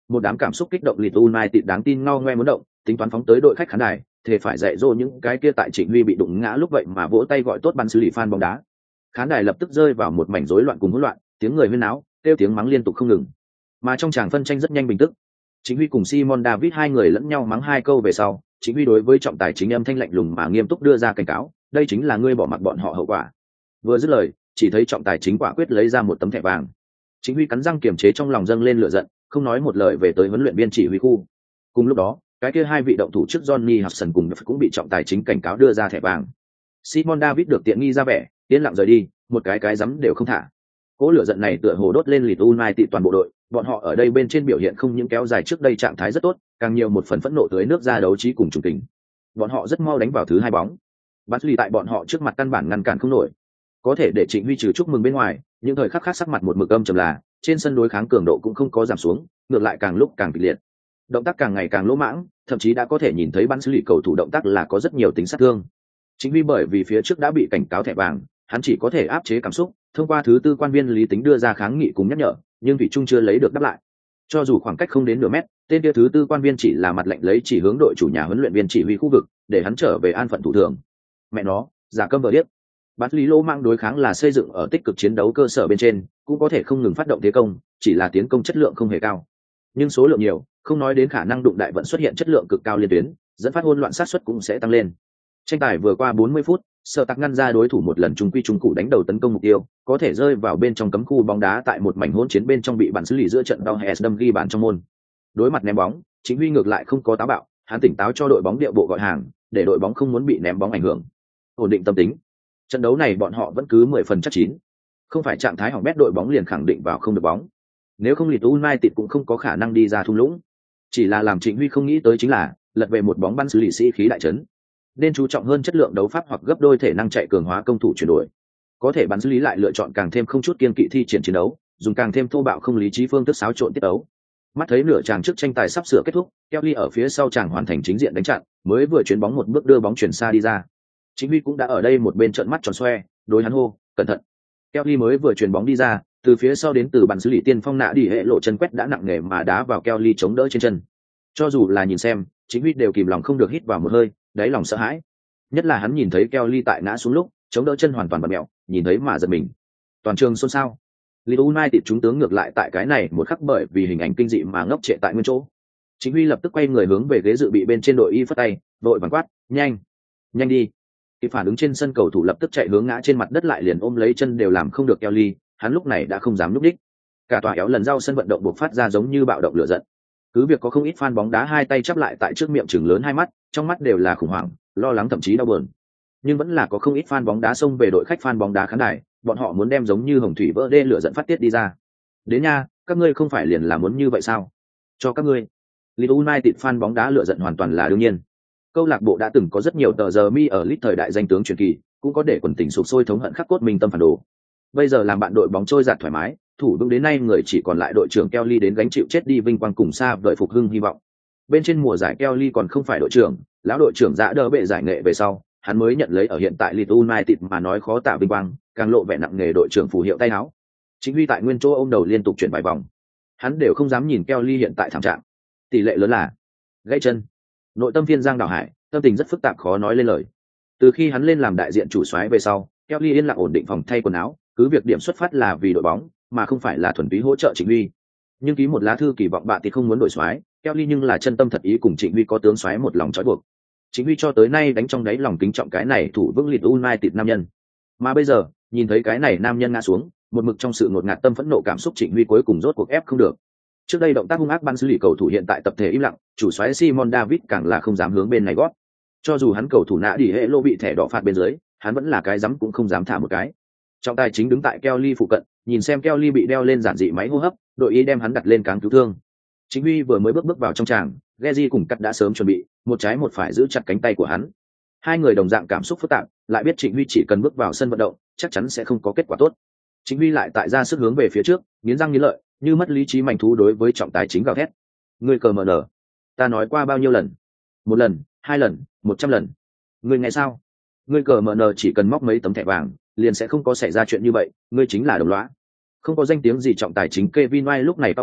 Một đám cảm xúc kích động Leeds United đáng tin ngao ngoe muốn động, tính toán phóng tới đội khách khán đài, thề phải dạy dỗ những cái kia tại Trịnh Huy bị đụng ngã lúc vậy mà vỗ tay gọi tốt ban xử lý fan bóng đá. Khán đài lập tức rơi vào một mảnh rối loạn cùng hỗn loạn, tiếng người huyên náo, kêu tiếng mắng liên tục không ngừng. Mà trong tràng phân tranh rất nhanh bình tức. Trịnh Huy cùng Simon David hai người lẫn nhau mắng hai câu về sau, Trịnh Huy đối với trọng tài chính âm thanh lạnh lùng mà nghiêm túc đưa ra cảnh cáo, đây chính là ngươi bỏ mặc bọn họ hậu quả. Vừa dứt lời, chỉ thấy trọng tài chính quả quyết lấy ra một tấm thẻ vàng. Trịnh Huy cắn răng kiềm chế trong lòng dâng lên lửa giận, không nói một lời về tới huấn luyện viên chỉ huy khu. Cùng lúc đó, cái kia hai vị động thủ trước Johnny Hudson cùng cũng bị trọng tài chính cảnh cáo đưa ra thẻ vàng. Simon David được tiện nghi ra vẻ, yên lặng rời đi, một cái cái dám đều không thả. Cỗ lửa giận này tựa hồ đốt lên Leeds United toàn bộ đội, bọn họ ở đây bên trên biểu hiện không những kéo dài trước đây trạng thái rất tốt, càng nhiều một phần phẫn nộ tới nước ra đấu trí cùng trùng tình. Bọn họ rất mau đánh vào thứ hai bóng. Bắn lì tại bọn họ trước mặt căn bản ngăn cản không nổi. Có thể để Trịnh Huy trừ chúc mừng bên ngoài, những thời khắc khác sắc mặt một mực âm trầm là, trên sân đối kháng cường độ cũng không có giảm xuống, ngược lại càng lúc càng kịch liệt. Động tác càng ngày càng lỗ mãng, thậm chí đã có thể nhìn thấy bắn xử lý cầu thủ động tác là có rất nhiều tính sát thương. Chính vì bởi vì phía trước đã bị cảnh cáo thẻ vàng, hắn chỉ có thể áp chế cảm xúc, thông qua thứ tư quan viên lý tính đưa ra kháng nghị cùng nhắc nhở, nhưng thủy trung chưa lấy được đáp lại. Cho dù khoảng cách không đến nửa mét, tên kia thứ tư quan viên chỉ là mặt lệnh lấy chỉ hướng đội chủ nhà huấn luyện viên chỉ huy khu vực, để hắn trở về an phận thủ thường. Mẹ nó, giả câm vờ điếc. Bắn lý lô mang đối kháng là xây dựng ở tích cực chiến đấu cơ sở bên trên, cũng có thể không ngừng phát động thế công, chỉ là tiến công chất lượng không hề cao. Nhưng số lượng nhiều, không nói đến khả năng đụng đại vận xuất hiện chất lượng cực cao liên tuyến, dẫn phát hỗn loạn sát suất cũng sẽ tăng lên. Tranh tài vừa qua bốn mươi phút, Sở Tạc ngăn ra đối thủ một lần trung quy trung cụ đánh đầu tấn công mục tiêu, có thể rơi vào bên trong cấm khu bóng đá tại một mảnh hỗn chiến bên trong bị bàn xử lý giữa trận đau Hess đâm ghi bàn trong môn. Đối mặt ném bóng, Chính Huy ngược lại không có táo bạo, hắn tỉnh táo cho đội bóng điệu bộ gọi hàng, để đội bóng không muốn bị ném bóng ảnh hưởng. Ổn định tâm tính. Trận đấu này bọn họ vẫn cứ mười phần chắc chín. Không phải trạng thái hỏng bét đội bóng liền khẳng định vào không được bóng. Nếu không Leeds United cũng không có khả năng đi ra thung lũng. Chỉ là làm Trịnh Huy không nghĩ tới chính là lật về một bóng bắn xử lý sĩ khí đại trấn. Nên chú trọng hơn chất lượng đấu pháp hoặc gấp đôi thể năng chạy cường hóa công thủ chuyển đổi. Có thể bắn xử lý lại lựa chọn càng thêm không chút kiên kỵ thi triển chiến đấu, dùng càng thêm thô bạo không lý trí phương thức xáo trộn tiết đấu. Mắt thấy nửa chàng trước tranh tài sắp sửa kết thúc, Kelly ở phía sau chàng hoàn thành chính diện đánh chặn, mới vừa chuyển bóng một bước đưa bóng chuyển xa đi ra. Chính Huy cũng đã ở đây một bên trợn mắt tròn xoe, đối hắn hô, cẩn thận. Kelly mới vừa chuyền bóng đi ra, từ phía sau đến từ bàn xử lý tiên phong nạ đi hệ lộ chân quét đã nặng nề mà đá vào Kelly chống đỡ trên chân. Cho dù là nhìn xem, Chính Huy đều kìm lòng không được hít vào một hơi, đáy lòng sợ hãi. Nhất là hắn nhìn thấy Kelly tại ngã xuống lúc, chống đỡ chân hoàn toàn bật mẹo, nhìn thấy mà giật mình. Toàn trường xôn xao. Leeds United chúng tướng ngược lại tại cái này một khắc bởi vì hình ảnh kinh dị mà ngốc trệ tại nguyên chỗ. Chính Huy lập tức quay người hướng về ghế dự bị bên trên đội y phất tay, vội vàng quát, nhanh, nhanh đi. Khi phản ứng trên sân cầu thủ lập tức chạy hướng ngã trên mặt đất lại liền ôm lấy chân đều làm không được Kelly, hắn lúc này đã không dám núp đích. Cả tòa éo lần rau sân vận động buộc phát ra giống như bạo động lửa giận. Cứ việc có không ít fan bóng đá hai tay chắp lại tại trước miệng chừng lớn hai mắt, trong mắt đều là khủng hoảng, lo lắng thậm chí đau buồn. Nhưng vẫn là có không ít fan bóng đá xông về đội khách fan bóng đá khán đài, bọn họ muốn đem giống như hồng thủy vỡ đê lửa giận phát tiết đi ra. Đến nha, các ngươi không phải liền là muốn như vậy sao? Cho các ngươi. Leeds United fan bóng đá lửa giận hoàn toàn là đương nhiên. Câu lạc bộ đã từng có rất nhiều tờ giờ mi ở Leeds thời đại danh tướng truyền kỳ, cũng có để quần tình sụp sôi thống hận khắc cốt minh tâm phản đồ. Bây giờ làm bạn đội bóng trôi giạt thoải mái, thủ vững đến nay người chỉ còn lại đội trưởng Kelly đến gánh chịu chết đi vinh quang cùng xa vời phục hưng hy vọng. Bên trên mùa giải Kelly còn không phải đội trưởng, lão đội trưởng đã đỡ bệ giải nghệ về sau, hắn mới nhận lấy ở hiện tại Leeds United mà nói khó tả vinh quang, càng lộ vẻ nặng nghề đội trưởng phù hiệu tay áo. Chính Huy tại nguyên chỗ ôm đầu liên tục chuyển vài vòng, hắn đều không dám nhìn Kelly hiện tại thảm trạng. Tỷ lệ lớn là gãy chân. Nội tâm viên Giang Đào Hải, tâm tình rất phức tạp khó nói lên lời. Từ khi hắn lên làm đại diện chủ soái về sau, Kelly yên lặng ổn định phòng thay quần áo, cứ việc điểm xuất phát là vì đội bóng, mà không phải là thuần túy hỗ trợ Trịnh Huy. Nhưng ký một lá thư kỳ vọng bạn thì không muốn đổi soái, Kelly nhưng là chân tâm thật ý cùng Trịnh Huy có tướng soái một lòng trói buộc. Trịnh Huy cho tới nay đánh trong đáy lòng kính trọng cái này thủ vững Leeds United nam nhân. Mà bây giờ, nhìn thấy cái này nam nhân ngã xuống, một mực trong sự ngột ngạt tâm phẫn nộ cảm xúc Trịnh Huy cuối cùng rốt cuộc ép không được. Trước đây động tác hung ác ban xử lý cầu thủ hiện tại tập thể im lặng, chủ soái Simon David càng là không dám hướng bên này gót. Cho dù hắn cầu thủ nã đi hệ lô bị thẻ đỏ phạt bên dưới, hắn vẫn là cái dám cũng không dám thả một cái. Trọng tài chính đứng tại Kelly phụ cận, nhìn xem Kelly bị đeo lên giản dị máy hô hấp, đội ý đem hắn đặt lên cáng cứu thương. Chính Huy vừa mới bước bước vào trong tràng, Geji cùng cắt đã sớm chuẩn bị, một trái một phải giữ chặt cánh tay của hắn. Hai người đồng dạng cảm xúc phức tạp, lại biết Trịnh Huy chỉ cần bước vào sân vận động, chắc chắn sẽ không có kết quả tốt. Trịnh Huy lại tại ra sức hướng về phía trước, nghiến răng nghiến lợi, như mất lý trí manh thú đối với trọng tài chính gào thét. Ngươi cờ mờ nở, ta nói qua bao nhiêu lần? Một lần, hai lần, một trăm lần. Ngươi nghe sao? Ngươi cờ mờ nở chỉ cần móc mấy tấm thẻ vàng, liền sẽ không có xảy ra chuyện như vậy, ngươi chính là đồng lõa. Không có danh tiếng gì trọng tài chính Kevin White lúc này cao mày,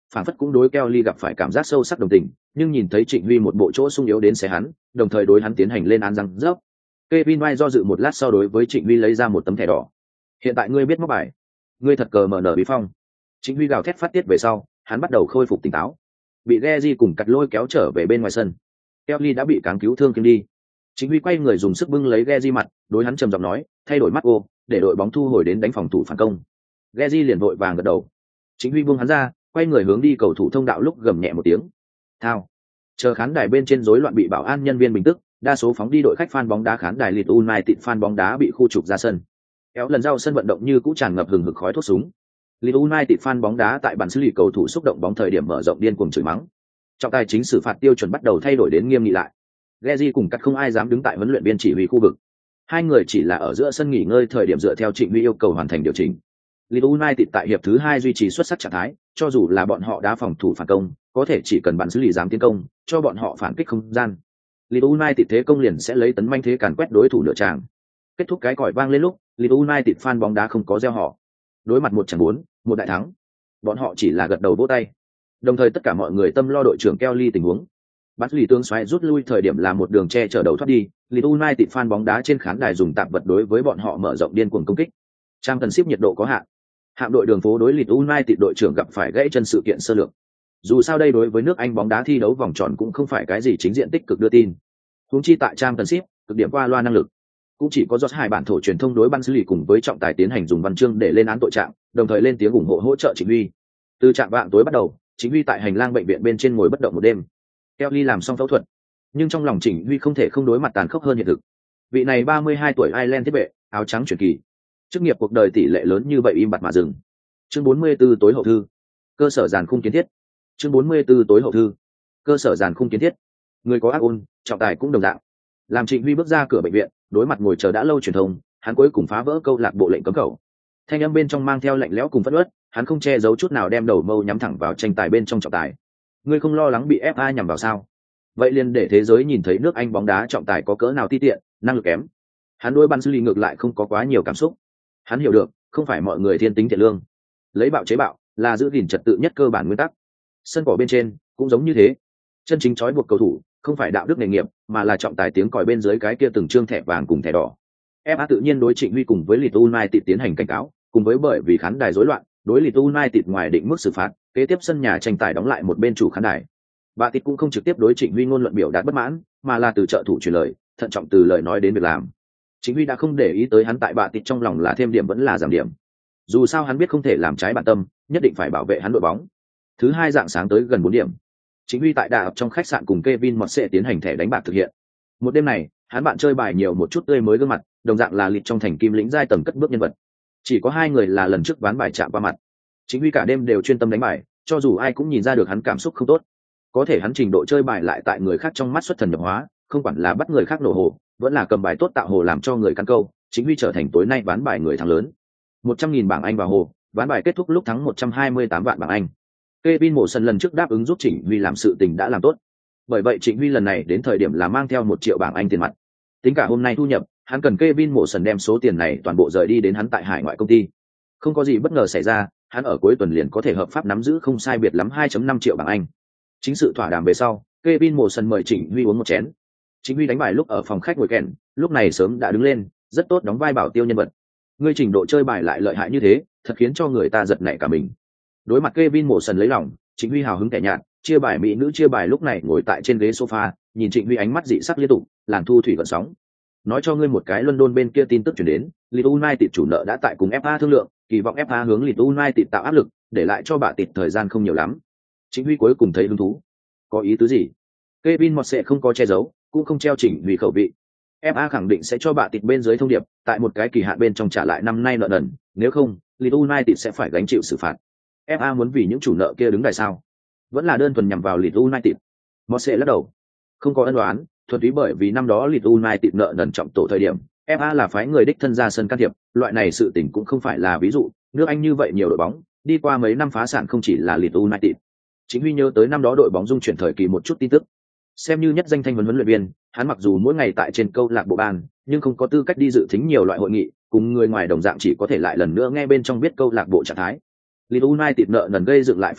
phản phất cũng đối Kelly gặp phải cảm giác sâu sắc đồng tình, nhưng nhìn thấy Trịnh Huy một bộ chỗ sung yếu đến xé hắn, đồng thời đối hắn tiến hành lên án răng rớp. Kevin White do dự một lát sau đối với Trịnh Huy lấy ra một tấm thẻ đỏ. Hiện tại ngươi biết móc bài, ngươi thật cờ mở nở bí phong. Trịnh Huy gào thét phát tiết về sau, hắn bắt đầu khôi phục tỉnh táo. Bị Geji cùng cắt lôi kéo trở về bên ngoài sân. Kelly đã bị cáng cứu thương kiếm đi. Trịnh Huy quay người dùng sức bưng lấy Geji mặt, đối hắn trầm giọng nói, thay đổi mắt ô, để đội bóng thu hồi đến đánh phòng thủ phản công. Geji liền vội vàng gật đầu. Trịnh Huy buông hắn ra, quay người hướng đi cầu thủ thông đạo lúc gầm nhẹ một tiếng. Thao. Chờ khán đài bên trên rối loạn bị bảo an nhân viên bình tức, đa số phóng đi đội khách fan bóng đá khán đài Leeds United fan bóng đá bị khu trục ra sân. Kéo lần giao sân vận động như cũ tràn ngập hừng hực khói thuốc súng. Leeds United fan bóng đá tại bàn xử lý cầu thủ xúc động bóng thời điểm mở rộng điên cuồng chửi mắng. Trọng tài chính xử phạt tiêu chuẩn bắt đầu thay đổi đến nghiêm nghị lại. Geji cùng cắt không ai dám đứng tại huấn luyện viên chỉ huy khu vực. Hai người chỉ là ở giữa sân nghỉ ngơi thời điểm dựa theo Trịnh Huy yêu cầu hoàn thành điều chỉnh. Leeds United tại hiệp thứ hai duy trì xuất sắc trạng thái, cho dù là bọn họ đá phòng thủ phản công, có thể chỉ cần bàn xử lý dám tiến công, cho bọn họ phản kích không gian. Leeds United thế công liền sẽ lấy tấn manh thế càn quét đối thủ nửa tràng. Kết thúc cái còi vang lên lúc, Leeds United fan bóng đá không có reo hò. Đối mặt một trận bốn, một đại thắng, bọn họ chỉ là gật đầu vỗ tay. Đồng thời tất cả mọi người tâm lo đội trưởng Kelly tình huống. Bắt lì tướng xoáy rút lui thời điểm là một đường che chở đầu thoát đi, Leeds United fan bóng đá trên khán đài dùng tạm vật đối với bọn họ mở rộng điên cuồng công kích. Trang cần ship nhiệt độ có hạn. Hạm đội đường phố đối Leeds United đội trưởng gặp phải gãy chân sự kiện sơ lược. Dù sao đây đối với nước Anh bóng đá thi đấu vòng tròn cũng không phải cái gì chính diện tích cực đưa tin. Huống chi tại Trang cần ship, cực điểm qua loa năng lực. Cũng chỉ có do hai bản thổ truyền thông đối ban xử lý cùng với trọng tài tiến hành dùng văn chương để lên án tội trạng, đồng thời lên tiếng ủng hộ hỗ trợ Trịnh Huy. Từ trạng vạng tối bắt đầu, Trịnh Huy tại hành lang bệnh viện bên trên ngồi bất động một đêm. Kelly làm xong phẫu thuật, nhưng trong lòng Trịnh Huy không thể không đối mặt tàn khốc hơn hiện thực. Vị này ba mươi hai tuổi Ireland thiết vệ, áo trắng truyền kỳ. Chức nghiệp cuộc đời tỷ lệ lớn như vậy im bặt mà dừng. Chương bốn mươi 44 tối hậu thư. Cơ sở giàn khung kiến thiết. Chương bốn mươi 44 tối hậu thư. Cơ sở giàn khung kiến thiết. Người có ác ôn, trọng tài cũng đồng dạng. Làm Trịnh Huy bước ra cửa bệnh viện, đối mặt ngồi chờ đã lâu truyền thông, hắn cuối cùng phá vỡ câu lạc bộ lệnh cấm khẩu. Thanh âm bên trong mang theo lạnh lẽo cùng phẫn uất, hắn không che giấu chút nào đem đầu mâu nhắm thẳng vào tranh tài bên trong trọng tài. Ngươi không lo lắng bị ép a nhằm vào sao? Vậy liền để thế giới nhìn thấy nước Anh bóng đá trọng tài có cỡ nào ti tiện, năng lực kém. Hắn đối ban xử lý ngược lại không có quá nhiều cảm xúc. Hắn hiểu được, không phải mọi người thiên tính thiện lương. Lấy bạo chế bạo là giữ gìn trật tự nhất cơ bản nguyên tắc. Sân cỏ bên trên cũng giống như thế. Chân chính trói buộc cầu thủ không phải đạo đức nghề nghiệp, mà là trọng tài tiếng còi bên dưới cái kia từng trương thẻ vàng cùng thẻ đỏ. ép a tự nhiên đối Trịnh Huy cùng với Leeds United tiến hành cảnh cáo, cùng với bởi vì khán đài rối loạn, đối Leeds United ngoài định mức xử phạt, kế tiếp sân nhà tranh tài đóng lại một bên chủ khán đài. Bà Tịt cũng không trực tiếp đối Trịnh Huy ngôn luận biểu đạt bất mãn, mà là từ trợ thủ truyền lời, thận trọng từ lời nói đến việc làm. Trịnh Huy đã không để ý tới hắn tại Bà Tịt trong lòng là thêm điểm vẫn là giảm điểm. Dù sao hắn biết không thể làm trái bản tâm, nhất định phải bảo vệ hắn đội bóng. Thứ hai dạng sáng tới gần bốn điểm, Trịnh Huy tại đà trong khách sạn cùng Kevin Mosse tiến hành thẻ đánh bạc thực hiện. Một đêm này, hắn bạn chơi bài nhiều một chút tươi mới gương mặt, đồng dạng là lịch trong thành kim lĩnh giai tầng cất bước nhân vật. Chỉ có hai người là lần trước ván bài chạm qua mặt. Trịnh Huy cả đêm đều chuyên tâm đánh bài, cho dù ai cũng nhìn ra được hắn cảm xúc không tốt. Có thể hắn trình độ chơi bài lại tại người khác trong mắt xuất thần nhập hóa, không quản là bắt người khác nổ hồ, vẫn là cầm bài tốt tạo hồ làm cho người căn câu, Trịnh Huy trở thành tối nay ván bài người thắng lớn. một trăm nghìn bảng Anh vào hồ, ván bài kết thúc lúc thắng một trăm hai mươi tám vạn bảng Anh. Kevin Mộ Sân lần trước đáp ứng giúp Trịnh Huy làm sự tình đã làm tốt. Bởi vậy Trịnh Huy lần này đến thời điểm là mang theo một triệu bảng Anh tiền mặt. Tính cả hôm nay thu nhập, hắn cần Kevin Mộ Sân đem số tiền này toàn bộ rời đi đến hắn tại hải ngoại công ty. Không có gì bất ngờ xảy ra, hắn ở cuối tuần liền có thể hợp pháp nắm giữ không sai biệt lắm hai phẩy năm triệu bảng Anh. Chính sự thỏa đàm về sau, Kevin Mộ Sân mời Trịnh Huy uống một chén. Trịnh Huy đánh bài lúc ở phòng khách ngồi kèn, lúc này sớm đã đứng lên, rất tốt đóng vai bảo tiêu nhân vật. Ngươi trình độ chơi bài lại lợi hại như thế, thật khiến cho người ta giật nảy cả mình. Đối mặt Kevin Mộ Sân lấy lòng, Trịnh Huy hào hứng kẻ nhạt, chia bài mỹ nữ chia bài lúc này ngồi tại trên ghế sofa, nhìn Trịnh Huy ánh mắt dị sắc liên tục, làn thu thủy gợn sóng. Nói cho ngươi một cái London bên kia tin tức truyền đến, Leeds United chủ nợ đã tại cùng ép a thương lượng, kỳ vọng ép a hướng Leeds United tạo áp lực, để lại cho bà tịt thời gian không nhiều lắm. Trịnh Huy cuối cùng thấy hứng thú. Có ý tứ gì? Kevin Mọt sẽ không có che giấu, cũng không treo Trịnh Huy khẩu vị. ép a khẳng định sẽ cho bà tịt bên dưới thông điệp, tại một cái kỳ hạn bên trong trả lại năm nay nợ nần, nếu không, Leeds United sẽ phải gánh chịu xử phạt. ép a muốn vì những chủ nợ kia đứng đài sao? Vẫn là đơn thuần nhằm vào Leeds United. Mọt sẽ lắc đầu. Không có ân oán, thuần túy bởi vì năm đó Leeds United nợ nần trọng tổ thời điểm, ép a là phái người đích thân ra sân can thiệp, loại này sự tình cũng không phải là ví dụ, nước Anh như vậy nhiều đội bóng, đi qua mấy năm phá sản không chỉ là Leeds United. Chính Huy nhớ tới năm đó đội bóng dung chuyển thời kỳ một chút tin tức. Xem như nhất danh thanh huấn huấn luyện viên, hắn mặc dù mỗi ngày tại trên câu lạc bộ ban, nhưng không có tư cách đi dự thính nhiều loại hội nghị, cùng người ngoài đồng dạng chỉ có thể lại lần nữa nghe bên trong biết câu lạc bộ trạng thái. Leeds United nợ nần gây dựng lại phía trước,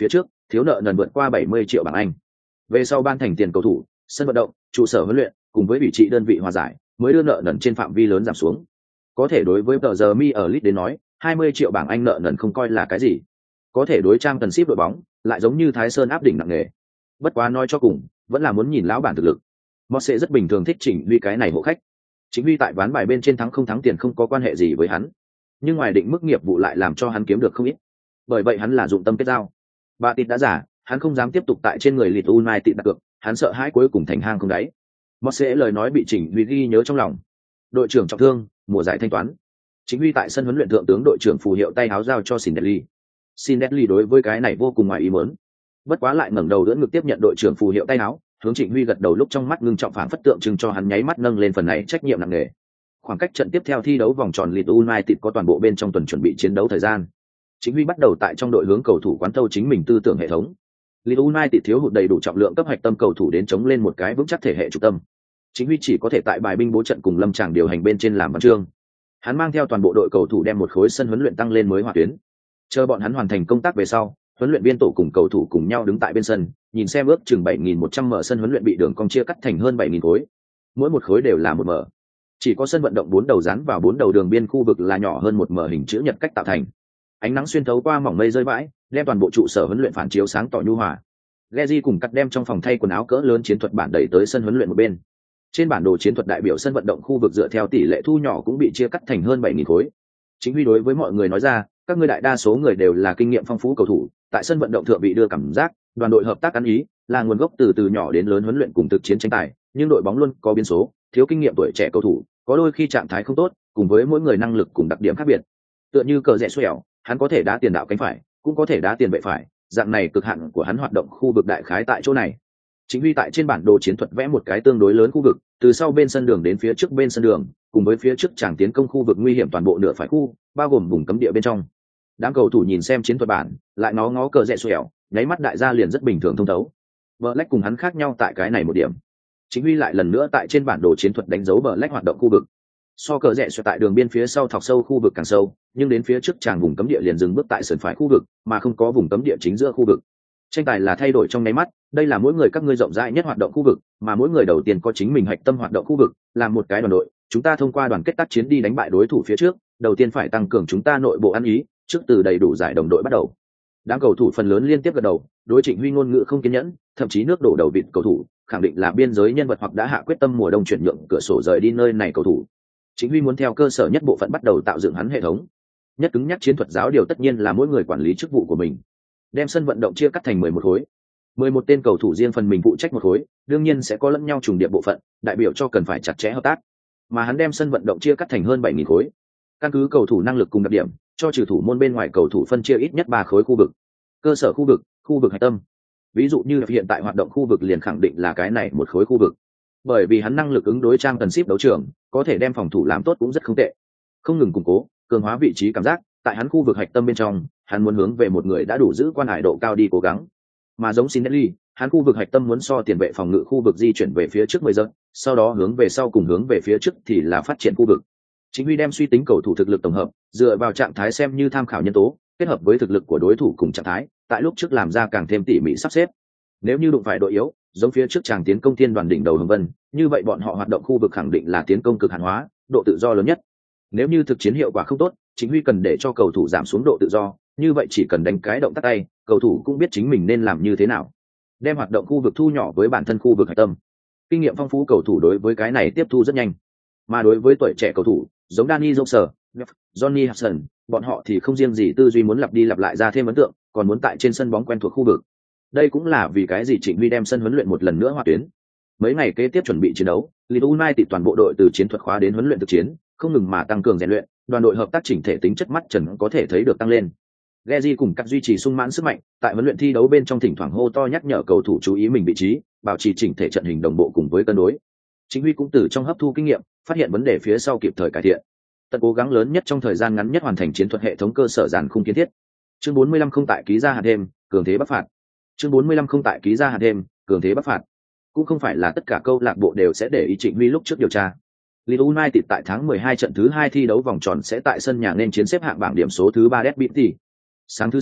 thiếu nợ nần vượt qua bảy mươi triệu bảng Anh. Về sau ban thành tiền cầu thủ, sân vận động, trụ sở huấn luyện, cùng với vị trí đơn vị hòa giải, mới đưa nợ nần trên phạm vi lớn giảm xuống. Có thể đối với tờ giờ mi ở Leeds đến nói, hai mươi triệu bảng Anh nợ nần không coi là cái gì. Có thể đối trang cần ship đội bóng, lại giống như Thái Sơn áp đỉnh nặng nề. Bất quá nói cho cùng, vẫn là muốn nhìn lão bản thực lực. Mosse rất bình thường thích Trịnh Huy cái này hộ khách. Chính Huy tại ván bài bên trên thắng không thắng tiền không có quan hệ gì với hắn, nhưng ngoài định mức nghiệp vụ lại làm cho hắn kiếm được không ít. Bởi vậy hắn là dụng tâm kết giao. Bà Tịt đã giả, hắn không dám tiếp tục tại trên người Leeds United đặt cược, hắn sợ hãi cuối cùng thành hang không đáy. Mosse lời nói bị Trịnh Huy ghi nhớ trong lòng. Đội trưởng trọng thương, mùa giải thanh toán. Chính Huy tại sân huấn luyện thượng tướng đội trưởng phù hiệu tay áo giao cho Sindelli. Sindelli đối với cái này vô cùng ngoài ý muốn. Bất quá lại ngẩng đầu đỡ ngực tiếp nhận đội trưởng phù hiệu tay áo, hướng Trịnh Huy gật đầu lúc trong mắt ngưng trọng phảng phất tượng trưng cho hắn nháy mắt nâng lên phần này trách nhiệm nặng nề. Khoảng cách trận tiếp theo thi đấu vòng tròn Leeds United có toàn bộ bên trong tuần chuẩn bị chiến đấu thời gian. Trịnh Huy bắt đầu tại trong đội hướng cầu thủ quán thâu chính mình tư tưởng hệ thống. Leeds United thiếu hụt đầy đủ trọng lượng cấp hạch tâm cầu thủ đến chống lên một cái vững chắc thể hệ trung tâm. Trịnh Huy chỉ có thể tại bài binh bố trận cùng Lâm Tràng điều hành bên trên làm văn chương. Hắn mang theo toàn bộ đội cầu thủ đem một khối sân huấn luyện tăng lên mới hòa tuyến. Chờ bọn hắn hoàn thành công tác về sau, huấn luyện viên tổ cùng cầu thủ cùng nhau đứng tại bên sân, nhìn xem ước chừng bảy nghìn một trăm mở sân huấn luyện bị đường cong chia cắt thành hơn bảy nghìn khối. Mỗi một khối đều là một mở. Chỉ có sân vận động bốn đầu dán vào bốn đầu đường biên khu vực là nhỏ hơn một mở hình chữ nhật cách tạo thành. Ánh nắng xuyên thấu qua mỏng mây rơi vãi, đem toàn bộ trụ sở huấn luyện phản chiếu sáng tỏ nhu hòa. Geji cùng cắt đem trong phòng thay quần áo cỡ lớn chiến thuật bản đẩy tới sân huấn luyện một bên. Trên bản đồ chiến thuật đại biểu sân vận động khu vực dựa theo tỷ lệ thu nhỏ cũng bị chia cắt thành hơn bảy nghìn khối. Chính Huy đối với mọi người nói ra, các ngươi đại đa số người đều là kinh nghiệm phong phú cầu thủ, tại sân vận động thượng bị đưa cảm giác, đoàn đội hợp tác ăn ý, là nguồn gốc từ từ nhỏ đến lớn huấn luyện cùng thực chiến tranh tài, nhưng đội bóng luôn có biến số, thiếu kinh nghiệm tuổi trẻ cầu thủ, có đôi khi trạng thái không tốt, cùng với mỗi người năng lực cùng đặc điểm khác biệt. Tựa như cờ rẽ xẻo, hắn có thể đá tiền đạo cánh phải, cũng có thể đá tiền vệ phải, dạng này cực hạn của hắn hoạt động khu vực đại khái tại chỗ này. Chính Huy tại trên bản đồ chiến thuật vẽ một cái tương đối lớn khu vực, từ sau bên sân đường đến phía trước bên sân đường, cùng với phía trước tràng tiến công khu vực nguy hiểm toàn bộ nửa phải khu, bao gồm vùng cấm địa bên trong. Đám cầu thủ nhìn xem chiến thuật bản, lại nó ngó cờ rẽ xẻo, nháy mắt đại gia liền rất bình thường thông thấu. Black cùng hắn khác nhau tại cái này một điểm. Chính Huy lại lần nữa tại trên bản đồ chiến thuật đánh dấu Black hoạt động khu vực. So cờ rẽ xẻo tại đường biên phía sau thọc sâu khu vực càng sâu, nhưng đến phía trước tràng vùng cấm địa liền dừng bước tại sườn phải khu vực, mà không có vùng cấm địa chính giữa khu vực. Tranh tài là thay đổi trong nháy mắt, đây là mỗi người các ngươi rộng rãi nhất hoạt động khu vực, mà mỗi người đầu tiên có chính mình hạch tâm hoạt động khu vực, là một cái đoàn đội, chúng ta thông qua đoàn kết tác chiến đi đánh bại đối thủ phía trước, đầu tiên phải tăng cường chúng ta nội bộ ăn ý, trước từ đầy đủ giải đồng đội bắt đầu. Đám cầu thủ phần lớn liên tiếp gật đầu, đối Trịnh Huy ngôn ngữ không kiên nhẫn, thậm chí nước đổ đầu vịt cầu thủ, khẳng định là biên giới nhân vật hoặc đã hạ quyết tâm mùa đông chuyển nhượng cửa sổ rời đi nơi này cầu thủ. Trịnh Huy muốn theo cơ sở nhất bộ phận bắt đầu tạo dựng hắn hệ thống. Nhất cứng nhắc chiến thuật giáo điều tất nhiên là mỗi người quản lý chức vụ của mình. Đem sân vận động chia cắt thành mười một khối. mười một tên cầu thủ riêng phần mình phụ trách một khối, đương nhiên sẽ có lẫn nhau trùng điệp bộ phận, đại biểu cho cần phải chặt chẽ hợp tác. Mà hắn đem sân vận động chia cắt thành hơn bảy nghìn khối. Căn cứ cầu thủ năng lực cùng đặc điểm, cho trừ thủ môn bên ngoài cầu thủ phân chia ít nhất ba khối khu vực. Cơ sở khu vực, khu vực hạch tâm. Ví dụ như hiện tại hoạt động khu vực liền khẳng định là cái này một khối khu vực. Bởi vì hắn năng lực ứng đối trang cần ship đấu trường, có thể đem phòng thủ làm tốt cũng rất không tệ. Không ngừng củng cố, cường hóa vị trí cảm giác, tại hắn khu vực hạch tâm bên trong, hắn muốn hướng về một người đã đủ giữ quan hải độ cao đi cố gắng. Mà giống Sinelli, hắn khu vực hạch tâm muốn so tiền vệ phòng ngự khu vực di chuyển về phía trước mười giây, sau đó hướng về sau cùng hướng về phía trước thì là phát triển khu vực. Chính Huy đem suy tính cầu thủ thực lực tổng hợp, dựa vào trạng thái xem như tham khảo nhân tố, kết hợp với thực lực của đối thủ cùng trạng thái, tại lúc trước làm ra càng thêm tỉ mỉ sắp xếp. Nếu như đụng phải đội yếu, giống phía trước chàng tiến công thiên đoàn đỉnh đầu Hồng Vân, như vậy bọn họ hoạt động khu vực khẳng định là tiến công cực hạn hóa, độ tự do lớn nhất. Nếu như thực chiến hiệu quả không tốt, Chính Huy cần để cho cầu thủ giảm xuống độ tự do, như vậy chỉ cần đánh cái động tác tay, cầu thủ cũng biết chính mình nên làm như thế nào. Đem hoạt động khu vực thu nhỏ với bản thân khu vực hạch tâm. Kinh nghiệm phong phú cầu thủ đối với cái này tiếp thu rất nhanh. Mà đối với tuổi trẻ cầu thủ, giống Danny Johnson, Johnny Hudson, bọn họ thì không riêng gì tư duy muốn lặp đi lặp lại ra thêm ấn tượng, còn muốn tại trên sân bóng quen thuộc khu vực. Đây cũng là vì cái gì Trịnh Huy đem sân huấn luyện một lần nữa hòa tuyến. Mấy ngày kế tiếp chuẩn bị chiến đấu, Leeds United toàn bộ đội từ chiến thuật khóa đến huấn luyện thực chiến, không ngừng mà tăng cường rèn luyện, đoàn đội hợp tác chỉnh thể tính chất mắt trần có thể thấy được tăng lên. Geji cùng các duy trì sung mãn sức mạnh, tại huấn luyện thi đấu bên trong thỉnh thoảng hô to nhắc nhở cầu thủ chú ý mình vị trí, bảo trì chỉnh thể trận hình đồng bộ cùng với cân đối. Chính Huy cũng từ trong hấp thu kinh nghiệm, phát hiện vấn đề phía sau kịp thời cải thiện. Tận cố gắng lớn nhất trong thời gian ngắn nhất hoàn thành chiến thuật hệ thống cơ sở giản khung kiến thiết. Chương bốn mươi lăm không tại ký ra hạn thêm, cường thế bắc phạt. Chương bốn mươi lăm không tại ký ra hạn thêm, cường thế bắc phạt. Cũng không phải là tất cả câu lạc bộ đều sẽ để ý Trịnh Huy lúc trước điều tra. Leeds United tại tháng mười hai trận thứ hai thi đấu vòng tròn sẽ tại sân nhà nên chiến xếp hạng bảng điểm số thứ ba Derby. Sáng thứ sáu,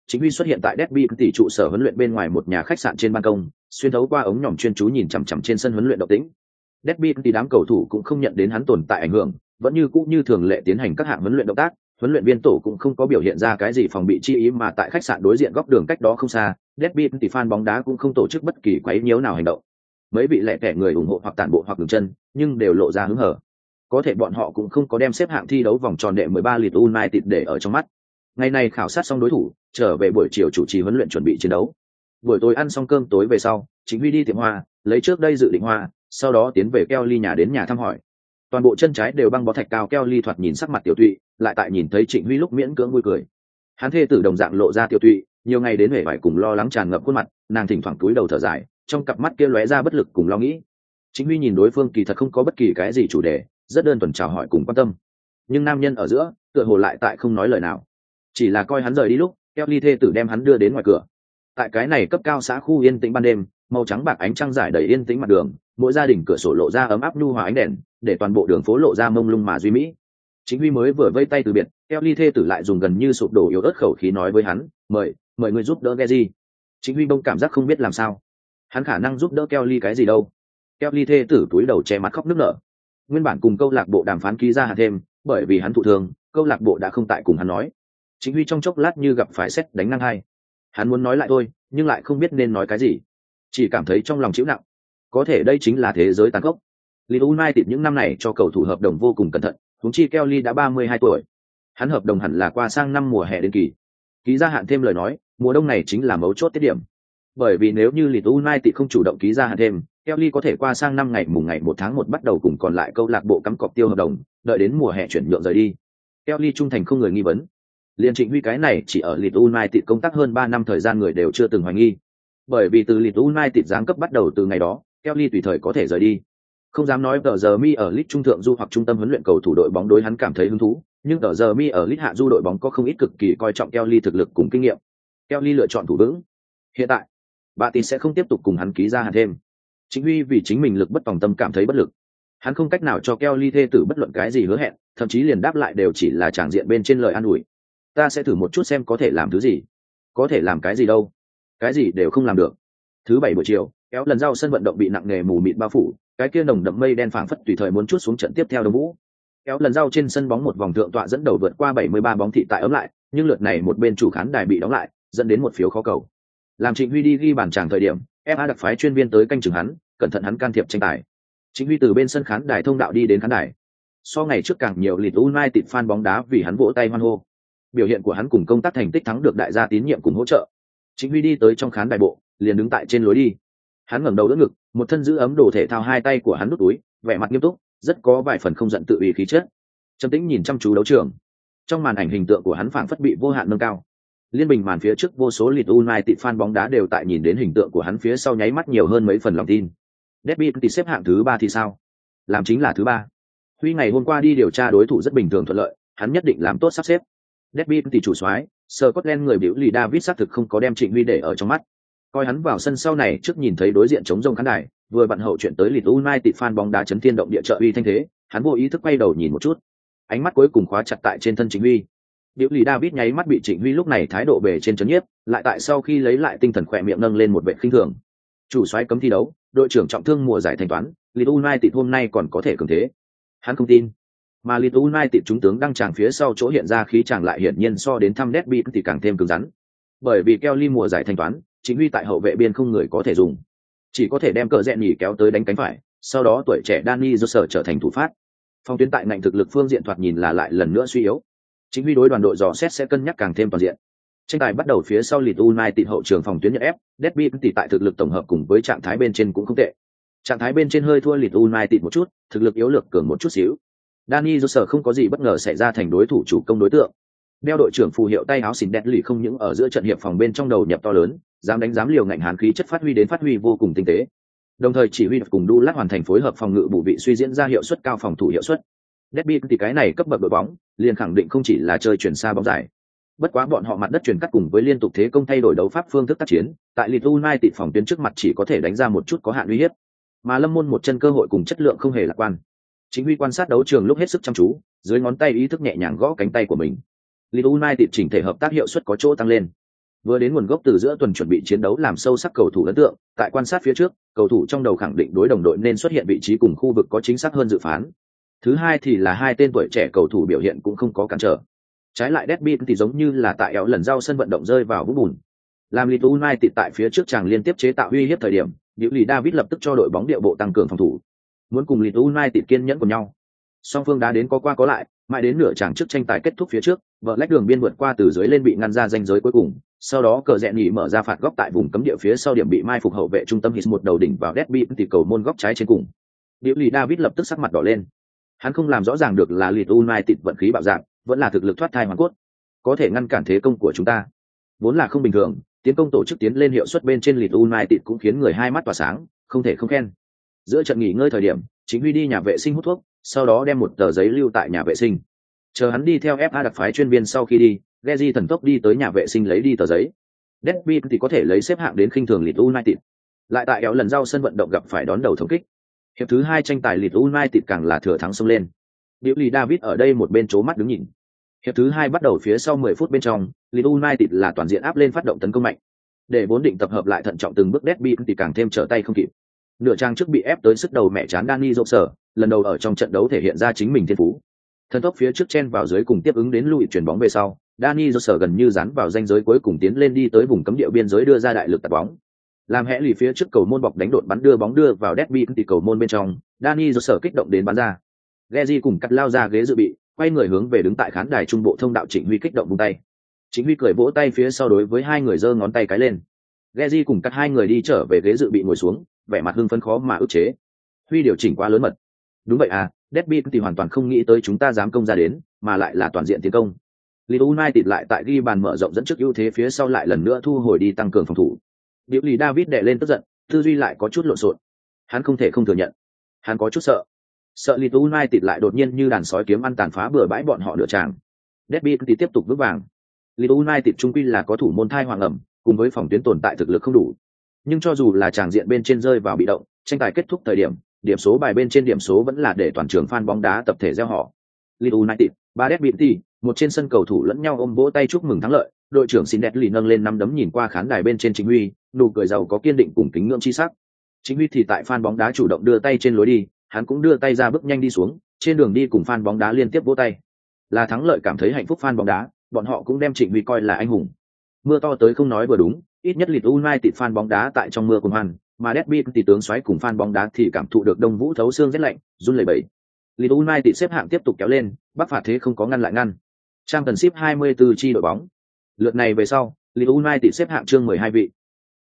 Chính Huy xuất hiện tại Derby tỷ trụ sở huấn luyện bên ngoài một nhà khách sạn trên ban công, xuyên thấu qua ống nhòm chuyên chú nhìn chằm chằm trên sân huấn luyện động tĩnh. Derby tỷ đám cầu thủ cũng không nhận đến hắn tồn tại ảnh hưởng, vẫn như cũ như thường lệ tiến hành các hạng huấn luyện động tác, huấn luyện viên tổ cũng không có biểu hiện ra cái gì phòng bị chi ý, mà tại khách sạn đối diện góc đường cách đó không xa, Derby tỷ fan bóng đá cũng không tổ chức bất kỳ quấy nhiễu nào hành động. Mấy vị lẻ tẻ người ủng hộ hoặc tản bộ hoặc dừng chân, nhưng đều lộ ra hứng hở. Có thể bọn họ cũng không có đem xếp hạng thi đấu vòng tròn đệ mười ba Leeds United để ở trong mắt. Ngày này khảo sát xong đối thủ, trở về buổi chiều chủ trì huấn luyện chuẩn bị chiến đấu. Buổi tối ăn xong cơm tối về sau, Chính Huy đi tiệm hoa, lấy trước đây dự định hoa, sau đó tiến về Kelly nhà đến nhà thăm hỏi. Toàn bộ chân trái đều băng bó thạch cao, Kelly thoạt nhìn sắc mặt tiểu tụy, lại tại nhìn thấy Trịnh Huy lúc miễn cưỡng vui cười. Hắn thê tử đồng dạng lộ ra tiểu tụy, nhiều ngày đến vẻ vải cùng lo lắng tràn ngập khuôn mặt, nàng thỉnh thoảng cúi đầu thở dài, trong cặp mắt kia lóe ra bất lực cùng lo nghĩ. Chính Huy nhìn đối phương kỳ thật không có bất kỳ cái gì chủ đề, rất đơn thuần chào hỏi cùng quan tâm. Nhưng nam nhân ở giữa, tựa hồ lại tại không nói lời nào. Chỉ là coi hắn rời đi lúc, Kelly thê tử đem hắn đưa đến ngoài cửa. Tại cái này cấp cao xã khu yên tĩnh ban đêm, màu trắng bạc ánh trăng rải đầy yên tĩnh mặt đường, mỗi gia đình cửa sổ lộ ra ấm áp nhu hòa ánh đèn, để toàn bộ đường phố lộ ra mông lung mà duy mỹ. Chính Huy mới vừa vây tay từ biệt, Kelly thê tử lại dùng gần như sụp đổ yếu ớt khẩu khí nói với hắn, "Mời, mời người giúp đỡ Geji." Chính Huy bỗng cảm giác không biết làm sao. Hắn khả năng giúp đỡ Kelly cái gì đâu? Kelly thê tử túi đầu che mặt khóc nức nở. Nguyên bản cùng câu lạc bộ đàm phán ký ra hạn thêm, bởi vì hắn thụ thương, câu lạc bộ đã không tại cùng hắn nói. Chính Huy trong chốc lát như gặp phải sét đánh ngang hai. Hắn muốn nói lại thôi, nhưng lại không biết nên nói cái gì, chỉ cảm thấy trong lòng chịu nặng. Có thể đây chính là thế giới tàn khốc. Leeds United những năm này cho cầu thủ hợp đồng vô cùng cẩn thận, huống chi Kelly đã ba mươi hai tuổi. Hắn hợp đồng hẳn là qua sang năm mùa hè đến kỳ. Ký gia hạn thêm lời nói, mùa đông này chính là mấu chốt tiết điểm. Bởi vì nếu như Leeds United không chủ động ký gia hạn thêm, Kelly có thể qua sang năm ngày mùng ngày một tháng một bắt đầu cùng còn lại câu lạc bộ cắm cọc tiêu hợp đồng, đợi đến mùa hè chuyển nhượng rời đi. Kelly trung thành không người nghi vấn. Liên Trịnh Huy cái này chỉ ở Leeds United công tác hơn ba năm thời gian người đều chưa từng hoài nghi. Bởi vì từ Leeds United giáng cấp bắt đầu từ ngày đó, Kelly tùy thời có thể rời đi. Không dám nói tờ giờ mi ở Leeds trung thượng du hoặc trung tâm huấn luyện cầu thủ đội bóng đối hắn cảm thấy hứng thú, nhưng tờ giờ mi ở Leeds hạ du đội bóng có không ít cực kỳ coi trọng Kelly thực lực cùng kinh nghiệm. Kelly lựa chọn thủ vững. Hiện tại, bà tin sẽ không tiếp tục cùng hắn ký ra hạn thêm. Chính Huy vì chính mình lực bất tòng tâm cảm thấy bất lực. Hắn không cách nào cho Kelly thê tử bất luận cái gì hứa hẹn, thậm chí liền đáp lại đều chỉ là tràng diện bên trên lời an ủi. Ta sẽ thử một chút xem có thể làm thứ gì. Có thể làm cái gì đâu? Cái gì đều không làm được. Thứ bảy buổi chiều, kéo lần giao sân vận động bị nặng nề mù mịt bao phủ, cái kia nồng đậm mây đen phảng phất tùy thời muốn chút xuống trận tiếp theo đông vũ. Kéo lần giao trên sân bóng một vòng thượng tọa dẫn đầu vượt qua bảy mươi ba bóng thị tại ấm lại, nhưng lượt này một bên chủ khán đài bị đóng lại, dẫn đến một phiếu khó cầu. Làm Trịnh Huy đi ghi bàn tràng thời điểm, ép a đặc phái chuyên viên tới canh chừng hắn, cẩn thận hắn can thiệp tranh tài. Trịnh Huy từ bên sân khán đài thông đạo đi đến khán đài. So ngày trước càng nhiều Leeds United fan bóng đá vì hắn vỗ tay hoan hô. Biểu hiện của hắn cùng công tác thành tích thắng được đại gia tín nhiệm cùng hỗ trợ. Trịnh Huy đi tới trong khán đài bộ, liền đứng tại trên lối đi. Hắn ngẩng đầu đỡ ngực, một thân giữ ấm đồ thể thao, hai tay của hắn đút túi, vẻ mặt nghiêm túc, rất có vài phần không giận tự uy khí chất. Trầm tĩnh nhìn chăm chú đấu trường. Trong màn ảnh hình tượng của hắn phảng phất bị vô hạn nâng cao. Liên bình màn phía trước vô số Leeds United fan bóng đá đều tại nhìn đến hình tượng của hắn phía sau nháy mắt nhiều hơn mấy phần lòng tin. Derby thì xếp hạng thứ ba thì sao? Làm chính là thứ ba. Huy ngày hôm qua đi điều tra đối thủ rất bình thường thuận lợi, hắn nhất định làm tốt sắp xếp. Derby thì chủ soái, Scotland người biểu lì David xác thực không có đem Trịnh Huy để ở trong mắt. Coi hắn vào sân sau này trước nhìn thấy đối diện chống rông khán đài, vừa bận hậu chuyện tới Leeds United fan bóng đá chấn thiên động địa trợ uy thanh thế, hắn vô ý thức quay đầu nhìn một chút. Ánh mắt cuối cùng khóa chặt tại trên thân Trịnh Huy. Biểu lì David nháy mắt bị Trịnh Huy lúc này thái độ bề trên chấn nhiếp, lại tại sau khi lấy lại tinh thần khỏe miệng nâng lên một vẻ khinh thường. Chủ soái cấm thi đấu, đội trưởng trọng thương mùa giải thanh toán, Leeds United hôm nay còn có thể cường thế. Hắn không tin. Mà Leeds United chúng tướng đăng tràng phía sau chỗ hiện ra khí chàng lại hiển nhiên so đến thăm Derby thì càng thêm cứng rắn. Bởi vì Kelly mùa giải thanh toán, Trịnh Huy tại hậu vệ biên không người có thể dùng, chỉ có thể đem cờ rẽ nhỉ kéo tới đánh cánh phải, sau đó tuổi trẻ Danny Jose trở thành thủ phát. Phong tuyến tại ngành thực lực phương diện thoạt nhìn là lại lần nữa suy yếu. Chính Huy đối đoàn đội dò xét sẽ cân nhắc càng thêm toàn diện. Tranh tài bắt đầu phía sau Leeds United hậu trường phòng tuyến nhận ép, Derby thì tại thực lực tổng hợp cùng với trạng thái bên trên cũng không tệ. Trạng thái bên trên hơi thua Leeds United một chút, thực lực yếu lược cường một chút xíu. Danny Jose không có gì bất ngờ xảy ra thành đối thủ chủ công đối tượng. Đeo đội trưởng phù hiệu tay áo xỉn đen lì không những ở giữa trận hiệp phòng bên trong đầu nhập to lớn, dám đánh dám liều ngạnh hàn khí chất phát huy đến phát huy vô cùng tinh tế. Đồng thời chỉ huy cùng đu lát hoàn thành phối hợp phòng ngự bù vị suy diễn ra hiệu suất cao phòng thủ hiệu suất. Derby thì cái này cấp bậc đội bóng, liền khẳng định không chỉ là chơi chuyển xa bóng dài. Bất quá bọn họ mặt đất chuyển cắt cùng với liên tục thế công thay đổi đấu pháp phương thức tác chiến, tại Leeds United phòng tuyến trước mặt chỉ có thể đánh ra một chút có hạn uy hiếp. Mà Lâm Môn một chân cơ hội cùng chất lượng không hề lạc quan. Chính Huy quan sát đấu trường lúc hết sức chăm chú, dưới ngón tay ý thức nhẹ nhàng gõ cánh tay của mình. Leeds United chỉnh thể hợp tác hiệu suất có chỗ tăng lên. Vừa đến nguồn gốc từ giữa tuần chuẩn bị chiến đấu làm sâu sắc cầu thủ ấn tượng, tại quan sát phía trước, cầu thủ trong đầu khẳng định đối đồng đội nên xuất hiện vị trí cùng khu vực có chính xác hơn dự phán. Thứ hai thì là hai tên tuổi trẻ cầu thủ biểu hiện cũng không có cản trở. Trái lại Derby thì giống như là tại éo lần giao sân vận động rơi vào vũng bùn. Làm Leeds United tại phía trước chàng liên tiếp chế tạo uy hiếp thời điểm, Diệu Lì David lập tức cho đội bóng điệu bộ tăng cường phòng thủ. Muốn cùng Leeds United kiên nhẫn của nhau. Song phương đá đến có qua có lại, mãi đến nửa chàng trước tranh tài kết thúc phía trước, vợ lách đường biên vượt qua từ dưới lên bị ngăn ra ranh giới cuối cùng. Sau đó cờ rẽ nhỉ mở ra phạt góc tại vùng cấm địa phía sau điểm bị mai phục hậu vệ trung tâm hít một đầu đỉnh vào Derby thì cầu môn góc trái trên cùng. Diệu Lì David lập tức sắc mặt đỏ lên. Hắn không làm rõ ràng được là Leeds United vận khí bạo dạn, vẫn là thực lực thoát thai hoàn cốt, có thể ngăn cản thế công của chúng ta. Vốn là không bình thường, tiến công tổ chức tiến lên hiệu suất bên trên Leeds United cũng khiến người hai mắt tỏa sáng, không thể không khen. Giữa trận nghỉ ngơi thời điểm, Chính Huy đi nhà vệ sinh hút thuốc, sau đó đem một tờ giấy lưu tại nhà vệ sinh. Chờ hắn đi theo ép a đặc phái chuyên viên sau khi đi, Gezi thần tốc đi tới nhà vệ sinh lấy đi tờ giấy. Derby thì có thể lấy xếp hạng đến khinh thường Leeds United. Lại tại éo lần giao sân vận động gặp phải đón đầu thống kích. Hiệp thứ hai tranh tài Leeds United càng là thừa thắng xông lên. Diệu Lì David ở đây một bên chố mắt đứng nhìn. Hiệp thứ hai bắt đầu phía sau mười phút bên trong, Leeds United là toàn diện áp lên phát động tấn công mạnh. Để vốn định tập hợp lại thận trọng từng bước Derby thì càng thêm trở tay không kịp. Nửa trang trước bị ép tới sức đầu mẹ chán Dani Roser, lần đầu ở trong trận đấu thể hiện ra chính mình thiên phú. Thần tốc phía trước chen vào dưới cùng tiếp ứng đến lùi chuyển bóng về sau, Dani Roser gần như dán vào ranh giới cuối cùng tiến lên đi tới vùng cấm địa biên giới đưa ra đại lực tạt bóng. Làm hẽ lì phía trước cầu môn bọc đánh đột bắn đưa bóng đưa vào Derby thì cầu môn bên trong, Dani Roser kích động đến bắn ra. Gezi cùng cắt lao ra ghế dự bị, quay người hướng về đứng tại khán đài trung bộ thông đạo Trịnh Huy kích động vung tay. Trịnh Huy cười vỗ tay phía sau đối với hai người giơ ngón tay cái lên. Gezi cùng cắt hai người đi trở về ghế dự bị ngồi xuống, vẻ mặt hưng phấn khó mà ức chế. Huy điều chỉnh quá lớn mật. Đúng vậy à, Derby thì hoàn toàn không nghĩ tới chúng ta dám công ra đến, mà lại là toàn diện tiến công. Leeds United lại tại ghi bàn mở rộng dẫn trước ưu thế phía sau lại lần nữa thu hồi đi tăng cường phòng thủ. Diệu Lì David đè lên tức giận, tư duy lại có chút lộn xộn. Hắn không thể không thừa nhận, hắn có chút sợ. Sợ Leeds United lại đột nhiên như đàn sói kiếm ăn tàn phá bừa bãi bọn họ nửa tràng. Derby thì tiếp tục vững vàng. Leeds United trung quy là có thủ môn thai hoàng ẩm, cùng với phòng tuyến tồn tại thực lực không đủ. Nhưng cho dù là tràng diện bên trên rơi vào bị động, tranh tài kết thúc thời điểm, điểm số bài bên trên điểm số vẫn là để toàn trường fan bóng đá tập thể reo hò. Leeds United, ba Derby, một trên sân cầu thủ lẫn nhau ôm vỗ tay chúc mừng thắng lợi, đội trưởng Sindetley nâng lên năm đấm nhìn qua khán đài bên trên Chính Huy, nụ cười giàu có kiên định cùng kính ngưỡng chi sắc. Chính Huy thì tại fan bóng đá chủ động đưa tay trên lối đi, hắn cũng đưa tay ra bước nhanh đi xuống, trên đường đi cùng fan bóng đá liên tiếp vỗ tay. Là thắng lợi cảm thấy hạnh phúc fan bóng đá, bọn họ cũng đem Trịnh Huy coi là anh hùng. Mưa to tới không nói vừa đúng, ít nhất Leeds United fan bóng đá tại trong mưa cùng hoan, mà Derby thì tướng xoáy cùng fan bóng đá thì cảm thụ được đông vũ thấu xương rét lạnh, run lẩy bẩy. Leeds United xếp hạng tiếp tục kéo lên, Bắc phạt thế không có ngăn lại ngăn. Championship hai mươi tư chi đội bóng. Lượt này về sau, Leeds United xếp hạng chương mười hai vị.